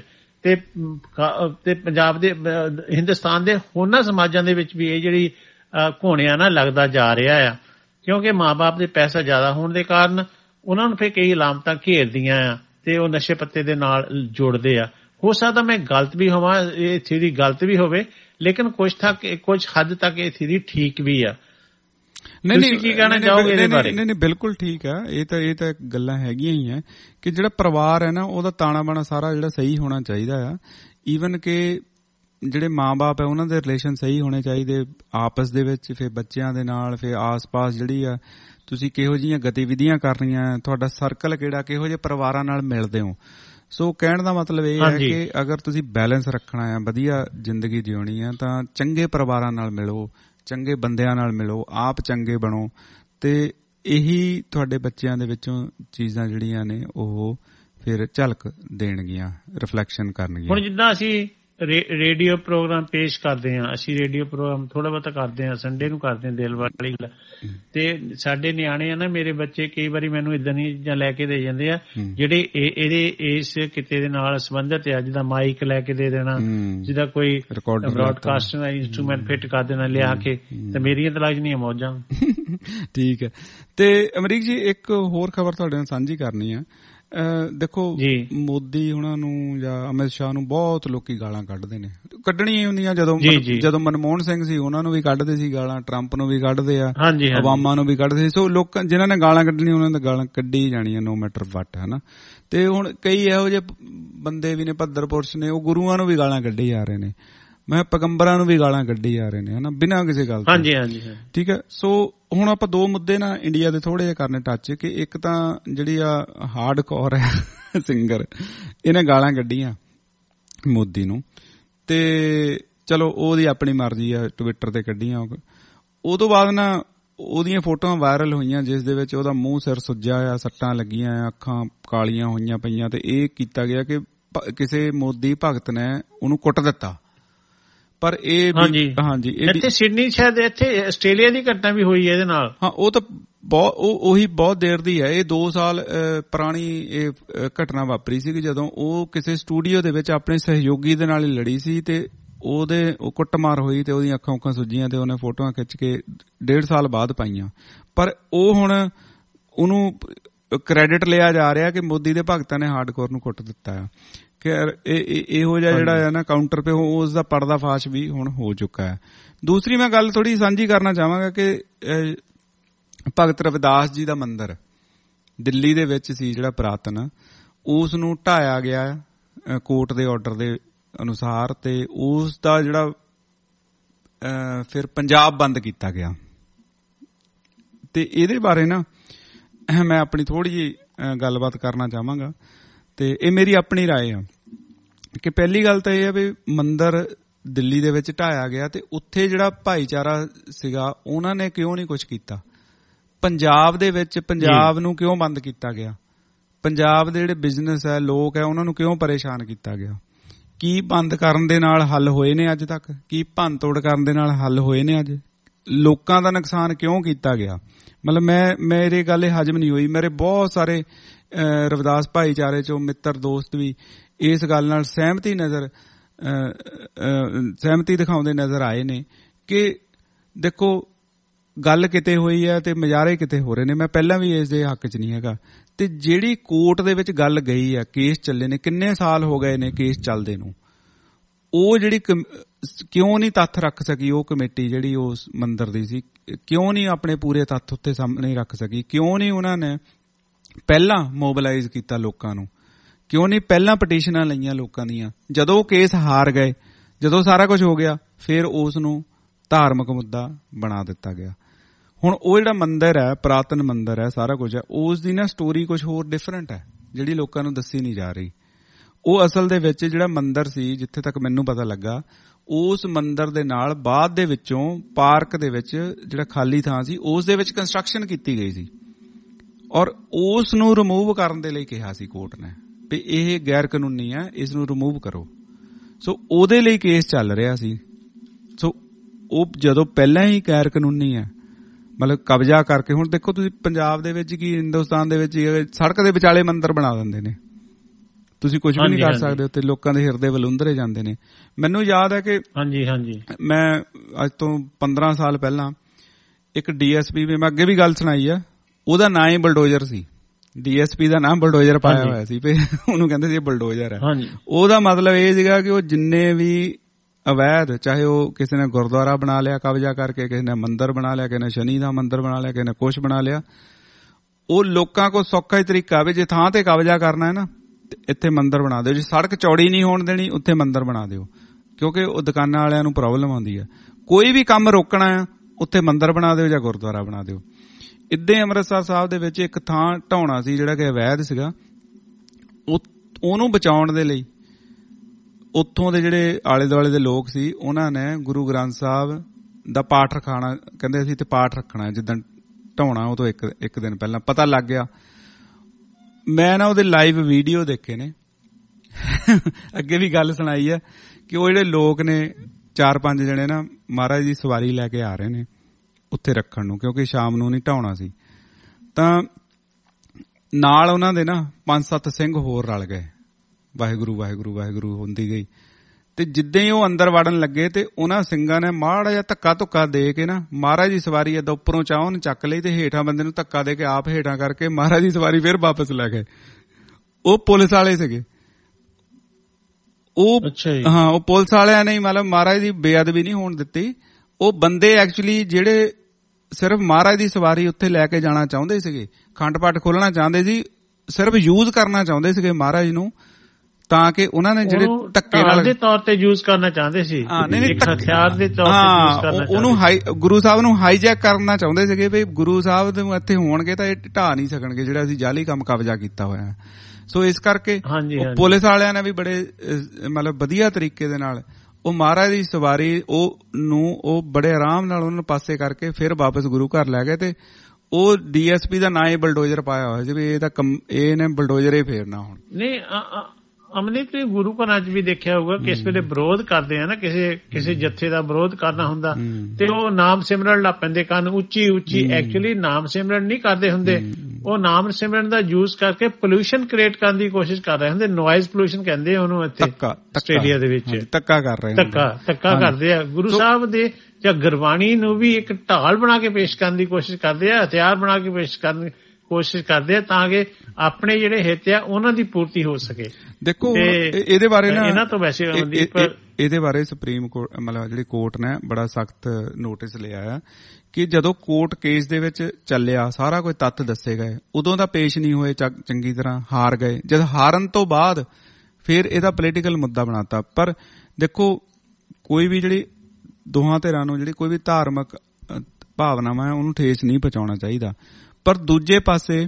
ਤੇ ਪੰਜਾਬ ਦੇ, ਹਿੰਦੁਸਤਾਨ ਦੇ ਹੋਰਨਾਂ ਸਮਾਜਾਂ ਦੇ ਵਿੱਚ ਵੀ ਇਹ ਜਿਹੜੀ ਘੋਣਿਆ ਨਾ ਲੱਗਦਾ ਜਾ ਰਿਹਾ ਆ। ਕਿਉਂਕਿ ਮਾਂ-ਬਾਪ ਦੇ ਪੈਸਾ ਜ਼ਿਆਦਾ ਹੋਣ ਦੇ ਕਾਰਨ ਉਹਨਾਂ ਨੂੰ ਫਿਰ ਕਈ ਅਲਾਮਤਾਂ ਘੇਰਦੀਆਂ ਆ, ਤੇ ਉਹ ਨਸ਼ੇ ਪੱਤੇ ਦੇ ਨਾਲ ਜੋੜਦੇ ਆ। ਹੋ ਸਕਦਾ ਮੈਂ ਗਲਤ ਵੀ ਹੋਵਾਂ, ਇਹ ਥਿਊਰੀ ਗਲਤ ਵੀ ਹੋਵੇ, ਲੇਕਿਨ ਕੁਝ ਹੱਦ ਤੱਕ ਇਹ ਥਿਊਰੀ ਠੀਕ ਵੀ ਆ। ਨਹੀਂ, ਕੀ ਕਹਿਣਾ ਚਾਹੋਗੇ ਇਹਦੇ ਬਾਰੇ? ਨਹੀਂ, ਬਿਲਕੁਲ ਠੀਕ ਆ। ਇਹ ਤਾਂ ਗੱਲਾਂ ਹੈਗੀਆਂ ਹੀ ਆ ਕਿ ਜਿਹੜਾ ਪਰਿਵਾਰ ਹੈ ਨਾ, ਉਹਦਾ ਤਾਣਾ ਬਾਣਾ ਸਾਰਾ ਜਿਹੜਾ ਸਹੀ ਹੋਣਾ ਚਾਹੀਦਾ ਆ। ਈਵਨ ਕਿ ਜਿਹੜੇ ਮਾਂ-ਬਾਪ ਹੈ ਉਹਨਾਂ ਦੇ ਰਿਲੇਸ਼ਨ ਸਹੀ ਹੋਣੇ ਚਾਹੀਦੇ ਆਪਸ ਦੇ ਵਿੱਚ, ਫਿਰ ਬੱਚਿਆਂ ਦੇ ਨਾਲ, ਫਿਰ ਆਸ-ਪਾਸ ਜਿਹੜੀ ਆ ਤੁਸੀਂ ਕਿਹੋ ਜਿਹੀਆਂ ਗਤੀਵਿਧੀਆਂ ਕਰਨੀਆਂ, ਤੁਹਾਡਾ ਸਰਕਲ ਕਿਹੜਾ, ਕਿਹੋ ਜਿਹੇ ਪਰਿਵਾਰਾਂ ਨਾਲ ਮਿਲਦੇ ਹੋ। ਸੋ ਕਹਿਣ ਦਾ ਮਤਲਬ ਇਹ ਹੈ ਕਿ ਅਗਰ ਤੁਸੀਂ ਬੈਲੈਂਸ ਰੱਖਣਾ ਆ, ਵਧੀਆ ਜ਼ਿੰਦਗੀ ਜਿਉਣੀ ਆ, ਤਾਂ ਚੰਗੇ ਪਰਿਵਾਰਾਂ ਨਾਲ ਮਿਲੋ, ਚੰਗੇ ਬੰਦਿਆਂ ਨਾਲ ਮਿਲੋ, ਆਪ ਚੰਗੇ ਬਣੋ, ਤੇ ਇਹੀ ਤੁਹਾਡੇ ਬੱਚਿਆਂ ਦੇ ਵਿੱਚੋਂ ਚੀਜ਼ਾਂ ਜਿਹੜੀਆਂ ਨੇ ਉਹ ਫਿਰ ਝਲਕ ਦੇਣਗੀਆਂ, ਰਿਫਲੈਕਸ਼ਨ ਕਰਨਗੀਆਂ। ਹੁਣ ਜਿੱਦਾਂ ਅਸੀਂ ਰੇਡੀਓ ਪ੍ਰੋਗਰਾਮ ਪੇਸ਼ ਕਰਦੇ ਹਾਂ ਅਸੀਂ। ਰੇਡੀਓ ਪ੍ਰੋਗਰਾਮ ਥੋੜਾ ਬਹੁਤਾ ਕਰਦੇ ਹਾਂ, ਸੰਡੇ ਨੂੰ ਕਰਦੇ ਹਾਂ ਦਿਲ ਵਾਲੀ ਗੱਲ। ਤੇ ਸਾਡੇ ਨਿਆਣੇ ਆ ਨਾ, ਮੇਰੇ ਬੱਚੇ ਕਈ ਵਾਰੀ ਮੈਨੂੰ ਇਦਾਂ ਦੀਆਂ ਚੀਜ਼ਾਂ ਲੈ ਕੇ ਦੇ ਜਾਂਦੇ ਆ ਜਿਹੜੇ ਇਹਦੇ ਇਸ ਕਿਤੇ ਦੇ ਨਾਲ ਸੰਬੰਧਿਤ ਆ, ਜਿੱਦਾਂ ਮਾਈਕ ਲੈ ਕੇ ਦੇ ਦੇਣਾ, ਜਿੱਦਾਂ ਕੋਈ ਬ੍ਰੌਡਕਾਸਟਿੰਗ ਦਾ ਇੰਸਟਰੂਮੈਂਟ ਫਿੱਟ ਕਰ ਦੇਣਾ ਲਿਆ ਕੇ, ਤੇ ਮੇਰੀਆਂ ਤਾਂ ਲੱਗਦੀਆਂ ਮੌਜਾਂ। ਠੀਕ ਹੈ। ਤੇ ਅਮਰੀਕ ਜੀ ਇੱਕ ਹੋਰ ਖਬਰ ਤੁਹਾਡੇ ਨਾਲ ਸਾਂਝੀ ਕਰਨੀ ਆ। ਦੇਖੋ ਮੋਦੀ ਉਹਨਾਂ ਨੂੰ ਜਾਂ ਅਮਿਤ ਸ਼ਾਹ ਨੂੰ ਬਹੁਤ ਲੋਕੀ ਗਾਲਾਂ ਕੱਢਦੇ ਨੇ, ਕੱਢਣੀਆਂ ਹੁੰਦੀਆਂ। ਜਦੋਂ ਮਨਮੋਹਨ ਸਿੰਘ ਸੀ ਉਹਨਾਂ ਨੂੰ ਵੀ ਕੱਢਦੇ ਸੀ ਗਾਲਾਂ, ਟਰੰਪ ਨੂੰ ਵੀ ਕੱਢਦੇ ਆ, ਓਬਾਮਾ ਨੂੰ ਵੀ ਕੱਢਦੇ ਸੀ। ਸੋ ਲੋਕਾਂ ਜਿਨ੍ਹਾਂ ਨੇ ਗਾਲਾਂ ਕੱਢਣੀਆਂ ਉਹਨਾਂ ਨੇ ਗਾਲਾਂ ਕੱਢੀ ਜਾਣੀਆਂ, ਨੋ ਮੈਟਰ ਵਟ, ਹਨਾ। ਤੇ ਹੁਣ ਕਈ ਇਹੋ ਜਿਹੇ ਬੰਦੇ ਵੀ ਨੇ, ਭੱਦਰ ਪੁਰਸ਼ ਨੇ, ਉਹ ਗੁਰੂਆਂ ਨੂੰ ਵੀ ਗਾਲਾਂ ਕੱਢੀ ਜਾ ਰਹੇ ਨੇ, ਮੈਂ ਪੈਗੰਬਰਾਂ ਨੂੰ ਵੀ ਗਾਲਾਂ ਕੱਢੀ ਜਾ ਰਹੇ ਨੇ, ਹਨਾ, ਬਿਨਾਂ ਕਿਸੇ ਗੱਲ ਤੋਂ। ਠੀਕ ਹੈ। ਸੋ ਹੁਣ ਆਪਾਂ ਦੋ ਮੁੱਦੇ ਨਾ ਇੰਡੀਆ ਦੇ ਥੋੜੇ ਜਿਹੇ ਕਰਨੇ ਟੱਚ, ਕਿ ਇੱਕ ਤਾਂ ਜਿਹੜੀ ਆ ਹਾਰਡ ਕੋਰ ਹੈ ਸਿੰਗਰ, ਇਹਨੇ ਗਾਲਾਂ ਕੱਢੀਆਂ ਮੋਦੀ ਨੂੰ, ਤੇ ਚਲੋ ਉਹਦੀ ਆਪਣੀ ਮਰਜ਼ੀ ਆ, ਟਵਿੱਟਰ ਤੇ ਕੱਢੀਆਂ। ਉਹ ਤੋਂ ਬਾਅਦ ਨਾ ਉਹਦੀਆਂ ਫੋਟੋਆਂ ਵਾਇਰਲ ਹੋਈਆਂ ਜਿਸ ਦੇ ਵਿੱਚ ਉਹਦਾ ਮੂੰਹ ਸਿਰ ਸੁੱਜਿਆ ਆ, ਸੱਟਾਂ ਲੱਗੀਆਂ ਆ, ਅੱਖਾਂ ਕਾਲੀਆਂ ਹੋਈਆਂ ਪਈਆਂ, ਤੇ ਇਹ ਕੀਤਾ ਗਿਆ ਕਿ ਕਿਸੇ ਮੋਦੀ ਭਗਤ ਨੇ ਉਹਨੂੰ ਕੁੱਟ ਦਿੱਤਾ। ਪਰ ਇਹ ਹਾਂਜੀ ਇੱਥੇ ਸਿਡਨੀ, ਸ਼ਾਇਦ ਇੱਥੇ ਆਸਟ੍ਰੇਲੀਆ ਦੀ ਘਟਨਾ ਵੀ ਹੋਈ ਹੈ ਇਹਦੇ ਨਾਲ। ਹਾਂ, ਉਹ ਤਾਂ ਉਹੀ ਬਹੁਤ ਦੇਰ ਦੀ ਹੈ। ਇਹ 2 ਸਾਲ ਪੁਰਾਣੀ ਇਹ ਘਟਨਾ ਵਾਪਰੀ ਸੀ, ਜਦੋਂ ਉਹ ਕਿਸੇ ਸਟੂਡੀਓ ਦੇ ਵਿੱਚ ਆਪਣੇ ਸਹਿਯੋਗੀ ਦੇ ਨਾਲ ਹੀ ਲੜੀ ਸੀ, ਤੇ ਉਹ ਕੁੱਟਮਾਰ ਹੋਈ, ਤੇ ਉਹਦੀਆਂ ਅੱਖਾਂ ਉੱਖਾਂ ਸੁੱਜੀਆਂ, ਤੇ ਉਹਨੇ ਫੋਟੋਆਂ ਖਿੱਚ ਕੇ 1.5 ਸਾਲ ਬਾਅਦ ਪਾਈਆਂ। ਪਰ ਉਹ ਹੁਣ ਉਹਨੂੰ ਕ੍ਰੈਡਿਟ ਲਿਆ ਜਾ ਰਿਹਾ ਕਿ ਮੋਦੀ ਦੇ ਭਗਤਾਂ ਨੇ ਹਾਰਡਕੋਰ ਨੂੰ ਕੁੱਟ ਦਿੱਤਾ ਆ। ਇਹੋ ਜਿਹਾ ਜਿਹੜਾ ਹੈ ਨਾ ਕਾਊਂਟਰ ਪੇ ਉਸ ਦਾ ਪਰਦਾਫਾਸ਼ ਵੀ ਹੁਣ ਹੋ ਚੁੱਕਾ ਹੈ। ਦੂਸਰੀ ਮੈਂ ਗੱਲ ਥੋੜੀ ਸਾਂਝੀ ਕਰਨਾ ਚਾਹਾਂਗਾ ਕਿ ਭਗਤ ਰਵਿਦਾਸ ਜੀ ਦਾ ਮੰਦਿਰ ਦਿੱਲੀ ਦੇ ਵਿੱਚ ਸੀ ਜਿਹੜਾ ਪੁਰਾਤਨ, ਉਸ ਨੂੰ ਢਾਇਆ ਗਿਆ ਕੋਰਟ ਦੇ ਆਰਡਰ ਦੇ ਅਨੁਸਾਰ, ਤੇ ਉਸ ਦਾ ਜਿਹੜਾ ਫਿਰ ਪੰਜਾਬ ਬੰਦ ਕੀਤਾ ਗਿਆ। ਤੇ ਇਹਦੇ ਬਾਰੇ ਨਾ ਮੈਂ ਆਪਣੀ ਥੋੜੀ ਜਿਹੀ ਗੱਲਬਾਤ ਕਰਨਾ ਚਾਹਾਂਗਾ, ਤੇ ਇਹ ਮੇਰੀ ਆਪਣੀ ਰਾਏ ਆ ਕਿ ਪਹਿਲੀ ਗੱਲ ਤਾਂ ਇਹ ਹੈ ਵੀ ਮੰਦਿਰ ਦਿੱਲੀ ਦੇ ਵਿੱਚ ਢਾਇਆ ਗਿਆ, ਤੇ ਉੱਥੇ ਜਿਹੜਾ ਭਾਈਚਾਰਾ ਸੀਗਾ ਉਹਨਾਂ ਨੇ ਕਿਉਂ ਨਹੀਂ ਕੁਝ ਕੀਤਾ? ਪੰਜਾਬ ਦੇ ਵਿੱਚ ਪੰਜਾਬ ਨੂੰ ਕਿਉਂ ਬੰਦ ਕੀਤਾ ਗਿਆ? ਪੰਜਾਬ ਦੇ ਜਿਹੜੇ ਬਿਜ਼ਨਸ ਹੈ, ਲੋਕ ਹੈ, ਉਹਨਾਂ ਨੂੰ ਕਿਉਂ ਪਰੇਸ਼ਾਨ ਕੀਤਾ ਗਿਆ? ਕੀ ਬੰਦ ਕਰਨ ਦੇ ਨਾਲ ਹੱਲ ਹੋਏ ਨੇ ਅੱਜ ਤੱਕ? ਕੀ ਭੰਨ ਤੋੜ ਕਰਨ ਦੇ ਨਾਲ ਹੱਲ ਹੋਏ ਨੇ ਅੱਜ? ਲੋਕਾਂ ਦਾ ਨੁਕਸਾਨ ਕਿਉਂ ਕੀਤਾ ਗਿਆ? ਮਤਲਬ ਮੇਰੀ ਗੱਲ ਇਹ ਹਜਮ ਨਹੀਂ ਹੋਈ। ਮੇਰੇ ਬਹੁਤ ਸਾਰੇ ਰਵਿਦਾਸ ਭਾਈਚਾਰੇ ਚੋਂ ਮਿੱਤਰ ਦੋਸਤ ਵੀ ਇਸ ਗੱਲ ਨਾਲ ਸਹਿਮਤੀ ਦਿਖਾਉਂਦੇ ਨਜ਼ਰ ਆਏ ਨੇ ਕਿ ਦੇਖੋ ਗੱਲ ਕਿਤੇ ਹੋਈ ਹੈ ਤੇ ਮਜ਼ਾਰੇ ਕਿਤੇ ਹੋ ਰਹੇ ਨੇ। ਮੈਂ ਪਹਿਲਾਂ ਵੀ ਇਸ ਦੇ ਹੱਕ 'ਚ ਨਹੀਂ ਹੈਗਾ। ਤੇ ਜਿਹੜੀ ਕੋਰਟ ਦੇ ਵਿੱਚ ਗੱਲ ਗਈ ਆ, ਕੇਸ ਚੱਲੇ ਨੇ, ਕਿੰਨੇ ਸਾਲ ਹੋ ਗਏ ਨੇ ਕੇਸ ਚੱਲਦੇ ਨੂੰ, ਉਹ ਜਿਹੜੀ ਕਿਉਂ ਨਹੀਂ ਤੱਥ ਰੱਖ ਸਕੀ ਉਹ ਕਮੇਟੀ ਜਿਹੜੀ ਉਸ ਮੰਦਿਰ ਦੀ ਸੀ? ਕਿਉਂ ਨਹੀਂ ਆਪਣੇ ਪੂਰੇ ਤੱਥ ਉੱਤੇ ਸਾਹਮਣੇ ਰੱਖ ਸਕੀ? ਕਿਉਂ ਨਹੀਂ ਉਹਨਾਂ ਨੇ ਪਹਿਲਾਂ ਮੋਬਿਲਾਈਜ਼ ਕੀਤਾ ਲੋਕਾਂ ਨੂੰ? ਕਿਉਂ ਨਹੀਂ ਪਹਿਲਾਂ ਪਟੀਸ਼ਨਾਂ ਲਈਆਂ ਲੋਕਾਂ ਦੀਆਂ? ਜਦੋਂ ਕੇਸ ਹਾਰ ਗਏ, ਜਦੋਂ ਸਾਰਾ ਕੁਝ ਹੋ ਗਿਆ, ਫਿਰ ਉਸ ਨੂੰ ਧਾਰਮਿਕ ਮੁੱਦਾ ਬਣਾ ਦਿੱਤਾ ਗਿਆ। ਹੁਣ ਉਹ ਜਿਹੜਾ ਮੰਦਿਰ ਹੈ, ਪੁਰਾਤਨ ਮੰਦਿਰ ਹੈ, ਸਾਰਾ ਕੁਝ ਹੈ, ਉਸ ਦੀ ਨਾ ਸਟੋਰੀ ਕੁਝ ਹੋਰ ਡਿਫਰੈਂਟ ਹੈ ਜਿਹੜੀ ਲੋਕਾਂ ਨੂੰ ਦੱਸੀ ਨਹੀਂ ਜਾ ਰਹੀ। ਉਹ ਅਸਲ ਦੇ ਵਿੱਚ ਜਿਹੜਾ ਮੰਦਿਰ ਸੀ, ਜਿੱਥੇ ਤੱਕ ਮੈਨੂੰ ਪਤਾ ਲੱਗਾ, ਉਸ ਮੰਦਿਰ ਦੇ ਨਾਲ ਬਾਅਦ ਦੇ ਵਿੱਚੋਂ ਪਾਰਕ ਦੇ ਵਿੱਚ ਜਿਹੜਾ ਖਾਲੀ ਥਾਂ ਸੀ, ਉਸ ਦੇ ਵਿੱਚ ਕੰਸਟਰਕਸ਼ਨ ਕੀਤੀ ਗਈ ਸੀ, ਔਰ ਉਸ ਨੂੰ ਰਿਮੂਵ ਕਰਨ ਦੇ ਲਈ ਕਿਹਾ ਸੀ ਕੋਰਟ ਨੇ ਵੀ ਇਹ ਗੈਰ ਕਾਨੂੰਨੀ ਹੈ, ਇਸ ਨੂੰ ਰਿਮੂਵ ਕਰੋ। ਸੋ ਉਹਦੇ ਲਈ ਕੇਸ ਚੱਲ ਰਿਹਾ ਸੀ। ਸੋ ਉਹ ਜਦੋਂ ਪਹਿਲਾਂ ਹੀ ਗੈਰ ਕਾਨੂੰਨੀ ਹੈ, ਮਤਲਬ ਕਬਜ਼ਾ ਕਰਕੇ, ਹੁਣ ਦੇਖੋ ਤੁਸੀਂ ਪੰਜਾਬ ਦੇ ਵਿੱਚ ਕੀ ਹਿੰਦੁਸਤਾਨ ਦੇ ਵਿੱਚ ਸੜਕ ਦੇ ਵਿਚਾਲੇ ਮੰਦਿਰ ਬਣਾ ਦਿੰਦੇ ਨੇ, ਤੁਸੀਂ ਕੁਝ ਵੀ ਨਹੀਂ ਕਰ ਸਕਦੇ ਉੱਤੇ, ਲੋਕਾਂ ਦੇ ਹਿਰਦੇ ਵਲੁੰਦਰੇ ਜਾਂਦੇ ਨੇ। ਮੈਨੂੰ ਯਾਦ ਹੈ ਕਿ ਮੈਂ ਅੱਜ ਤੋਂ 15 ਸਾਲ ਪਹਿਲਾਂ ਇੱਕ DSP ਵੀ, ਮੈਂ ਅੱਗੇ ਵੀ ਗੱਲ ਸੁਣਾਈ ਆ, ਉਹਦਾ ਨਾਂ ਹੀ ਬਲਡੋਜ਼ਰ ਸੀ। DSP ਦਾ ਨਾਮ ਬਲਡੋਜ਼ਰ ਪਾਇਆ ਹੋਇਆ ਸੀ, ਉਹਨੂੰ ਕਹਿੰਦੇ ਸੀ ਬਲਡੋਜ਼ਰ ਹੈ। ਉਹਦਾ ਮਤਲਬ ਇਹ ਸੀਗਾ ਕਿ ਉਹ ਜਿੰਨੇ ਵੀ ਅਵੈਧ, ਚਾਹੇ ਉਹ ਕਿਸੇ ਨੇ ਗੁਰਦੁਆਰਾ ਬਣਾ ਲਿਆ ਕਬਜ਼ਾ ਕਰਕੇ, ਕਿਸੇ ਨੇ ਮੰਦਿਰ ਬਣਾ ਲਿਆ, ਕਿਸੇ ਨੇ ਸ਼ਨੀ ਦਾ ਮੰਦਿਰ ਬਣਾ ਲਿਆ, ਕਿਸੇ ਨੇ ਕੁਛ ਬਣਾ ਲਿਆ, ਉਹ ਲੋਕਾਂ ਕੋਲ ਸੌਖਾ ਹੀ ਤਰੀਕਾ ਵੀ ਜੇ ਥਾਂ ਤੇ ਕਬਜ਼ਾ ਕਰਨਾ ਹੈ ਨਾ, ਇੱਥੇ ਮੰਦਿਰ ਬਣਾ ਦਿਓ। ਜੇ ਸੜਕ ਚੌੜੀ ਨਹੀਂ ਹੋਣ ਦੇਣੀ, ਉੱਥੇ ਮੰਦਿਰ ਬਣਾ ਦਿਓ, ਕਿਉਂਕਿ ਉਹ ਦੁਕਾਨਾਂ ਵਾਲਿਆਂ ਨੂੰ ਪ੍ਰੋਬਲਮ ਆਉਂਦੀ ਹੈ। ਕੋਈ ਵੀ ਕੰਮ ਰੋਕਣਾ ਆ, ਉੱਥੇ ਮੰਦਿਰ ਬਣਾ ਦਿਓ ਜਾਂ ਗੁਰਦੁਆਰਾ ਬਣਾ ਦਿਓ। ਇੱਦਾਂ ਹੀ ਅੰਮ੍ਰਿਤਸਰ ਸਾਹਿਬ ਦੇ ਵਿੱਚ ਇੱਕ ਥਾਂ ਢਾਉਣਾ ਸੀ ਜਿਹੜਾ ਕਿ ਅਵੈਧ ਸੀਗਾ, ਉਹਨੂੰ ਬਚਾਉਣ ਦੇ ਲਈ ਉੱਥੋਂ ਦੇ ਜਿਹੜੇ ਆਲੇ ਦੁਆਲੇ ਦੇ ਲੋਕ ਸੀ, ਉਹਨਾਂ ਨੇ ਗੁਰੂ ਗ੍ਰੰਥ ਸਾਹਿਬ ਦਾ ਪਾਠ ਰਖਾਣਾ, ਕਹਿੰਦੇ ਅਸੀਂ ਤੇ ਪਾਠ ਰੱਖਣਾ ਜਿੱਦਾਂ ਢਾਉਣਾ, ਉਹ ਤੋਂ ਇੱਕ ਦਿਨ ਪਹਿਲਾਂ ਪਤਾ ਲੱਗ ਗਿਆ। ਮੈਂ ਨਾ ਉਹਦੇ ਲਾਈਵ ਵੀਡੀਓ ਦੇਖੇ ਨੇ, ਅੱਗੇ ਵੀ ਗੱਲ ਸੁਣਾਈ ਹੈ ਕਿ ਉਹ ਜਿਹੜੇ ਲੋਕ ਨੇ 4-5 ਜਣੇ ਨਾ ਮਹਾਰਾਜ ਦੀ ਸਵਾਰੀ ਲੈ ਕੇ ਆ ਰਹੇ ਨੇ ਉੱਥੇ ਰੱਖਣ ਨੂੰ, ਕਿਉਂਕਿ ਸ਼ਾਮ ਨੂੰ ਨਹੀਂ ਢਾਉਣਾ ਸੀ। ਤਾਂ ਨਾਲ ਉਹਨਾਂ ਦੇ ਨਾ 5-7 ਸਿੰਘ ਹੋਰ ਰਲ ਗਏ, ਵਾਹਿਗੁਰੂ ਵਾਹਿਗੁਰੂ ਵਾਹਿਗੁਰੂ ਹੁੰਦੀ ਗਈ। ਤੇ ਜਿੱਦਾਂ ਹੀ ਉਹ ਅੰਦਰ ਵੜਨ ਲੱਗੇ ਤੇ ਉਹਨਾਂ ਸਿੰਘਾਂ ਨੇ ਮਾੜਾ ਜਿਹਾ ਧੱਕਾ ਧੁੱਕਾ ਦੇ ਕੇ ਨਾ ਮਹਾਰਾਜ ਦੀ ਸਵਾਰੀ ਏਦਾਂ ਉੱਪਰੋਂ ਚਾਹੋਂ ਨੂੰ ਚੱਕ ਲਈ ਤੇ ਹੇਠਾਂ ਬੰਦੇ ਨੂੰ ਧੱਕਾ ਦੇ ਕੇ ਆਪ ਹੇਠਾਂ ਕਰਕੇ ਮਹਾਰਾਜ ਦੀ ਸਵਾਰੀ ਫਿਰ ਵਾਪਸ ਲੈ ਗਏ। ਉਹ ਪੁਲਿਸ ਵਾਲੇ ਸੀਗੇ, ਉਹ ਹਾਂ ਉਹ ਪੁਲਿਸ ਵਾਲਿਆਂ ਨੇ ਮਤਲਬ ਮਹਾਰਾਜ ਦੀ ਬੇਅਦਬੀ ਨਹੀਂ ਹੋਣ ਦਿੱਤੀ। ਉਹ ਬੰਦੇ ਐਕਚੁਅਲੀ ਜਿਹੜੇ ਸਿਰਫ ਮਹਾਰਾਜ ਦੀ ਸਵਾਰੀ ਉੱਥੇ ਲੈ ਕੇ ਜਾਣਾ ਚਾਹੁੰਦੇ ਸੀਗੇ, ਖੰਡ ਪਾਠ ਖੋਲਣਾ ਚਾਹੁੰਦੇ ਸੀ, ਸਿਰਫ ਯੂਜ਼ ਕਰਨਾ ਚਾਹੁੰਦੇ ਸੀਗੇ ਮਹਾਰਾਜ ਨੂੰ, ਤਾਂ ਕਿ ਉਹਨਾਂ ਨੇ ਜਿਹੜੇ ਧੱਕੇ ਨਾਲ ਦੇ ਤੌਰ ਤੇ ਯੂਜ਼ ਕਰਨਾ ਚਾਹੁੰਦੇ ਸੀ, ਹਥਿਆਰ ਦੇ ਤੌਰ ਤੇ ਯੂਜ਼ ਕਰਨਾ ਉਹਨੂੰ ਗੁਰੂ ਸਾਹਿਬ ਨੂੰ ਹਾਈਜੈਕ ਕਰਨਾ ਚਾਹੁੰਦੇ ਸੀਗੇ ਵੀ ਗੁਰੂ ਸਾਹਿਬ ਦੇ ਇੱਥੇ ਹੋਣਗੇ ਤਾਂ ਇਹ ਢਾਹ ਨਹੀਂ ਸਕਣਗੇ ਜਿਹੜਾ ਅਸੀਂ ਜਾਲੀ ਕੰਮ ਕਬਜ਼ਾ ਕੀਤਾ ਹੋਇਆ। ਸੋ ਇਸ ਕਰਕੇ ਪੁਲਿਸ ਵਾਲਿਆਂ ਨੇ ਵੀ ਬੜੇ ਮਤਲਬ ਵਧੀਆ ਤਰੀਕੇ ਦੇ ਨਾਲ ਉਹ ਮਹਾਰਾਜ ਦੀ ਸਵਾਰੀ ਉਹ ਬੜੇ ਆਰਾਮ ਨਾਲ ਉਹਨਾਂ ਨੂੰ ਪਾਸੇ ਕਰਕੇ ਫਿਰ ਵਾਪਸ ਗੁਰੂ ਘਰ ਲੈ ਗਏ। ਤੇ ਉਹ ਡੀਐਸਪੀ ਦਾ ਨਾਂ ਹੀ ਬਲਡੋਜ਼ਰ ਪਾਇਆ ਹੋਇਆ ਜਿਵੇਂ ਇਹਨੇ ਬਲਡੋਜ਼ਰ ਹੀ ਫੇਰਨਾ ਹੁਣ ਨਹੀਂ। ਅਮਨੀਤ ਗੁਰੂ ਘਰਾਂ ਚ ਵੀ ਦੇਖਿਆ ਹੋਊਗਾ ਕਿਸ ਵੇਲੇ ਵਿਰੋਧ ਕਰਦੇ ਆ ਨਾ, ਕਿਸੇ ਜੱਥੇ ਦਾ ਵਿਰੋਧ ਕਰਨਾ ਹੁੰਦਾ ਤੇ ਉਹ ਨਾਮ ਸਿਮਰਨ ਲੱਗ ਪੈਂਦੇ ਕੰਨ ਉੱਚੀ ਉੱਚੀ। ਐਕਚੁਅਲੀ ਨਾਮ ਸਿਮਰਨ ਨਹੀਂ ਕਰਦੇ ਹੁੰਦੇ, ਉਹ ਨਾਮ ਸਿਮਰਨ ਦਾ ਯੂਜ਼ ਕਰਕੇ ਪੋਲਿਊਸ਼ਨ ਕ੍ਰੀਏਟ ਕਰਨ ਦੀ ਕੋਸ਼ਿਸ਼ ਕਰ ਰਹੇ ਹੁੰਦੇ। ਨੋਇਜ਼ ਪੋਲਿਊਸ਼ਨ ਕਹਿੰਦੇ ਉਹਨੂੰ ਇੱਥੇ ਆਸਟ੍ਰੇਲੀਆ ਦੇ ਵਿੱਚ। ਧੱਕਾ ਕਰ ਰਹੇ, ਧੱਕਾ ਕਰਦੇ ਆ। ਗੁਰੂ ਸਾਹਿਬ ਦੇ ਜਾਂ ਗੁਰਬਾਣੀ ਨੂੰ ਵੀ ਇੱਕ ਢਾਲ ਬਣਾ ਕੇ ਪੇਸ਼ ਕਰਨ ਦੀ ਕੋਸ਼ਿਸ਼ ਕਰਦੇ ਆ, ਹਥਿਆਰ ਬਣਾ ਕੇ ਪੇਸ਼ ਕਰਨ ਦੀ ਕੋਸ਼ਿਸ਼ ਕਰਦੇ ਆ ਤਾਂ ਕਿ ਆਪਣੇ ਜਿਹੜੇ ਹਿੱਤ ਆ ਉਹਨਾਂ ਦੀ ਪੂਰਤੀ ਹੋ ਸਕੇ। ਦੇਖੋ ਇਹਦੇ ਬਾਰੇ ਨਾ ਇਹਨਾਂ ਤੋਂ ਵੈਸੇ ਇਹਦੇ ਬਾਰੇ ਸੁਪਰੀਮ ਕੋਰਟ ਮਤਲਬ ਜਿਹੜੀ ਕੋਰਟ ਨੇ ਬੜਾ ਸਖਤ ਨੋਟਿਸ ਲਿਆ ਆ ਕਿ ਜਦੋਂ ਕੋਰਟ ਕੇਸ ਦੇ ਵਿੱਚ ਚੱਲਿਆ ਸਾਰਾ ਕੋਈ ਤੱਥ ਦੱਸੇ ਗਏ, ਉਦੋਂ ਤਾਂ ਪੇਸ਼ ਨਹੀਂ ਹੋਏ ਚੰਗੀ ਤਰ੍ਹਾਂ, ਹਾਰ ਗਏ। ਜਦ ਹਾਰਨ ਤੋਂ ਬਾਅਦ ਫਿਰ ਇਹਦਾ ਪੋਲੀਟੀਕਲ ਮੁੱਦਾ ਬਣਾਤਾ। ਪਰ ਦੇਖੋ ਕੋਈ ਵੀ ਜਿਹੜੀ ਦੋਹਾਂ ਧਿਰਾਂ ਨੂੰ ਜਿਹੜੀ ਕੋਈ ਵੀ ਧਾਰਮਿਕ ਭਾਵਨਾਵਾਂ ਉਹਨੂੰ ਠੇਸ ਨਹੀਂ ਪਹੁੰਚਾਉਣਾ ਚਾਹੀਦਾ। ਪਰ ਦੂਜੇ ਪਾਸੇ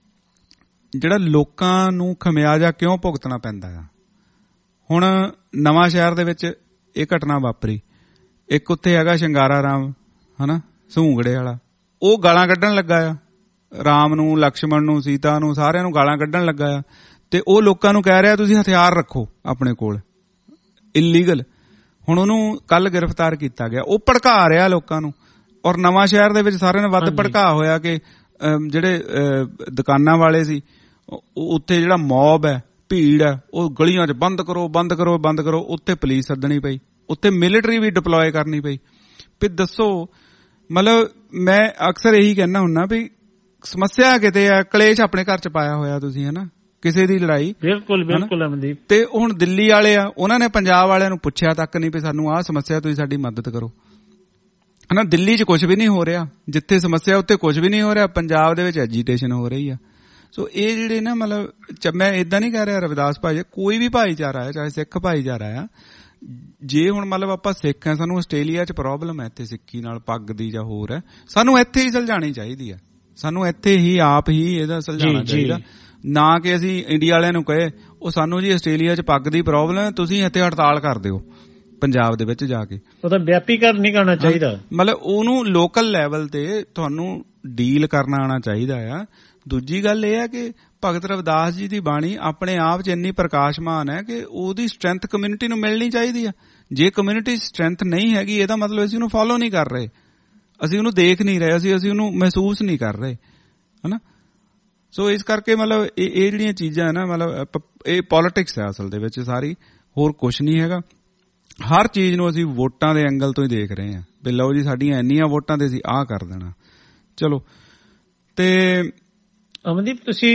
ਜਿਹੜਾ ਲੋਕਾਂ ਨੂੰ ਖਮਿਆਜਾ ਕਿਉਂ ਭੁਗਤਣਾ ਪੈਂਦਾ ਆ। ਹੁਣ ਨਵਾਂ ਸ਼ਹਿਰ ਦੇ ਵਿੱਚ ਇਹ ਘਟਨਾ ਵਾਪਰੀ, ਇੱਕ ਉੱਥੇ ਹੈਗਾ ਸ਼ਿੰਗਾਰਾ ਰਾਮ ਹਨਾ ਸਹੂੰਗੜੇ ਵਾਲਾ, ਉਹ ਗਾਲਾਂ ਕੱਢਣ ਲੱਗਾ ਆ ਰਾਮ ਨੂੰ, ਲਕਸ਼ਮਣ ਨੂੰ, ਸੀਤਾ ਨੂੰ, ਸਾਰਿਆਂ ਨੂੰ ਗਾਲਾਂ ਕੱਢਣ ਲੱਗਾ ਆ ਤੇ ਉਹ ਲੋਕਾਂ ਨੂੰ ਕਹਿ ਰਿਹਾ ਤੁਸੀਂ ਹਥਿਆਰ ਰੱਖੋ ਆਪਣੇ ਕੋਲ, ਇਲੀਗਲ। ਹੁਣ ਉਹਨੂੰ ਕੱਲ ਗ੍ਰਿਫਤਾਰ ਕੀਤਾ ਗਿਆ, ਉਹ ਭੜਕਾ ਰਿਹਾ ਲੋਕਾਂ ਨੂੰ। ਔਰ ਨਵਾਂ ਸ਼ਹਿਰ ਦੇ ਵਿੱਚ ਸਾਰਿਆਂ ਨੇ ਵੱਧ ਭੜਕਾ ਹੋਇਆ ਕਿ ਜਿਹੜੇ ਦੁਕਾਨਾਂ ਵਾਲੇ ਸੀ ਉੱਥੇ ਜਿਹੜਾ ਮੌਬ ਹੈ, ਭੀੜ ਹੈ, ਉਹ ਗਲੀਆਂ 'ਚ ਬੰਦ ਕਰੋ ਬੰਦ ਕਰੋ ਬੰਦ ਕਰੋ। ਉੱਥੇ ਪੁਲਿਸ ਸੱਦਣੀ ਪਈ, ਉੱਥੇ ਮਿਲਟਰੀ ਵੀ ਡਿਪਲੋਏ ਕਰਨੀ ਪਈ। ਫਿਰ ਦੱਸੋ, ਮਤਲਬ ਮੈਂ ਅਕਸਰ ਇਹੀ ਕਹਿਣਾ ਹੁੰਦਾ ਵੀ ਸਮੱਸਿਆ ਕਿਤੇ ਹੈ, ਕਲੇਸ਼ ਆਪਣੇ ਘਰ 'ਚ ਪਾਇਆ ਹੋਇਆ ਤੁਸੀਂ ਹਨਾ, ਕਿਸੇ ਦੀ ਲੜਾਈ। ਬਿਲਕੁਲ ਬਿਲਕੁਲ ਅਮਨਦੀਪ। ਤੇ ਹੁਣ ਦਿੱਲੀ ਵਾਲੇ ਆ, ਉਹਨਾਂ ਨੇ ਪੰਜਾਬ ਵਾਲਿਆਂ ਨੂੰ ਪੁੱਛਿਆ ਤੱਕ ਨਹੀਂ ਵੀ ਸਾਨੂੰ ਆਹ ਸਮੱਸਿਆ ਤੁਸੀਂ ਸਾਡੀ ਮਦਦ ਕਰੋ ਹਨਾ। ਦਿੱਲੀ 'ਚ ਕੁਝ ਵੀ ਨਹੀਂ ਹੋ ਰਿਹਾ, ਜਿੱਥੇ ਸਮੱਸਿਆ ਉੱਥੇ ਕੁਝ ਵੀ ਨਹੀਂ ਹੋ ਰਿਹਾ, ਪੰਜਾਬ ਦੇ ਵਿੱਚ ਐਜੀਟੇਸ਼ਨ ਹੋ ਰਹੀ ਆ। ਸੋ ਇਹ ਜਿਹੜੇ ਨਾ ਮਤਲਬ ਮੈਂ ਏਦਾਂ ਨਹੀਂ ਕਹਿ ਰਿਹਾ ਰਵਿਦਾਸ ਭਾਈ, ਕੋਈ ਵੀ ਭਾਈਚਾਰਾ ਹੈ, ਚਾਹੇ ਸਿੱਖ ਭਾਈਚਾਰਾ ਆ, ਜੇ ਹੁਣ ਮਤਲਬ ਆਪਾਂ ਸਿੱਖ ਆ, ਸਾਨੂੰ ਆਸਟ੍ਰੇਲੀਆ 'ਚ ਪ੍ਰੋਬਲਮ ਹੈ ਇੱਥੇ ਸਿੱਖੀ ਨਾਲ, ਪੱਗ ਦੀ ਜਾਂ ਹੋਰ ਹੈ, ਸਾਨੂੰ ਇੱਥੇ ਹੀ ਸੁਲਝਾਣੀ ਚਾਹੀਦੀ ਹੈ। ਸਾਨੂੰ ਇੱਥੇ ਹੀ ਆਪ ਹੀ ਇਹਦਾ ਸੁਲਝਾਉਣਾ ਚਾਹੀਦਾ, ਨਾ ਕਿ ਅਸੀਂ ਇੰਡੀਆ ਵਾਲਿਆਂ ਨੂੰ ਕਹੇ ਉਹ ਸਾਨੂੰ ਜੀ ਆਸਟ੍ਰੇਲੀਆ 'ਚ ਪੱਗ ਦੀ ਪ੍ਰੋਬਲਮ ਹੈ, ਤੁਸੀਂ ਇੱਥੇ ਹੜਤਾਲ ਕਰ ਦਿਓ ਪੰਜਾਬ ਦੇ ਵਿੱਚ ਜਾ ਕੇ। ਉਹ ਤਾਂ ਵਿਆਪੀਕਰਨ ਨਹੀਂ ਕਰਨਾ ਚਾਹੀਦਾ, ਮਤਲਬ ਉਹਨੂੰ ਲੋਕਲ ਲੈਵਲ ਤੇ ਤੁਹਾਨੂੰ ਡੀਲ ਕਰਨਾ ਆਉਣਾ ਚਾਹੀਦਾ ਆ। ਦੂਜੀ ਗੱਲ ਇਹ ਹੈ ਕਿ ਭਗਤ ਰਵਿਦਾਸ ਜੀ ਦੀ ਬਾਣੀ ਆਪਣੇ ਆਪ 'ਚ ਇੰਨੀ ਪ੍ਰਕਾਸ਼ਮਾਨ ਹੈ ਕਿ ਉਹਦੀ ਸਟਰੈਂਥ ਕਮਿਊਨਿਟੀ ਨੂੰ ਮਿਲਣੀ ਚਾਹੀਦੀ ਆ। ਜੇ ਕਮਿਊਨਿਟੀ ਸਟਰੈਂਥ ਨਹੀਂ ਹੈਗੀ, ਇਹਦਾ ਮਤਲਬ ਅਸੀਂ ਉਹਨੂੰ ਫੋਲੋ ਨਹੀਂ ਕਰ ਰਹੇ, ਅਸੀਂ ਉਹਨੂੰ ਦੇਖ ਨਹੀਂ ਰਹੇ, ਅਸੀਂ ਉਹਨੂੰ ਮਹਿਸੂਸ ਨਹੀਂ ਕਰ ਰਹੇ ਹਨਾ। ਸੋ ਇਸ ਕਰਕੇ ਮਤਲਬ ਇਹ ਜਿਹੜੀਆਂ ਚੀਜ਼ਾਂ ਨਾ ਮਤਲਬ ਇਹ ਪੋਲਿਟਿਕਸ ਹੈ ਅਸਲ ਦੇ ਵਿੱਚ ਸਾਰੀ, ਹੋਰ ਕੁਛ ਨਹੀਂ ਹੈਗਾ। ਹਰ ਚੀਜ਼ ਨੂੰ ਅਸੀਂ ਵੋਟਾਂ ਦੇ ਐਂਗਲ ਤੋਂ ਹੀ ਦੇਖ ਰਹੇ ਹਾਂ ਵੀ ਲਓ ਜੀ ਸਾਡੀਆਂ ਇੰਨੀਆਂ ਵੋਟਾਂ ਤੇ ਅਸੀਂ ਆਹ ਕਰ ਦੇਣਾ। ਚਲੋ ਤੇ ਅਮਨਦੀਪ ਤੁਸੀਂ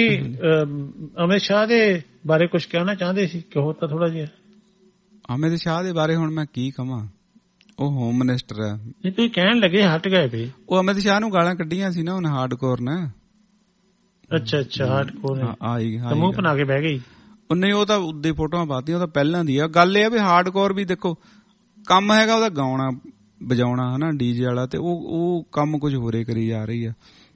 ਅਮਿਤ ਸ਼ਾਹ ਦੇ ਬਾਰੇ ਕੁਝ ਕਹਿਣਾ ਚਾਹੁੰਦੇ ਸੀ, ਕਹੋ ਤਾਂ ਥੋੜਾ ਜਿਹਾ। ਅਮਿਤ ਸ਼ਾਹ ਦੇ ਬਾਰੇ ਹੁਣ ਮੈਂ ਕੀ ਕਵਾਂ, ਉਹ ਹੋਮ ਮਿਨਿਸਟਰ ਹੈ। ਨਹੀਂ ਤੁਸੀਂ ਕਹਿਣ ਲੱਗੇ ਹਟ ਗਏ ਵੀ ਉਹ ਅਮਿਤ ਸ਼ਾਹ ਨੂੰ ਗਾਲਾਂ ਕੱਢੀਆਂ ਸੀ ਨਾ ਹੁਣ ਹਾਰਡਕੋਰ ਨੇ। ਅੱਛਾ ਹਾਰਡਕੋਰ ਨੇ ਮੂੰਹ ਬਣਾ ਕੇ ਬਹਿ ਗਈ ਉਹਨੇ, ਉਹ ਤਾਂ ਉਦੇ ਫੋਟੋਆਂ ਪਾਤੀਆਂ, ਉਹ ਤਾਂ ਪਹਿਲਾਂ ਦੀ ਆ ਗੱਲ। ਇਹ ਆ ਵੀ ਹਾਰਡਕੋਰ ਵੀ ਦੇਖੋ ਕੰਮ ਹੈਗਾ ਉਹਦਾ ਗਾਉਣਾ ਵਜਾਉਣਾ ਹਨਾ, ਡੀਜੇ ਵਾਲਾ, ਤੇ ਉਹ ਕੰਮ ਕੁਝ ਹੋਰੇ ਕਰੀ ਜਾ ਰਹੀ ਆ,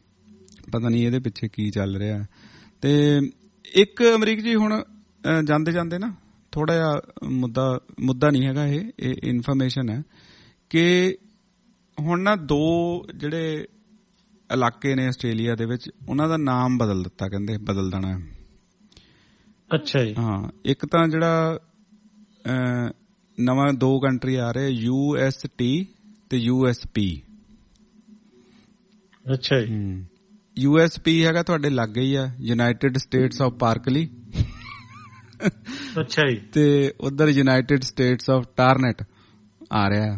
ਪਤਾ ਨਹੀਂ ਇਹਦੇ ਪਿੱਛੇ ਕੀ ਚੱਲ ਰਿਹਾ। ਤੇ ਇੱਕ ਅਮਰੀਕ ਜੀ ਹੁਣ ਜਾਂਦੇ ਜਾਂਦੇ ਨਾ ਥੋੜਾ ਜਿਹਾ ਮੁੱਦਾ ਨਹੀਂ ਹੈਗਾ, ਇਹ ਇਨਫੋਰਮੇਸ਼ਨ ਹੈ ਕਿ ਹੁਣ ਨਾ 2 ਜਿਹੜੇ ਇਲਾਕੇ ਨੇ ਆਸਟ੍ਰੇਲੀਆ ਦੇ ਵਿੱਚ ਉਹਨਾਂ ਦਾ ਨਾਮ ਬਦਲ ਦਿੱਤਾ, ਕਹਿੰਦੇ ਬਦਲ ਦੇਣਾ। ਅੱਛਾ ਜੀ। ਹਾਂ, ਇੱਕ ਤਾਂ ਜਿਹੜਾ ਨਵਾਂ 2 ਕੰਟਰੀ ਆ ਰਹੇ UST ਤੇ USP। ਅੱਛਾ ਜੀ। USP ਹੈਗਾ ਤੁਹਾਡੇ ਲਾਗੇ ਹੀ ਆ, ਯੂਨਾਈਟਿਡ ਸਟੇਟਸ ਆਫ ਪਾਰਕਲੀ। ਅੱਛਾ ਜੀ। ਤੇ ਉਧਰ ਯੂਨਾਈਟਿਡ ਸਟੇਟਸ ਆਫ ਟਾਰਨੇਟ ਆ ਰਿਹਾ।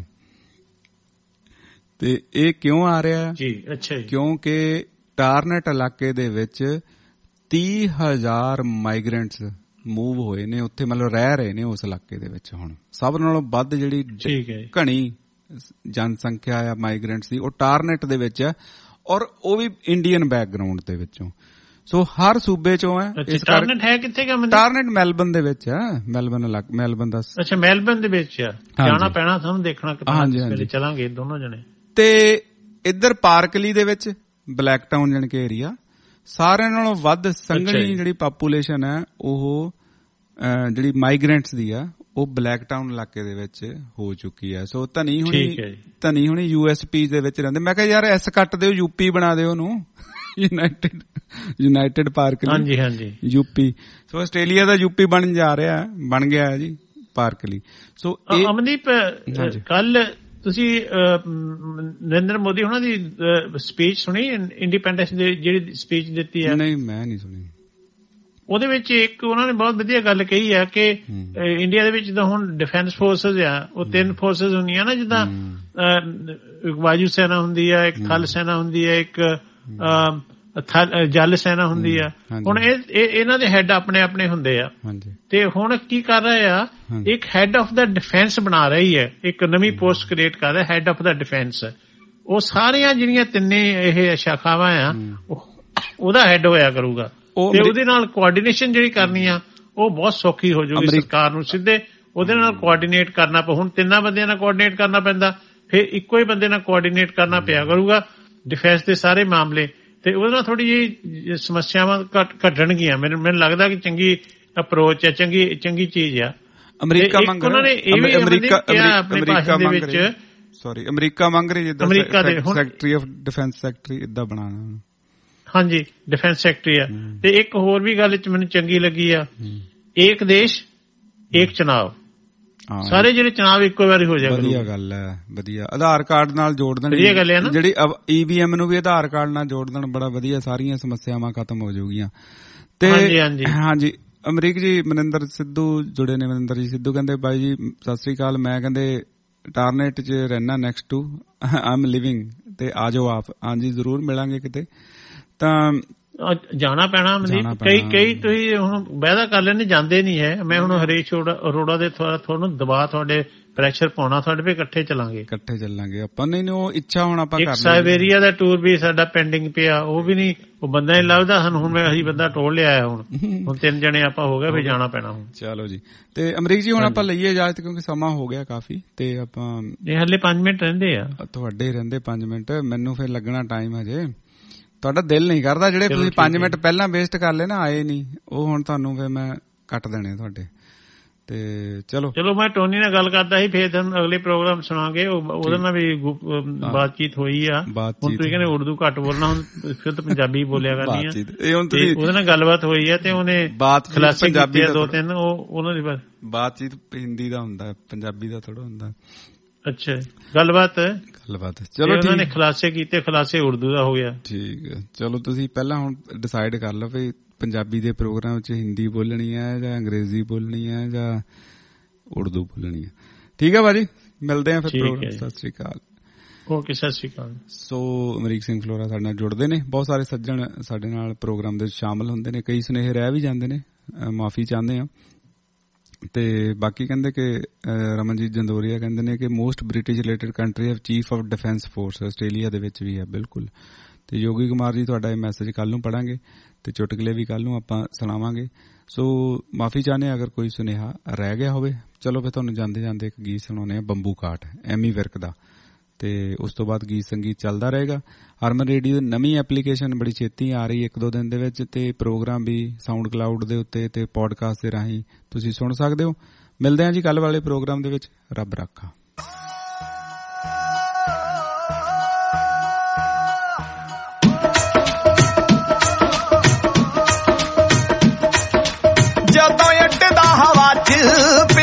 ਤੇ ਇਹ ਕਿਉਂ ਆ ਰਿਹਾ ਜੀ? ਅੱਛਾ ਜੀ। ਕਿਉਂਕਿ ਟਾਰਨੇਟ ਇਲਾਕੇ ਦੇ ਵਿੱਚ 30,000 ਮਾਈਗ੍ਰੈਂਟਸ ਮੂਵ ਹੋਏ ਨੇ ਉੱਥੇ, ਮਤਲਬ ਰਹਿ ਰਹੇ ਨੇ ਉਸ ਇਲਾਕੇ ਦੇ ਵਿੱਚ। ਹੁਣ ਸਭ ਨਾਲੋਂ ਵੱਧ ਜਿਹੜੀ ਘਣੀ ਜਨਸੰਖਿਆ ਆ ਮਾਈਗ੍ਰੈਂਟਸ ਦੀ, ਉਹ ਟਾਰਨੇਟ ਦੇ ਵਿੱਚ ਹੈ, ਔਰ ਉਹ ਵੀ ਇੰਡੀਅਨ ਬੈਕਗ੍ਰਾਉਂਡ ਦੇ ਵਿੱਚੋਂ। ਸੋ ਹਰ ਸੂਬੇ ਚੋਂ ਹੈ। ਟਾਰਨੇਟ ਹੈ ਕਿੱਥੇ? ਟਾਰਨੇਟ ਮੈਲਬਨ ਦੇ ਵਿੱਚ ਹੈ। ਮੈਲਬਨ ਦਾ। ਅੱਛਾ, ਮੈਲਬਨ ਦੇ ਵਿੱਚ ਆ। ਜਾਣਾ ਪੈਣਾ ਸਾਨੂੰ, ਦੇਖਣਾ ਕਿੱਥੇ ਚਲਾਂਗੇ ਦੋਨੋਂ ਜਣੇ। ਤੇ ਇੱਧਰ ਪਾਰਕਲੀ ਦੇ ਵਿੱਚ ਬਲੈਕ ਟਾਊਨ ਜਾਣੀ ਕਿ ਏਰੀਆ, ਸਾਰਿਆਂ ਨਾਲੋਂ ਵੱਧ ਸੰਘਣੀ ਜਿਹੜੀ ਪਾਪੂਲੇਸ਼ਨ ਹੈ ਉਹ ਜਿਹੜੀ ਮਾਈਗ੍ਰੈਂਟਸ ਦੀ ਆ, ਉਹ ਬਲੈਕ ਟਾਊਨ ਇਲਾਕੇ ਦੇ ਵਿੱਚ ਹੋ ਚੁੱਕੀ ਹੈ। ਸੋ ਧਨੀ ਹੁਣੀ USP ਦੇ ਵਿੱਚ ਰਹਿੰਦੇ। ਮੈਂ ਕਿਹਾ ਯਾਰ ਐਸ ਕੱਟ ਦਿਓ, UP ਬਣਾ ਦਿਓ ਉਹਨੂੰ, ਯੂਨਾਈਟਿਡ ਪਾਰਕਲੀ। ਹਾਂਜੀ ਹਾਂਜੀ, UP। ਸੋ ਆਸਟ੍ਰੇਲੀਆ ਦਾ UP ਬਣ ਗਿਆ ਜੀ ਪਾਰਕਲੀ। ਸੋ ਅਮਨਦੀਪ, ਕੱਲ ਤੁਸੀਂ ਨਰਿੰਦਰ ਮੋਦੀ ਉਹਨਾਂ ਦੀ ਸਪੀਚ ਸੁਣੀ, ਇੰਡੀਪੈਂਡੈਂਸ ਡੇ ਜਿਹੜੀ ਸਪੀਚ ਦਿੱਤੀ ਹੈ? ਨਹੀਂ, ਮੈਂ ਨਹੀਂ ਸੁਣੀ। ਉਹਦੇ ਵਿੱਚ ਇੱਕ ਉਹਨਾਂ ਨੇ ਬਹੁਤ ਵਧੀਆ ਗੱਲ ਕਹੀ ਹੈ ਕਿ ਇੰਡੀਆ ਦੇ ਵਿੱਚ ਤਾਂ ਹੁਣ ਡਿਫੈਂਸ ਫੋਰਸਸ ਆ, ਉਹ 3 ਫੋਰਸਸ ਹੁੰਦੀਆਂ ਨਾ, ਜਿੱਦਾਂ ਵਾਯੂ ਸੈਨਾ ਹੁੰਦੀ ਹੈ, ਇੱਕ ਥਲ ਸੈਨਾ ਹੁੰਦੀ ਹੈ, ਇੱਕ ਜਲ ਸੈਨਾ ਹੁੰਦੀ ਆ। ਹੁਣ ਇਹਨਾਂ ਦੇ ਹੈਡ ਆਪਣੇ ਆਪਣੇ ਹੁੰਦੇ ਆ। ਤੇ ਹੁਣ ਕੀ ਕਰ ਰਹੇ ਆ, ਇੱਕ ਹੈਡ ਆਫ ਦਾ ਡਿਫੈਂਸ ਬਣਾ ਰਹੀ ਹੈ, ਇੱਕ ਨਵੀਂ ਪੋਸਟ ਕ੍ਰੀਏਟ ਕਰ ਰਿਹਾ, ਹੈਡ ਆਫ ਦਾ ਡਿਫੈਂਸ। ਉਹ ਸਾਰੀਆਂ ਜਿਹੜੀਆਂ 3 ਇਹ ਸ਼ਾਖਾਵਾਂ ਆ, ਉਹਦਾ ਹੈਡ ਹੋਇਆ ਕਰੂਗਾ। ਤੇ ਉਹਦੇ ਨਾਲ ਕੋਆਰਡੀਨੇਸ਼ਨ ਜਿਹੜੀ ਕਰਨੀ ਆ ਉਹ ਬਹੁਤ ਸੌਖੀ ਹੋ ਜਾਊਗੀ ਸਰਕਾਰ ਨੂੰ। ਸਿੱਧੇ ਉਹਦੇ ਨਾਲ ਕੋਆਰਡੀਨੇਟ ਕਰਨਾ ਪਊ। ਹੁਣ 3 ਬੰਦਿਆਂ ਨਾਲ ਕੋਆਰਡੀਨੇਟ ਕਰਨਾ ਪੈਂਦਾ, ਫਿਰ ਇੱਕੋ ਹੀ ਬੰਦੇ ਨਾਲ ਕੋਆਰਡੀਨੇਟ ਕਰਨਾ ਪਿਆ ਕਰੂਗਾ ਡਿਫੈਂਸ ਦੇ ਸਾਰੇ ਮਾਮਲੇ। ਤੇ ਉਹਦੇ ਨਾਲ ਥੋੜੀ ਜਿਹੀ ਸਮੱਸਿਆਵਾਂ ਘਟਣਗੀਆਂ। ਮੈਨੂੰ ਲੱਗਦਾ ਕਿ ਚੰਗੀ ਅਪਰੋਚ ਹੈ, ਚੰਗੀ ਚੀਜ਼ ਆ। ਅਮਰੀਕਾ ਮੰਗ ਉਹਨਾਂ ਨੇ ਇਹ ਵੀ ਆਪਣੇ ਭਾਸ਼ਣ ਦੇ ਵਿੱਚ, ਅਮਰੀਕਾ ਮੰਗ ਰਹੀ ਜਿੱਦਾਂ ਸੈਕਟਰੀ ਆਫ ਡਿਫੈਂਸ ਸੈਕਟਰੀ ਇਦਾਂ ਬਣਾਉਣਾ। ਹਾਂਜੀ, ਡਿਫੈਂਸ ਸੈਕਟਰੀ ਆ। ਤੇ ਇੱਕ ਹੋਰ ਵੀ ਗੱਲ ਮੈਨੂੰ ਚੰਗੀ ਲੱਗੀ ਆ, ਏਕ ਦੇਸ਼ ਏਕ ਚੁਣਾਵ। ਸਾਰੇ ਜਿਹੜੇ ਚੁਣਾਵ ਇੱਕੋ ਵਾਰੀ ਹੋ ਜਾਏ। ਵਧੀਆ ਗੱਲ ਹੈ, ਵਧੀਆ। ਆਧਾਰ ਕਾਰਡ ਨਾਲ ਜੋੜ ਦੇਣ, ਜਿਹੜੀ EVM ਨੂੰ ਵੀ ਆਧਾਰ ਕਾਰਡ ਨਾਲ ਜੋੜ ਦੇਣ, ਬੜਾ ਵਧੀਆ। ਸਾਰੀਆਂ ਸਮੱਸਿਆਵਾਂ ਖਤਮ ਹੋ ਜਾਊਗੀਆਂ। ਤੇ ਹਾਂਜੀ, ਅਮਰੀਕ ਜੀ ਮਨਿੰਦਰ ਸਿੱਧੂ ਜੁੜੇ ਨੇ। ਮਨਿੰਦਰ ਜੀ ਸਿੱਧੂ ਕਹਿੰਦੇ, ਬਾਈ ਜੀ ਸਤਿ ਸ੍ਰੀ ਅਕਾਲ, ਮੈਂ ਕਹਿੰਦੇ ਟਾਰਨੇਟ 'ਚ ਰਹਿਣਾ, ਨੈਕਸਟ ਟੂ ਆਮ ਲਿਵਿੰਗ, ਤੇ ਆ ਜਾਓ ਆਪ। ਹਾਂਜੀ, ਜ਼ਰੂਰ ਮਿਲਾਂਗੇ ਕਿਤੇ। ਤਾਂ ਜਾਣਾ ਪੈਣਾ। ਕਈ ਤੁਸੀਂ ਹੁਣ ਵਾਅਦਾ ਕਰ ਲੈਣੇ, ਜਾਂਦੇ ਨਹੀਂ ਹੈ। ਮੈਂ ਹੁਣ ਹਰੀਸ਼ ਅਰੋੜਾ ਦੇ ਤੁਹਾਨੂੰ ਦਬਾਅ, ਤੁਹਾਡੇ ਪ੍ਰੈਸ਼ਰ ਪਾਉਣਾ, ਤੁਹਾਡੇ ਵੀ ਇਕੱਠੇ ਚੱਲਾਂਗੇ ਆਪਾਂ। ਨਹੀਂ, ਉਹ ਇੱਛਾ ਹੁਣ ਆਪਾਂ ਕਰ ਸਾਈਬੇਰੀਆ ਦਾ ਟੂਰ ਵੀ ਸਾਡਾ ਪੈਂਡਿੰਗ ਪਿਆ, ਉਹ ਵੀ ਨਹੀਂ, ਉਹ ਬੰਦਾ ਨਹੀਂ ਲੱਭਦਾ ਸਾਨੂੰ। ਹੁਣ ਅਸੀਂ ਬੰਦਾ ਟੋਲ ਲਿਆ। ਹੁਣ 3 ਜਣੇ ਆਪਾਂ ਹੋ ਗਏ, ਫਿਰ ਜਾਣਾ ਪੈਣਾ ਹੁਣ। ਚਲੋ ਜੀ। ਤੇ ਅਮਰੀਕ ਜੀ ਹੁਣ ਆਪਾਂ ਲਈਏ ਇਜਾਜ਼ਤ, ਕਿਉਂਕਿ ਸਮਾਂ ਹੋ ਗਿਆ ਕਾਫੀ। ਤੇ ਆਪਾਂ ਹਲੇ 5 ਮਿੰਟ ਰਹਿੰਦੇ ਆ। ਤੁਹਾਡੇ ਰਹਿੰਦੇ 5 ਮਿੰਟ, ਮੈਨੂੰ ਫਿਰ ਲੱਗਣਾ ਟਾਈਮ ਹਜੇ। ਤੁਹਾਡਾ ਦਿਲ ਨਹੀਂ ਕਰਦਾ, ਜਿਹੜੇ ਤੁਸੀਂ 5 ਮਿੰਟ ਪਹਿਲਾਂ ਵੇਸਟ ਕਰ ਲਏ ਨਾ, ਆਏ ਨਹੀਂ, ਉਹ ਹੁਣ ਤੁਹਾਨੂੰ ਫਿਰ ਮੈਂ ਕੱਟ ਦੇਣੇ ਤੁਹਾਡੇ। ਤੇ ਚਲੋ ਮੈਂ ਟੋਨੀ ਨਾਲ ਗੱਲ ਕਰਦਾ ਸੀ, ਫੇਰ ਤੁਹਾਨੂੰ ਅਗਲੇ ਪ੍ਰੋਗਰਾਮ ਸੁਣਾਂਗੇ। ਉਹਦੇ ਨਾਲ ਵੀ ਬਾਤਚੀਤ ਹੋਈ ਆ। ਹੁਣ ਤੁਸੀਂ ਕਹਿੰਦੇ ਉਰਦੂ ਘੱਟ ਬੋਲਣਾ, ਹੁਣ ਫਿਰ ਤਾਂ ਪੰਜਾਬੀ ਬੋਲਿਆ ਕਰਨੀ ਆ। ਉਹਦੇ ਨਾਲ ਗੱਲਬਾਤ ਹੋਈ ਆ, ਤੇ ਉਹਨੇ ਖਲਾਸੀ ਕੀਤੀ 2-3 ਉਹਨਾਂ ਦੀ ਬਾਤਚੀਤ ਹਿੰਦੀ ਦਾ ਹੁੰਦਾ, ਪੰਜਾਬੀ ਦਾ ਥੋੜਾ ਹੁੰਦਾ। ਅੱਛਾ, ਗੱਲਬਾਤ ਚਲੋ ਉਹਨਾਂ ਨੇ ਖੁਲਾਸੇ ਕੀਤੇ, ਖੁਲਾਸੇ ਉਰਦੂ ਦਾ ਹੋ ਗਿਆ। ਠੀਕ ਹੈ, ਚਲੋ ਤੁਸੀਂ ਪਹਿਲਾਂ ਹੁਣ ਡਿਸਾਈਡ ਕਰ ਲਓ ਵੀ ਪੰਜਾਬੀ ਦੇ ਪ੍ਰੋਗਰਾਮ 'ਚ ਹਿੰਦੀ ਬੋਲਣੀ ਹੈ ਜਾਂ ਅੰਗਰੇਜ਼ੀ ਬੋਲਣੀ ਹੈ ਜਾਂ ਉਰਦੂ ਬੋਲਣੀ ਹੈ। ਠੀਕ ਹੈ ਭਾਜੀ, ਮਿਲਦੇ ਆ ਫਿਰ ਪ੍ਰੋਗਰਾਮ। ਸਤਿ ਸ੍ਰੀ ਅਕਾਲ। ਓਕੇ, ਸਤਿ ਸ੍ਰੀ ਅਕਾਲ। ਸੋ ਅਮਰੀਕ ਸਿੰਘ ਫਲੋਰਾ ਸਾਡੇ ਨਾਲ ਜੁੜਦੇ ਨੇ, ਬਹੁਤ ਸਾਰੇ ਸੱਜਣ ਸਾਡੇ ਨਾਲ ਪ੍ਰੋਗਰਾਮ ਦੇ ਸ਼ਾਮਲ ਹੁੰਦੇ ਨੇ, ਕਈ ਸੁਨੇਹੇ ਰਹਿ ਵੀ ਜਾਂਦੇ ਨੇ, ਮਾਫੀ ਚਾਹੁੰਦੇ ਆ। ਤੇ ਬਾਕੀ ਕਹਿੰਦੇ ਕਿ ਰਮਨਜੀਤ ਜੰਦੋਰੀਆ ਕਹਿੰਦੇ ਨੇ ਕਿ ਮੋਸਟ ਬ੍ਰਿਟਿਸ਼ ਰਿਲੇਟਡ ਕੰਟਰੀ ਹੈ chief of defence force, Australia ਦੇ ਵਿੱਚ ਵੀ ਹੈ। ਬਿਲਕੁਲ। ਤੇ ਯੋਗੀ ਕੁਮਾਰ ਜੀ ਤੁਹਾਡਾ ਇਹ ਮੈਸੇਜ ਕੱਲ ਨੂੰ ਪੜਾਂਗੇ, ਤੇ ਚੁਟਕਲੇ ਵੀ ਕੱਲ ਨੂੰ ਆਪਾਂ ਸੁਣਾਵਾਂਗੇ। ਸੋ ਮਾਫੀ ਚਾਹੁੰਦੇ ਅਗਰ ਕੋਈ ਸੁਨੇਹਾ ਰਹਿ ਗਿਆ ਹੋਵੇ। ਚਲੋ ਫਿਰ ਤੁਹਾਨੂੰ ਜਾਂਦੇ ਜਾਂਦੇ ਇੱਕ ਗੀਤ ਸੁਣਾਉਂਦੇ ਆ, ਬੰਬੂ ਕਾਟ, ਐਮੀ ਵਿਰਕ ਦਾ। ਤੇ ਉਸ ਤੋਂ ਬਾਅਦ ਗੀਤ ਸੰਗੀਤ ਚੱਲਦਾ ਰਹੇਗਾ। ਹਰਮਨ ਰੇਡੀਓ ਦੀ ਨਵੀਂ ਐਪਲੀਕੇਸ਼ਨ ਬੜੀ ਛੇਤੀ ਆ ਰਹੀ, 1-2 ਦਿਨ ਦੇ ਵਿੱਚ, ਤੇ ਪ੍ਰੋਗਰਾਮ ਵੀ ਸਾਊਂਡ ਕਲਾਊਡ ਦੇ ਉੱਤੇ ਤੇ ਪੋਡਕਾਸਟ ਦੇ ਰਾਹੀਂ ਤੁਸੀਂ ਸੁਣ ਸਕਦੇ ਹੋ। ਮਿਲਦੇ ਹਾਂ ਜੀ ਕੱਲ ਵਾਲੇ ਪ੍ਰੋਗਰਾਮ ਦੇ ਵਿੱਚ। ਰੱਬ ਰਾਖਾ। ਹਵਾ 'ਚ